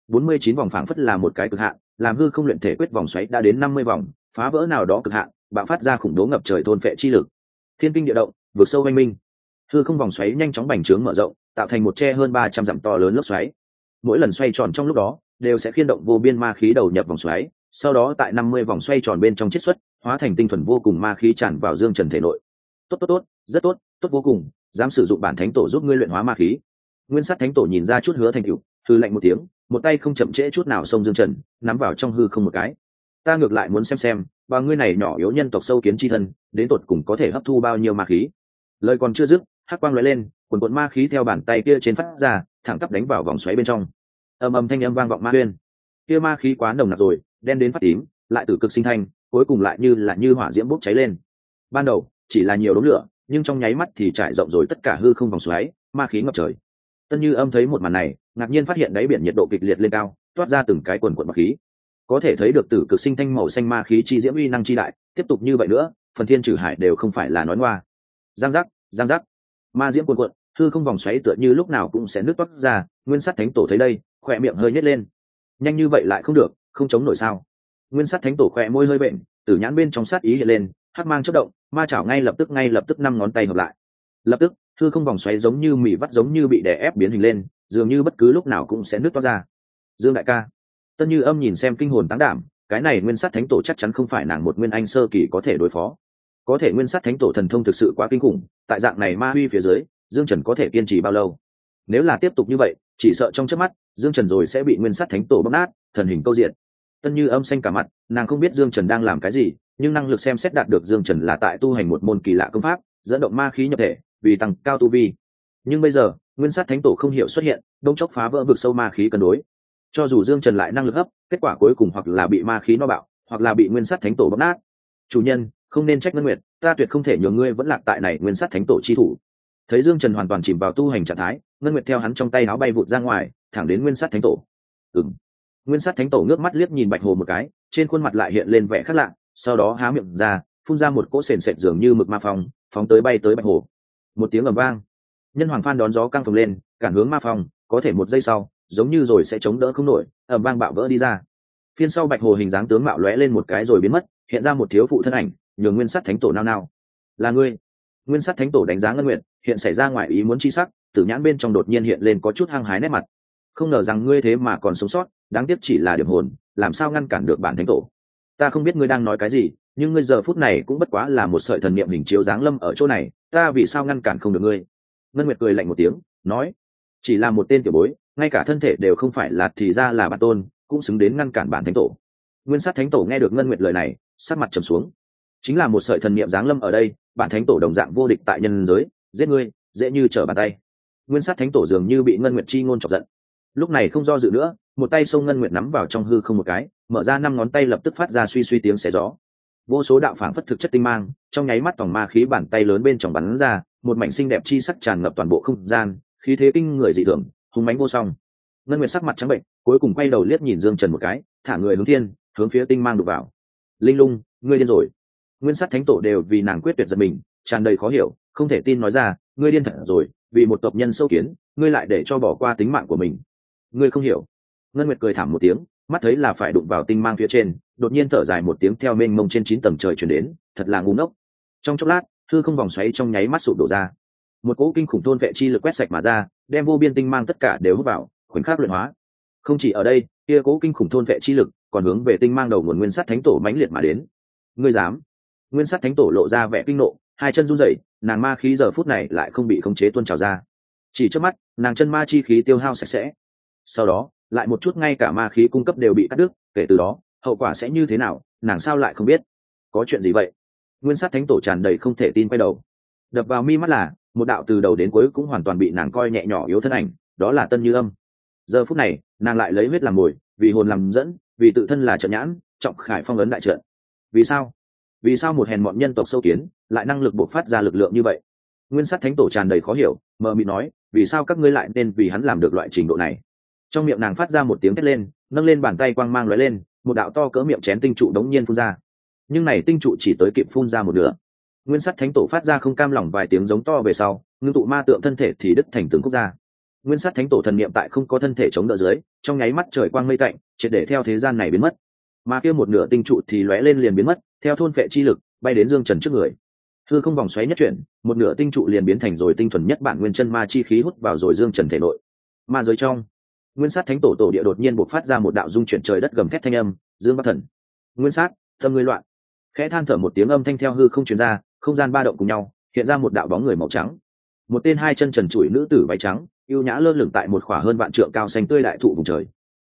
49 vòng phảng phất là một cái cực hạn, làm hư không luyện thể quyết vòng xoáy đã đến 50 vòng, phá vỡ nào đó cực hạn, bạo phát ra khủng bố ngập trời thôn phệ chi lực. Thiên kinh địa động, vượt sâu mênh minh. Hư không vòng xoáy nhanh chóng bành trướng mở rộng, tạo thành một che hơn 300 dặm to lớn lốc xoáy. Mỗi lần xoay tròn trong lúc đó, đều sẽ khiên động vô biên ma khí đầu nhập vòng xoáy, sau đó tại 50 vòng xoay tròn bên trong chiết xuất, hóa thành tinh thuần vô cùng ma khí tràn vào Dương Trần thể nội. Tốt, rất tốt, tốt vô cùng, dám sử dụng bản thánh tổ giúp ngươi luyện hóa ma khí. Nguyên sát thánh tổ nhìn ra chút hứa thành tựu, hư lạnh một tiếng, một tay không chậm trễ chút nào xông Dương Trần nắm vào trong hư không một cái. Ta ngược lại muốn xem và ngươi này nhỏ yếu nhân tộc sâu kiến chi thân đến tột cùng có thể hấp thu bao nhiêu ma khí. Lời còn chưa dứt, hắc quang lóe lên, quần quần ma khí theo bàn tay kia trên phát ra, thẳng tắp đánh vào vòng xoáy bên trong. Ầm ầm thanh âm vang vọng ma huyên. Kia ma khí quá nồng nặc rồi, đen đến phát tím, lại từ cực sinh thanh, cuối cùng lại như hỏa diễm bốc cháy lên. Ban đầu chỉ là nhiều đốm lửa, nhưng trong nháy mắt thì trải rộng rồi tất cả hư không vòng xoáy, ma khí ngập trời. Tân Như Âm thấy một màn này, ngạc nhiên phát hiện đáy biển nhiệt độ kịch liệt lên cao, toát ra từng cái quần quần ma khí. Có thể thấy được tử cực sinh thanh màu xanh ma khí chi diễm uy năng chi đại, tiếp tục như vậy nữa, phần thiên trừ hải đều không phải là nói ngoa. Giang giác, ma diễm cuồn cuộn, hư không vòng xoáy tựa như lúc nào cũng sẽ nứt toát ra. Nguyên Sắt Thánh Tổ thấy đây, khỏe miệng hơi nhếch lên. Nhanh như vậy lại không được, không chống nổi sao? Nguyên Sắt Thánh Tổ khỏe môi hơi bệnh, tử nhãn bên trong sát ý hiện lên, hắc mang chớp động, ma chảo ngay lập tức năm ngón tay hợp lại. Lập tức, hư không vòng xoáy giống như mì vắt giống như bị đè ép biến hình lên, dường như bất cứ lúc nào cũng sẽ nứt toát ra. Dương đại ca. Tân Như Âm nhìn xem kinh hồn táng đảm, cái này Nguyên Sắt Thánh Tổ chắc chắn không phải nàng một nguyên anh sơ kỳ có thể đối phó. Có thể Nguyên Sắt Thánh Tổ thần thông thực sự quá kinh khủng, tại dạng này ma huy phía dưới, Dương Trần có thể kiên trì bao lâu? Nếu là tiếp tục như vậy, chỉ sợ trong chớp mắt, Dương Trần rồi sẽ bị Nguyên Sắt Thánh Tổ bóp nát, thần hình câu diện. Tân Như Âm xanh cả mặt, nàng không biết Dương Trần đang làm cái gì, nhưng năng lực xem xét đạt được Dương Trần là tại tu hành một môn kỳ lạ công pháp, dẫn động ma khí nhập thể, vì tăng cao tu vi. Nhưng bây giờ, Nguyên Sắt Thánh Tổ không hiểu xuất hiện, đông chốc phá vỡ vực sâu ma khí cân đối. Cho dù Dương Trần lại năng lực hấp, kết quả cuối cùng hoặc là bị ma khí no bạo, hoặc là bị Nguyên Sắt Thánh Tổ bóp nát. Chủ nhân, không nên trách Ngân Nguyệt, ta tuyệt không thể nhường ngươi vẫn lạc tại này Nguyên Sắt Thánh Tổ chi thủ. Thấy Dương Trần hoàn toàn chìm vào tu hành trạng thái, Ngân Nguyệt theo hắn trong tay áo bay vụt ra ngoài, thẳng đến Nguyên Sắt Thánh Tổ. Nguyên Sắt Thánh Tổ ngước mắt liếc nhìn Bạch Hồ một cái, trên khuôn mặt lại hiện lên vẻ khác lạ, sau đó há miệng ra, phun ra một cỗ sền sệt dường như mực ma phong, phóng tới bay tới Bạch Hồ. Một tiếng ầm vang, nhân hoàng phan đón gió căng phồng lên, cản hướng ma phong, có thể một giây sau, giống như rồi sẽ chống đỡ không nổi, ầm vang bạo vỡ đi ra. Phiên sau Bạch Hồ hình dáng tướng mạo lóe lên một cái rồi biến mất, hiện ra một thiếu phụ thân ảnh, nhường Nguyên Sắt Thánh Tổ nao nao. Là ngươi? Nguyên Sắt Thánh Tổ đánh giá Ngân Nguyệt, hiện xảy ra ngoài ý muốn chi sắc, tử nhãn bên trong đột nhiên hiện lên có chút hăng hái nét mặt. Không ngờ rằng ngươi thế mà còn sống sót, đáng tiếc chỉ là điểm hồn, làm sao ngăn cản được bản Thánh Tổ? Ta không biết ngươi đang nói cái gì, nhưng ngươi giờ phút này cũng bất quá là một sợi thần niệm hình chiếu giáng lâm ở chỗ này, ta vì sao ngăn cản không được ngươi? Ngân Nguyệt cười lạnh một tiếng, nói: chỉ là một tên tiểu bối, ngay cả thân thể đều không phải là thì ra là bản tôn, cũng xứng đến ngăn cản bản Thánh Tổ. Nguyên Sắt Thánh Tổ nghe được Ngân Nguyệt lời này, sắc mặt trầm xuống. Chính là một sợi thần niệm giáng lâm ở đây, bản Thánh Tổ đồng dạng vô địch tại nhân giới, giết ngươi dễ như trở bàn tay. Nguyên Sắt Thánh Tổ dường như bị Ngân Nguyệt chi ngôn chọc giận, lúc này không do dự nữa, một tay xông Ngân Nguyệt nắm vào trong hư không một cái, mở ra 5 ngón tay lập tức phát ra suy suy tiếng xé gió. Vô số đạo phảng phất thực chất tinh mang, trong nháy mắt vòng ma khí bàn tay lớn bên trong bắn ra, một mảnh xinh đẹp chi sắc tràn ngập toàn bộ không gian, khí thế kinh người dị thường, hùng mãnh vô song. Ngân Nguyệt sắc mặt trắng bệnh, cuối cùng quay đầu liếc nhìn Dương Trần một cái, thả người hướng thiên, hướng phía tinh mang đụng vào. Linh Lung, ngươi điên rồi! Nguyên Sắt Thánh Tổ đều vì nàng quyết tuyệt giật mình, tràn đầy khó hiểu, không thể tin nói ra, ngươi điên thật rồi, vì một tộc nhân sâu kiến, ngươi lại để cho bỏ qua tính mạng của mình. Ngươi không hiểu. Ngân Nguyệt cười thảm một tiếng, mắt thấy là phải đụng vào tinh mang phía trên, đột nhiên thở dài một tiếng theo mênh mông trên 9 tầng trời truyền đến, thật là ngu ngốc. Trong chốc lát, hư không vòng xoáy trong nháy mắt sụp đổ ra. Một cỗ kinh khủng thôn vệ chi lực quét sạch mà ra, đem vô biên tinh mang tất cả đều hút vào, khoảnh khắc luyện hóa. Không chỉ ở đây, kia cỗ kinh khủng thôn vệ chi lực, còn hướng về tinh mang đầu nguồn Nguyên Sắt Thánh Tổ mãnh liệt mà đến. Ngươi dám? Nguyên Sắt Thánh Tổ lộ ra vẻ kinh nộ, hai chân run rẩy, nàng ma khí giờ phút này lại không bị khống chế tuôn trào ra. Chỉ trước mắt, nàng chân ma chi khí tiêu hao sạch sẽ. Sau đó, lại một chút ngay cả ma khí cung cấp đều bị cắt đứt, kể từ đó, hậu quả sẽ như thế nào, nàng sao lại không biết? Có chuyện gì vậy? Nguyên Sắt Thánh Tổ tràn đầy không thể tin quay đầu. Đập vào mi mắt là một đạo từ đầu đến cuối cũng hoàn toàn bị nàng coi nhẹ nhỏ yếu thân ảnh, đó là Tân Như Âm. Giờ phút này, nàng lại lấy huyết làm mồi, vì hồn làm dẫn, vì tự thân là trận nhãn, trọng khải phong ấn đại trận. Vì sao? Vì sao một hèn mọn nhân tộc sâu kiến lại năng lực bộc phát ra lực lượng như vậy? Nguyên Sắt Thánh Tổ tràn đầy khó hiểu, mờ mịt nói, vì sao các ngươi lại nên vì hắn làm được loại trình độ này? Trong miệng nàng phát ra một tiếng thét lên, nâng lên bàn tay quang mang lóe lên, một đạo to cỡ miệng chén tinh trụ đống nhiên phun ra. Nhưng này tinh trụ chỉ tới kịp phun ra một nửa. Nguyên Sắt Thánh Tổ phát ra không cam lòng vài tiếng giống to về sau, ngưng tụ ma tượng thân thể thì đứt thành từng khúc ra. Nguyên Sắt Thánh Tổ thần niệm tại không có thân thể chống đỡ dưới, trong nháy mắt trời quang mây tạnh, triệt để theo thế gian này biến mất. Mà kia một nửa tinh trụ thì lóe lên liền biến mất, theo thôn phệ chi lực, bay đến Dương Trần trước người. Hư không vòng xoáy nhất chuyển, một nửa tinh trụ liền biến thành rồi tinh thuần nhất bản nguyên chân ma chi khí hút vào rồi Dương Trần thể nội. Ma giới trong, Nguyên Sát Thánh Tổ tổ địa đột nhiên bộc phát ra một đạo dung chuyển trời đất gầm thét thanh âm, Dương Bắc Thần. Nguyên Sát, tâm ngươi loạn. Khẽ than thở một tiếng âm thanh theo hư không truyền ra, không gian ba động cùng nhau, hiện ra một đạo bóng người màu trắng. Một tên hai chân trần trụi nữ tử váy trắng, yêu nhã lơ lửng tại một khỏa hơn vạn trượng cao xanh tươi đại thụ vùng trời.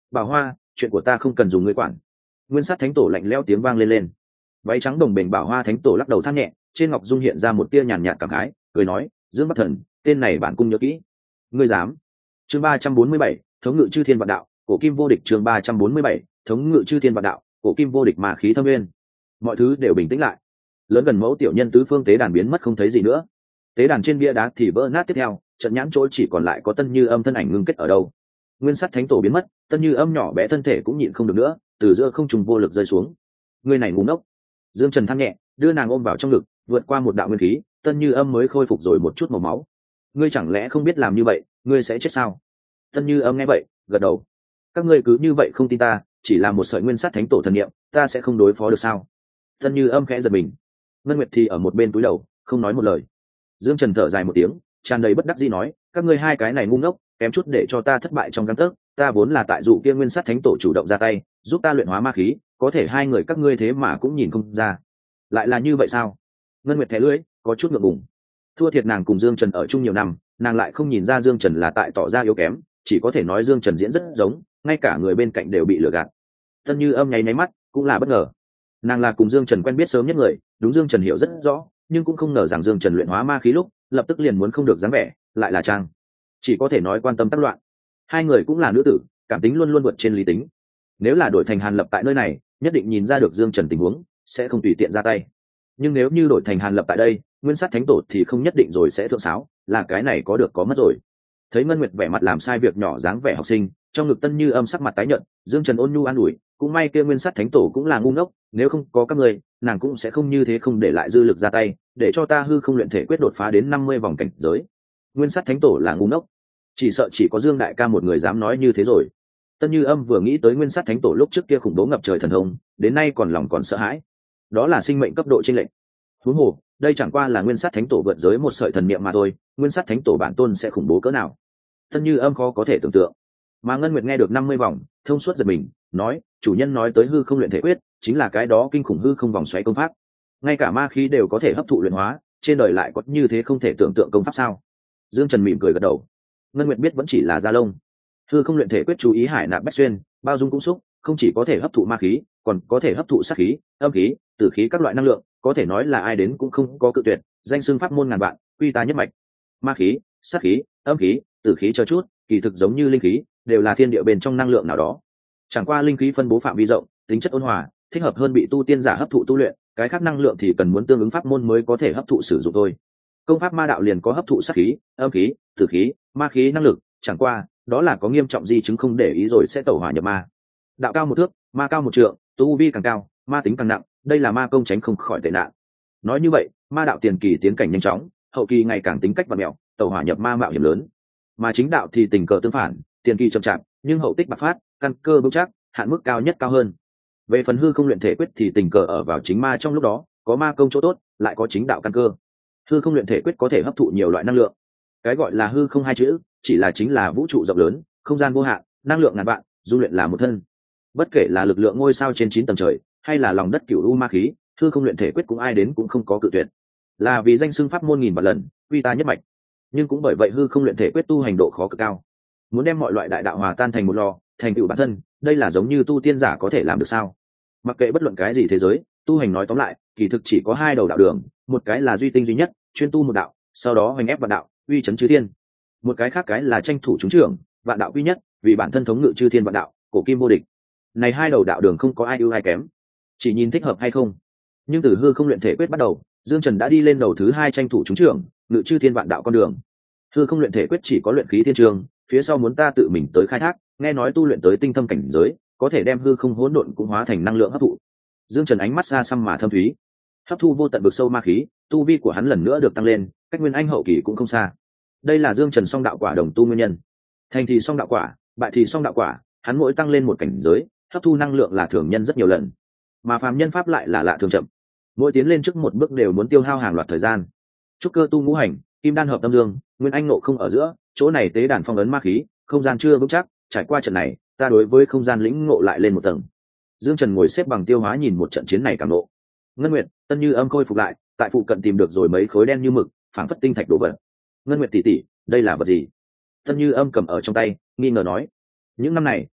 Bảo Hoa, chuyện của ta không cần dùng ngươi quản. Nguyên Sát Thánh Tổ lạnh lẽo tiếng vang lên lên. Váy trắng đồng bền Bảo Hoa Thánh Tổ lắc đầu than nhẹ, trên ngọc dung hiện ra một tia nhàn nhạt cảm khái, cười nói, Dương Bắc Thần, tên này bản cung nhớ kỹ. Ngươi dám? Chương 347, thống ngự chư thiên vạn đạo, cổ kim vô địch. Chương 347, thống ngự chư thiên vạn đạo, cổ kim vô địch. Mà khí thâm nguyên, mọi thứ đều bình tĩnh lại. Lớn gần mẫu tiểu nhân tứ phương tế đàn biến mất không thấy gì nữa. Tế đàn trên bia đá thì vỡ nát, tiếp theo trận nhãn chỗ chỉ còn lại có Tân Như Âm thân ảnh ngưng kết ở đâu. Nguyên Sắt Thánh Tổ biến mất, Tân Như Âm nhỏ bé thân thể cũng nhịn không được nữa, từ giữa không trung vô lực rơi xuống. Người này ngu ngốc. Dương Trần than nhẹ, đưa nàng ôm vào trong ngực, vượt qua một đạo nguyên khí, Tân Như Âm mới khôi phục rồi một chút màu máu. Ngươi chẳng lẽ không biết làm như vậy ngươi sẽ chết sao? Tân Như Âm nghe vậy gật đầu. Các ngươi cứ như vậy không tin ta, chỉ là một sợi Nguyên Sắt Thánh Tổ thần niệm, ta sẽ không đối phó được sao? Tân Như Âm khẽ giật mình. Ngân Nguyệt thì ở một bên túi đầu không nói một lời. Dương Trần thở dài một tiếng, tràn đầy bất đắc dĩ nói, các ngươi hai cái này ngu ngốc, kém chút để cho ta thất bại trong gang tấc. Ta vốn là tại dụ kia Nguyên Sắt Thánh Tổ chủ động ra tay giúp ta luyện hóa ma khí, có thể hai người các ngươi thế mà cũng nhìn không ra. Lại là như vậy sao? Ngân Nguyệt thẻ lưỡi, có chút ngượng ngùng. Thua thiệt nàng cùng Dương Trần ở chung nhiều năm, nàng lại không nhìn ra Dương Trần là tại tỏ ra yếu kém, chỉ có thể nói Dương Trần diễn rất giống, ngay cả người bên cạnh đều bị lừa gạt. Tân Như Âm nháy nháy mắt, cũng là bất ngờ. Nàng là cùng Dương Trần quen biết sớm nhất người, đúng Dương Trần hiểu rất rõ, nhưng cũng không ngờ rằng Dương Trần luyện hóa ma khí lúc lập tức liền muốn không được dáng vẻ, lại là trang, chỉ có thể nói quan tâm tác loạn. Hai người cũng là nữ tử, cảm tính luôn luôn vượt trên lý tính. Nếu là đổi thành Hàn Lập tại nơi này, nhất định nhìn ra được Dương Trần tình huống, sẽ không tùy tiện ra tay. Nhưng nếu như đổi thành Hàn Lập tại đây, Nguyên Sát Thánh Tổ thì không nhất định rồi sẽ thượng sáo, là cái này có được có mất rồi. Thấy Ngân Nguyệt vẻ mặt làm sai việc nhỏ dáng vẻ học sinh, trong ngực Tân Như Âm sắc mặt tái nhợt, Dương Trần ôn nhu an ủi, cũng may kia Nguyên Sát Thánh Tổ cũng là ngu ngốc, nếu không có các ngươi, nàng cũng sẽ không như thế, không để lại dư lực ra tay, để cho ta hư không luyện thể quyết đột phá đến 50 vòng cảnh giới. Nguyên Sát Thánh Tổ là ngu ngốc, chỉ sợ chỉ có Dương đại ca một người dám nói như thế rồi. Tân Như Âm vừa nghĩ tới Nguyên Sát Thánh Tổ lúc trước kia khủng bố ngập trời thần thông, đến nay còn lòng còn sợ hãi. Đó là sinh mệnh cấp độ chênh lệch. Huống hồ, đây chẳng qua là Nguyên Sát Thánh Tổ vượt giới một sợi thần niệm mà thôi, Nguyên Sát Thánh Tổ bản tôn sẽ khủng bố cỡ nào? Tân Như Âm khó có thể tưởng tượng. Mà Ngân Nguyệt nghe được 50 vòng, thông suốt giật mình, nói, chủ nhân nói tới hư không luyện thể quyết, chính là cái đó kinh khủng hư không vòng xoáy công pháp. Ngay cả ma khí đều có thể hấp thụ luyện hóa, trên đời lại có như thế không thể tưởng tượng công pháp sao? Dương Trần mỉm cười gật đầu. Ngân Nguyệt biết vẫn chỉ là da lông. Hư không luyện thể quyết chú ý hải nạp bách xuyên, bao dung cũng xúc, không chỉ có thể hấp thụ ma khí, còn có thể hấp thụ sát khí, âm khí, tử khí các loại năng lượng, có thể nói là ai đến cũng không có cự tuyệt, danh xưng pháp môn ngàn vạn, quy ta nhất mạch. Ma khí, sát khí, âm khí, tử khí cho chút, kỳ thực giống như linh khí, đều là thiên địa bên trong năng lượng nào đó. Chẳng qua linh khí phân bố phạm vi rộng, tính chất ôn hòa, thích hợp hơn bị tu tiên giả hấp thụ tu luyện, cái khác năng lượng thì cần muốn tương ứng pháp môn mới có thể hấp thụ sử dụng thôi. Công pháp ma đạo liền có hấp thụ sát khí, âm khí, tử khí, ma khí năng lực, chẳng qua đó là có nghiêm trọng di chứng không để ý rồi sẽ tẩu hỏa nhập ma. Đạo cao một thước, ma cao một trượng, tu vi càng cao, ma tính càng nặng, đây là ma công tránh không khỏi tệ nạn. Nói như vậy, ma đạo tiền kỳ tiến cảnh nhanh chóng, hậu kỳ ngày càng tính cách và mẹo, tẩu hỏa nhập ma mạo hiểm lớn. Mà chính đạo thì tình cờ tương phản, tiền kỳ chậm chạp, nhưng hậu tích bạc phát, căn cơ vững chắc, hạn mức cao nhất cao hơn. Về phần hư không luyện thể quyết thì tình cờ ở vào chính ma trong lúc đó, có ma công chỗ tốt, lại có chính đạo căn cơ. Hư không luyện thể quyết có thể hấp thụ nhiều loại năng lượng. Cái gọi là hư không hai chữ, chỉ là chính là vũ trụ rộng lớn, không gian vô hạn, năng lượng ngàn vạn, du luyện là một thân. Bất kể là lực lượng ngôi sao trên 9 tầng trời, hay là lòng đất cửu u ma khí, hư không luyện thể quyết cũng ai đến cũng không có cự tuyệt. Là vì danh xưng pháp môn nghìn vạn lần, quy ta nhất mạch. Nhưng cũng bởi vậy hư không luyện thể quyết tu hành độ khó cực cao. Muốn đem mọi loại đại đạo hòa tan thành một lò, thành tựu bản thân, đây là giống như tu tiên giả có thể làm được sao? Mặc kệ bất luận cái gì thế giới, tu hành nói tóm lại, kỳ thực chỉ có hai đầu đạo đường, một cái là duy tinh duy nhất, chuyên tu một đạo, sau đó hoành ép vạn đạo, uy chấn chư thiên. Một cái khác cái là tranh thủ trúng trưởng, vạn đạo quy nhất, vì bản thân thống ngự chư thiên vạn đạo, cổ kim vô địch. Này hai đầu đạo đường không có ai ưu ai kém, chỉ nhìn thích hợp hay không. Nhưng từ hư không luyện thể quyết bắt đầu, Dương Trần đã đi lên đầu thứ hai tranh thủ trúng trưởng, ngự chư thiên vạn đạo con đường. Hư không luyện thể quyết chỉ có luyện khí thiên trường, phía sau muốn ta tự mình tới khai thác, nghe nói tu luyện tới tinh thâm cảnh giới, có thể đem hư không hỗn độn cũng hóa thành năng lượng hấp thụ. Dương Trần ánh mắt xa xăm mà thâm thúy, hấp thu vô tận vực sâu ma khí, tu vi của hắn lần nữa được tăng lên, cách nguyên anh hậu kỳ cũng không xa. Đây là Dương Trần song đạo quả đồng tu nguyên nhân. Thành thì song đạo quả, bại thì song đạo quả, hắn mỗi tăng lên một cảnh giới, hấp thu năng lượng là thường nhân rất nhiều lần, mà phàm nhân pháp lại là lạ thường chậm, mỗi tiến lên trước một bước đều muốn tiêu hao hàng loạt thời gian. Trúc cơ tu ngũ hành, kim đan hợp tâm dương, nguyên anh nộ không ở giữa, chỗ này tế đàn phong ấn ma khí, không gian chưa vững chắc, trải qua trận này, ta đối với không gian lĩnh ngộ lại lên một tầng. Dương Trần ngồi xếp bằng tiêu hóa nhìn một trận chiến này cảm nộ. Ngân Nguyệt, Tân Như Âm khôi phục lại, tại phụ cận tìm được rồi mấy khối đen như mực, phảng phất tinh thạch đổ vật. Ngân Nguyệt tỷ tỷ, đây là vật gì? Tân Như Âm cầm ở trong tay, nghi ngờ nói. Những năm này,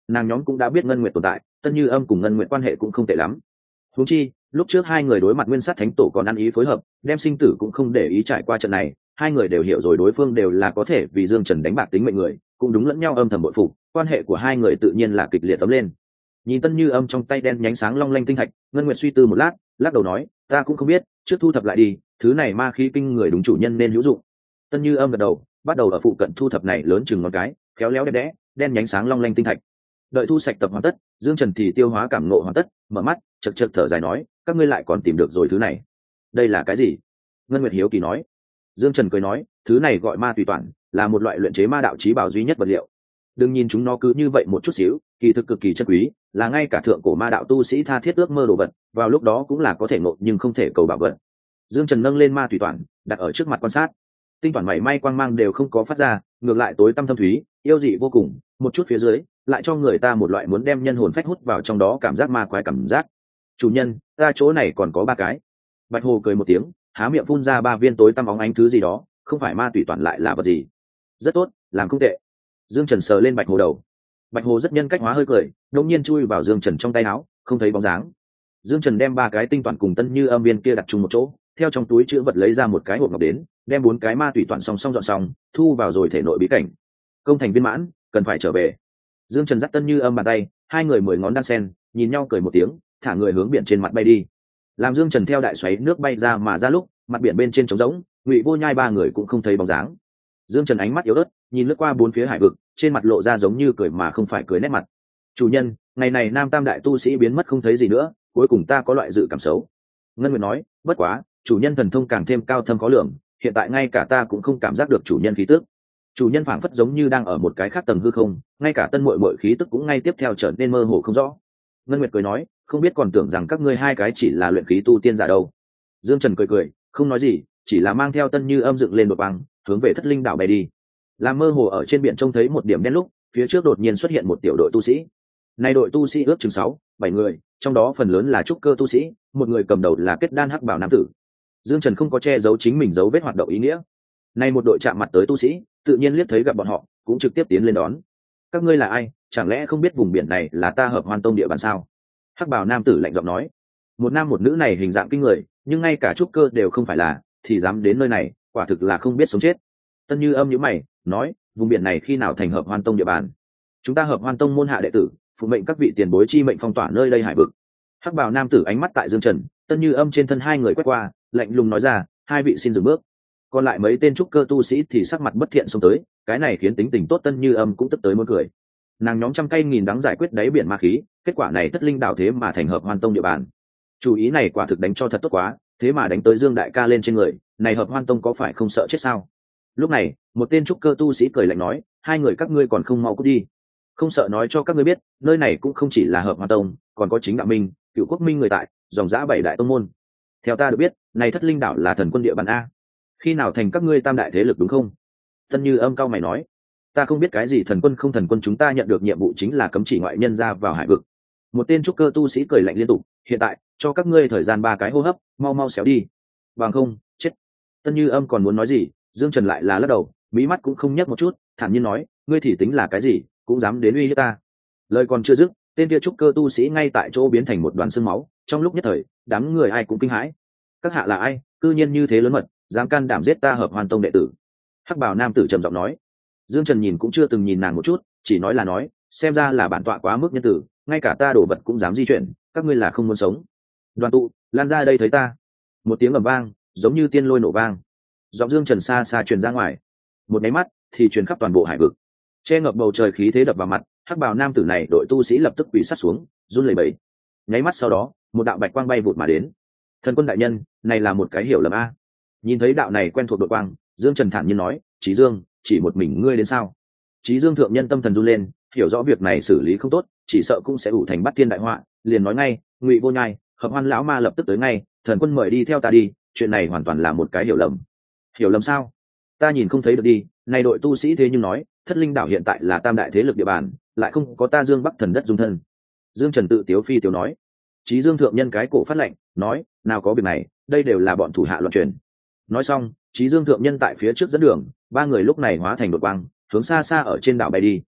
nàng nhóm cũng đã biết ngân nguyệt tồn tại, Tân Như Âm cùng ngân nguyệt quan hệ cũng không tệ lắm. Huống chi lúc trước hai người đối mặt nguyên sát thánh tổ còn ăn ý phối hợp, đem sinh tử cũng không để ý trải qua trận này, hai người đều hiểu rồi đối phương đều là có thể vì Dương Trần đánh bạc tính mệnh người, cũng đúng lẫn nhau âm thầm bội phục, quan hệ của hai người tự nhiên là kịch liệt tấm lên. Nhìn Tân Như Âm trong tay đen nhánh sáng long lanh tinh thạch, ngân nguyệt suy tư một lát, lắc đầu nói, ta cũng không biết, trước thu thập lại đi, thứ này ma khí kinh người đúng chủ nhân nên hữu dụng. Tân Như Âm gật đầu, bắt đầu ở phụ cận thu thập này lớn chừng ngón cái, khéo léo đẹp đẽ, đen nhánh sáng long lanh tinh thạch. Đợi thu sạch tập hoàn tất, Dương Trần thì tiêu hóa cảm ngộ hoàn tất, mở mắt chật chật thở dài nói, các ngươi lại còn tìm được rồi thứ này, đây là cái gì? Ngân nguyệt hiếu kỳ nói. Dương Trần cười nói, thứ này gọi ma tùy toản, là một loại luyện chế ma đạo chí bảo duy nhất vật liệu. Đừng nhìn chúng nó cứ như vậy một chút xíu, kỳ thực cực kỳ chân quý, là ngay cả thượng cổ ma đạo tu sĩ tha thiết ước mơ đồ vật, vào lúc đó cũng là có thể ngộ nhưng không thể cầu bảo vật. Dương Trần nâng lên ma tùy toản, đặt ở trước mặt quan sát. Tinh toản mảy may quang mang đều không có phát ra, ngược lại tối tăm thâm thúy, yêu dị vô cùng, một chút phía dưới lại cho người ta một loại muốn đem nhân hồn phách hút vào trong đó cảm giác ma quái cảm giác. Chủ nhân, ta chỗ này còn có 3 cái. Bạch Hồ cười một tiếng, há miệng phun ra 3 viên tối tăm óng ánh thứ gì đó, không phải ma tùy toản lại là vật gì? Rất tốt, làm không tệ. Dương Trần sờ lên Bạch Hồ đầu. Bạch Hồ rất nhân cách hóa hơi cười, đột nhiên chui vào Dương Trần trong tay áo, không thấy bóng dáng. Dương Trần đem 3 cái tinh toản cùng Tân Như Âm viên kia đặt chung một chỗ, theo trong túi chữ vật lấy ra một cái hộp ngọc đến, đem 4 cái ma tùy toản song song dọn xong, thu vào rồi thể nội bí cảnh. Công thành viên mãn, cần phải trở về. Dương Trần dắt Tân Như Âm bàn tay, hai người 10 ngón đan sen, nhìn nhau cười một tiếng, thả người hướng biển trên mặt bay đi. Làm Dương Trần theo đại xoáy nước bay ra mà ra lúc, mặt biển bên trên trống rỗng, Ngụy Vô Nhai 3 người cũng không thấy bóng dáng. Dương Trần ánh mắt yếu ớt, nhìn lướt qua 4 phía hải vực, trên mặt lộ ra giống như cười mà không phải cười nét mặt. Chủ nhân, ngày này Nam Tam đại tu sĩ biến mất không thấy gì nữa, cuối cùng ta có loại dự cảm xấu. Ngân Nguyệt nói, bất quá, chủ nhân thần thông càng thêm cao thâm khó lường, hiện tại ngay cả ta cũng không cảm giác được chủ nhân khí tức. Chủ nhân phảng phất giống như đang ở một cái khác tầng hư không, ngay cả tân muội muội khí tức cũng ngay tiếp theo trở nên mơ hồ không rõ. Ngân Nguyệt cười nói, không biết còn tưởng rằng các ngươi hai cái chỉ là luyện khí tu tiên giả đâu. Dương Trần cười cười, không nói gì, chỉ là mang theo Tân Như Âm dựng lên đột băng, hướng về Thất Linh đảo bay đi. Làm mơ hồ ở trên biển trông thấy một điểm đen lúc, phía trước đột nhiên xuất hiện một tiểu đội tu sĩ. Nay đội tu sĩ ước chừng 6-7 người, trong đó phần lớn là trúc cơ tu sĩ, một người cầm đầu là kết đan hắc bào nam tử. Dương Trần không có che giấu chính mình dấu vết hoạt động ý nghĩa. Nay một đội chạm mặt tới tu sĩ, tự nhiên liếc thấy gặp bọn họ, cũng trực tiếp tiến lên đón. Các ngươi là ai, chẳng lẽ không biết vùng biển này là ta Hợp Hoan Tông địa bàn sao? Hắc bào nam tử lạnh giọng nói. Một nam một nữ này hình dạng kinh người, nhưng ngay cả trúc cơ đều không phải là, thì dám đến nơi này, quả thực là không biết sống chết. Tân Như Âm nhíu mày, nói, vùng biển này khi nào thành Hợp Hoan Tông địa bàn? Chúng ta Hợp Hoan Tông môn hạ đệ tử, phụ mệnh các vị tiền bối chi mệnh phong tỏa nơi đây hải vực. Hắc bào nam tử ánh mắt tại Dương Trần, Tân Như Âm trên thân hai người quét qua, lạnh lùng nói ra, hai vị xin dừng bước. Còn lại mấy tên trúc cơ tu sĩ thì sắc mặt bất thiện xông tới, cái này khiến tính tình tốt Tân Như Âm cũng tức tới muốn cười. Nàng nhóm trăm cây nghìn đắng giải quyết đáy biển ma khí, kết quả này Thất Linh đảo thế mà thành Hợp Hoan Tông địa bàn. Chủ ý này quả thực đánh cho thật tốt quá, thế mà đánh tới Dương đại ca lên trên người, này Hợp Hoan Tông có phải không sợ chết sao? Lúc này, một tên trúc cơ tu sĩ cười lạnh nói, hai người các ngươi còn không mau cút đi. Không sợ nói cho các ngươi biết, nơi này cũng không chỉ là Hợp Hoan Tông, còn có chính đạo minh, Cựu Quốc minh người tại, dòng dã 7 đại tông môn. Theo ta được biết, này Thất Linh đảo là thần quân địa bàn a. Khi nào thành các ngươi tam đại thế lực đúng không? Tân Như Âm cao mày nói, ta không biết cái gì thần quân không thần quân, chúng ta nhận được nhiệm vụ chính là cấm chỉ ngoại nhân ra vào hải vực. Một tên trúc cơ tu sĩ cười lạnh liên tục, hiện tại cho các ngươi thời gian 3 cái hô hấp, mau mau xéo đi, bằng không chết. Tân Như Âm còn muốn nói gì, Dương Trần lại là lắc đầu, mí mắt cũng không nhấc một chút, thản nhiên nói, ngươi thì tính là cái gì, cũng dám đến uy hiếp ta. Lời còn chưa dứt, tên kia trúc cơ tu sĩ ngay tại chỗ biến thành một đoàn xương máu, trong lúc nhất thời đám người ai cũng kinh hãi. Các hạ là ai, cư nhiên như thế lớn mật, dám can đảm giết ta Hợp Hoan Tông đệ tử? Hắc bào nam tử trầm giọng nói. Dương Trần nhìn cũng chưa từng nhìn nàng một chút, chỉ nói là nói, xem ra là bản tọa quá mức nhân tử, ngay cả ta đổ vật cũng dám di chuyển, các ngươi là không muốn sống. Đoàn tụ, lan ra đây thấy ta. Một tiếng ầm vang, giống như tiên lôi nổ vang. Giọng Dương Trần xa xa truyền ra ngoài, một máy mắt thì truyền khắp toàn bộ hải vực, che ngập bầu trời khí thế đập vào mặt. Hắc bào nam tử này đội tu sĩ lập tức quỳ sát xuống, run lẩy bẩy. Nháy mắt sau đó, một đạo bạch quang bay vụt mà đến. Thần quân đại nhân, này là một cái hiểu lầm a. Nhìn thấy đạo này quen thuộc đội quang, Dương Trần thản nhiên nói, Chí Dương, chỉ một mình ngươi đến sao? Chí Dương thượng nhân tâm thần run lên, hiểu rõ việc này xử lý không tốt, chỉ sợ cũng sẽ ủ thành bắt thiên đại họa, liền nói ngay, Ngụy Vô Nhai, Hợp Hoan lão ma lập tức tới ngay, thần quân mời đi theo ta đi, chuyện này hoàn toàn là một cái hiểu lầm. Hiểu lầm sao? Ta nhìn không thấy được đi, này đội tu sĩ thế nhưng nói, Thất Linh đảo hiện tại là tam đại thế lực địa bàn, lại không có ta Dương Bắc thần đất dung thân. Dương Trần tự tiếu phi tiếu nói. Chí Dương thượng nhân cái cổ phát lệnh, nói, nào có việc này, đây đều là bọn thủ hạ loạn truyền. Nói xong, Chí Dương thượng nhân tại phía trước dẫn đường, 3 người lúc này hóa thành đột quang, hướng xa xa ở trên đảo bay đi.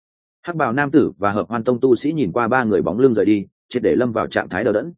Hắc bào nam tử và Hợp Hoan tông tu sĩ nhìn qua ba người bóng lưng rời đi, triệt để lâm vào trạng thái đờ đẫn.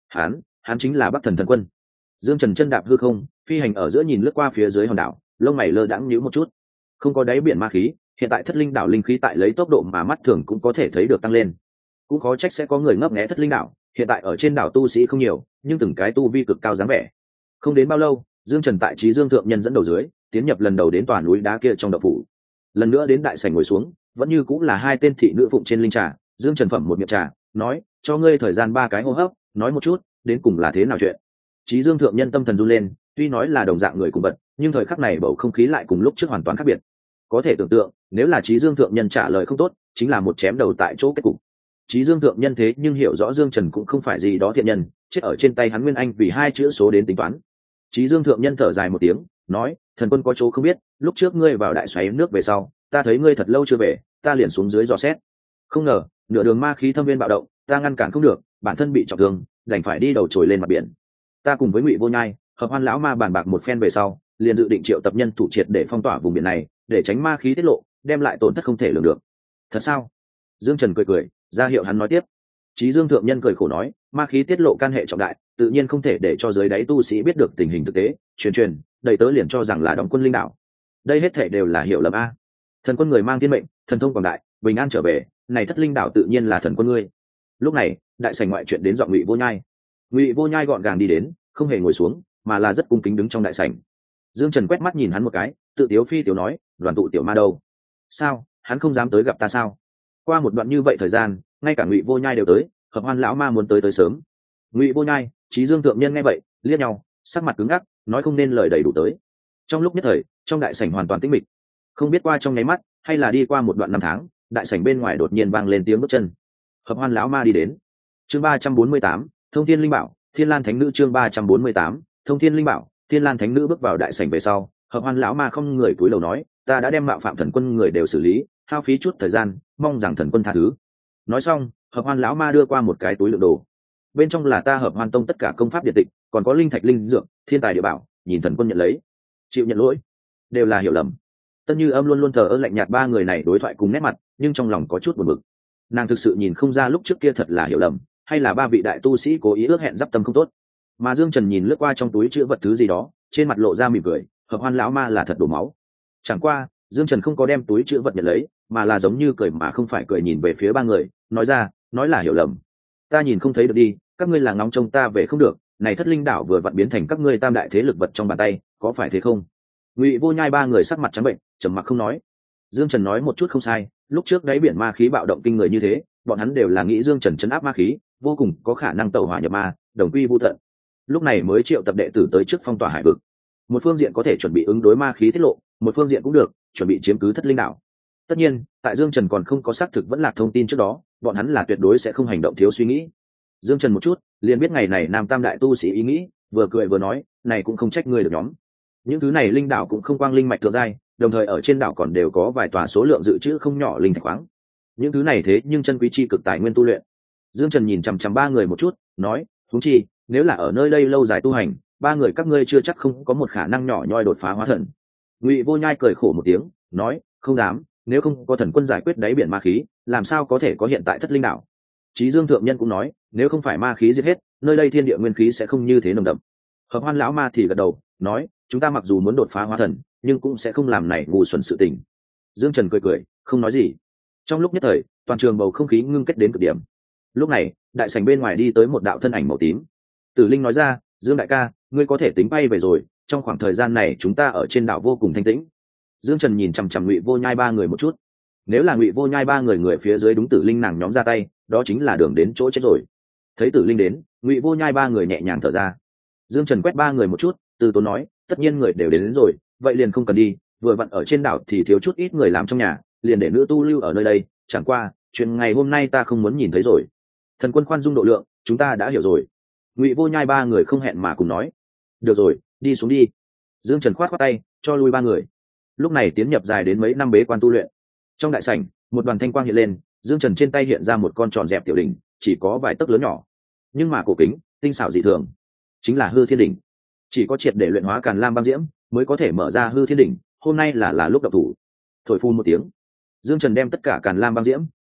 Hắn chính là Bắc Thần Thần Quân. Dương Trần chân đạp hư không, phi hành ở giữa nhìn lướt qua phía dưới hòn đảo, lông mày lơ đãng nhíu một chút. Không có đáy biển ma khí, hiện tại Thất Linh đảo linh khí tại lấy tốc độ mà mắt thường cũng có thể thấy được tăng lên. Cũng khó trách sẽ có người ngấp nghé Thất Linh đảo, hiện tại ở trên đảo tu sĩ không nhiều, nhưng từng cái tu vi cực cao dáng vẻ. Không đến bao lâu, Dương Trần tại Chí Dương thượng nhân dẫn đầu dưới, tiến nhập lần đầu đến tòa núi đá kia trong động phủ. Lần nữa đến đại sảnh ngồi xuống, vẫn như cũng là hai tên thị nữ phụng trên linh trà. Dương Trần phẩm một miệng trà, nói: cho ngươi thời gian 3 cái hô hấp, nói một chút, đến cùng là thế nào chuyện. Chí Dương thượng nhân tâm thần run lên, tuy nói là đồng dạng người cùng vật, nhưng thời khắc này bầu không khí lại cùng lúc trước hoàn toàn khác biệt. Có thể tưởng tượng, nếu là Chí Dương thượng nhân trả lời không tốt, chính là một chém đầu tại chỗ kết cục. Chí Dương thượng nhân thế nhưng hiểu rõ Dương Trần cũng không phải gì đó thiện nhân, chết ở trên tay hắn Nguyên Anh vì 2 chữ số đến tính toán. Chí Dương thượng nhân thở dài một tiếng, nói: thần quân có chỗ không biết, lúc trước ngươi vào đại xoáy nước về sau, ta thấy ngươi thật lâu chưa về, ta liền xuống dưới dò xét. Không ngờ, nửa đường ma khí thâm viên bạo động, ta ngăn cản không được, bản thân bị trọng thương, đành phải đi đầu trồi lên mặt biển. Ta cùng với Ngụy Vô Nhai, Hợp Hoan lão ma bàn bạc một phen về sau, liền dự định triệu tập nhân thủ triệt để phong tỏa vùng biển này, để tránh ma khí tiết lộ, đem lại tổn thất không thể lường được. Thật sao? Dương Trần cười, ra hiệu hắn nói tiếp. Chí Dương thượng nhân cười khổ nói: ma khí tiết lộ can hệ trọng đại, tự nhiên không thể để cho dưới đáy tu sĩ biết được tình hình thực tế, truyền đầy tớ liền cho rằng là đóng quân linh đảo. Đây hết thể đều là hiểu lầm a. Thần quân người mang thiên mệnh, thần thông quảng đại, bình an trở về, này Thất Linh đảo tự nhiên là thần quân ngươi. Lúc này, đại sảnh ngoại chuyện đến giọng Ngụy Vô Nhai. Ngụy Vô Nhai gọn gàng đi đến, không hề ngồi xuống, mà là rất cung kính đứng trong đại sảnh. Dương Trần quét mắt nhìn hắn một cái, tự tiếu phi tiếu nói: đoàn tụ tiểu ma đâu? Sao, hắn không dám tới gặp ta sao? Qua một đoạn như vậy thời gian, ngay cả Ngụy Vô Nhai đều tới, Hợp Hoan lão ma muốn tới sớm. Ngụy Vô Nhai, Chí Dương thượng nhân nghe vậy, liếc nhau, sắc mặt cứng ngắc, nói không nên lời đầy đủ tới. Trong lúc nhất thời, trong đại sảnh hoàn toàn tĩnh mịch. Không biết qua trong nháy mắt, hay là đi qua một đoạn năm tháng, đại sảnh bên ngoài đột nhiên vang lên tiếng bước chân. Hợp Hoan lão ma đi đến. Chương 348, Thông Thiên Linh Bảo, Thiên Lan Thánh Nữ. Chương 348, Thông Thiên Linh Bảo, Thiên Lan Thánh Nữ. Bước vào đại sảnh về sau, Hợp Hoan lão ma không người cúi đầu nói: ta đã đem mạo phạm thần quân người đều xử lý, hao phí chút thời gian, mong rằng thần quân tha thứ. Nói xong, Hợp Hoan lão ma đưa qua một cái túi lượng đồ, bên trong là ta Hợp Hoan tông tất cả công pháp điện tịch, còn có linh thạch linh dược, thiên tài địa bảo, nhìn thần quân nhận lấy. Chịu nhận lỗi, đều là hiểu lầm. Tân Như Âm luôn luôn thờ ơ lạnh nhạt ba người này đối thoại cùng nét mặt, nhưng trong lòng có chút buồn bực. Nàng thực sự nhìn không ra lúc trước kia thật là hiểu lầm, hay là ba vị đại tu sĩ cố ý ước hẹn giáp tâm không tốt. Mà Dương Trần nhìn lướt qua trong túi chứa vật thứ gì đó, trên mặt lộ ra mỉm cười. Hợp Hoan lão ma là thật đổ máu. Chẳng qua, Dương Trần không có đem túi chứa vật nhận lấy, mà là giống như cười mà không phải cười nhìn về phía ba người, nói là hiểu lầm. Ta nhìn không thấy được đi, các ngươi là ngóng trông ta về không được, này Thất Linh đảo vừa vặn biến thành các ngươi tam đại thế lực vật trong bàn tay, có phải thế không? Ngụy Vô Nhai ba người sắc mặt trắng bệnh, trầm mặc không nói. Dương Trần nói một chút không sai, lúc trước đáy biển ma khí bạo động kinh người như thế, bọn hắn đều là nghĩ Dương Trần trấn áp ma khí, vô cùng có khả năng tẩu hỏa nhập ma, đồng quy vu tận. Lúc này mới triệu tập đệ tử tới trước phong tỏa hải vực. Một phương diện có thể chuẩn bị ứng đối ma khí tiết lộ, một phương diện cũng được, chuẩn bị chiếm cứ Thất Linh đảo. Tất nhiên, tại Dương Trần còn không có xác thực vẫn lạc thông tin trước đó, bọn hắn là tuyệt đối sẽ không hành động thiếu suy nghĩ. Dương Trần một chút, liền biết ngày này Nam Tam đại tu sĩ ý nghĩ, vừa cười vừa nói, này cũng không trách ngươi được nhóm. Những thứ này linh đảo cũng không quang linh mạch thượng giai, đồng thời ở trên đảo còn đều có vài tòa số lượng dự trữ không nhỏ linh thạch khoáng. Những thứ này thế nhưng chân quý chi cực tài nguyên tu luyện. Dương Trần nhìn chằm chằm ba người một chút, nói: huống chi, nếu là ở nơi đây lâu dài tu hành, ba người các ngươi chưa chắc không có một khả năng nhỏ nhoi đột phá hóa thần. Ngụy Vô Nhai cười khổ một tiếng, nói: không dám, nếu không có thần quân giải quyết đáy biển ma khí, làm sao có thể có hiện tại Thất Linh đảo. Chí Dương thượng nhân cũng nói: nếu không phải ma khí diệt hết, nơi đây thiên địa nguyên khí sẽ không như thế nồng đậm. Hợp Hoan lão ma thì gật đầu, nói: chúng ta mặc dù muốn đột phá hóa thần, nhưng cũng sẽ không làm này ngu xuẩn sự tình. Dương Trần cười, không nói gì. Trong lúc nhất thời, toàn trường bầu không khí ngưng kết đến cực điểm. Lúc này, đại sảnh bên ngoài đi tới một đạo thân ảnh màu tím. Tử Linh nói ra: Dương đại ca, ngươi có thể tính bay về rồi, trong khoảng thời gian này chúng ta ở trên đảo vô cùng thanh tĩnh. Dương Trần nhìn chằm chằm Ngụy Vô Nhai ba người một chút. Nếu là Ngụy Vô Nhai ba người phía dưới đúng Tử Linh nàng nhóm ra tay, đó chính là đường đến chỗ chết rồi. Thấy Tử Linh đến, Ngụy Vô Nhai ba người nhẹ nhàng thở ra. Dương Trần quét ba người một chút, từ tốn nói: tất nhiên người đều đến rồi, vậy liền không cần đi, vừa vặn ở trên đảo thì thiếu chút ít người làm trong nhà, liền để nữ tu lưu ở nơi đây, chẳng qua chuyện ngày hôm nay ta không muốn nhìn thấy rồi. Thần quân khoan dung độ lượng, chúng ta đã hiểu rồi. Ngụy Vô Nhai ba người không hẹn mà cùng nói: được rồi, đi xuống đi. Dương Trần khoát tay cho lui ba người. Lúc này tiến nhập dài đến mấy năm bế quan tu luyện. Trong đại sảnh, một đoàn thanh quang hiện lên, Dương Trần trên tay hiện ra một con tròn dẹp tiểu đỉnh, chỉ có vài tấc lớn nhỏ, nhưng mà cổ kính tinh xảo dị thường, chính là Hư Thiên đỉnh. Chỉ có triệt để luyện hóa Càn Lam băng diễm mới có thể mở ra Hư Thiên đỉnh, hôm nay là lúc động thủ. Thổi phun một tiếng, Dương Trần đem tất cả Càn Lam băng diễm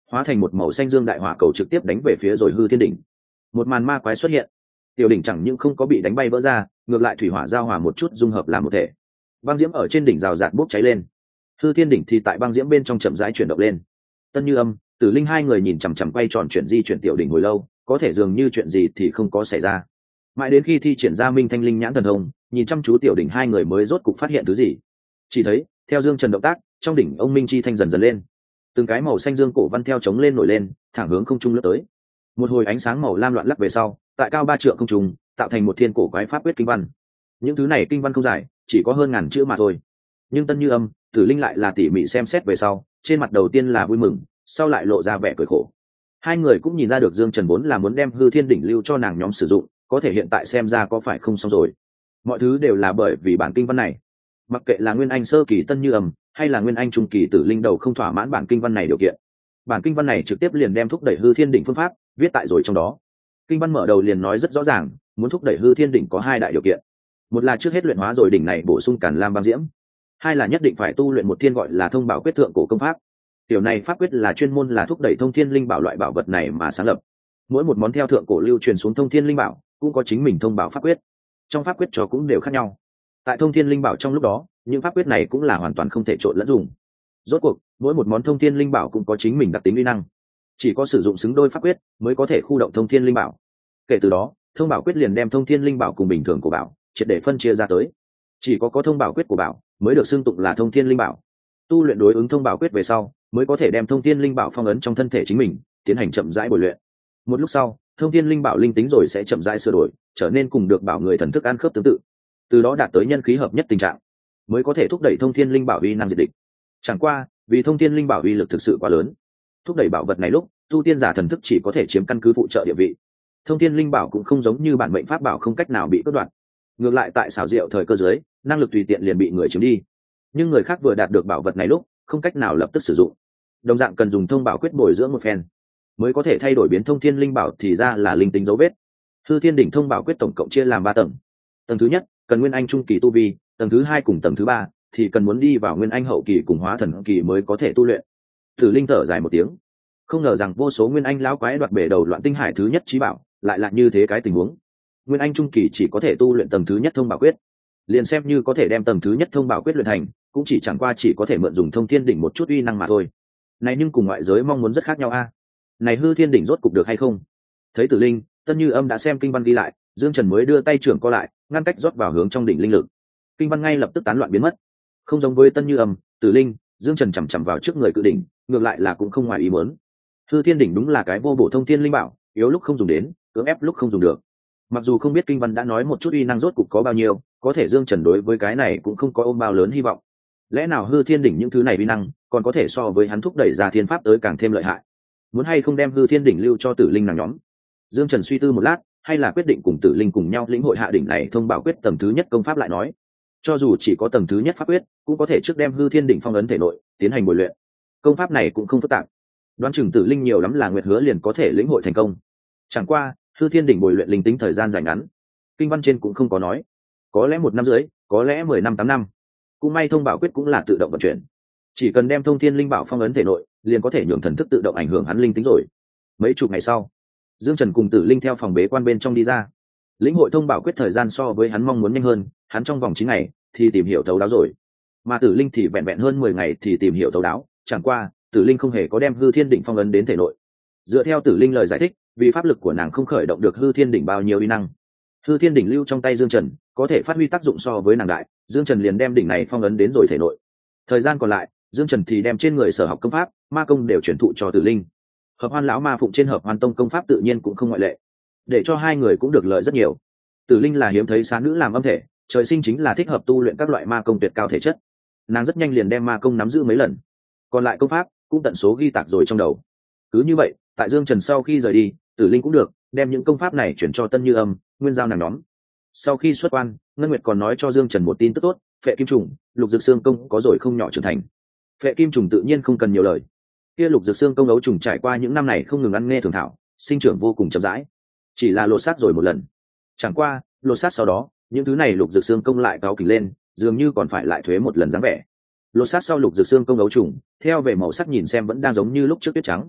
hóa thành một màu xanh dương đại hỏa cầu trực tiếp đánh về phía rồi hư thiên đỉnh. Một màn ma quái xuất hiện, tiểu đỉnh chẳng những không có bị đánh bay vỡ ra, ngược lại thủy hỏa giao hòa một chút dung hợp làm một thể. Băng diễm ở trên đỉnh rào rạt bốc cháy lên, hư thiên đỉnh thì tại băng diễm bên trong chậm rãi chuyển động lên. Tân Như Âm, Tử Linh hai người nhìn chằm chằm quay tròn chuyển di chuyển tiểu đỉnh hồi lâu, có thể dường như chuyện gì thì không có xảy ra. Mãi đến khi thi triển ra Minh Thanh Linh nhãn thần thông, nhìn chăm chú tiểu đỉnh hai người mới rốt cục phát hiện thứ gì. Chỉ thấy, theo Dương Trần động tác, trong đỉnh ông minh chi thanh dần dần lên. Từng cái màu xanh dương cổ văn theo chống lên nổi lên, thẳng hướng không trung lướt tới. Một hồi ánh sáng màu lam loạn lắc về sau, tại cao 3 trượng không trung, tạo thành một thiên cổ quái pháp quyết kinh văn. Những thứ này kinh văn không dài, chỉ có hơn ngàn chữ mà thôi. Nhưng Tân Như Âm, Tử Linh lại là tỉ mỉ xem xét về sau, trên mặt đầu tiên là vui mừng, sau lại lộ ra vẻ cười khổ. Hai người cũng nhìn ra được Dương Trần vốn là muốn đem hư thiên đỉnh lưu cho nàng nhóm sử dụng, có thể hiện tại xem ra có phải không xong rồi. Mọi thứ đều là bởi vì bản kinh văn này. Mặc kệ là nguyên anh sơ kỳ Tân Như Âm hay là nguyên anh trung kỳ Tử Linh đầu không thỏa mãn bản kinh văn này điều kiện, bản kinh văn này trực tiếp liền đem thúc đẩy hư thiên đỉnh phương pháp viết tại rồi trong đó. Kinh văn mở đầu liền nói rất rõ ràng, muốn thúc đẩy hư thiên đỉnh có hai đại điều kiện. Một là trước hết luyện hóa rồi đỉnh này bổ sung Càn Lam băng diễm, hai là nhất định phải tu luyện một thiên gọi là Thông Bảo Quyết thượng cổ công pháp. Tiểu này pháp quyết là chuyên môn là thúc đẩy thông thiên linh bảo loại bảo vật này mà sáng lập. Mỗi một món theo thượng cổ lưu truyền xuống thông thiên linh bảo cũng có chính mình thông bảo pháp quyết, trong pháp quyết cho cũng đều khác nhau. Tại thông thiên linh bảo trong lúc đó, những pháp quyết này cũng là hoàn toàn không thể trộn lẫn dùng. Rốt cuộc mỗi một món thông thiên linh bảo cũng có chính mình đặc tính uy năng, chỉ có sử dụng xứng đôi pháp quyết mới có thể khu động thông thiên linh bảo. Kể từ đó, thông bảo quyết liền đem thông thiên linh bảo cùng bình thường của bảo triệt để phân chia ra tới. Chỉ có thông bảo quyết của bảo mới được xưng tụng là thông thiên linh bảo. Tu luyện đối ứng thông bảo quyết về sau, mới có thể đem thông thiên linh bảo phong ấn trong thân thể chính mình, tiến hành chậm rãi bồi luyện. Một lúc sau, thông thiên linh bảo linh tính rồi sẽ chậm rãi sửa đổi, trở nên cùng được bảo người thần thức ăn khớp tương tự, từ đó đạt tới nhân khí hợp nhất tình trạng, mới có thể thúc đẩy thông thiên linh bảo uy năng diệt địch. Chẳng qua, vì thông thiên linh bảo uy lực thực sự quá lớn, thúc đẩy bảo vật này lúc tu tiên giả thần thức chỉ có thể chiếm căn cứ phụ trợ địa vị. Thông thiên linh bảo cũng không giống như bản mệnh pháp bảo không cách nào bị cắt đoạn, ngược lại tại xảo diệu thời cơ giới, năng lực tùy tiện liền bị người chiếm đi. Nhưng người khác vừa đạt được bảo vật này lúc không cách nào lập tức sử dụng, đồng dạng cần dùng thông bảo quyết bồi dưỡng một phen mới có thể thay đổi biến thông thiên linh bảo thì ra là linh tính dấu vết. Hư thiên đỉnh thông bảo quyết tổng cộng chia làm 3 tầng. Tầng thứ nhất cần nguyên anh trung kỳ tu vi, tầng thứ 2 cùng tầng thứ 3 thì cần muốn đi vào nguyên anh hậu kỳ cùng hóa thần kỳ mới có thể tu luyện. Tử Linh thở dài một tiếng, không ngờ rằng vô số nguyên anh lão quái đoạt bể đầu loạn tinh hải thứ nhất trí bảo lại là như thế cái tình huống. Nguyên anh trung kỳ chỉ có thể tu luyện tầng thứ nhất thông bảo quyết, liền xem như có thể đem tầng thứ nhất thông bảo quyết luyện thành, cũng chỉ chẳng qua chỉ có thể mượn dùng thông thiên đỉnh một chút uy năng mà thôi. Này nhưng cùng ngoại giới mong muốn rất khác nhau a. Này hư thiên đỉnh rốt cục được hay không? Thấy Tử Linh, Tân Như Âm đã xem kinh văn ghi lại, Dương Trần mới đưa tay trưởng co lại, ngăn cách rót vào hướng trong đỉnh linh lực. Kinh văn ngay lập tức tán loạn biến mất. Không giống với Tân Như Âm, Tử Linh, Dương Trần chằm chằm vào trước người cự đỉnh, ngược lại là cũng không ngoài ý muốn. Hư thiên đỉnh đúng là cái vô bổ thông thiên linh bảo, yếu lúc không dùng đến, cưỡng ép lúc không dùng được. Mặc dù không biết kinh văn đã nói một chút uy năng rốt cục có bao nhiêu, có thể Dương Trần đối với cái này cũng không có ôm bao lớn hy vọng. Lẽ nào hư thiên đỉnh những thứ này uy năng còn có thể so với hắn thúc đẩy ra thiên pháp tới càng thêm lợi hại? Muốn hay không đem hư thiên đỉnh lưu cho Tử Linh nàng nhóm? Dương Trần suy tư một lát, hay là quyết định cùng Tử Linh cùng nhau lĩnh hội hạ đỉnh này thông bảo quyết tầng thứ nhất công pháp lại nói. Cho dù chỉ có tầng thứ nhất pháp quyết, cũng có thể trước đem hư thiên đỉnh phong ấn thể nội, tiến hành bồi luyện. Công pháp này cũng không phức tạp, đoán chừng Tử Linh nhiều lắm là nguyệt hứa liền có thể lĩnh hội thành công. Chẳng qua, hư thiên đỉnh bồi luyện linh tính thời gian dài ngắn, kinh văn trên cũng không có nói, có lẽ 1 năm rưỡi, có lẽ 10 năm 8 năm. Cũng may thông bảo quyết cũng là tự động vận chuyển, chỉ cần đem thông thiên linh bảo phong ấn thể nội, liền có thể nhường thần thức tự động ảnh hưởng hắn linh tính rồi. Mấy chục ngày sau, Dương Trần cùng Tử Linh theo phòng bế quan bên trong đi ra. Lĩnh hội thông bảo quyết thời gian so với hắn mong muốn nhanh hơn, hắn trong vòng 9 ngày thì tìm hiểu thấu đáo rồi, mà Tử Linh thì vẹn vẹn hơn 10 ngày thì tìm hiểu thấu đáo. Chẳng qua, Tử Linh không hề có đem hư thiên đỉnh phong ấn đến thể nội. Dựa theo Tử Linh lời giải thích, vì pháp lực của nàng không khởi động được hư thiên đỉnh bao nhiêu uy năng, hư thiên đỉnh lưu trong tay Dương Trần có thể phát huy tác dụng so với nàng đại, Dương Trần liền đem đỉnh này phong ấn đến rồi thể nội. Thời gian còn lại, Dương Trần thì đem trên người sở học công pháp, ma công đều chuyển thụ cho Tử Linh. Hợp Hoan lão ma phụng trên Hợp Hoan tông công pháp tự nhiên cũng không ngoại lệ, để cho hai người cũng được lợi rất nhiều. Tử Linh là hiếm thấy xá nữ làm âm thể, trời sinh chính là thích hợp tu luyện các loại ma công tuyệt cao thể chất, nàng rất nhanh liền đem ma công nắm giữ mấy lần, còn lại công pháp cũng tận số ghi tạc rồi trong đầu. Cứ như vậy, tại Dương Trần sau khi rời đi, Tử Linh cũng được đem những công pháp này chuyển cho Tân Như Âm, Nguyên Giao nàng nhóm. Sau khi xuất quan, Ngân Nguyệt còn nói cho Dương Trần một tin tức tốt, Phệ Kim Trùng, Lục Dược Xương công có rồi không nhỏ trưởng thành. Phệ Kim Trùng tự nhiên không cần nhiều lời, kia Lục Dược Xương công ấu trùng trải qua những năm này không ngừng ăn nghe thường thảo, sinh trưởng vô cùng chậm rãi, chỉ là lột xác rồi một lần. Chẳng qua, lột xác sau đó, những thứ này Lục Dược Xương công lại cao kỉnh lên, dường như còn phải lại thuế một lần dáng vẻ. Lột xác sau Lục Dược Xương công ấu trùng, theo về màu sắc nhìn xem vẫn đang giống như lúc trước tuyết trắng.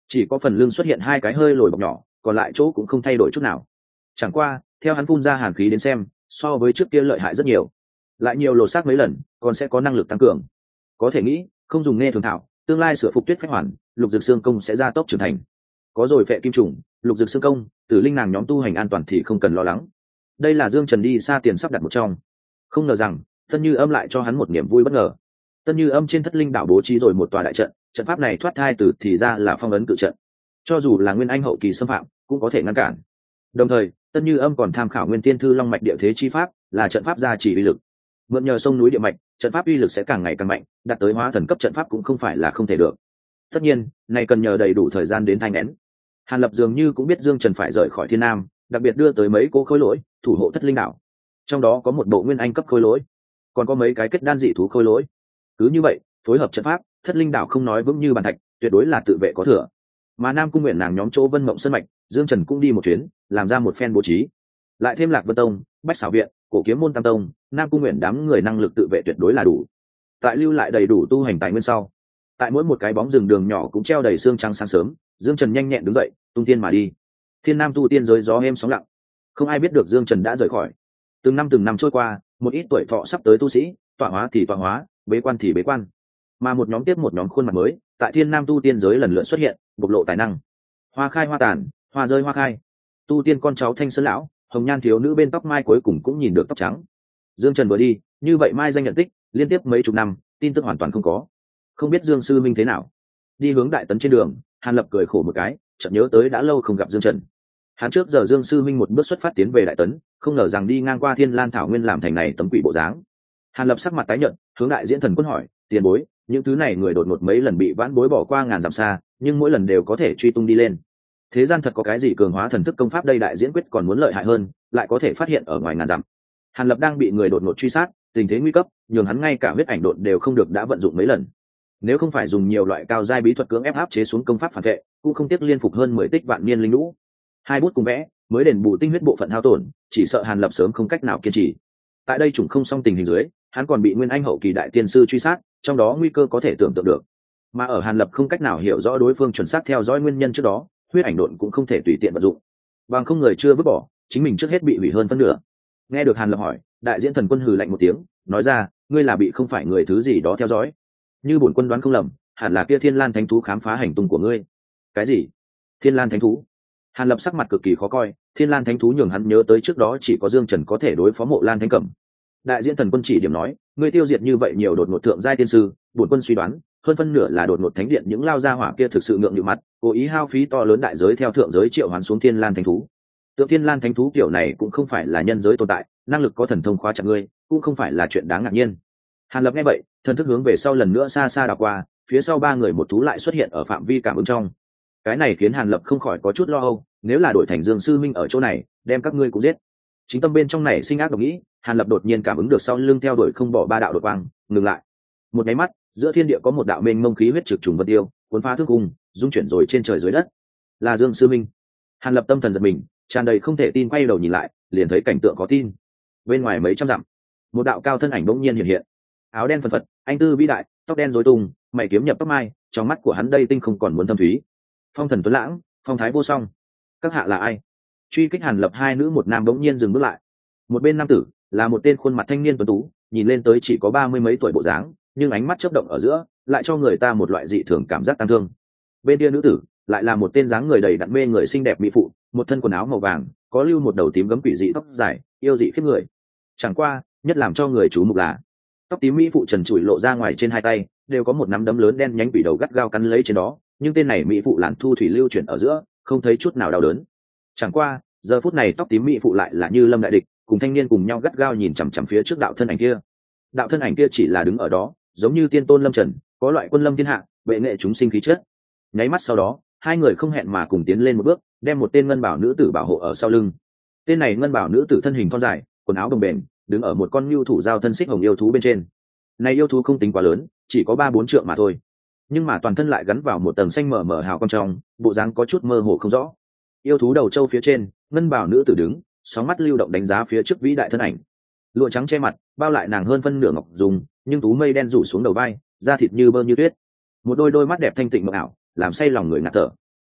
chỉ có phần lưng xuất hiện hai cái hơi lồi bọc nhỏ, còn lại chỗ cũng không thay đổi chút nào. Chẳng qua theo hắn phun ra hàn khí đến xem, so với trước kia lợi hại rất nhiều, lại nhiều lột xác mấy lần, còn sẽ có năng lực tăng cường. Có thể nghĩ không dùng nghe thường thảo, tương lai sửa phục tuyết phách hoàn, lục dược xương công sẽ gia tốc trưởng thành. Có rồi phệ kim trùng, lục dược xương công, tử linh nàng nhóm tu hành an toàn thì không cần lo lắng. Đây là Dương Trần đi xa tiền sắp đặt một trong. Không ngờ rằng Tân Như Âm lại cho hắn một niềm vui bất ngờ. Tân Như Âm trên Thất Linh đảo bố trí rồi một tòa đại trận, trận pháp này thoát thai từ thì ra là phong ấn cự trận, cho dù là nguyên anh hậu kỳ xâm phạm cũng có thể ngăn cản. Đồng thời Tân Như Âm còn tham khảo nguyên tiên thư long mạch địa thế chi pháp, là trận pháp gia trì uy lực. Mượn nhờ sông núi địa mạch, trận pháp uy lực sẽ càng ngày càng mạnh, đạt tới hóa thần cấp trận pháp cũng không phải là không thể được. Tất nhiên này cần nhờ đầy đủ thời gian đến thanh nén. Hàn Lập dường như cũng biết Dương Trần phải rời khỏi Thiên Nam, đặc biệt đưa tới mấy cố khối lỗi thủ hộ Thất Linh đảo, trong đó có một bộ nguyên anh cấp khối lỗi, còn có mấy cái kết đan dị thú khối lỗi. Cứ như vậy phối hợp trận pháp, Thất Linh đảo không nói vững như bàn thạch, tuyệt đối là tự vệ có thừa. Mà Nam Cung Nguyện nàng nhóm chỗ Vân Mộng Sơn mạch, Dương Trần cũng đi một chuyến, làm ra một phen bố trí, lại thêm Lạc Vân Tông, Bách Xảo viện, Cổ Kiếm môn Tam tông, Nam Cung Nguyện đám người năng lực tự vệ tuyệt đối là đủ. Tại lưu lại đầy đủ tu hành tài nguyên sau, tại mỗi một cái bóng rừng đường nhỏ cũng treo đầy xương trắng sáng sớm, Dương Trần nhanh nhẹn đứng dậy, tung tiên mà đi. Thiên Nam tu tiên giới gió êm sóng lặng, không ai biết được Dương Trần đã rời khỏi. Từng năm trôi qua, một ít tuổi thọ sắp tới tu sĩ, tọa hóa thì tọa hóa, bế quan thì bế quan, mà một nhóm tiếp một nhóm khuôn mặt mới tại Thiên Nam tu tiên giới lần lượt xuất hiện, bộc lộ tài năng. Hoa khai hoa tàn, hoa rơi hoa khai. Tu tiên con cháu Thanh Sơn lão, hồng nhan thiếu nữ bên tóc mai cuối cùng cũng nhìn được tóc trắng. Dương Trần vừa đi, như vậy mai danh nhận tích, liên tiếp mấy chục năm, tin tức hoàn toàn không có. Không biết Dương sư minh thế nào. Đi hướng Đại Tấn trên đường, Hàn Lập cười khổ một cái, chợt nhớ tới đã lâu không gặp Dương Trần. Hắn trước giờ Dương sư minh một bước xuất phát tiến về Đại Tấn, không ngờ rằng đi ngang qua Thiên Lan thảo nguyên làm thành này tấm quỷ bộ dáng. Hàn Lập sắc mặt tái nhợt, hướng Đại Diễn Thần Quân hỏi, tiền bối, những thứ này người đột ngột mấy lần bị vãn bối bỏ qua ngàn dặm xa, nhưng mỗi lần đều có thể truy tung đi lên. Thế gian thật có cái gì cường hóa thần thức công pháp đây? Đại Diễn quyết còn muốn lợi hại hơn, lại có thể phát hiện ở ngoài ngàn dặm. Hàn Lập đang bị người đột ngột truy sát, tình thế nguy cấp, nhường hắn ngay cả huyết ảnh độn đều không được đã vận dụng mấy lần. Nếu không phải dùng nhiều loại cao giai bí thuật cưỡng ép áp chế xuống công pháp phản vệ, cũng không tiếc liên phục hơn 10 tích vạn niên linh lũ. Hai bút cùng vẽ, mới đền bù tinh huyết bộ phận hao tổn, chỉ sợ Hàn Lập sớm không cách nào kiên trì. Tại đây trùng không xong tình hình dưới, hắn còn bị nguyên anh hậu kỳ đại tiên sư truy sát, trong đó nguy cơ có thể tưởng tượng được. Mà ở Hàn Lập không cách nào hiểu rõ đối phương chuẩn xác theo dõi nguyên nhân trước đó, huyết ảnh độn cũng không thể tùy tiện vận dụng. Bằng không người chưa vứt bỏ, chính mình trước hết bị hủy hơn phân nửa. Nghe được Hàn Lập hỏi, Đại Diễn Thần Quân hừ lạnh một tiếng, nói ra, ngươi là bị không phải người thứ gì đó theo dõi. Như bổn quân đoán không lầm, hẳn là kia Thiên Lan Thánh thú khám phá hành tung của ngươi. Cái gì? Thiên Lan Thánh thú? Hàn Lập sắc mặt cực kỳ khó coi, Thiên Lan Thánh thú nhường hắn nhớ tới trước đó chỉ có Dương Trần có thể đối phó Mộ Lan Thánh Cẩm. Đại Diễn Thần Quân chỉ điểm nói, ngươi tiêu diệt như vậy nhiều đột ngột thượng giai tiên sư, bổn quân suy đoán, hơn phân nửa là đột ngột thánh điện những lao ra hỏa kia thực sự ngượng nghịu mặt, cố ý hao phí to lớn đại giới theo thượng giới triệu hoán xuống Thiên Lan Thánh thú. Tượng Thiên Lan Thánh thú kiểu này cũng không phải là nhân giới tồn tại, năng lực có thần thông khóa chặt ngươi, cũng không phải là chuyện đáng ngạc nhiên. Hàn Lập nghe vậy, thần thức hướng về sau lần nữa xa xa đảo qua, phía sau ba người một thú lại xuất hiện ở phạm vi cảm ứng trong. Cái này khiến Hàn Lập không khỏi có chút lo âu, nếu là đổi thành Dương sư minh ở chỗ này, đem các ngươi cũng giết. Chính tâm bên trong này sinh ác độc nghĩ, Hàn Lập đột nhiên cảm ứng được sau lưng theo đuổi không bỏ ba đạo đột quang, ngừng lại. Một cái mắt, giữa thiên địa có một đạo mênh mông khí huyết trực trùng vân tiêu, cuốn phá thương cung, dung chuyển rồi trên trời dưới đất. Là Dương sư minh. Hàn Lập tâm thần giật mình, tràn đầy không thể tin, quay đầu nhìn lại, liền thấy cảnh tượng có tin. Bên ngoài mấy trăm dặm, một đạo cao thân ảnh bỗng nhiên hiện hiện. Áo đen phần phật, anh tư vĩ đại, tóc đen rối tung, mày kiếm nhập tóc mai, trong mắt của hắn đây tinh không còn muốn thâm thúy. Phong thần tuấn lãng, phong thái vô song. Các hạ là ai? Truy kích Hàn Lập hai nữ một nam bỗng nhiên dừng bước lại. Một bên nam tử là một tên khuôn mặt thanh niên tuấn tú, nhìn lên tới chỉ có 30 mấy tuổi bộ dáng, nhưng ánh mắt chớp động ở giữa, lại cho người ta một loại dị thường cảm giác tăng thương. Bên kia nữ tử lại là một tên dáng người đầy đặn mê người xinh đẹp mỹ phụ, một thân quần áo màu vàng, có lưu một đầu tím gấm quỷ dị tóc dài, yêu dị khiếp người. Chẳng qua, nhất làm cho người chú mục là tóc tím mỹ phụ trần trụi lộ ra ngoài trên hai tay, đều có một nắm đấm lớn đen nhánh quỷ đầu gắt gao cắn lấy trên đó, nhưng tên này mỹ phụ làn thu thủy lưu chuyển ở giữa, không thấy chút nào đau đớn. Chẳng qua, giờ phút này tóc tím mỹ phụ lại là như lâm đại địch, cùng thanh niên cùng nhau gắt gao nhìn chằm chằm phía trước đạo thân ảnh kia. Đạo thân ảnh kia chỉ là đứng ở đó, giống như tiên tôn lâm trần, có loại quân lâm thiên hạ, bệ nghệ chúng sinh khí chất. Nháy mắt sau đó, hai người không hẹn mà cùng tiến lên một bước, đem một tên ngân bảo nữ tử bảo hộ ở sau lưng. Tên này ngân bảo nữ tử thân hình thon dài, quần áo đồng bền, đứng ở một con nhu thủ giao thân xích hồng yêu thú bên trên. Này yêu thú không tính quá lớn, chỉ có 3-4 trượng mà thôi, nhưng mà toàn thân lại gắn vào một tầng xanh mờ mờ hào quang trong, bộ dáng có chút mơ hồ không rõ. Yêu thú đầu trâu phía trên, ngân bảo nữ tử đứng, sóng mắt lưu động đánh giá phía trước vĩ đại thân ảnh. Lụa trắng che mặt, bao lại nàng hơn phân nửa ngọc dùng, nhưng tú mây đen rủ xuống đầu vai, da thịt như bơ như tuyết. Một đôi mắt đẹp thanh tịnh mộng ảo, làm say lòng người ngạt thở.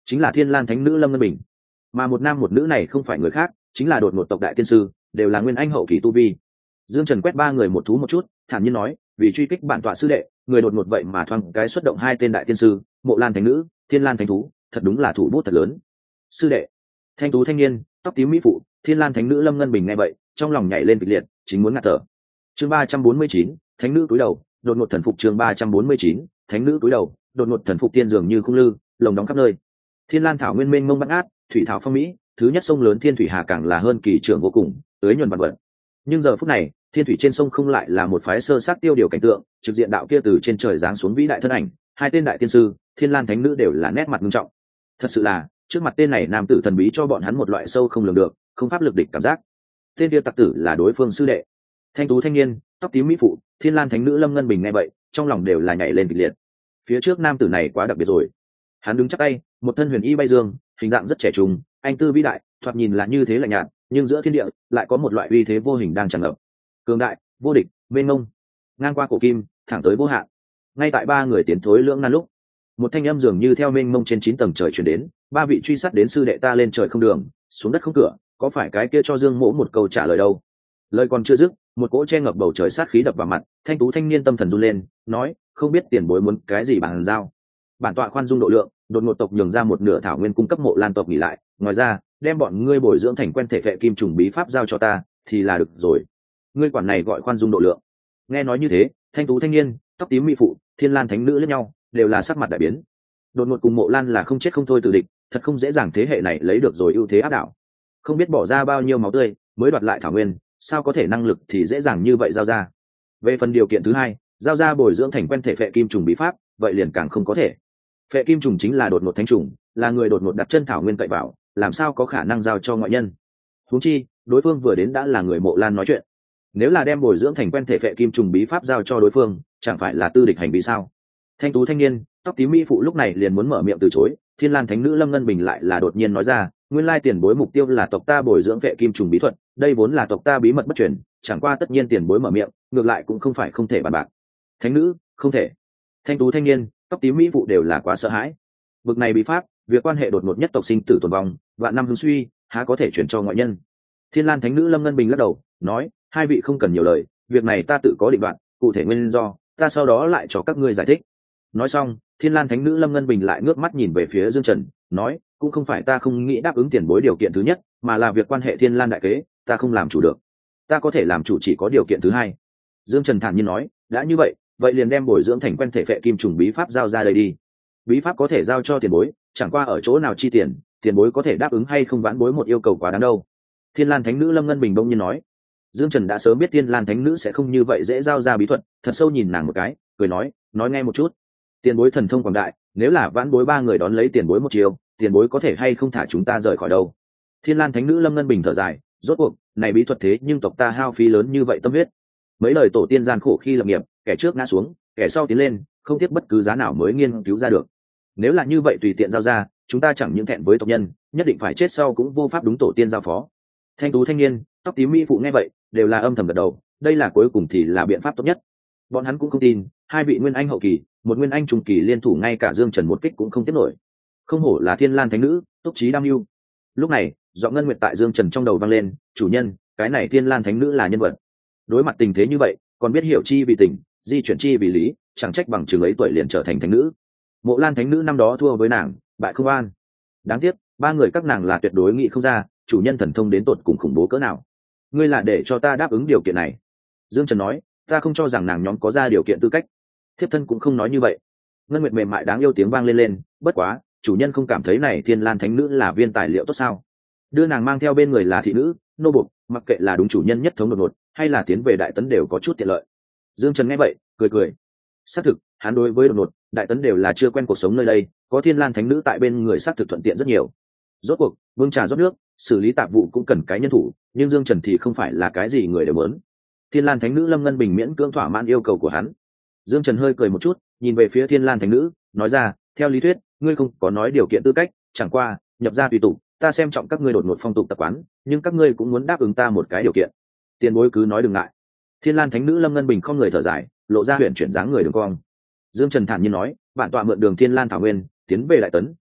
chính là Thiên Lan Thánh Nữ Lâm Ngân Bình. Mà một nam một nữ này không phải người khác, chính là đột ngột tộc đại tiên sư, đều là nguyên anh hậu kỳ tu vi. Dương Trần quét ba người một thú một chút, thản nhiên nói, vì truy kích bản tọa sư đệ, người đột ngột vậy mà thoáng cái xuất động hai tên đại tiên sư, Mộ Lan Thánh Nữ, Thiên Lan Thánh Thú, thật đúng là thủ bút thật lớn. Sư đệ, thanh tú thanh niên, tóc tím mỹ phụ, Thiên Lan Thánh Nữ Lâm Ngân Bình nghe vậy, trong lòng nhảy lên kịch liệt, chính muốn ngạt thở. Chương 349, Thánh Nữ cúi đầu, đột ngột thần phục. Chương 349, Thánh Nữ cúi đầu, đột ngột thần phục. Tiên dường như khung lư, lồng đóng khắp nơi. Thiên Lan thảo nguyên mênh mông bát ngát, thủy thảo phong mỹ, thứ nhất sông lớn Thiên Thủy Hà càng là hơn kỳ trưởng vô cùng, tới nhuần vạn vật. Nhưng giờ phút này, thiên thủy trên sông không lại là một phái sơ sát tiêu điều cảnh tượng, trực diện đạo kia từ trên trời giáng xuống vĩ đại thân ảnh, hai tên đại tiên sư, Thiên Lan Thánh Nữ đều là nét mặt nghiêm trọng. Thật sự là, trước mặt tên này nam tử thần bí cho bọn hắn một loại sâu không lường được, không pháp lực địch cảm giác. Tên kia tặc tử là đối phương sư đệ. Thanh tú thanh niên, tóc tím mỹ phụ, Thiên Lan Thánh Nữ Lâm Ngân Bình nghe vậy, trong lòng đều là nhảy lên kịch liệt. Phía trước nam tử này quá đặc biệt rồi. Hắn đứng chắc tay, một thân huyền y bay dương, hình dạng rất trẻ trung, anh tư vĩ đại, thoạt nhìn là như thế lạnh nhạt, nhưng giữa thiên địa lại có một loại uy thế vô hình đang tràn ngập. Cường đại, vô địch, mênh mông, ngang qua cổ kim, thẳng tới vô hạn. Ngay tại ba người tiến thối lưỡng nan lúc, một thanh âm dường như theo mênh mông trên 9 tầng trời truyền đến, ba vị truy sát đến sư đệ ta lên trời không đường, xuống đất không cửa, có phải cái kia cho Dương Mỗ một câu trả lời đâu? Lời còn chưa dứt, một cỗ che ngập bầu trời sát khí đập vào mặt, thanh tú thanh niên tâm thần run lên, nói, không biết tiền bối muốn cái gì bàn giao. Bản tọa khoan dung độ lượng, đột ngột tộc nhường ra một nửa thảo nguyên cung cấp Mộ Lan tộc nghỉ lại, ngoài ra, đem bọn ngươi bồi dưỡng thành quen thể phệ kim trùng bí pháp giao cho ta, thì là được rồi. Ngươi quản này gọi khoan dung độ lượng. Nghe nói như thế, thanh tú thanh niên, tóc tím mỹ phụ, Thiên Lan Thánh Nữ lẫn nhau, đều là sắc mặt đại biến. Đột ngột cùng Mộ Lan là không chết không thôi từ địch, thật không dễ dàng thế hệ này lấy được rồi ưu thế áp đảo. Không biết bỏ ra bao nhiêu máu tươi mới đoạt lại thảo nguyên, sao có thể năng lực thì dễ dàng như vậy giao ra. Về phần điều kiện thứ hai, giao ra bồi dưỡng thành quen thể phệ kim trùng bí pháp, vậy liền càng không có thể. Phệ kim trùng chính là đột ngột thánh trùng, là người đột ngột đặt chân thảo nguyên cậy vào, làm sao có khả năng giao cho ngoại nhân. Huống chi, đối phương vừa đến đã là người Mộ Lan nói chuyện. Nếu là đem bồi dưỡng thành quen thể phệ kim trùng bí pháp giao cho đối phương, chẳng phải là tư địch hành vi sao? Thanh tú thanh niên, tóc tím mỹ phụ lúc này liền muốn mở miệng từ chối, Thiên Lan Thánh Nữ Lâm Ngân Bình lại là đột nhiên nói ra, nguyên lai tiền bối mục tiêu là tộc ta bồi dưỡng phệ kim trùng bí thuật, đây vốn là tộc ta bí mật bất truyền, chẳng qua tất nhiên tiền bối mở miệng, ngược lại cũng không phải không thể bàn bạc. Thánh nữ, không thể. Thanh tú thanh niên, tóc tím mỹ phụ đều là quá sợ hãi. Bực này bí pháp, việc quan hệ đột ngột nhất tộc sinh tử tồn vong, vạn năm hưng suy, há có thể chuyển cho ngoại nhân. Thiên Lan Thánh Nữ Lâm Ngân Bình lắc đầu, nói, hai vị không cần nhiều lời, việc này ta tự có định đoạn, cụ thể nguyên do, ta sau đó lại cho các ngươi giải thích. Nói xong, Thiên Lan Thánh Nữ Lâm Ngân Bình lại ngước mắt nhìn về phía Dương Trần, nói, cũng không phải ta không nghĩ đáp ứng tiền bối điều kiện thứ nhất, mà là việc quan hệ Thiên Lan đại kế, ta không làm chủ được. Ta có thể làm chủ chỉ có điều kiện thứ hai. Dương Trần thản nhiên nói, đã như vậy, vậy liền đem bồi dưỡng thành quen thể phệ kim trùng bí pháp giao ra đây đi. Bí pháp có thể giao cho tiền bối, chẳng qua ở chỗ nào chi tiền, tiền bối có thể đáp ứng hay không vãn bối một yêu cầu quá đáng đâu. Thiên Lan Thánh Nữ Lâm Ngân Bình đông nhiên nói. Dương Trần đã sớm biết Thiên Lan Thánh Nữ sẽ không như vậy dễ giao ra bí thuật, thật sâu nhìn nàng một cái, cười nói nghe một chút. Tiền bối thần thông quảng đại, nếu là vãn bối ba người đón lấy tiền bối một chiều, tiền bối có thể hay không thả chúng ta rời khỏi đâu. Thiên Lan Thánh Nữ Lâm Ngân Bình thở dài, rốt cuộc, này bí thuật thế nhưng tộc ta hao phí lớn như vậy tâm huyết. Mấy lời tổ tiên gian khổ khi lập nghiệp, kẻ trước ngã xuống, kẻ sau tiến lên, không tiếc bất cứ giá nào mới nghiên cứu ra được. Nếu là như vậy tùy tiện giao ra, chúng ta chẳng những thẹn với tộc nhân, nhất định phải chết sau cũng vô pháp đúng tổ tiên giao phó. Thanh tú thanh niên, tóc tím mỹ phụ nghe vậy, đều là âm thầm gật đầu, đây là cuối cùng thì là biện pháp tốt nhất. Bọn hắn cũng không tin, hai vị nguyên anh hậu kỳ, một nguyên anh trung kỳ liên thủ ngay cả Dương Trần một kích cũng không tiếp nổi. Không hổ là Thiên Lan Thánh Nữ, túc trí đam mưu. Lúc này, giọng ngân nguyệt tại Dương Trần trong đầu vang lên, chủ nhân, cái này Thiên Lan Thánh Nữ là nhân vật. Đối mặt tình thế như vậy, còn biết hiểu chi vì tình, di chuyển chi vì lý, chẳng trách bằng chừng ấy tuổi liền trở thành thánh nữ. Mộ Lan Thánh Nữ năm đó thua với nàng, bại không an. Đáng tiếc, ba người các nàng là tuyệt đối nghĩ không ra, chủ nhân thần thông đến tột cùng khủng bố cỡ nào. Ngươi là để cho ta đáp ứng điều kiện này. Dương Trần nói, ta không cho rằng nàng nhóm có ra điều kiện tư cách. Thiếp thân cũng không nói như vậy. Ngân nguyệt mềm mại đáng yêu tiếng vang lên, bất quá, chủ nhân không cảm thấy này Thiên Lan Thánh Nữ là viên tài liệu tốt sao? Đưa nàng mang theo bên người là thị nữ, nô buộc, mặc kệ là đúng chủ nhân nhất thống đột ngột, hay là tiến về Đại Tấn đều có chút tiện lợi. Dương Trần nghe vậy, cười. Xác thực, hắn đối với đột ngột, Đại Tấn đều là chưa quen cuộc sống nơi đây, có Thiên Lan Thánh Nữ tại bên người xác thực thuận tiện rất nhiều. Rốt cuộc, vương trà rót nước, xử lý tạp vụ cũng cần cái nhân thủ, nhưng Dương Trần thì không phải là cái gì người đều muốn. Thiên Lan Thánh Nữ Lâm Ngân Bình miễn cưỡng thỏa mãn yêu cầu của hắn. Dương Trần hơi cười một chút, nhìn về phía Thiên Lan Thánh Nữ, nói ra, theo lý thuyết, ngươi không có nói điều kiện tư cách, chẳng qua, nhập gia tùy tục, ta xem trọng các ngươi đột ngột phong tục tập quán, nhưng các ngươi cũng muốn đáp ứng ta một cái điều kiện. Tiền bối cứ nói đừng ngại. Thiên Lan Thánh Nữ Lâm Ngân Bình không người thở dài, lộ ra huyền chuyển dáng người đường cong. Dương Trần thản nhiên nói, bản tọa mượn đường Thiên Lan thảo nguyên, tiến về Đại Tấn,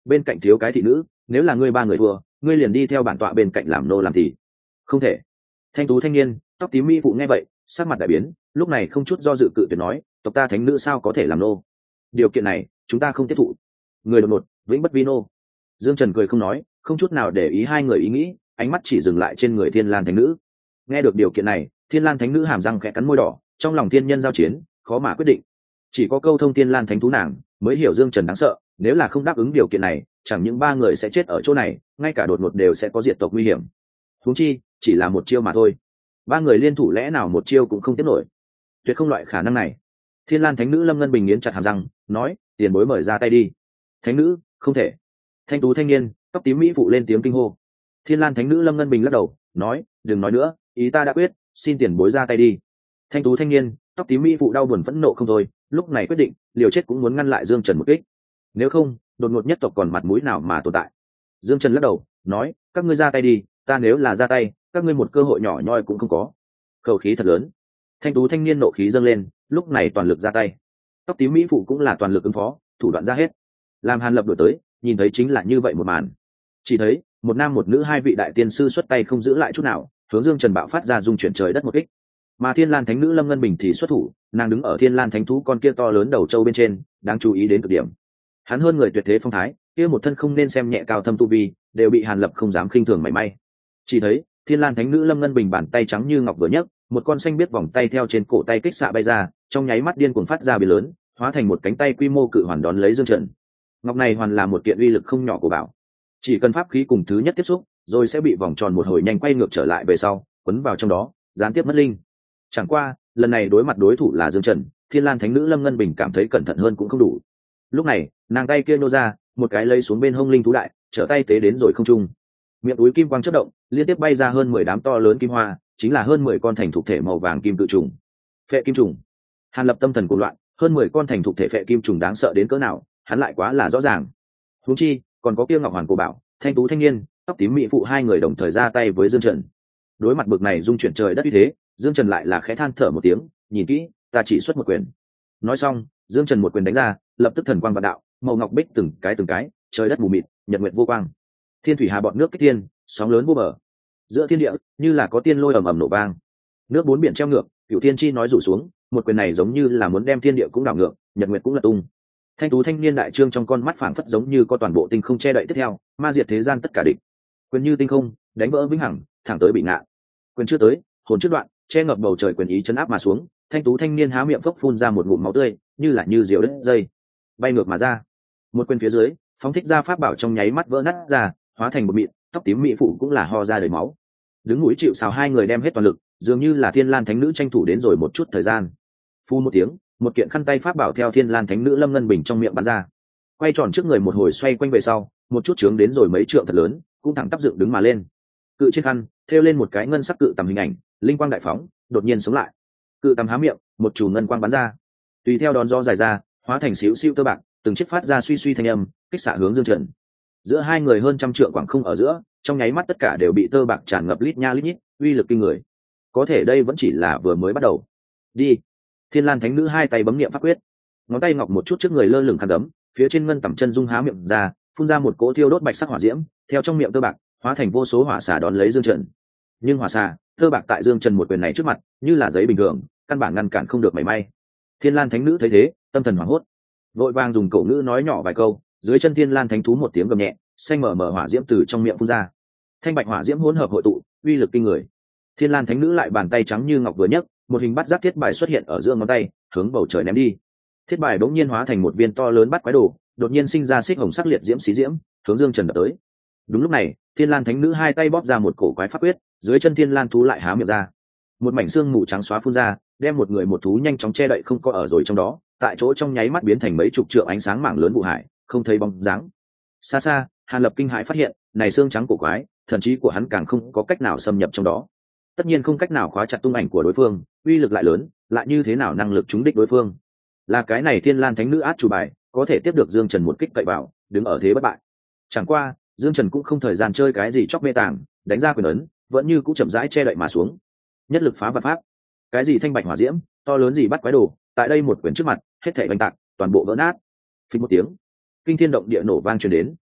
bên cạnh thiếu cái thị nữ, nếu là ngươi ba người thua, ngươi liền đi theo bản tọa bên cạnh làm nô làm thì không thể. Thanh tú thanh niên tóc tím mỹ phụ nghe vậy sắc mặt đại biến, lúc này không chút do dự cự tuyệt nói, tộc ta thánh nữ sao có thể làm nô, điều kiện này chúng ta không tiếp thụ. Người đột ngột vĩnh bất vi nô. Dương Trần cười không nói, không chút nào để ý hai người ý nghĩ, ánh mắt chỉ dừng lại trên người Thiên Lan thánh nữ. Nghe được điều kiện này, Thiên Lan thánh nữ hàm răng khẽ cắn môi đỏ, trong lòng thiên nhân giao chiến khó mà quyết định. Chỉ có câu thông Thiên Lan thánh thú nàng mới hiểu Dương Trần đáng sợ, nếu là không đáp ứng điều kiện này, chẳng những ba người sẽ chết ở chỗ này, ngay cả đột ngột đều sẽ có diệt tộc nguy hiểm. Huống chi chỉ là một chiêu mà thôi, ba người liên thủ lẽ nào một chiêu cũng không tiếp nổi, tuyệt không loại khả năng này. Thiên Lan thánh nữ Lâm Ngân Bình nghiến chặt hàm răng nói, tiền bối mời ra tay đi. Thánh nữ không thể. Thanh tú thanh niên tóc tím mỹ phụ lên tiếng kinh hô. Thiên Lan thánh nữ Lâm Ngân Bình lắc đầu nói, đừng nói nữa, ý ta đã quyết, xin tiền bối ra tay đi. Thanh tú thanh niên tóc tím mỹ phụ đau buồn phẫn nộ không thôi, lúc này quyết định liều chết cũng muốn ngăn lại Dương Trần một kích, nếu không đột ngột nhất tộc còn mặt mũi nào mà tồn tại. Dương Trần lắc đầu nói, các ngươi ra tay đi, ta nếu là ra tay các ngươi một cơ hội nhỏ nhoi cũng không có. Khẩu khí thật lớn. Thanh tú thanh niên nộ khí dâng lên, lúc này toàn lực ra tay. Tóc tím mỹ phụ cũng là toàn lực ứng phó, thủ đoạn ra hết. Làm Hàn Lập đuổi tới, nhìn thấy chính là như vậy một màn. Chỉ thấy một nam một nữ hai vị đại tiên sư xuất tay không giữ lại chút nào, hướng Dương Trần bạo phát ra dung chuyển trời đất một kích. Mà Thiên Lan thánh nữ Lâm Ngân Bình thì xuất thủ, nàng đứng ở Thiên Lan thánh thú con kia to lớn đầu trâu bên trên, đáng chú ý đến cực điểm. Hắn hơn người tuyệt thế phong thái, kia một thân không nên xem nhẹ cao thâm tu vi, đều bị Hàn Lập không dám khinh thường mảy may. Chỉ thấy Thiên Lan thánh nữ Lâm Ngân Bình bàn tay trắng như ngọc vừa nhấc, một con xanh biết vòng tay theo trên cổ tay kích xạ bay ra, trong nháy mắt điên cuồng phát ra biến lớn, hóa thành một cánh tay quy mô cự hoàn đón lấy Dương Trần. Ngọc này hoàn là một kiện uy lực không nhỏ của bảo, chỉ cần pháp khí cùng thứ nhất tiếp xúc, rồi sẽ bị vòng tròn một hồi nhanh quay ngược trở lại về sau, quấn vào trong đó, gián tiếp mất linh. Chẳng qua lần này đối mặt đối thủ là Dương Trần, Thiên Lan thánh nữ Lâm Ngân Bình cảm thấy cẩn thận hơn cũng không đủ. Lúc này nàng tay kia nô ra một cái lấy xuống bên hông linh thú đại, trở tay tế đến rồi không trung, miệng túi kim quang chớp động, liên tiếp bay ra hơn 10 đám to lớn kim hoa, chính là hơn 10 con thành thục thể màu vàng kim tự trùng. Phệ kim trùng. Hàn Lập tâm thần cuồng loạn, hơn 10 con thành thục thể phệ kim trùng đáng sợ đến cỡ nào, hắn lại quá là rõ ràng. Huống chi còn có kia Ngọc Hoàn Cổ Bảo, thanh tú thanh niên tóc tím mỹ phụ hai người đồng thời ra tay với Dương Trần. Đối mặt bực này dung chuyển trời đất như thế, Dương Trần lại là khẽ than thở một tiếng, nhìn kỹ, ta chỉ xuất một quyền. Nói xong, Dương Trần một quyền đánh ra, lập tức thần quang vạn đạo, màu ngọc bích từng cái, trời đất mù mịt, nhật nguyệt vô quang. Thiên thủy hà bọt nước kích thiên, sóng lớn vô bờ. Giữa thiên địa như là có tiên lôi ầm ầm nổ vang, nước bốn biển treo ngược, cửu thiên chi nói rủ xuống, một quyền này giống như là muốn đem thiên địa cũng đảo ngược, nhật nguyệt cũng lật tung. Thanh tú thanh niên đại trương trong con mắt phảng phất giống như có toàn bộ tinh không che đậy tiếp theo, ma diệt thế gian tất cả địch. Quyền như tinh không, đánh vỡ vĩnh hằng, thẳng tới bị ngạ. Quyền chưa tới, hồn trước đoạn, che ngập bầu trời quyền ý chấn áp mà xuống. Thanh tú thanh niên há miệng phốc phun ra một ngụm máu tươi, như là như diều đứt dây, bay ngược mà ra. Một quyền phía dưới, phóng thích ra pháp bảo trong nháy mắt vỡ nát ra, hóa thành một mịn, tóc tím mỹ phụ cũng là ho ra đầy máu. Đứng núi chịu sào hai người đem hết toàn lực, dường như là Thiên Lan thánh nữ tranh thủ đến rồi một chút thời gian. Phu một tiếng, một kiện khăn tay pháp bảo theo Thiên Lan thánh nữ Lâm Ngân Bình trong miệng bắn ra, quay tròn trước người một hồi xoay quanh về sau, một chút trướng đến rồi mấy trượng thật lớn, cũng thẳng tắp dựng đứng mà lên. Cự trên khăn thêu lên một cái ngân sắc cự tầm hình ảnh, linh quang đại phóng, đột nhiên sống lại. Cự tầm há miệng, một chùm ngân quang bắn ra, tùy theo đón gió dài ra, hóa thành xíu xiu tơ bạc, từng chiếc phát ra suy suy thanh âm, kích xạ hướng Dương Trần. Giữa hai người hơn trăm trượng quảng không ở giữa, trong nháy mắt tất cả đều bị tơ bạc tràn ngập lít nha lít nhít, uy lực kinh người. Có thể đây vẫn chỉ là vừa mới bắt đầu. Đi. Thiên Lan thánh nữ hai tay bấm niệm pháp quyết, ngón tay ngọc một chút trước người lơ lửng khăn đấm, phía trên ngân tẩm chân dung há miệng ra, phun ra một cỗ thiêu đốt bạch sắc hỏa diễm, theo trong miệng tơ bạc hóa thành vô số hỏa xà đón lấy Dương Trần. Nhưng hỏa xà, tơ bạc tại Dương Trần một quyền này trước mặt, như là giấy bình thường, căn bản ngăn cản không được mảy may. Thiên Lan thánh nữ thấy thế, tâm thần hoảng hốt, vội vàng dùng cổ ngữ nói nhỏ vài câu, dưới chân Thiên Lan thánh thú một tiếng gầm nhẹ, xanh mở mở hỏa diễm từ trong miệng phun ra, thanh bạch hỏa diễm hỗn hợp hội tụ, uy lực kinh người. Thiên Lan thánh nữ lại bàn tay trắng như ngọc vừa nhấc, một hình bát giác thiết bài xuất hiện ở giữa ngón tay, hướng bầu trời ném đi. Thiết bài bỗng nhiên hóa thành một viên to lớn bát quái đồ, đột nhiên sinh ra xích hồng sắc liệt diễm xí diễm, hướng Dương Trần đập tới. Đúng lúc này, Thiên Lan thánh nữ hai tay bóp ra một cổ quái pháp quyết, dưới chân Thiên Lan thú lại há miệng ra, một mảnh xương mù trắng xóa phun ra, đem một người một thú nhanh chóng che đậy không có ở rồi trong đó, tại chỗ trong nháy mắt biến thành mấy chục trượng ánh sáng mảng lớn vụ hải, không thấy bóng dáng. Xa xa, Hàn Lập kinh hãi phát hiện, này xương trắng cổ quái, thần trí của hắn càng không có cách nào xâm nhập trong đó. Tất nhiên không cách nào khóa chặt tung ảnh của đối phương, uy lực lại lớn, lại như thế nào năng lực trúng đích đối phương? Là cái này Thiên Lan thánh nữ át chủ bài, có thể tiếp được Dương Trần một kích cậy vào, đứng ở thế bất bại. Chẳng qua, Dương Trần cũng không thời gian chơi cái gì chóc mê tàng, đánh ra quyền ấn, vẫn như cũng chậm rãi che đậy mà xuống. Nhất lực phá vạn pháp. Cái gì thanh bạch hỏa diễm, to lớn gì bắt quái đồ, tại đây một quyền trước mặt, hết thảy bành tạc, toàn bộ vỡ nát. Phình một tiếng, kinh thiên động địa nổ vang truyền đến,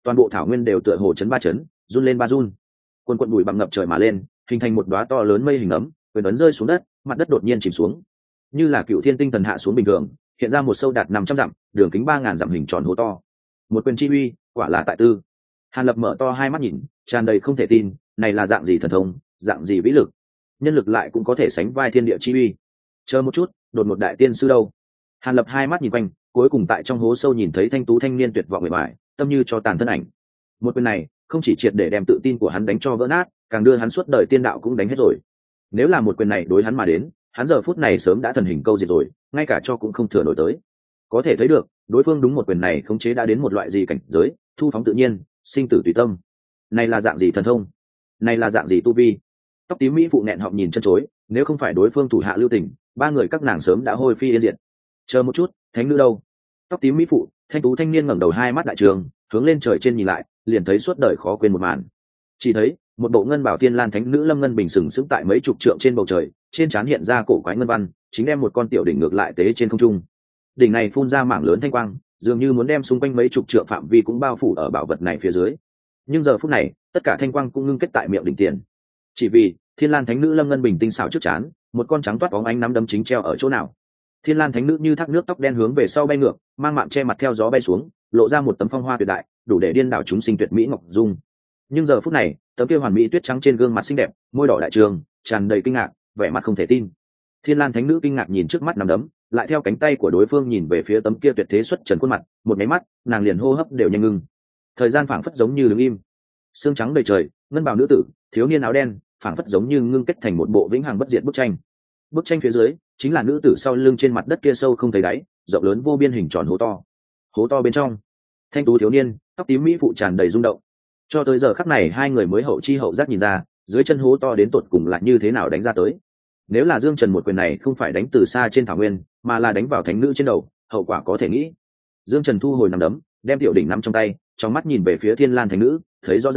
toàn bộ thảo nguyên đều tựa hồ chấn ba chấn, run lên ba run. Quần quần bụi bặm ngập trời mà lên, hình thành một đóa to lớn mây hình ấm, quyền ấn rơi xuống đất, mặt đất đột nhiên chìm xuống, như là cựu thiên tinh thần hạ xuống bình thường, hiện ra một sâu đạt 500 dặm, đường kính 3000 dặm hình tròn hố to. Một quyền chi uy, quả là tại tư. Hàn Lập mở to hai mắt nhìn, tràn đầy không thể tin, này là dạng gì thần thông, dạng gì vĩ lực, nhân lực lại cũng có thể sánh vai thiên địa chi uy. Chờ một chút, đột một đại tiên sư đâu? Hàn Lập hai mắt nhìn quanh, cuối cùng tại trong hố sâu nhìn thấy thanh tú thanh niên tuyệt vọng bề bài, tâm như cho tàn thân ảnh. Một quyền này, không chỉ triệt để đem tự tin của hắn đánh cho vỡ nát, càng đưa hắn suốt đời tiên đạo cũng đánh hết rồi. Nếu là một quyền này đối hắn mà đến, hắn giờ phút này sớm đã thần hình câu diệt rồi, ngay cả cho cũng không thừa nổi tới. Có thể thấy được, đối phương đúng một quyền này khống chế đã đến một loại gì cảnh giới, thu phóng tự nhiên, sinh tử tùy tâm. Này là dạng gì thần thông? Này là dạng gì tu vi? Tóc tím mỹ phụ nẹn họng nhìn chân chối, nếu không phải đối phương thủ hạ lưu tình, ba người các nàng sớm đã hôi phi yên diệt. Chờ một chút, thánh nữ đâu? Tóc tím mỹ phụ, thanh tú thanh niên ngẩng đầu hai mắt đại trường, hướng lên trời trên nhìn lại, liền thấy suốt đời khó quên một màn. Chỉ thấy một bộ ngân bảo thiên lan thánh nữ lâm ngân bình sừng sững tại mấy chục trượng trên bầu trời, trên trán hiện ra cổ quái ngân văn, chính đem một con tiểu đỉnh ngược lại tế trên không trung. Đỉnh này phun ra mảng lớn thanh quang, dường như muốn đem xung quanh mấy chục trượng phạm vi cũng bao phủ ở bảo vật này phía dưới. Nhưng giờ phút này, tất cả thanh quang cũng ngưng kết tại miệng đỉnh tiền. Chỉ vì thiên lan thánh nữ lâm ngân bình tinh xảo trước trán, một con trắng toát bóng ánh nắm đấm chính treo ở chỗ nào. Thiên lan thánh nữ như thác nước tóc đen hướng về sau bay ngược, mang mạng che mặt theo gió bay xuống, lộ ra một tấm phong hoa tuyệt đại, đủ để điên đảo chúng sinh tuyệt mỹ ngọc dung. Nhưng giờ phút này, tấm kia hoàn mỹ tuyết trắng trên gương mặt xinh đẹp, môi đỏ đại trường, tràn đầy kinh ngạc, vẻ mặt không thể tin. Thiên lan thánh nữ kinh ngạc nhìn trước mắt nắm đấm, lại theo cánh tay của đối phương nhìn về phía tấm kia tuyệt thế xuất trần khuôn mặt, một máy mắt, nàng liền hô hấp đều nhanh ngưng. Thời gian phảng phất giống như đứng im. Sương trắng đầy trời, ngân bào nữ tử, thiếu niên áo đen, phảng phất giống như ngưng kết thành một bộ vĩnh hằng bất diệt bức tranh. Bức tranh phía dưới chính là nữ tử sau lưng trên mặt đất kia sâu không thấy đáy, rộng lớn vô biên hình tròn hố to. Hố to bên trong, thanh tú thiếu niên, tóc tím mỹ phụ tràn đầy rung động. Cho tới giờ khắc này hai người mới hậu chi hậu giác nhìn ra, dưới chân hố to đến tột cùng là như thế nào đánh ra tới. Nếu là Dương Trần một quyền này không phải đánh từ xa trên thảo nguyên, mà là đánh vào thánh nữ trên đầu, hậu quả có thể nghĩ. Dương Trần thu hồi nắm đấm, đem tiểu đỉnh nắm trong tay, trong mắt nhìn về phía Thiên Lan thánh nữ, thấy rõ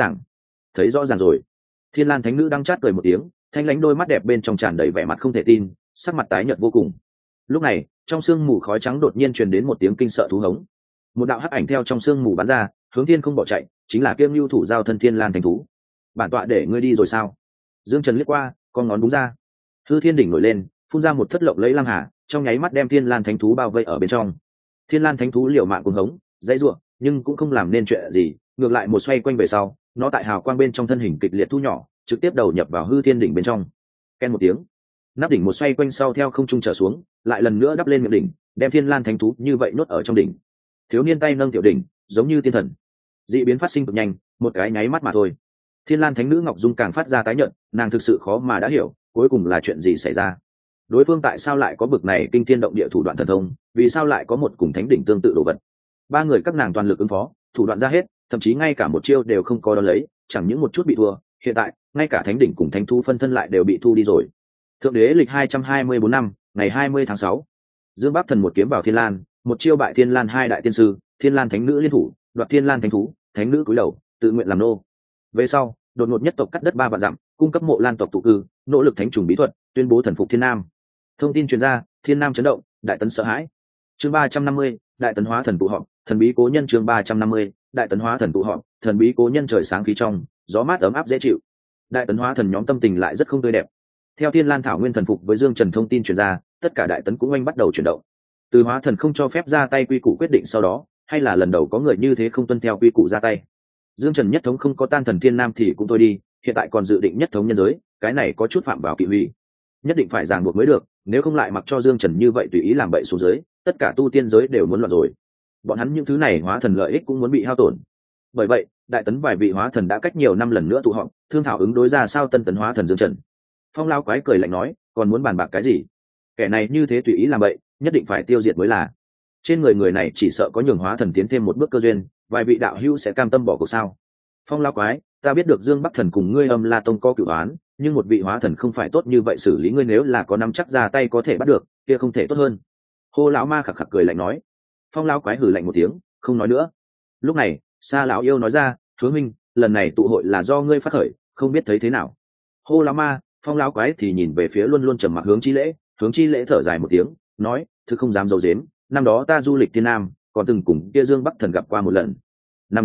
ràng rồi. Thiên Lan thánh nữ đang chát cười một tiếng, thanh lãnh đôi mắt đẹp bên trong tràn đầy vẻ mặt không thể tin, sắc mặt tái nhợt vô cùng. Lúc này, trong sương mù khói trắng đột nhiên truyền đến một tiếng kinh sợ thú hống. Một đạo hắc ảnh theo trong sương mù bắn ra, hướng thiên không bỏ chạy, chính là Kiêm Nưu thủ giao thân Thiên Lan thánh thú. Bản tọa để ngươi đi rồi sao? Dương Trần liếc qua, con ngón đúng ra. Hư Thiên đỉnh nổi lên, phun ra một thất lộng lẫy lam hà, trong nháy mắt đem Thiên Lan thánh thú bao vây ở bên trong. Thiên Lan thánh thú liều mạng cuồng hống, dãy rủa, nhưng cũng không làm nên chuyện gì, ngược lại một xoay quanh về sau, nó tại hào quang bên trong thân hình kịch liệt thu nhỏ, trực tiếp đầu nhập vào Hư Thiên đỉnh bên trong. Ken một tiếng, nắp đỉnh một xoay quanh sau theo không trung trở xuống, lại lần nữa đắp lên miệng đỉnh, đem Thiên Lan thánh thú như vậy nuốt ở trong đỉnh. Thiếu niên tay nâng tiểu đỉnh, giống như tiên thần. Dị biến phát sinh cực nhanh, một cái nháy mắt mà thôi. Thiên Lan thánh nữ Ngọc Dung càng phát ra tái nhợt, nàng thực sự khó mà đã hiểu, cuối cùng là chuyện gì xảy ra. Đối phương tại sao lại có bực này kinh thiên động địa thủ đoạn thần thông, vì sao lại có một cùng thánh đỉnh tương tự đồ vật. Ba người các nàng toàn lực ứng phó, thủ đoạn ra hết, thậm chí ngay cả một chiêu đều không có đón lấy, chẳng những một chút bị thua, hiện tại ngay cả thánh đỉnh cùng thánh thú phân thân lại đều bị thu đi rồi. Thượng đế lịch 224 năm, ngày 20 tháng 6. Dương Bắc Thần một kiếm vào Thiên Lan, một chiêu bại Thiên Lan hai đại tiên sư, Thiên Lan thánh nữ liên thủ, đoạt Thiên Lan thánh thú, thánh nữ cúi đầu, tự nguyện làm nô. Về sau, đột ngột nhất tộc cắt đất 3 vạn dặm, cung cấp Mộ Lan tộc tụ cư, nỗ lực thánh trùng bí thuật, tuyên bố thần phục Thiên Nam. Thông tin truyền ra, Thiên Nam chấn động, Đại Tấn sợ hãi. Chương 350, Đại Tấn hóa thần tụ họp, thần bí cố nhân chương 350, Đại Tấn hóa thần tụ họp, thần bí cố nhân trời sáng khí trong, gió mát ấm áp dễ chịu. Đại Tấn hóa thần nhóm tâm tình lại rất không tươi đẹp. Theo Thiên Lan thảo nguyên thần phục với Dương Trần thông tin truyền ra, tất cả Đại Tấn cũng oanh bắt đầu chuyển động. Từ hóa thần không cho phép ra tay quy củ quyết định sau đó, hay là lần đầu có người như thế không tuân theo quy củ ra tay. Dương Trần nhất thống không có tan thần Thiên Nam thì cũng thôi đi, hiện tại còn dự định nhất thống nhân giới, cái này có chút phạm vào kỵ hủy. Nhất định phải ràng buộc mới được, nếu không lại mặc cho Dương Trần như vậy tùy ý làm bậy xuống dưới, tất cả tu tiên giới đều muốn loạn rồi. Bọn hắn những thứ này hóa thần lợi ích cũng muốn bị hao tổn. Bởi vậy, Đại Tấn vài vị hóa thần đã cách nhiều năm lần nữa tụ họp, thương thảo ứng đối ra sao tân tấn hóa thần Dương Trần. Phong Lao quái cười lạnh nói, còn muốn bàn bạc cái gì? Kẻ này như thế tùy ý làm bậy, nhất định phải tiêu diệt mới là. Trên người này chỉ sợ có nhường hóa thần tiến thêm một bước cơ duyên, vài vị đạo hữu sẽ cam tâm bỏ cuộc sao? Phong Lao quái, ta biết được Dương Bắc Thần cùng ngươi Âm La Tông có cửu oán, nhưng một vị hóa thần không phải tốt như vậy xử lý ngươi, nếu là có nắm chắc ra tay có thể bắt được, kia không thể tốt hơn. Hô lão ma khặc khặc cười lạnh nói. Phong Lao quái hừ lạnh một tiếng, không nói nữa. Lúc này, Sa lão yêu nói ra, Hứa minh, lần này tụ hội là do ngươi phát khởi, không biết thấy thế nào. Hô lão ma, Phong Lão quái thì nhìn về phía luôn luôn trầm mặc Hướng Chi Lễ thở dài một tiếng, nói, thứ không dám giấu giếm, năm đó ta du lịch Thiên Nam, còn từng cùng kia Dương Bắc Thần gặp qua một lần. Năm đó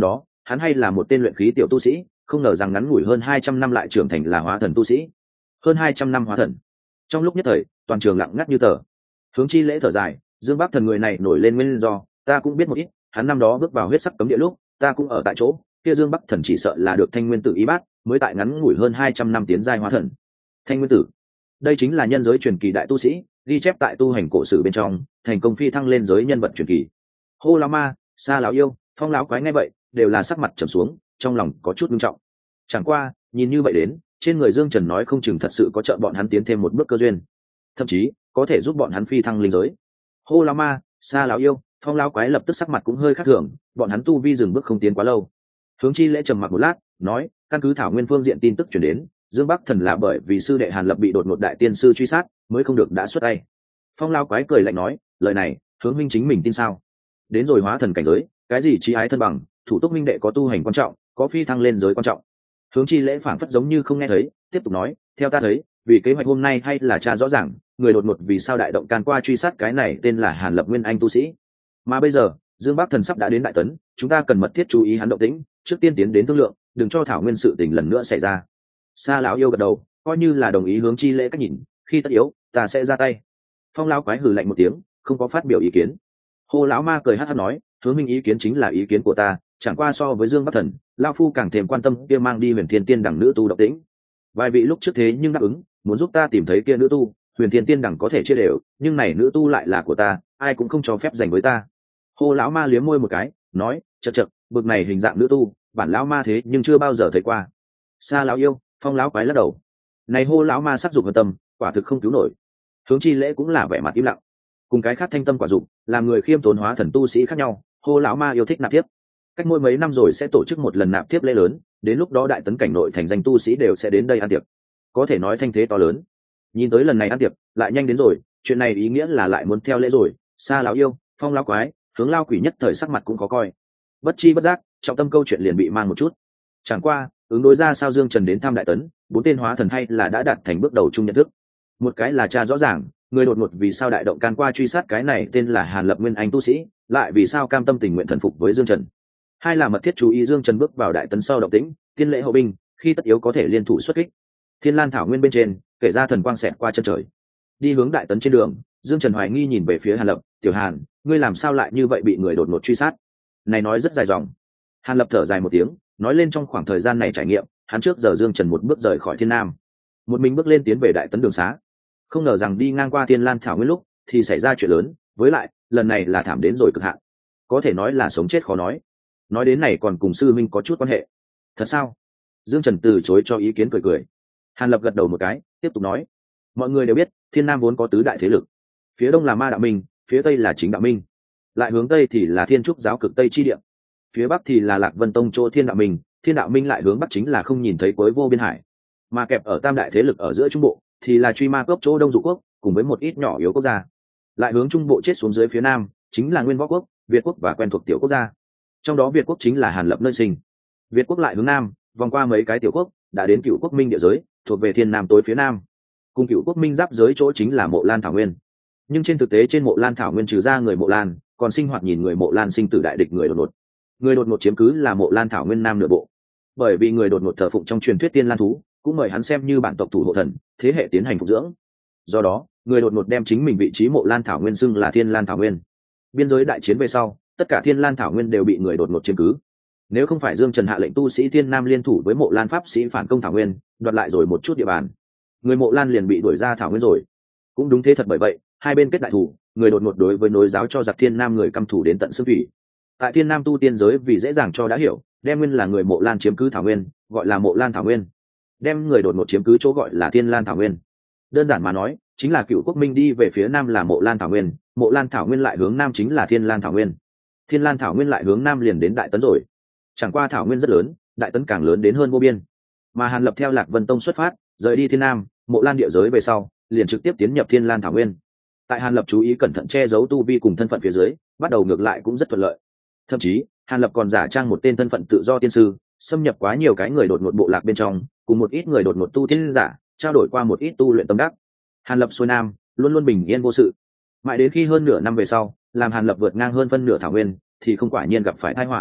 hắn hay là một tên luyện khí tiểu tu sĩ, không ngờ rằng ngắn ngủi hơn 200 năm lại trưởng thành là hóa thần tu sĩ. Hơn 200 năm hóa thần. Trong lúc nhất thời, toàn trường lặng ngắt như tờ. Hướng Chi Lễ thở dài, Dương Bắc Thần người này nổi lên nguyên do, ta cũng biết một ít, hắn năm đó bước vào huyết sắc cấm địa lúc, ta cũng ở tại chỗ, kia Dương Bắc Thần chỉ sợ là được Thanh Nguyên Tử ý bát, mới tại ngắn ngủi hơn 200 năm tiến giai hóa thần. Thanh Nguyên Tử, đây chính là nhân giới truyền kỳ đại tu sĩ, ghi chép tại tu hành cổ sử bên trong, thành công phi thăng lên giới nhân vật truyền kỳ. Hô lão ma, Sa lão yêu, Phong lão quái nghe vậy, đều là sắc mặt trầm xuống, trong lòng có chút nghiêm trọng. Chẳng qua, nhìn như vậy đến, trên người Dương Trần nói không chừng thật sự có trợ bọn hắn tiến thêm một bước cơ duyên, thậm chí có thể giúp bọn hắn phi thăng linh giới. Hô lão ma, Sa lão yêu, Phong lão quái lập tức sắc mặt cũng hơi khác thường, bọn hắn tu vi dừng bước không tiến quá lâu. Hướng Chi Lễ trầm mặc một lát, nói, căn cứ Thảo Nguyên phương diện tin tức truyền đến, Dương Bắc Thần là bởi vì sư đệ Hàn Lập bị đột ngột đại tiên sư truy sát, mới không được đã xuất tay. Phong lão quái cười lạnh nói, lời này, Hướng minh chính mình tin sao? Đến rồi hóa thần cảnh giới, cái gì chí ái thân bằng, thủ túc minh đệ có tu hành quan trọng, có phi thăng lên giới quan trọng. Hướng Chi Lễ phảng phất giống như không nghe thấy, tiếp tục nói, theo ta thấy, vì kế hoạch hôm nay hay là tra rõ ràng, người đột ngột vì sao đại động can qua truy sát cái này tên là Hàn Lập nguyên anh tu sĩ. Mà bây giờ, Dương Bắc Thần sắp đã đến Đại Tấn, chúng ta cần mật thiết chú ý hắn động tĩnh, trước tiên tiến đến thương lượng, đừng cho Thảo Nguyên sự tình lần nữa xảy ra. Sa lão yêu gật đầu, coi như là đồng ý Hướng Chi Lễ cách nhìn, khi tất yếu, ta sẽ ra tay. Phong lão quái hừ lạnh một tiếng, không có phát biểu ý kiến. Hồ lão ma cười hắt hắt nói, Hướng minh ý kiến chính là ý kiến của ta, chẳng qua so với Dương Bắc Thần, lão phu càng thêm quan tâm kia mang đi Huyền Thiên Tiên đẳng nữ tu động tĩnh. Vài vị lúc trước thế nhưng đáp ứng, muốn giúp ta tìm thấy kia nữ tu, Huyền Thiên Tiên đẳng có thể chia đều, nhưng này nữ tu lại là của ta, ai cũng không cho phép giành với ta. Hồ lão ma liếm môi một cái, nói, chậc chậc, bực này hình dạng nữ tu, bản lão ma thế nhưng chưa bao giờ thấy qua. Sa lão yêu, Phong lão quái lắc đầu. Này Hồ lão ma sắc dục hơn tâm, quả thực không cứu nổi. Hướng Chi Lễ cũng là vẻ mặt im lặng. Cùng cái khác thanh tâm quả dục, làm người khiêm tốn hóa thần tu sĩ khác nhau, Hồ lão ma yêu thích nạp tiếp. Cách mỗi mấy năm rồi sẽ tổ chức một lần nạp tiếp lễ lớn, đến lúc đó Đại Tấn cảnh nội thành danh tu sĩ đều sẽ đến đây ăn tiệc. Có thể nói thanh thế to lớn. Nhìn tới lần này ăn tiệc, lại nhanh đến rồi, chuyện này ý nghĩa là lại muốn theo lễ rồi. Sa lão yêu, Phong lão quái, Hướng lao quỷ nhất thời sắc mặt cũng có coi. Bất chi bất giác, trọng tâm câu chuyện liền bị mang một chút. Chẳng qua, ứng đối ra sao Dương Trần đến thăm Đại Tấn, bốn tên hóa thần hay là đã đạt thành bước đầu chung nhận thức. Một cái là tra rõ ràng, người đột ngột vì sao đại động can qua truy sát cái này tên là Hàn Lập nguyên anh tu sĩ, lại vì sao cam tâm tình nguyện thần phục với Dương Trần. Hai là mật thiết chú ý Dương Trần bước vào Đại Tấn sau động tĩnh, tiên lễ hậu binh, khi tất yếu có thể liên thủ xuất kích. Thiên Lan thảo nguyên bên trên, kể ra thần quang xẹt qua chân trời. Đi hướng Đại Tấn trên đường, Dương Trần hoài nghi nhìn về phía Hàn Lập, "Tiểu Hàn, ngươi làm sao lại như vậy bị người đột ngột truy sát?" Này nói rất dài dòng. Hàn Lập thở dài một tiếng, nói lên trong khoảng thời gian này trải nghiệm, hắn trước giờ Dương Trần một bước rời khỏi Thiên Nam, một mình bước lên tiến về Đại Tấn đường xá. Không ngờ rằng đi ngang qua Thiên Lan thảo nguyên lúc thì xảy ra chuyện lớn, với lại, lần này là thảm đến rồi cực hạn. Có thể nói là sống chết khó nói. Nói đến này còn cùng sư minh có chút quan hệ. Thật sao? Dương Trần từ chối cho ý kiến cười cười. Hàn Lập gật đầu một cái, tiếp tục nói, mọi người đều biết Thiên Nam vốn có tứ đại thế lực, phía đông là Ma Đạo Minh, phía tây là Chính Đạo Minh, lại hướng tây thì là Thiên Trúc giáo cực tây chi địa, phía bắc thì là Lạc Vân Tông chỗ Thiên Đạo Minh, Thiên Đạo Minh lại hướng bắc chính là không nhìn thấy cuối vô biên hải, mà kẹp ở tam đại thế lực ở giữa trung bộ thì là Truy Ma Cốc chỗ Đông Dụ Quốc cùng với một ít nhỏ yếu quốc gia, lại hướng trung bộ chết xuống dưới phía nam chính là Nguyên Võ Quốc, Việt Quốc và quen thuộc tiểu quốc gia, trong đó Việt Quốc chính là Hàn Lập nơi sinh. Việt Quốc lại hướng nam vòng qua mấy cái tiểu quốc đã đến Cửu Quốc Minh địa giới, thuộc về Thiên Nam tối phía nam, cùng Cửu Quốc Minh giáp giới chỗ chính là Mộ Lan thảo nguyên. Nhưng trên thực tế trên Mộ Lan thảo nguyên trừ ra người Mộ Lan, còn sinh hoạt nhìn người Mộ Lan sinh tử đại địch người đột ngột. Người đột ngột chiếm cứ là Mộ Lan thảo nguyên nam nửa bộ, bởi vì người đột ngột thờ phụng trong truyền thuyết Tiên Lan thú, cũng mời hắn xem như bản tộc thủ hộ thần, thế hệ tiến hành phục dưỡng. Do đó, người đột ngột đem chính mình vị trí Mộ Lan thảo nguyên xưng là Thiên Lan thảo nguyên. Biên giới đại chiến về sau, tất cả Thiên Lan thảo nguyên đều bị người đột ngột chiếm cứ. Nếu không phải Dương Trần hạ lệnh tu sĩ Thiên Nam liên thủ với Mộ Lan pháp sĩ phản công thảo nguyên, đoạt lại rồi một chút địa bàn, người Mộ Lan liền bị đuổi ra thảo nguyên rồi. Cũng đúng thế thật, bởi vậy hai bên kết đại thủ, người đột ngột đối với nối giáo cho giặc Thiên Nam người căm thủ đến tận xương thủy. Tại Thiên Nam tu tiên giới vì dễ dàng cho đã hiểu, đem nguyên là người Mộ Lan chiếm cứ thảo nguyên, gọi là Mộ Lan thảo nguyên, đem người đột ngột chiếm cứ chỗ gọi là Thiên Lan thảo nguyên. Đơn giản mà nói, chính là Cửu Quốc Minh đi về phía nam là Mộ Lan thảo nguyên, Mộ Lan thảo nguyên lại hướng nam chính là Thiên Lan thảo nguyên, Thiên Lan thảo nguyên lại hướng nam liền đến Đại Tấn rồi. Chẳng qua thảo nguyên rất lớn, Đại Tấn càng lớn đến hơn vô biên. Mà Hàn Lập theo Lạc Vân Tông xuất phát, rời đi Thiên Nam, Mộ Lan địa giới về sau, liền trực tiếp tiến nhập Thiên Lan thảo nguyên. Tại Hàn Lập chú ý cẩn thận che giấu tu vi cùng thân phận phía dưới, bắt đầu ngược lại cũng rất thuận lợi. Thậm chí, Hàn Lập còn giả trang một tên thân phận tự do tiên sư, xâm nhập quá nhiều cái người đột ngột bộ lạc bên trong, cùng một ít người đột ngột tu tiên giả, trao đổi qua một ít tu luyện tâm đắc. Hàn Lập xuôi nam, luôn luôn bình yên vô sự. Mãi đến khi hơn nửa năm về sau, làm Hàn Lập vượt ngang hơn phân nửa thảo nguyên, thì không quả nhiên gặp phải tai họa.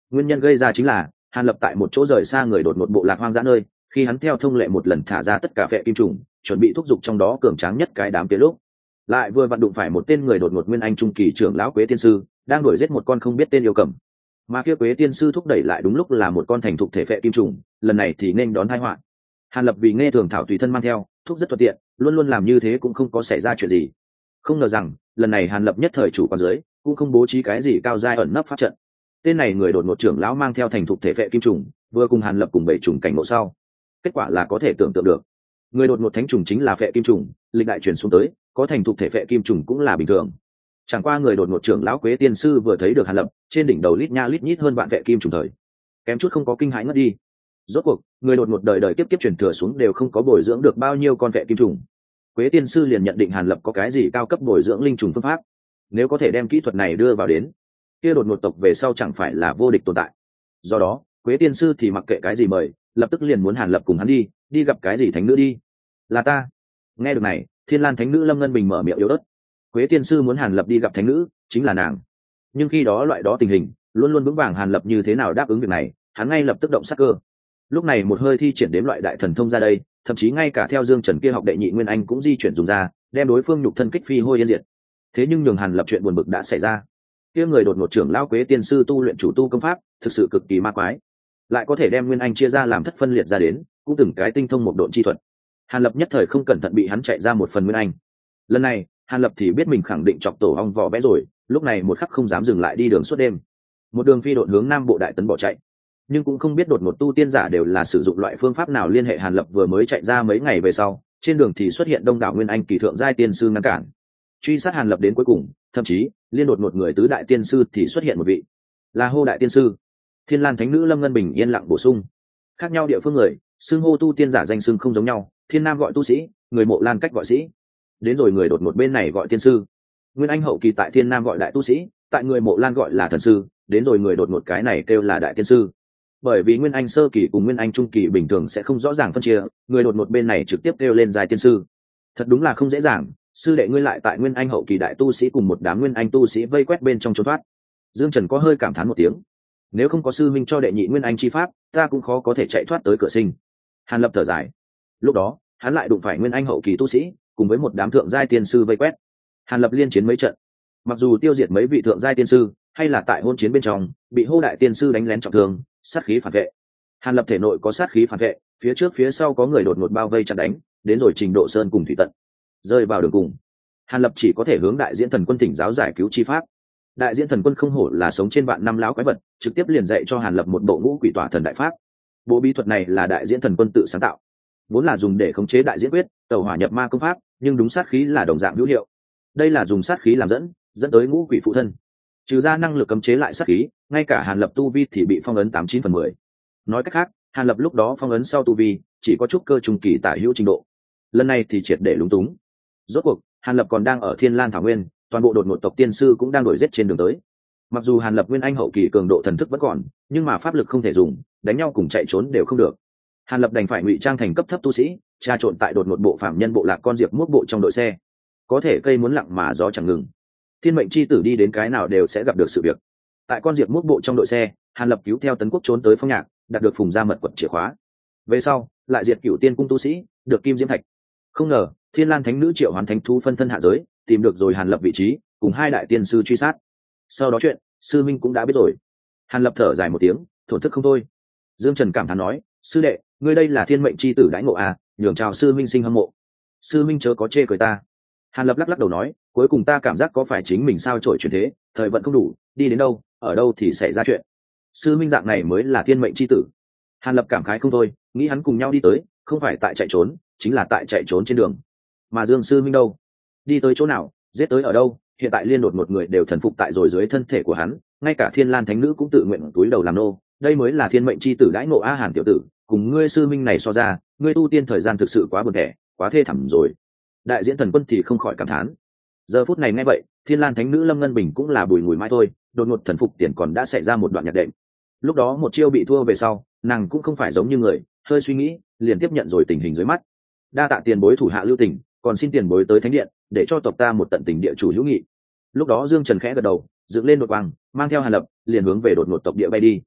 Nguyên nhân gây ra chính là hàn lập tại một chỗ rời xa người đột ngột bộ lạc hoang dã nơi, khi hắn theo thông lệ một lần thả ra tất cả phệ kim trùng, chuẩn bị thúc giục trong đó cường tráng nhất cái đám kia lúc, lại vừa vặn đụng phải một tên người đột ngột nguyên anh trung kỳ trưởng lão Quế tiên sư đang đuổi giết một con không biết tên yêu cầm, mà kia Quế tiên sư thúc đẩy lại đúng lúc là một con thành thục thể phệ kim trùng, lần này thì nên đón tai họa. Hàn lập vì nghe thường thảo tùy thân mang theo, thuốc rất thuận tiện, luôn luôn làm như thế cũng không có xảy ra chuyện gì. Không ngờ rằng lần này hàn lập nhất thời chủ quan dưới cũng không bố trí cái gì cao giai ẩn nấp pháp trận. Tên này người đột ngột trưởng lão mang theo thành thục thể phệ kim trùng, vừa cùng hàn lập cùng bảy trùng cảnh ngộ sau, kết quả là có thể tưởng tượng được. Người đột ngột thánh trùng chính là phệ kim trùng, lịch đại truyền xuống tới, có thành thục thể phệ kim trùng cũng là bình thường. Chẳng qua người đột ngột trưởng lão Quế tiên sư vừa thấy được hàn lập, trên đỉnh đầu lít nha lít nhít hơn vạn phệ kim trùng thời, kém chút không có kinh hãi ngất đi. Rốt cuộc người đột ngột đời đời kiếp kiếp truyền thừa xuống đều không có bồi dưỡng được bao nhiêu con phệ kim trùng. Quế tiên sư liền nhận định hàn lập có cái gì cao cấp bồi dưỡng linh trùng phương pháp, nếu có thể đem kỹ thuật này đưa vào đến, kia đột ngột tộc về sau chẳng phải là vô địch tồn tại. Do đó Quế tiên sư thì mặc kệ cái gì mời, lập tức liền muốn hàn lập cùng hắn đi gặp cái gì thánh nữ đi. Là ta. Nghe được này, Thiên Lan thánh nữ Lâm Ngân Bình mở miệng yếu ớt. Quế tiên sư muốn hàn lập đi gặp thánh nữ chính là nàng, nhưng khi đó loại đó tình hình luôn luôn vững vàng, hàn lập như thế nào đáp ứng việc này, hắn ngay lập tức động sát cơ. Lúc này một hơi thi triển đến loại đại thần thông ra đây, thậm chí ngay cả theo Dương Trần kia học đệ nhị nguyên anh cũng di chuyển dùng ra, đem đối phương nhục thân kích phi hôi yên diệt. Thế nhưng nhường hàn lập chuyện buồn bực đã xảy ra. Kia người đột ngột trưởng lão Quế tiên sư tu luyện chủ tu công pháp thực sự cực kỳ ma quái, lại có thể đem nguyên anh chia ra làm thất phân liệt ra đến, cũng từng cái tinh thông một độn chi thuật. Hàn lập nhất thời không cẩn thận bị hắn chạy ra một phần nguyên anh. Lần này hàn lập thì biết mình khẳng định chọc tổ ong vò vẽ rồi, lúc này một khắc không dám dừng lại đi đường suốt đêm, một đường phi độn hướng nam bộ đại tấn bỏ chạy. Nhưng cũng không biết đột ngột tu tiên giả đều là sử dụng loại phương pháp nào liên hệ hàn lập vừa mới chạy ra mấy ngày về sau, trên đường thì xuất hiện đông đảo nguyên anh kỳ thượng giai tiên sư ngăn cản truy sát hàn lập đến cuối cùng, thậm chí liên đột một người tứ đại tiên sư thì xuất hiện một vị là hô đại tiên sư. Thiên Lan thánh nữ Lâm Ngân Bình yên lặng bổ sung, khác nhau địa phương người xưng hô tu tiên giả danh xưng không giống nhau, Thiên Nam gọi tu sĩ, người Mộ Lan cách gọi sĩ, đến rồi người đột một bên này gọi tiên sư. Nguyên anh hậu kỳ tại Thiên Nam gọi đại tu sĩ, tại người Mộ Lan gọi là thần sư, đến rồi người đột một cái này kêu là đại tiên sư. Bởi vì nguyên anh sơ kỳ cùng nguyên anh trung kỳ bình thường sẽ không rõ ràng phân chia, người đột một bên này trực tiếp kêu lên giai tiên sư. Thật đúng là không dễ dàng, sư đệ ngươi lại tại nguyên anh hậu kỳ đại tu sĩ cùng một đám nguyên anh tu sĩ vây quét bên trong trốn thoát. Dương Trần có hơi cảm thán một tiếng, nếu không có sư minh cho đệ nhị nguyên anh chi pháp, ta cũng khó có thể chạy thoát tới cửa sinh. Hàn lập thở dài, lúc đó hắn lại đụng phải nguyên anh hậu kỳ tu sĩ cùng với một đám thượng giai tiên sư vây quét. Hàn lập liên chiến mấy trận, mặc dù tiêu diệt mấy vị thượng giai tiên sư, hay là tại hôn chiến bên trong bị hô đại tiên sư đánh lén trọng thương, sát khí phản vệ. Hàn lập thể nội có sát khí phản vệ, phía trước phía sau có người đột ngột bao vây chặn đánh, đến rồi trình độ sơn cùng thủy tận, rơi vào đường cùng. Hàn lập chỉ có thể hướng đại diễn thần quân thỉnh giáo giải cứu chi pháp. Đại diễn thần quân không hổ là sống trên vạn năm lão quái vật, trực tiếp liền dạy cho Hàn lập một bộ ngũ quỷ tỏa thần đại pháp. Bộ bí thuật này là đại diễn thần quân tự sáng tạo, vốn là dùng để khống chế đại diễn quyết, tẩu hỏa nhập ma công pháp, nhưng đúng sát khí là đồng dạng hữu hiệu. Đây là dùng sát khí làm dẫn tới ngũ quỷ phụ thân, trừ ra năng lực cấm chế lại sát khí, ngay cả Hàn lập tu vi thì bị phong ấn 89/10. Nói cách khác, Hàn lập lúc đó phong ấn sau tu vi chỉ có chút cơ trung kỳ tả hữu trình độ, lần này thì triệt để lúng túng. Rốt cuộc Hàn lập còn đang ở Thiên Lan thảo nguyên, toàn bộ đột ngột tộc tiên sư cũng đang đuổi giết trên đường tới. Mặc dù Hàn lập nguyên anh hậu kỳ cường độ thần thức vẫn còn, nhưng mà pháp lực không thể dùng, đánh nhau cùng chạy trốn đều không được. Hàn lập đành phải ngụy trang thành cấp thấp tu sĩ, tra trộn tại đột ngột bộ phạm nhân bộ lạc con diệp mút bộ trong đội xe. Có thể cây muốn lặng mà gió chẳng ngừng, thiên mệnh chi tử đi đến cái nào đều sẽ gặp được sự việc. Tại con diệp mút bộ trong đội xe, Hàn lập cứu theo tấn quốc trốn tới Phong Nhạc, đạt được phùng gia mật quật chìa khóa. Về sau lại diệt cửu tiên cung tu sĩ, được kim diễm thạch. Không ngờ Thiên Lan thánh nữ triệu hoán thánh thú phân thân hạ giới, tìm được rồi Hàn lập vị trí, cùng hai đại tiên sư truy sát. Sau đó chuyện sư minh cũng đã biết rồi. Hàn lập thở dài một tiếng, thổn thức không thôi. Dương Trần cảm thán nói, sư đệ ngươi đây là thiên mệnh chi tử đãi ngộ à, nhường chào sư minh sinh hâm mộ. Sư minh chớ có chê cười ta. Hàn lập lắc lắc đầu nói, cuối cùng ta cảm giác có phải chính mình sao trổi chuyển thế, thời vận không đủ, đi đến đâu ở đâu thì xảy ra chuyện. Sư minh dạng này mới là thiên mệnh chi tử. Hàn lập cảm khái không thôi, nghĩ hắn cùng nhau đi tới, không phải tại chạy trốn, chính là tại chạy trốn trên đường. Mà Dương sư minh đâu, đi tới chỗ nào, giết tới ở đâu, hiện tại liên đột một người đều thần phục tại rồi dưới thân thể của hắn, ngay cả Thiên Lan thánh nữ cũng tự nguyện túi đầu làm nô. Đây mới là thiên mệnh chi tử đãi ngộ a. Hàn tiểu tử, cùng ngươi sư minh này so ra, ngươi tu tiên thời gian thực sự quá buồn tẻ, quá thê thảm rồi. Đại diễn thần quân thì không khỏi cảm thán. Giờ phút này nghe vậy, Thiên Lan thánh nữ Lâm Ngân Bình cũng là bùi ngùi mãi thôi, đột ngột thần phục tiền còn đã xảy ra một đoạn nhạc đệm. Lúc đó một chiêu bị thua về sau, nàng cũng không phải giống như người, hơi suy nghĩ liền tiếp nhận rồi tình hình dưới mắt. Đa tạ tiền bối thủ hạ lưu tình, còn xin tiền bối tới thánh điện để cho tộc ta một tận tình địa chủ hữu nghị. Lúc đó Dương Trần khẽ gật đầu, dựng lên đột quang, mang theo Hàn lập liền hướng về đột ngột tộc địa bay đi.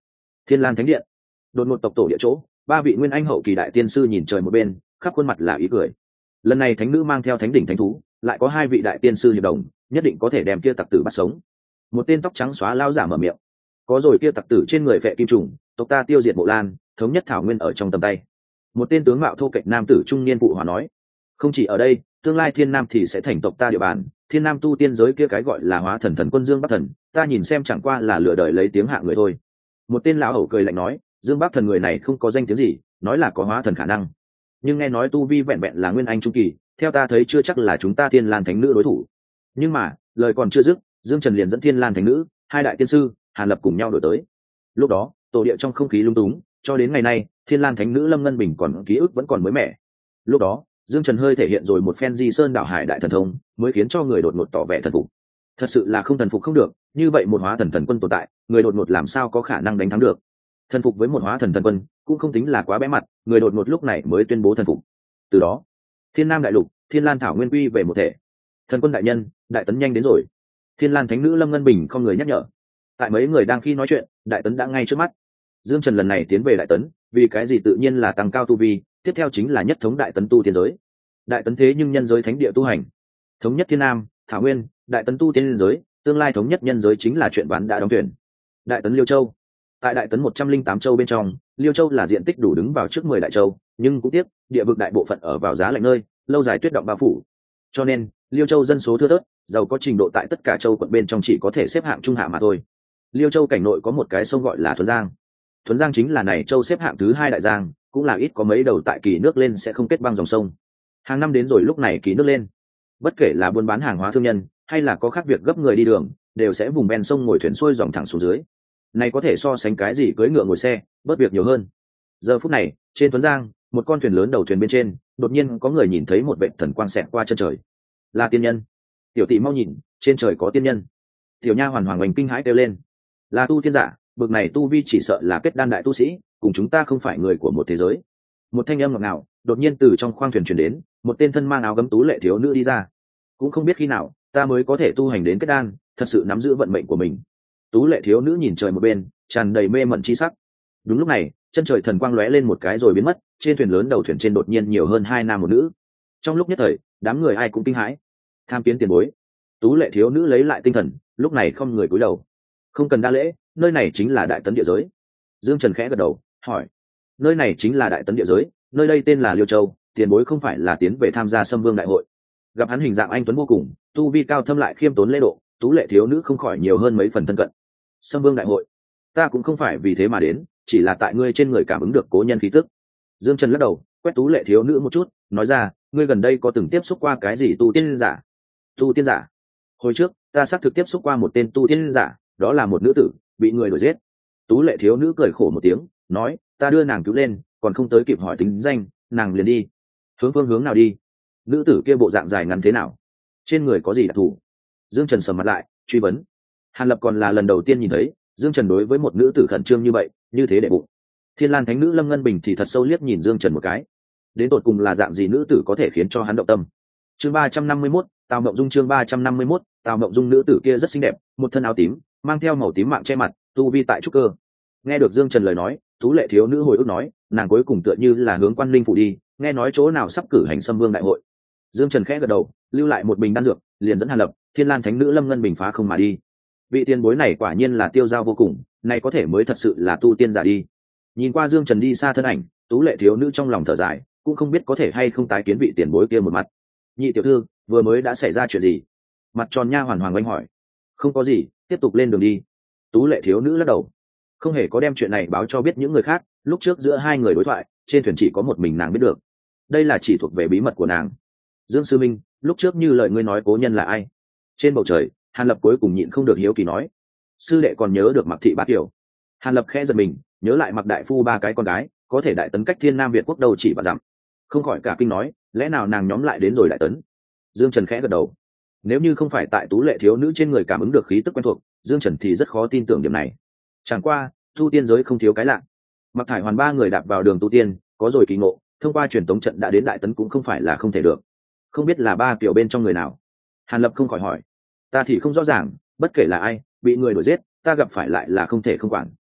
Thiên Lan Thánh Điện. Đột ngột tộc tổ địa chỗ, ba vị nguyên anh hậu kỳ đại tiên sư nhìn trời một bên, khắp khuôn mặt là ý cười. Lần này thánh nữ mang theo thánh đỉnh thánh thú, lại có hai vị đại tiên sư hiệp đồng, nhất định có thể đem kia tặc tử bắt sống. Một tên tóc trắng xóa lao giả mở miệng. Có rồi kia tặc tử trên người phệ kim trùng, tộc ta tiêu diệt Mộ Lan, thống nhất thảo nguyên ở trong tầm tay. Một tên tướng mạo thô kệch nam tử trung niên phụ hòa nói. Không chỉ ở đây, tương lai Thiên Nam thì sẽ thành tộc ta địa bàn. Thiên Nam tu tiên giới kia cái gọi là hóa thần thần quân Dương Bắc Thần, ta nhìn xem chẳng qua là lừa đời lấy tiếng hạ người thôi. Một tên lão hầu cười lạnh nói, Dương Bắc Thần người này không có danh tiếng gì, nói là có hóa thần khả năng, nhưng nghe nói tu vi vẹn vẹn là nguyên anh trung kỳ, theo ta thấy chưa chắc là chúng ta Thiên Lan Thánh Nữ đối thủ. Nhưng mà lời còn chưa dứt, Dương Trần liền dẫn Thiên Lan Thánh Nữ, hai đại tiên sư, Hàn Lập cùng nhau đổi tới. Lúc đó tổ địa trong không khí lung túng, cho đến ngày nay Thiên Lan Thánh Nữ Lâm Ngân Bình còn ký ức vẫn còn mới mẻ. Lúc đó Dương Trần hơi thể hiện rồi một phen di sơn đảo hải đại thần thông, mới khiến cho người đột ngột tỏ vẻ thần phục. Thật sự là không thần phục không được, như vậy một hóa thần thần quân tồn tại, người đột ngột làm sao có khả năng đánh thắng được. Thần phục với một hóa thần thần quân cũng không tính là quá bé mặt, người đột ngột lúc này mới tuyên bố thần phục. Từ đó Thiên Nam đại lục, Thiên Lan thảo nguyên quy về một thể. Thần quân đại nhân, đại tấn nhanh đến rồi. Thiên Lan Thánh Nữ Lâm Ngân Bình không người nhắc nhở. Tại mấy người đang khi nói chuyện, đại tấn đã ngay trước mắt. Dương Trần lần này tiến về đại tấn, vì cái gì tự nhiên là tăng cao tu vi, tiếp theo chính là nhất thống đại tấn tu tiên giới. Đại tấn thế nhưng nhân giới thánh địa tu hành, thống nhất Thiên Nam thảo nguyên, đại tấn tu tiên giới, tương lai thống nhất nhân giới chính là chuyện ván đã đóng thuyền. Đại tấn Liêu Châu. Tại đại tấn 108 châu bên trong, Liêu Châu là diện tích đủ đứng vào trước 10 đại châu, nhưng cũng tiếc, địa vực đại bộ phận ở vào giá lạnh nơi, lâu dài tuyết động bao phủ. Cho nên, Liêu Châu dân số thưa thớt, giàu có trình độ tại tất cả châu quận bên trong chỉ có thể xếp hạng trung hạ mà thôi. Liêu Châu cảnh nội có một cái sông gọi là Thuấn Giang. Thuấn Giang chính là này châu xếp hạng thứ 2 đại giang, cũng là ít có mấy đầu tại kỳ nước lên sẽ không kết băng dòng sông. Hàng năm đến rồi lúc này kỳ nước lên, bất kể là buôn bán hàng hóa thương nhân, hay là có khác việc gấp người đi đường, đều sẽ vùng ven sông ngồi thuyền xuôi dòng thẳng xuống dưới. Này có thể so sánh cái gì cưỡi ngựa ngồi xe, bớt việc nhiều hơn. Giờ phút này, trên Tuấn Giang, một con thuyền lớn đầu thuyền bên trên, đột nhiên có người nhìn thấy một vệt thần quang xẹt qua chân trời. Là tiên nhân. Tiểu tỷ mau nhìn, trên trời có tiên nhân. Tiểu nha hoàn hoàng oanh kinh hãi kêu lên. Là tu tiên giả, bực này tu vi chỉ sợ là kết đan đại tu sĩ, cùng chúng ta không phải người của một thế giới. Một thanh âm ngọt ngào đột nhiên từ trong khoang thuyền truyền đến, một tên thân mang áo gấm tú lệ thiếu nữ đi ra. Cũng không biết khi nào ta mới có thể tu hành đến kết đan, thật sự nắm giữ vận mệnh của mình. Tú lệ thiếu nữ nhìn trời một bên, tràn đầy mê mẩn chi sắc. Đúng lúc này, chân trời thần quang lóe lên một cái rồi biến mất, trên thuyền lớn đầu thuyền trên đột nhiên nhiều hơn 2 nam một nữ. Trong lúc nhất thời, đám người ai cũng kinh hãi. Tham kiến tiền bối. Tú lệ thiếu nữ lấy lại tinh thần, lúc này không người cúi đầu. Không cần đa lễ, nơi này chính là đại tấn địa giới. Dương Trần khẽ gật đầu, hỏi. Nơi này chính là đại tấn địa giới, nơi đây tên là Liêu Châu, tiền bối không phải là tiến về tham gia Sâm Vương đại hội. Gặp hắn hình dạng anh tuấn vô cùng, tu vi cao thâm lại khiêm tốn lễ độ, tú lệ thiếu nữ không khỏi nhiều hơn mấy phần thân cận. Sâm Vương đại hội, ta cũng không phải vì thế mà đến, chỉ là tại ngươi trên người cảm ứng được cố nhân khí tức. Dương Trần lắc đầu, quét tú lệ thiếu nữ một chút, nói ra, ngươi gần đây có từng tiếp xúc qua cái gì tu tiên giả? Tu tiên giả? Hồi trước, ta xác thực tiếp xúc qua một tên tu tiên giả, đó là một nữ tử, bị người đuổi giết. Tú lệ thiếu nữ cười khổ một tiếng, nói, ta đưa nàng cứu lên, còn không tới kịp hỏi tính danh, nàng liền đi. Hướng phương hướng nào đi? Nữ tử kia bộ dạng dài ngắn thế nào? Trên người có gì đặc thù? Dương Trần sầm mặt lại, truy vấn. Hàn Lập còn là lần đầu tiên nhìn thấy Dương Trần đối với một nữ tử khẩn trương như vậy, như thế để bụng. Thiên Lan Thánh Nữ Lâm Ngân Bình thì thật sâu liếc nhìn Dương Trần một cái. Đến tột cùng là dạng gì nữ tử có thể khiến cho hắn động tâm? Chương 351, Tào Mộng Dung. Chương 351, Tào Mộng Dung. Nữ tử kia rất xinh đẹp, một thân áo tím, mang theo màu tím mạng che mặt, tu vi tại trúc cơ. Nghe được Dương Trần lời nói, tú lệ thiếu nữ hồi ức nói, nàng cuối cùng tựa như là hướng Quan Linh phủ đi, nghe nói chỗ nào sắp cử hành Sâm Vương đại hội. Dương Trần khẽ gật đầu, lưu lại một bình đan dược, liền dẫn Hàn Lập, Thiên Lan Thánh Nữ Lâm Ngân Bình phá không mà đi. Vị tiền bối này quả nhiên là tiêu dao vô cùng, này có thể mới thật sự là tu tiên giả đi. Nhìn qua Dương Trần đi xa thân ảnh, tú lệ thiếu nữ trong lòng thở dài, cũng không biết có thể hay không tái kiến vị tiền bối kia một mặt. Nhị tiểu thư, vừa mới đã xảy ra chuyện gì? Mặt tròn nha hoàn hoàng oanh hỏi. Không có gì, tiếp tục lên đường đi. Tú lệ thiếu nữ lắc đầu, không hề có đem chuyện này báo cho biết những người khác. Lúc trước giữa hai người đối thoại, trên thuyền chỉ có một mình nàng biết được. Đây là chỉ thuộc về bí mật của nàng. Dương sư minh, lúc trước như lời ngươi nói cố nhân là ai? Trên bầu trời, Hàn Lập cuối cùng nhịn không được hiếu kỳ nói. Sư đệ còn nhớ được Mặc thị bá tiểu. Hàn Lập khẽ giật mình, nhớ lại Mặc đại phu 3 cái con gái, có thể đại tấn cách Thiên Nam Việt quốc đâu chỉ và dặm. Không khỏi cả kinh nói, lẽ nào nàng nhóm lại đến rồi đại tấn? Dương Trần khẽ gật đầu. Nếu như không phải tại tú lệ thiếu nữ trên người cảm ứng được khí tức quen thuộc, Dương Trần thì rất khó tin tưởng điểm này. Chẳng qua, tu tiên giới không thiếu cái lạ. Mặc thải hoàn 3 người đạp vào đường tu tiên, có rồi kỳ ngộ, thông qua truyền tống trận đã đến đại tấn cũng không phải là không thể được. Không biết là 3 kiểu bên trong người nào? Hàn Lập không khỏi hỏi. Ta thì không rõ ràng, bất kể là ai bị người đuổi giết, ta gặp phải lại là không thể không quản.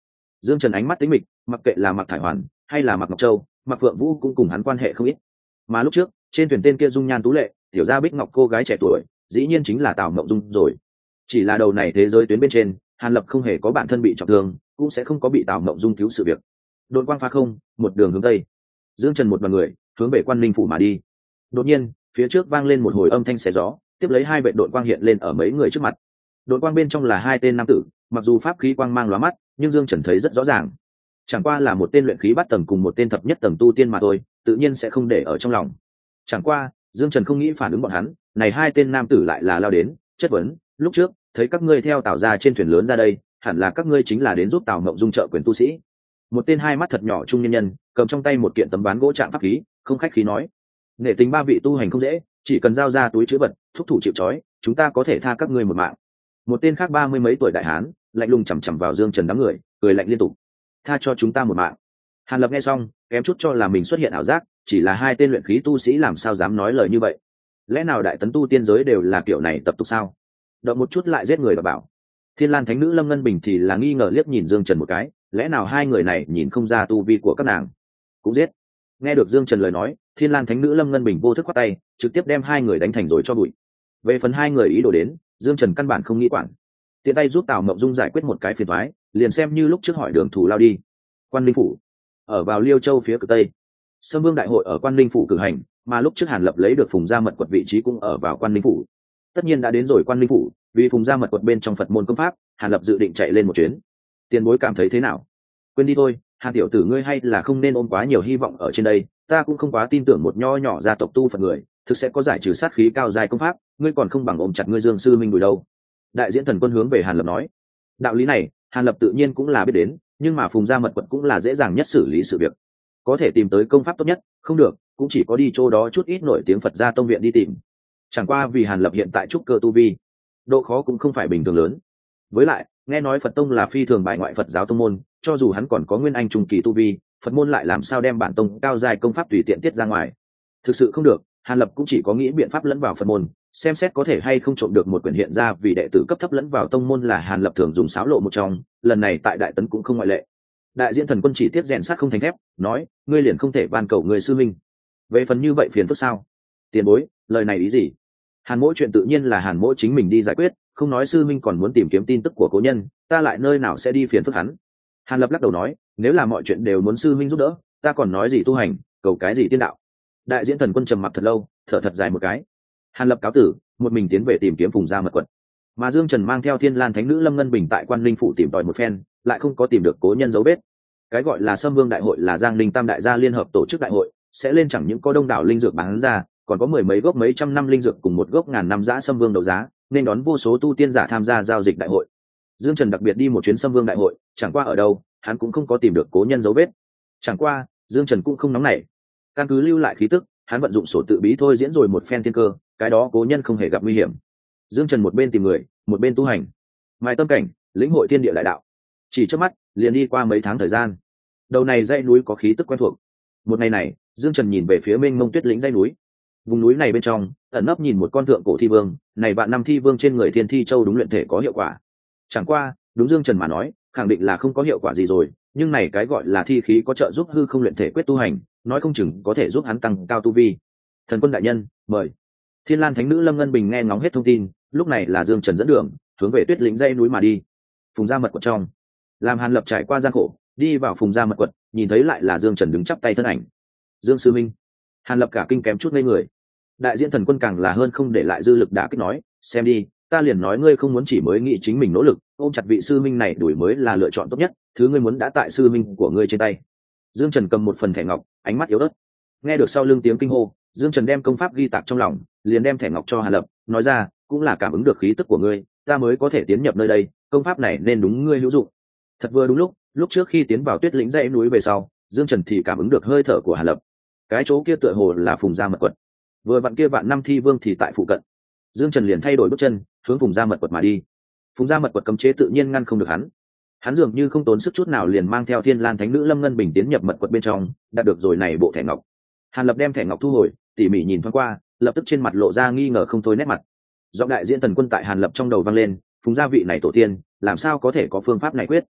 Dương Trần ánh mắt tính mịch, mặc kệ là Mạc Thải Hoàn hay là Mạc Ngọc Châu, Mạc Phượng Vũ cũng cùng hắn quan hệ không ít. Mà lúc trước trên thuyền tên kia dung nhan tú lệ, tiểu gia Bích Ngọc cô gái trẻ tuổi, dĩ nhiên chính là Tào Mộng Dung rồi. Chỉ là đầu này thế giới tuyến bên trên, Hàn Lập không hề có bản thân bị trọng thương, cũng sẽ không có bị Tào Mộng Dung cứu sự việc. Đột quang phá không, một đường hướng tây. Dương Trần một đoàn người hướng về Quan Ninh phủ mà đi. Đột nhiên, phía trước vang lên một hồi âm thanh xé gió, tiếp lấy hai vệ đội quang hiện lên ở mấy người trước mặt. Đội quang bên trong là hai tên nam tử, mặc dù pháp khí quang mang lóa mắt, nhưng Dương Trần thấy rất rõ ràng. Chẳng qua là một tên luyện khí bát tầng cùng một tên thập nhất tầng tu tiên mà thôi, tự nhiên sẽ không để ở trong lòng. Chẳng qua, Dương Trần không nghĩ phản ứng bọn hắn, này hai tên nam tử lại là lao đến, chất vấn, lúc trước, thấy các ngươi theo Tào gia trên thuyền lớn ra đây, hẳn là các ngươi chính là đến giúp Tào Mộng Dung trợ quyền tu sĩ. Một tên hai mắt thật nhỏ trung nhân nhân, cầm trong tay một kiện tấm ván gỗ trạng pháp khí, không khách khí nói: "Nể tình ba vị tu hành không dễ, chỉ cần giao ra túi trữ vật, thúc thủ chịu trói, chúng ta có thể tha các ngươi một mạng." Một tên khác 30 mấy tuổi đại hán, lạnh lùng chằm chằm vào Dương Trần đám người, cười lạnh liên tục: "Tha cho chúng ta một mạng." Hàn Lập nghe xong, kém chút cho là mình xuất hiện ảo giác, chỉ là hai tên luyện khí tu sĩ làm sao dám nói lời như vậy? Lẽ nào đại tấn tu tiên giới đều là kiểu này tập tục sao? Động một chút lại giết người và bảo. Thiên Lan Thánh Nữ Lâm Ngân Bình thì là nghi ngờ liếc nhìn Dương Trần một cái, lẽ nào hai người này nhìn không ra tu vi của các nàng? Cũng giết. Nghe được Dương Trần lời nói, Thiên Lan Thánh Nữ Lâm Ngân Bình vô thức khoát tay, trực tiếp đem hai người đánh thành rồi cho bụi. Về phần hai người ý đồ đến, Dương Trần căn bản không nghĩ quản. Tiện tay giúp Tào Mộng Dung giải quyết một cái phiền toái, liền xem như lúc trước hỏi đường thủ lao đi. Quan Ninh phủ ở vào Liêu Châu phía cực tây. Sâm Vương đại hội ở Quan Ninh phủ cử hành, mà lúc trước Hàn Lập lấy được Phùng Gia Mật Quật vị trí cũng ở vào Quan Ninh phủ. Tất nhiên đã đến rồi Quan Ninh phủ, vì Phùng Gia Mật Quật bên trong Phật môn công pháp, Hàn Lập dự định chạy lên một chuyến. Tiền bối cảm thấy thế nào? Quên đi thôi, Hàn tiểu tử ngươi hay là không nên ôm quá nhiều hy vọng ở trên đây, ta cũng không quá tin tưởng một nho nhỏ gia tộc tu Phật người, thực sẽ có giải trừ sát khí cao dài công pháp, ngươi còn không bằng ôm chặt ngươi Dương sư minh đùi đâu. Đại diễn thần quân hướng về Hàn Lập nói. Đạo lý này, Hàn Lập tự nhiên cũng là biết đến, nhưng mà Phùng Gia Mật Quật cũng là dễ dàng nhất xử lý sự việc. Có thể tìm tới công pháp tốt nhất, không được, cũng chỉ có đi chỗ đó chút ít nổi tiếng Phật gia tông viện đi tìm. Chẳng qua vì Hàn Lập hiện tại trúc cơ tu vi, độ khó cũng không phải bình thường lớn. Với lại, nghe nói Phật tông là phi thường bại ngoại Phật giáo tông môn, cho dù hắn còn có nguyên anh trung kỳ tu vi, Phật môn lại làm sao đem bản tông cao dài công pháp tùy tiện tiết ra ngoài. Thực sự không được, Hàn Lập cũng chỉ có nghĩ biện pháp lẫn vào Phật môn, xem xét có thể hay không trộm được một quyển hiện ra vì đệ tử cấp thấp lẫn vào tông môn là Hàn Lập thường dùng xáo lộ một trong, lần này tại Đại Tấn cũng không ngoại lệ. Đại diễn thần quân chỉ tiếp rèn sắt không thành thép, nói, ngươi liền không thể van cầu người sư minh. Về phần như vậy phiền phức sao? Tiền bối, lời này ý gì? Hàn Mỗ chuyện tự nhiên là Hàn Mỗ chính mình đi giải quyết, không nói sư minh còn muốn tìm kiếm tin tức của cố nhân, ta lại nơi nào sẽ đi phiền phức hắn. Hàn Lập lắc đầu nói, nếu là mọi chuyện đều muốn sư minh giúp đỡ, ta còn nói gì tu hành, cầu cái gì tiên đạo. Đại diễn thần quân trầm mặc thật lâu, thở thật dài một cái. Hàn Lập cáo tử, một mình tiến về tìm kiếm Phùng Gia Mật Quật. Mà Dương Trần mang theo Thiên Lan Thánh Nữ Lâm Ngân Bình tại Quan Linh phủ tìm tòi một phen, lại không có tìm được cố nhân dấu vết. Cái gọi là Sâm Vương đại hội là Giang Ninh Tam đại gia liên hợp tổ chức đại hội, sẽ lên chẳng những có đông đảo linh dược bán ra, còn có mười mấy gốc mấy trăm năm linh dược cùng một gốc ngàn năm giã Sâm Vương đấu giá, nên đón vô số tu tiên giả tham gia giao dịch đại hội. Dương Trần đặc biệt đi một chuyến Sâm Vương đại hội, chẳng qua ở đâu, hắn cũng không có tìm được cố nhân dấu vết. Chẳng qua, Dương Trần cũng không nóng nảy, căn cứ lưu lại khí tức, hắn vận dụng sổ tự bí thôi diễn rồi một phen thiên cơ, cái đó cố nhân không hề gặp nguy hiểm. Dương Trần một bên tìm người, một bên tu hành, mai tâm cảnh, lĩnh hội thiên địa đại đạo. Chỉ trước mắt, liền đi qua mấy tháng thời gian. Đầu này dãy núi có khí tức quen thuộc. Một ngày này, Dương Trần nhìn về phía mênh mông tuyết lĩnh dãy núi. Vùng núi này bên trong, ẩn nấp nhìn một con thượng cổ thi vương, này vạn năm thi vương trên người Thiên Thi Châu đúng luyện thể có hiệu quả. Chẳng qua, đúng Dương Trần mà nói, khẳng định là không có hiệu quả gì rồi, nhưng này cái gọi là thi khí có trợ giúp hư không luyện thể quyết tu hành, nói không chừng có thể giúp hắn tăng cao tu vi. Thần quân đại nhân, mời. Thiên Lan Thánh Nữ Lâm Ngân Bình nghe ngóng hết thông tin, lúc này là Dương Trần dẫn đường, hướng về tuyết lĩnh dãy núi mà đi. Phùng Gia Mật Quật trong, làm Hàn Lập trải qua gian khổ, đi vào Phùng Gia Mật Quật, nhìn thấy lại là Dương Trần đứng chắp tay thân ảnh. Dương sư minh. Hàn Lập cả kinh kém chút ngây người. Đại diễn thần quân càng là hơn không để lại dư lực đã kích nói, xem đi, ta liền nói ngươi không muốn chỉ mới nghĩ chính mình nỗ lực, ôm chặt vị sư minh này đuổi mới là lựa chọn tốt nhất, thứ ngươi muốn đã tại sư minh của ngươi trên tay. Dương Trần cầm một phần thẻ ngọc, ánh mắt yếu ớt. Nghe được sau lưng tiếng kinh hô, Dương Trần đem công pháp ghi tạc trong lòng, liền đem thẻ ngọc cho Hàn Lập, nói ra, cũng là cảm ứng được khí tức của ngươi, ta mới có thể tiến nhập nơi đây, công pháp này nên đúng ngươi hữu dụng. Thật vừa đúng lúc trước khi tiến vào tuyết lĩnh dãy núi về sau, Dương Trần thì cảm ứng được hơi thở của Hàn Lập. Cái chỗ kia tựa hồ là Phùng Gia Mật Quật. Vừa vặn kia vạn năm thi vương thì tại phụ cận. Dương Trần liền thay đổi bước chân, hướng Phùng Gia Mật Quật mà đi. Phùng Gia Mật Quật cấm chế tự nhiên ngăn không được hắn. Hắn dường như không tốn sức chút nào liền mang theo Thiên Lan Thánh Nữ Lâm Ngân Bình tiến nhập mật quật bên trong, đạt được rồi này bộ thẻ ngọc. Hàn Lập đem thẻ ngọc thu hồi, tỉ mỉ nhìn thoáng qua, lập tức trên mặt lộ ra nghi ngờ không thôi nét mặt. Giọng đại diễn thần quân tại Hàn Lập trong đầu vang lên, Phùng gia vị này tổ tiên, làm sao có thể có phương pháp này quyết?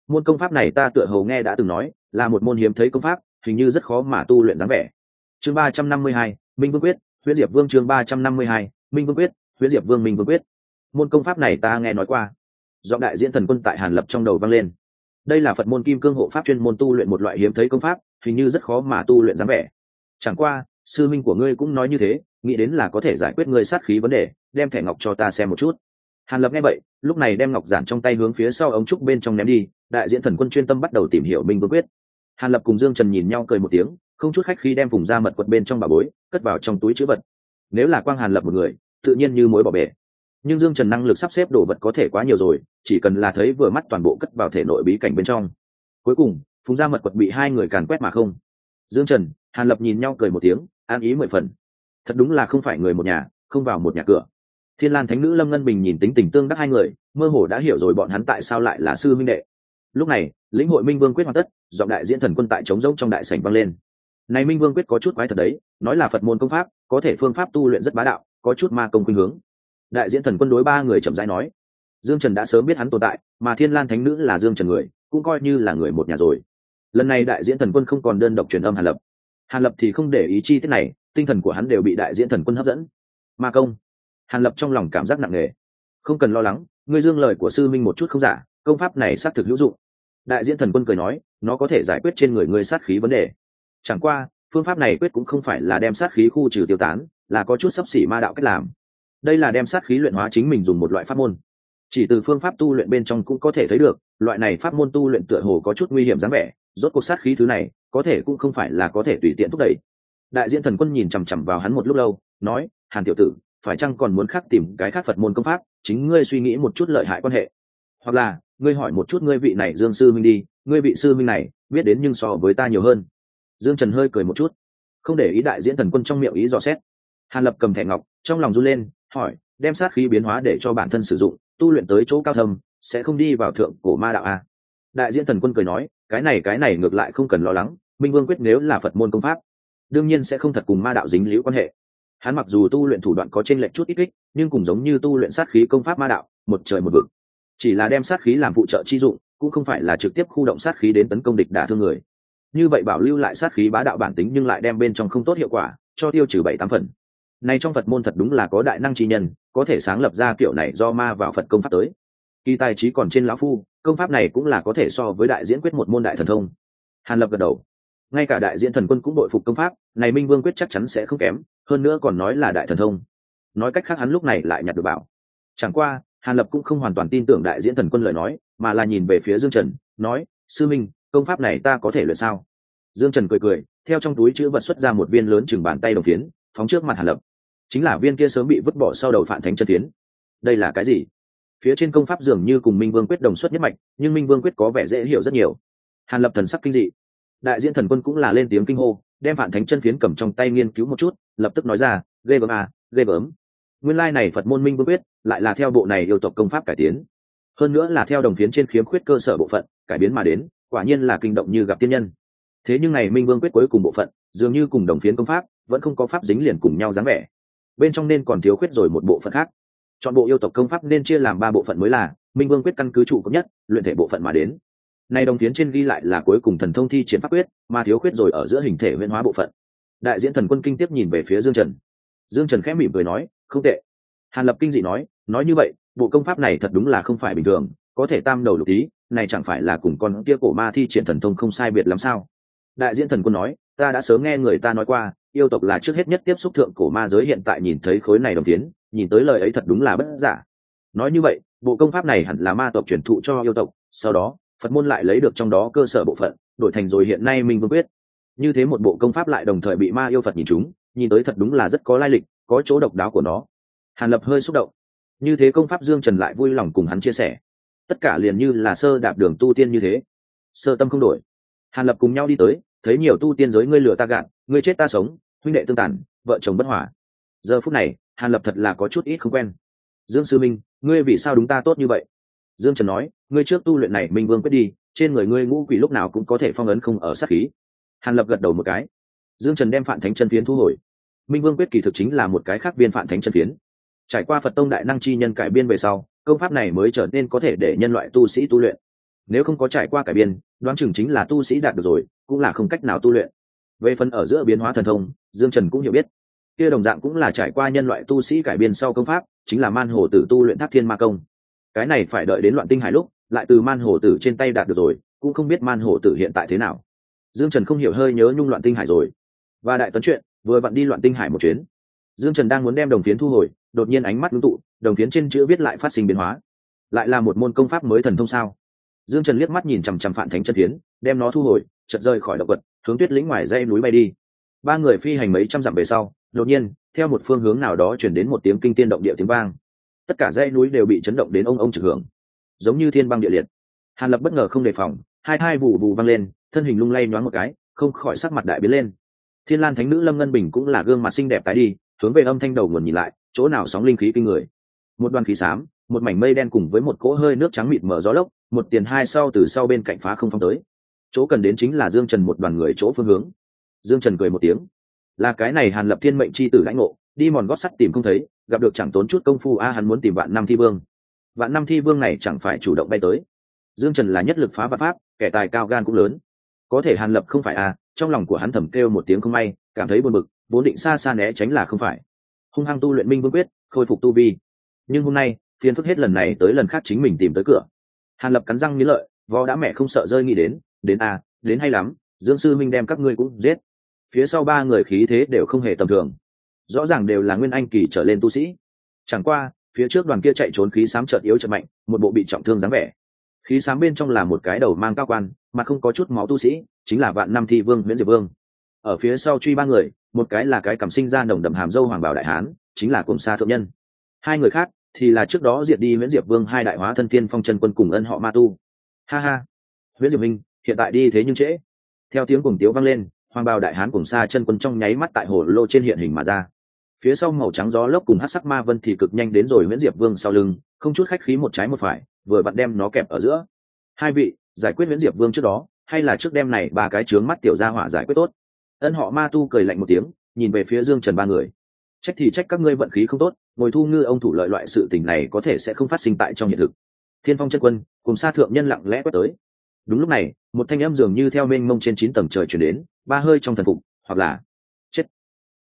Môn công pháp này ta tựa hồ nghe đã từng nói là một môn hiếm thấy công pháp, hình như rất khó mà tu luyện dáng vẻ. Chương 352, Minh Vương Quyết, Huyễn Diệp Vương. Chương 352, Minh Vương Quyết, Huyễn Diệp Vương. Minh Vương Quyết. Môn công pháp này ta nghe nói qua. Giọng đại diễn thần quân tại Hàn Lập trong đầu vang lên. Đây là Phật môn Kim Cương hộ pháp chuyên môn tu luyện một loại hiếm thấy công pháp, hình như rất khó mà tu luyện dáng vẻ. Chẳng qua, sư minh của ngươi cũng nói như thế, nghĩ đến là có thể giải quyết ngươi sát khí vấn đề, đem thẻ ngọc cho ta xem một chút. Hàn Lập nghe vậy, lúc này đem ngọc giản trong tay hướng phía sau ống trúc bên trong ném đi, đại diễn thần quân chuyên tâm bắt đầu tìm hiểu Minh Vương Quyết. Hàn Lập cùng Dương Trần nhìn nhau cười một tiếng, không chút khách khí đem vùng da mật quật bên trong bà bối cất vào trong túi trữ vật. Nếu là quang Hàn Lập một người, tự nhiên như muối bỏ bể. Nhưng Dương Trần năng lực sắp xếp đồ vật có thể quá nhiều rồi, chỉ cần là thấy vừa mắt toàn bộ cất vào thể nội bí cảnh bên trong. Cuối cùng, vùng da mật quật bị hai người càn quét mà không. Dương Trần, Hàn Lập nhìn nhau cười một tiếng, an ý mười phần. Thật đúng là không phải người một nhà, không vào một nhà cửa. Thiên Lan Thánh Nữ Lâm Ngân Bình nhìn tính tình tương đắc hai người, mơ hồ đã hiểu rồi bọn hắn tại sao lại là sư minh đệ. Lúc này, lĩnh hội Minh Vương Quyết hoàn tất, giọng đại diễn thần quân tại trống rỗng trong đại sảnh vang lên. Này Minh Vương Quyết có chút quái thật đấy, nói là Phật môn công pháp, có thể phương pháp tu luyện rất bá đạo, có chút ma công khuynh hướng. Đại diễn thần quân đối ba người chậm rãi nói. Dương Trần đã sớm biết hắn tồn tại, mà Thiên Lan Thánh Nữ là Dương Trần người, cũng coi như là người một nhà rồi. Lần này đại diễn thần quân không còn đơn độc truyền âm Hàn Lập. Hàn Lập thì không để ý chi tiết này, tinh thần của hắn đều bị đại diễn thần quân hấp dẫn. Ma công. Hàn Lập trong lòng cảm giác nặng nề. Không cần lo lắng, ngươi dương lời của sư minh một chút không giả, công pháp này xác thực hữu dụng. Đại diễn thần quân cười nói, nó có thể giải quyết trên người ngươi sát khí vấn đề. Chẳng qua, phương pháp này quyết cũng không phải là đem sát khí khu trừ tiêu tán, là có chút xấp xỉ ma đạo cách làm. Đây là đem sát khí luyện hóa chính mình dùng một loại pháp môn. Chỉ từ phương pháp tu luyện bên trong cũng có thể thấy được, loại này pháp môn tu luyện tựa hồ có chút nguy hiểm dáng vẻ, rốt cuộc sát khí thứ này, có thể cũng không phải là có thể tùy tiện thúc đẩy. Đại diễn thần quân nhìn chằm chằm vào hắn một lúc lâu, nói, Hàn tiểu tử, phải chăng còn muốn khác tìm cái khác Phật môn công pháp, chính ngươi suy nghĩ một chút lợi hại quan hệ. Hoặc là, ngươi hỏi một chút ngươi vị này Dương sư minh đi, ngươi vị sư minh này, biết đến nhưng so với ta nhiều hơn. Dương Trần hơi cười một chút, không để ý đại diễn thần quân trong miệng ý dò xét. Hàn Lập cầm thẻ ngọc, trong lòng run lên, hỏi, đem sát khí biến hóa để cho bản thân sử dụng, tu luyện tới chỗ cao thâm, sẽ không đi vào thượng cổ ma đạo à? Đại diễn thần quân cười nói, cái này ngược lại không cần lo lắng, Minh Vương Quyết nếu là Phật môn công pháp, đương nhiên sẽ không thật cùng ma đạo dính líu quan hệ. Hắn mặc dù tu luyện thủ đoạn có chênh lệch chút ít ích, nhưng cùng giống như tu luyện sát khí công pháp ma đạo, một trời một vực. Chỉ là đem sát khí làm phụ trợ chi dụng, cũng không phải là trực tiếp khu động sát khí đến tấn công địch đả thương người. Như vậy bảo lưu lại sát khí bá đạo bản tính nhưng lại đem bên trong không tốt hiệu quả, cho tiêu trừ 7-8 phần. Này trong Phật môn thật đúng là có đại năng chi nhân, có thể sáng lập ra kiểu này do ma vào Phật công pháp tới. Kỳ tài trí còn trên lão phu, công pháp này cũng là có thể so với đại diễn quyết một môn đại thần thông. Hàn Lập gật đầu. Ngay cả đại diễn thần quân cũng đội phục công pháp, này Minh Vương Quyết chắc chắn sẽ không kém, hơn nữa còn nói là đại thần thông. Nói cách khác hắn lúc này lại nhặt được bảo. Chẳng qua, Hàn Lập cũng không hoàn toàn tin tưởng đại diễn thần quân lời nói, mà là nhìn về phía Dương Trần, nói, sư minh, công pháp này ta có thể luyện sao? Dương Trần cười cười, theo trong túi chữ vật xuất ra một viên lớn chừng bàn tay đồng phiến, phóng trước mặt Hàn Lập. Chính là viên kia sớm bị vứt bỏ sau đầu Phản Thánh chân phiến. Đây là cái gì? Phía trên công pháp dường như cùng Minh Vương Quyết đồng xuất nhất mạch, nhưng Minh Vương Quyết có vẻ dễ hiểu rất nhiều. Hàn Lập thần sắc kinh dị. Đại diễn thần quân cũng là lên tiếng kinh hô, đem Phản Thánh chân phiến cầm trong tay nghiên cứu một chút, lập tức nói ra, ghê gớm à, ghê gớm. Nguyên lai này Phật môn Minh Vương Quyết lại là theo bộ này yêu tộc công pháp cải tiến, hơn nữa là theo đồng phiến trên khiếm khuyết cơ sở bộ phận cải biến mà đến, quả nhiên là kinh động như gặp tiên nhân. Thế nhưng này Minh Vương Quyết cuối cùng bộ phận dường như cùng đồng phiến công pháp vẫn không có pháp dính liền cùng nhau dáng vẻ, bên trong nên còn thiếu khuyết rồi một bộ phận khác. Chọn bộ yêu tộc công pháp nên chia làm 3 bộ phận mới là Minh Vương Quyết căn cứ trụ cấp nhất luyện thể bộ phận mà đến. Này đồng phiến trên ghi lại là cuối cùng thần thông thi triển pháp quyết, mà thiếu khuyết rồi ở giữa hình thể huyễn hóa bộ phận. Đại diễn thần quân kinh tiếp nhìn về phía Dương Trần. Dương Trần khẽ mỉm cười nói, không tệ. Hàn Lập kinh dị nói như vậy, bộ công pháp này thật đúng là không phải bình thường, có thể tam đầu lục tí, này chẳng phải là cùng con kia cổ ma thi triển thần thông không sai biệt lắm sao? Đại diễn thần quân nói, ta đã sớm nghe người ta nói qua, yêu tộc là trước hết nhất tiếp xúc thượng cổ ma giới, hiện tại nhìn thấy khối này đồng tiến, nhìn tới lời ấy thật đúng là bất giả. Nói như vậy, bộ công pháp này hẳn là ma tộc truyền thụ cho yêu tộc, sau đó Phật môn lại lấy được trong đó cơ sở bộ phận, đổi thành rồi hiện nay Minh Vương Quyết. Như thế một bộ công pháp lại đồng thời bị ma yêu Phật nhìn chúng, nhìn tới thật đúng là rất có lai lịch, có chỗ độc đáo của nó. Hàn Lập hơi xúc động. Như thế công pháp Dương Trần lại vui lòng cùng hắn chia sẻ. Tất cả liền như là sơ đạp đường tu tiên như thế, sơ tâm không đổi. Hàn Lập cùng nhau đi tới, thấy nhiều tu tiên giới ngươi lừa ta gạt, ngươi chết ta sống, huynh đệ tương tàn, vợ chồng bất hòa. Giờ phút này, Hàn Lập thật là có chút ít không quen. Dương sư minh, ngươi vì sao đúng ta tốt như vậy? Dương Trần nói, ngươi trước tu luyện này Minh Vương Quyết đi, trên người ngươi ngũ quỷ lúc nào cũng có thể phong ấn không ở sát khí. Hàn Lập gật đầu một cái. Dương Trần đem Phản Thánh chân phiến thu hồi. Minh Vương Quyết kỳ thực chính là một cái khác viên Phản Thánh chân phiến. Trải qua Phật tông đại năng chi nhân cải biên về sau, công pháp này mới trở nên có thể để nhân loại tu sĩ tu luyện. nếu không có trải qua cải biên, đoán chừng chính là tu sĩ đạt được rồi, cũng là không cách nào tu luyện. Về phần ở giữa biến hóa thần thông, Dương Trần cũng hiểu biết, kia đồng dạng cũng là trải qua nhân loại tu sĩ cải biên sau công pháp, chính là man hồ tử tu luyện Thác Thiên Ma Công. Cái này phải đợi đến Loạn Tinh Hải lúc, lại từ man hồ tử trên tay đạt được rồi, cũng không biết man hồ tử hiện tại thế nào. Dương Trần không hiểu hơi nhớ nhung Loạn Tinh Hải rồi. Và đại tấn chuyện, vừa vặn đi Loạn Tinh Hải một chuyến. Dương Trần đang muốn đem đồng phiến thu hồi, đột nhiên ánh mắt ngưng tụ, đồng phiến trên chữ viết lại phát sinh biến hóa. Lại là một môn công pháp mới thần thông sao? Dương Trần liếc mắt nhìn chằm chằm Phản Thánh chân phiến, đem nó thu hồi, chợt rời khỏi động vật, hướng Tuyết lĩnh ngoài dãy núi bay đi. Ba người phi hành mấy trăm dặm về sau, đột nhiên, theo một phương hướng nào đó truyền đến một tiếng kinh thiên động địa tiếng vang. Tất cả dãy núi đều bị chấn động đến ông trực hưởng, giống như thiên băng địa liệt. Hàn Lập bất ngờ không đề phòng, hai vụ vù vang lên, thân hình lung lay nhoáng một cái, không khỏi sắc mặt đại biến lên. Thiên Lan Thánh nữ Lâm Ngân Bình cũng là gương mặt xinh đẹp tái đi, hướng về âm thanh đầu nguồn nhìn lại, chỗ nào sóng linh khí kinh người. Một đoàn khí xám, một mảnh mây đen cùng với một cỗ hơi nước trắng mịt mở gió lốc, một tiền hai sau từ sau bên cạnh phá không phong tới. Chỗ cần đến chính là Dương Trần một đoàn người chỗ phương hướng. Dương Trần cười một tiếng, là cái này Hàn Lập thiên mệnh chi tử lãnh ngộ, đi mòn gót sắt tìm không thấy, gặp được chẳng tốn chút công phu hắn muốn tìm Vạn Năm Thi Vương. Vạn Năm Thi Vương này chẳng phải chủ động bay tới. Dương Trần là nhất lực phá vạn pháp, kẻ tài cao gan cũng lớn. Có thể Hàn Lập không phải trong lòng của hắn thầm kêu một tiếng không may, cảm thấy buồn bực, vốn định xa xa né tránh là không phải. Hung hăng tu luyện Minh Vương quyết, khôi phục tu vi. Nhưng hôm nay, phiền phức hết lần này tới lần khác chính mình tìm tới cửa. Hàn Lập cắn răng nghiến lợi, vò đã mẹ không sợ rơi nghĩ đến hay lắm, Dương sư minh đem các ngươi cũng giết. Phía sau ba người khí thế đều không hề tầm thường, rõ ràng đều là nguyên anh kỳ trở lên tu sĩ. Chẳng qua, phía trước đoàn kia chạy trốn khí xám chợt yếu chợt mạnh, một bộ bị trọng thương dáng vẻ. Khí xám bên trong là một cái đầu mang cao quan, mà không có chút máu tu sĩ, chính là Vạn Năm Thi Vương Huyễn Diệp Vương. Ở phía sau truy ba người, một cái là cái cảm sinh ra nồng đậm hàm dâu hoàng bào đại hán, chính là Cùng Sa thượng nhân. Hai người khác thì là trước đó diệt đi Huyễn Diệp Vương hai đại hóa thân tiên phong chân quân cùng ân họ ma tu. Ha ha, Huyễn Diệp Minh, hiện tại đi thế nhưng trễ. Theo tiếng cuồng tiếu vang lên, hoàng bào đại hán Cùng Sa chân quân trong nháy mắt tại hồ lô trên hiện hình mà ra. Phía sau màu trắng gió lốc cùng hắc sắc ma vân thì cực nhanh đến rồi Huyễn Diệp Vương sau lưng, không chút khách khí một trái một phải, vừa vặn đem nó kẹp ở giữa. Hai vị, giải quyết Huyễn Diệp Vương trước đó, hay là trước đem này ba cái trướng mắt tiểu gia hỏa giải quyết tốt? Ân họ ma tu cười lạnh một tiếng, nhìn về phía Dương Trần ba người. Trách thì trách các ngươi vận khí không tốt, ngồi thu ngư ông thủ lợi loại sự tình này có thể sẽ không phát sinh tại trong hiện thực. Thiên Phong chân quân cùng Sa thượng nhân lặng lẽ quét tới. Đúng lúc này, một thanh âm dường như theo mênh mông trên 9 tầng trời truyền đến, ba hơi trong thần phục, hoặc là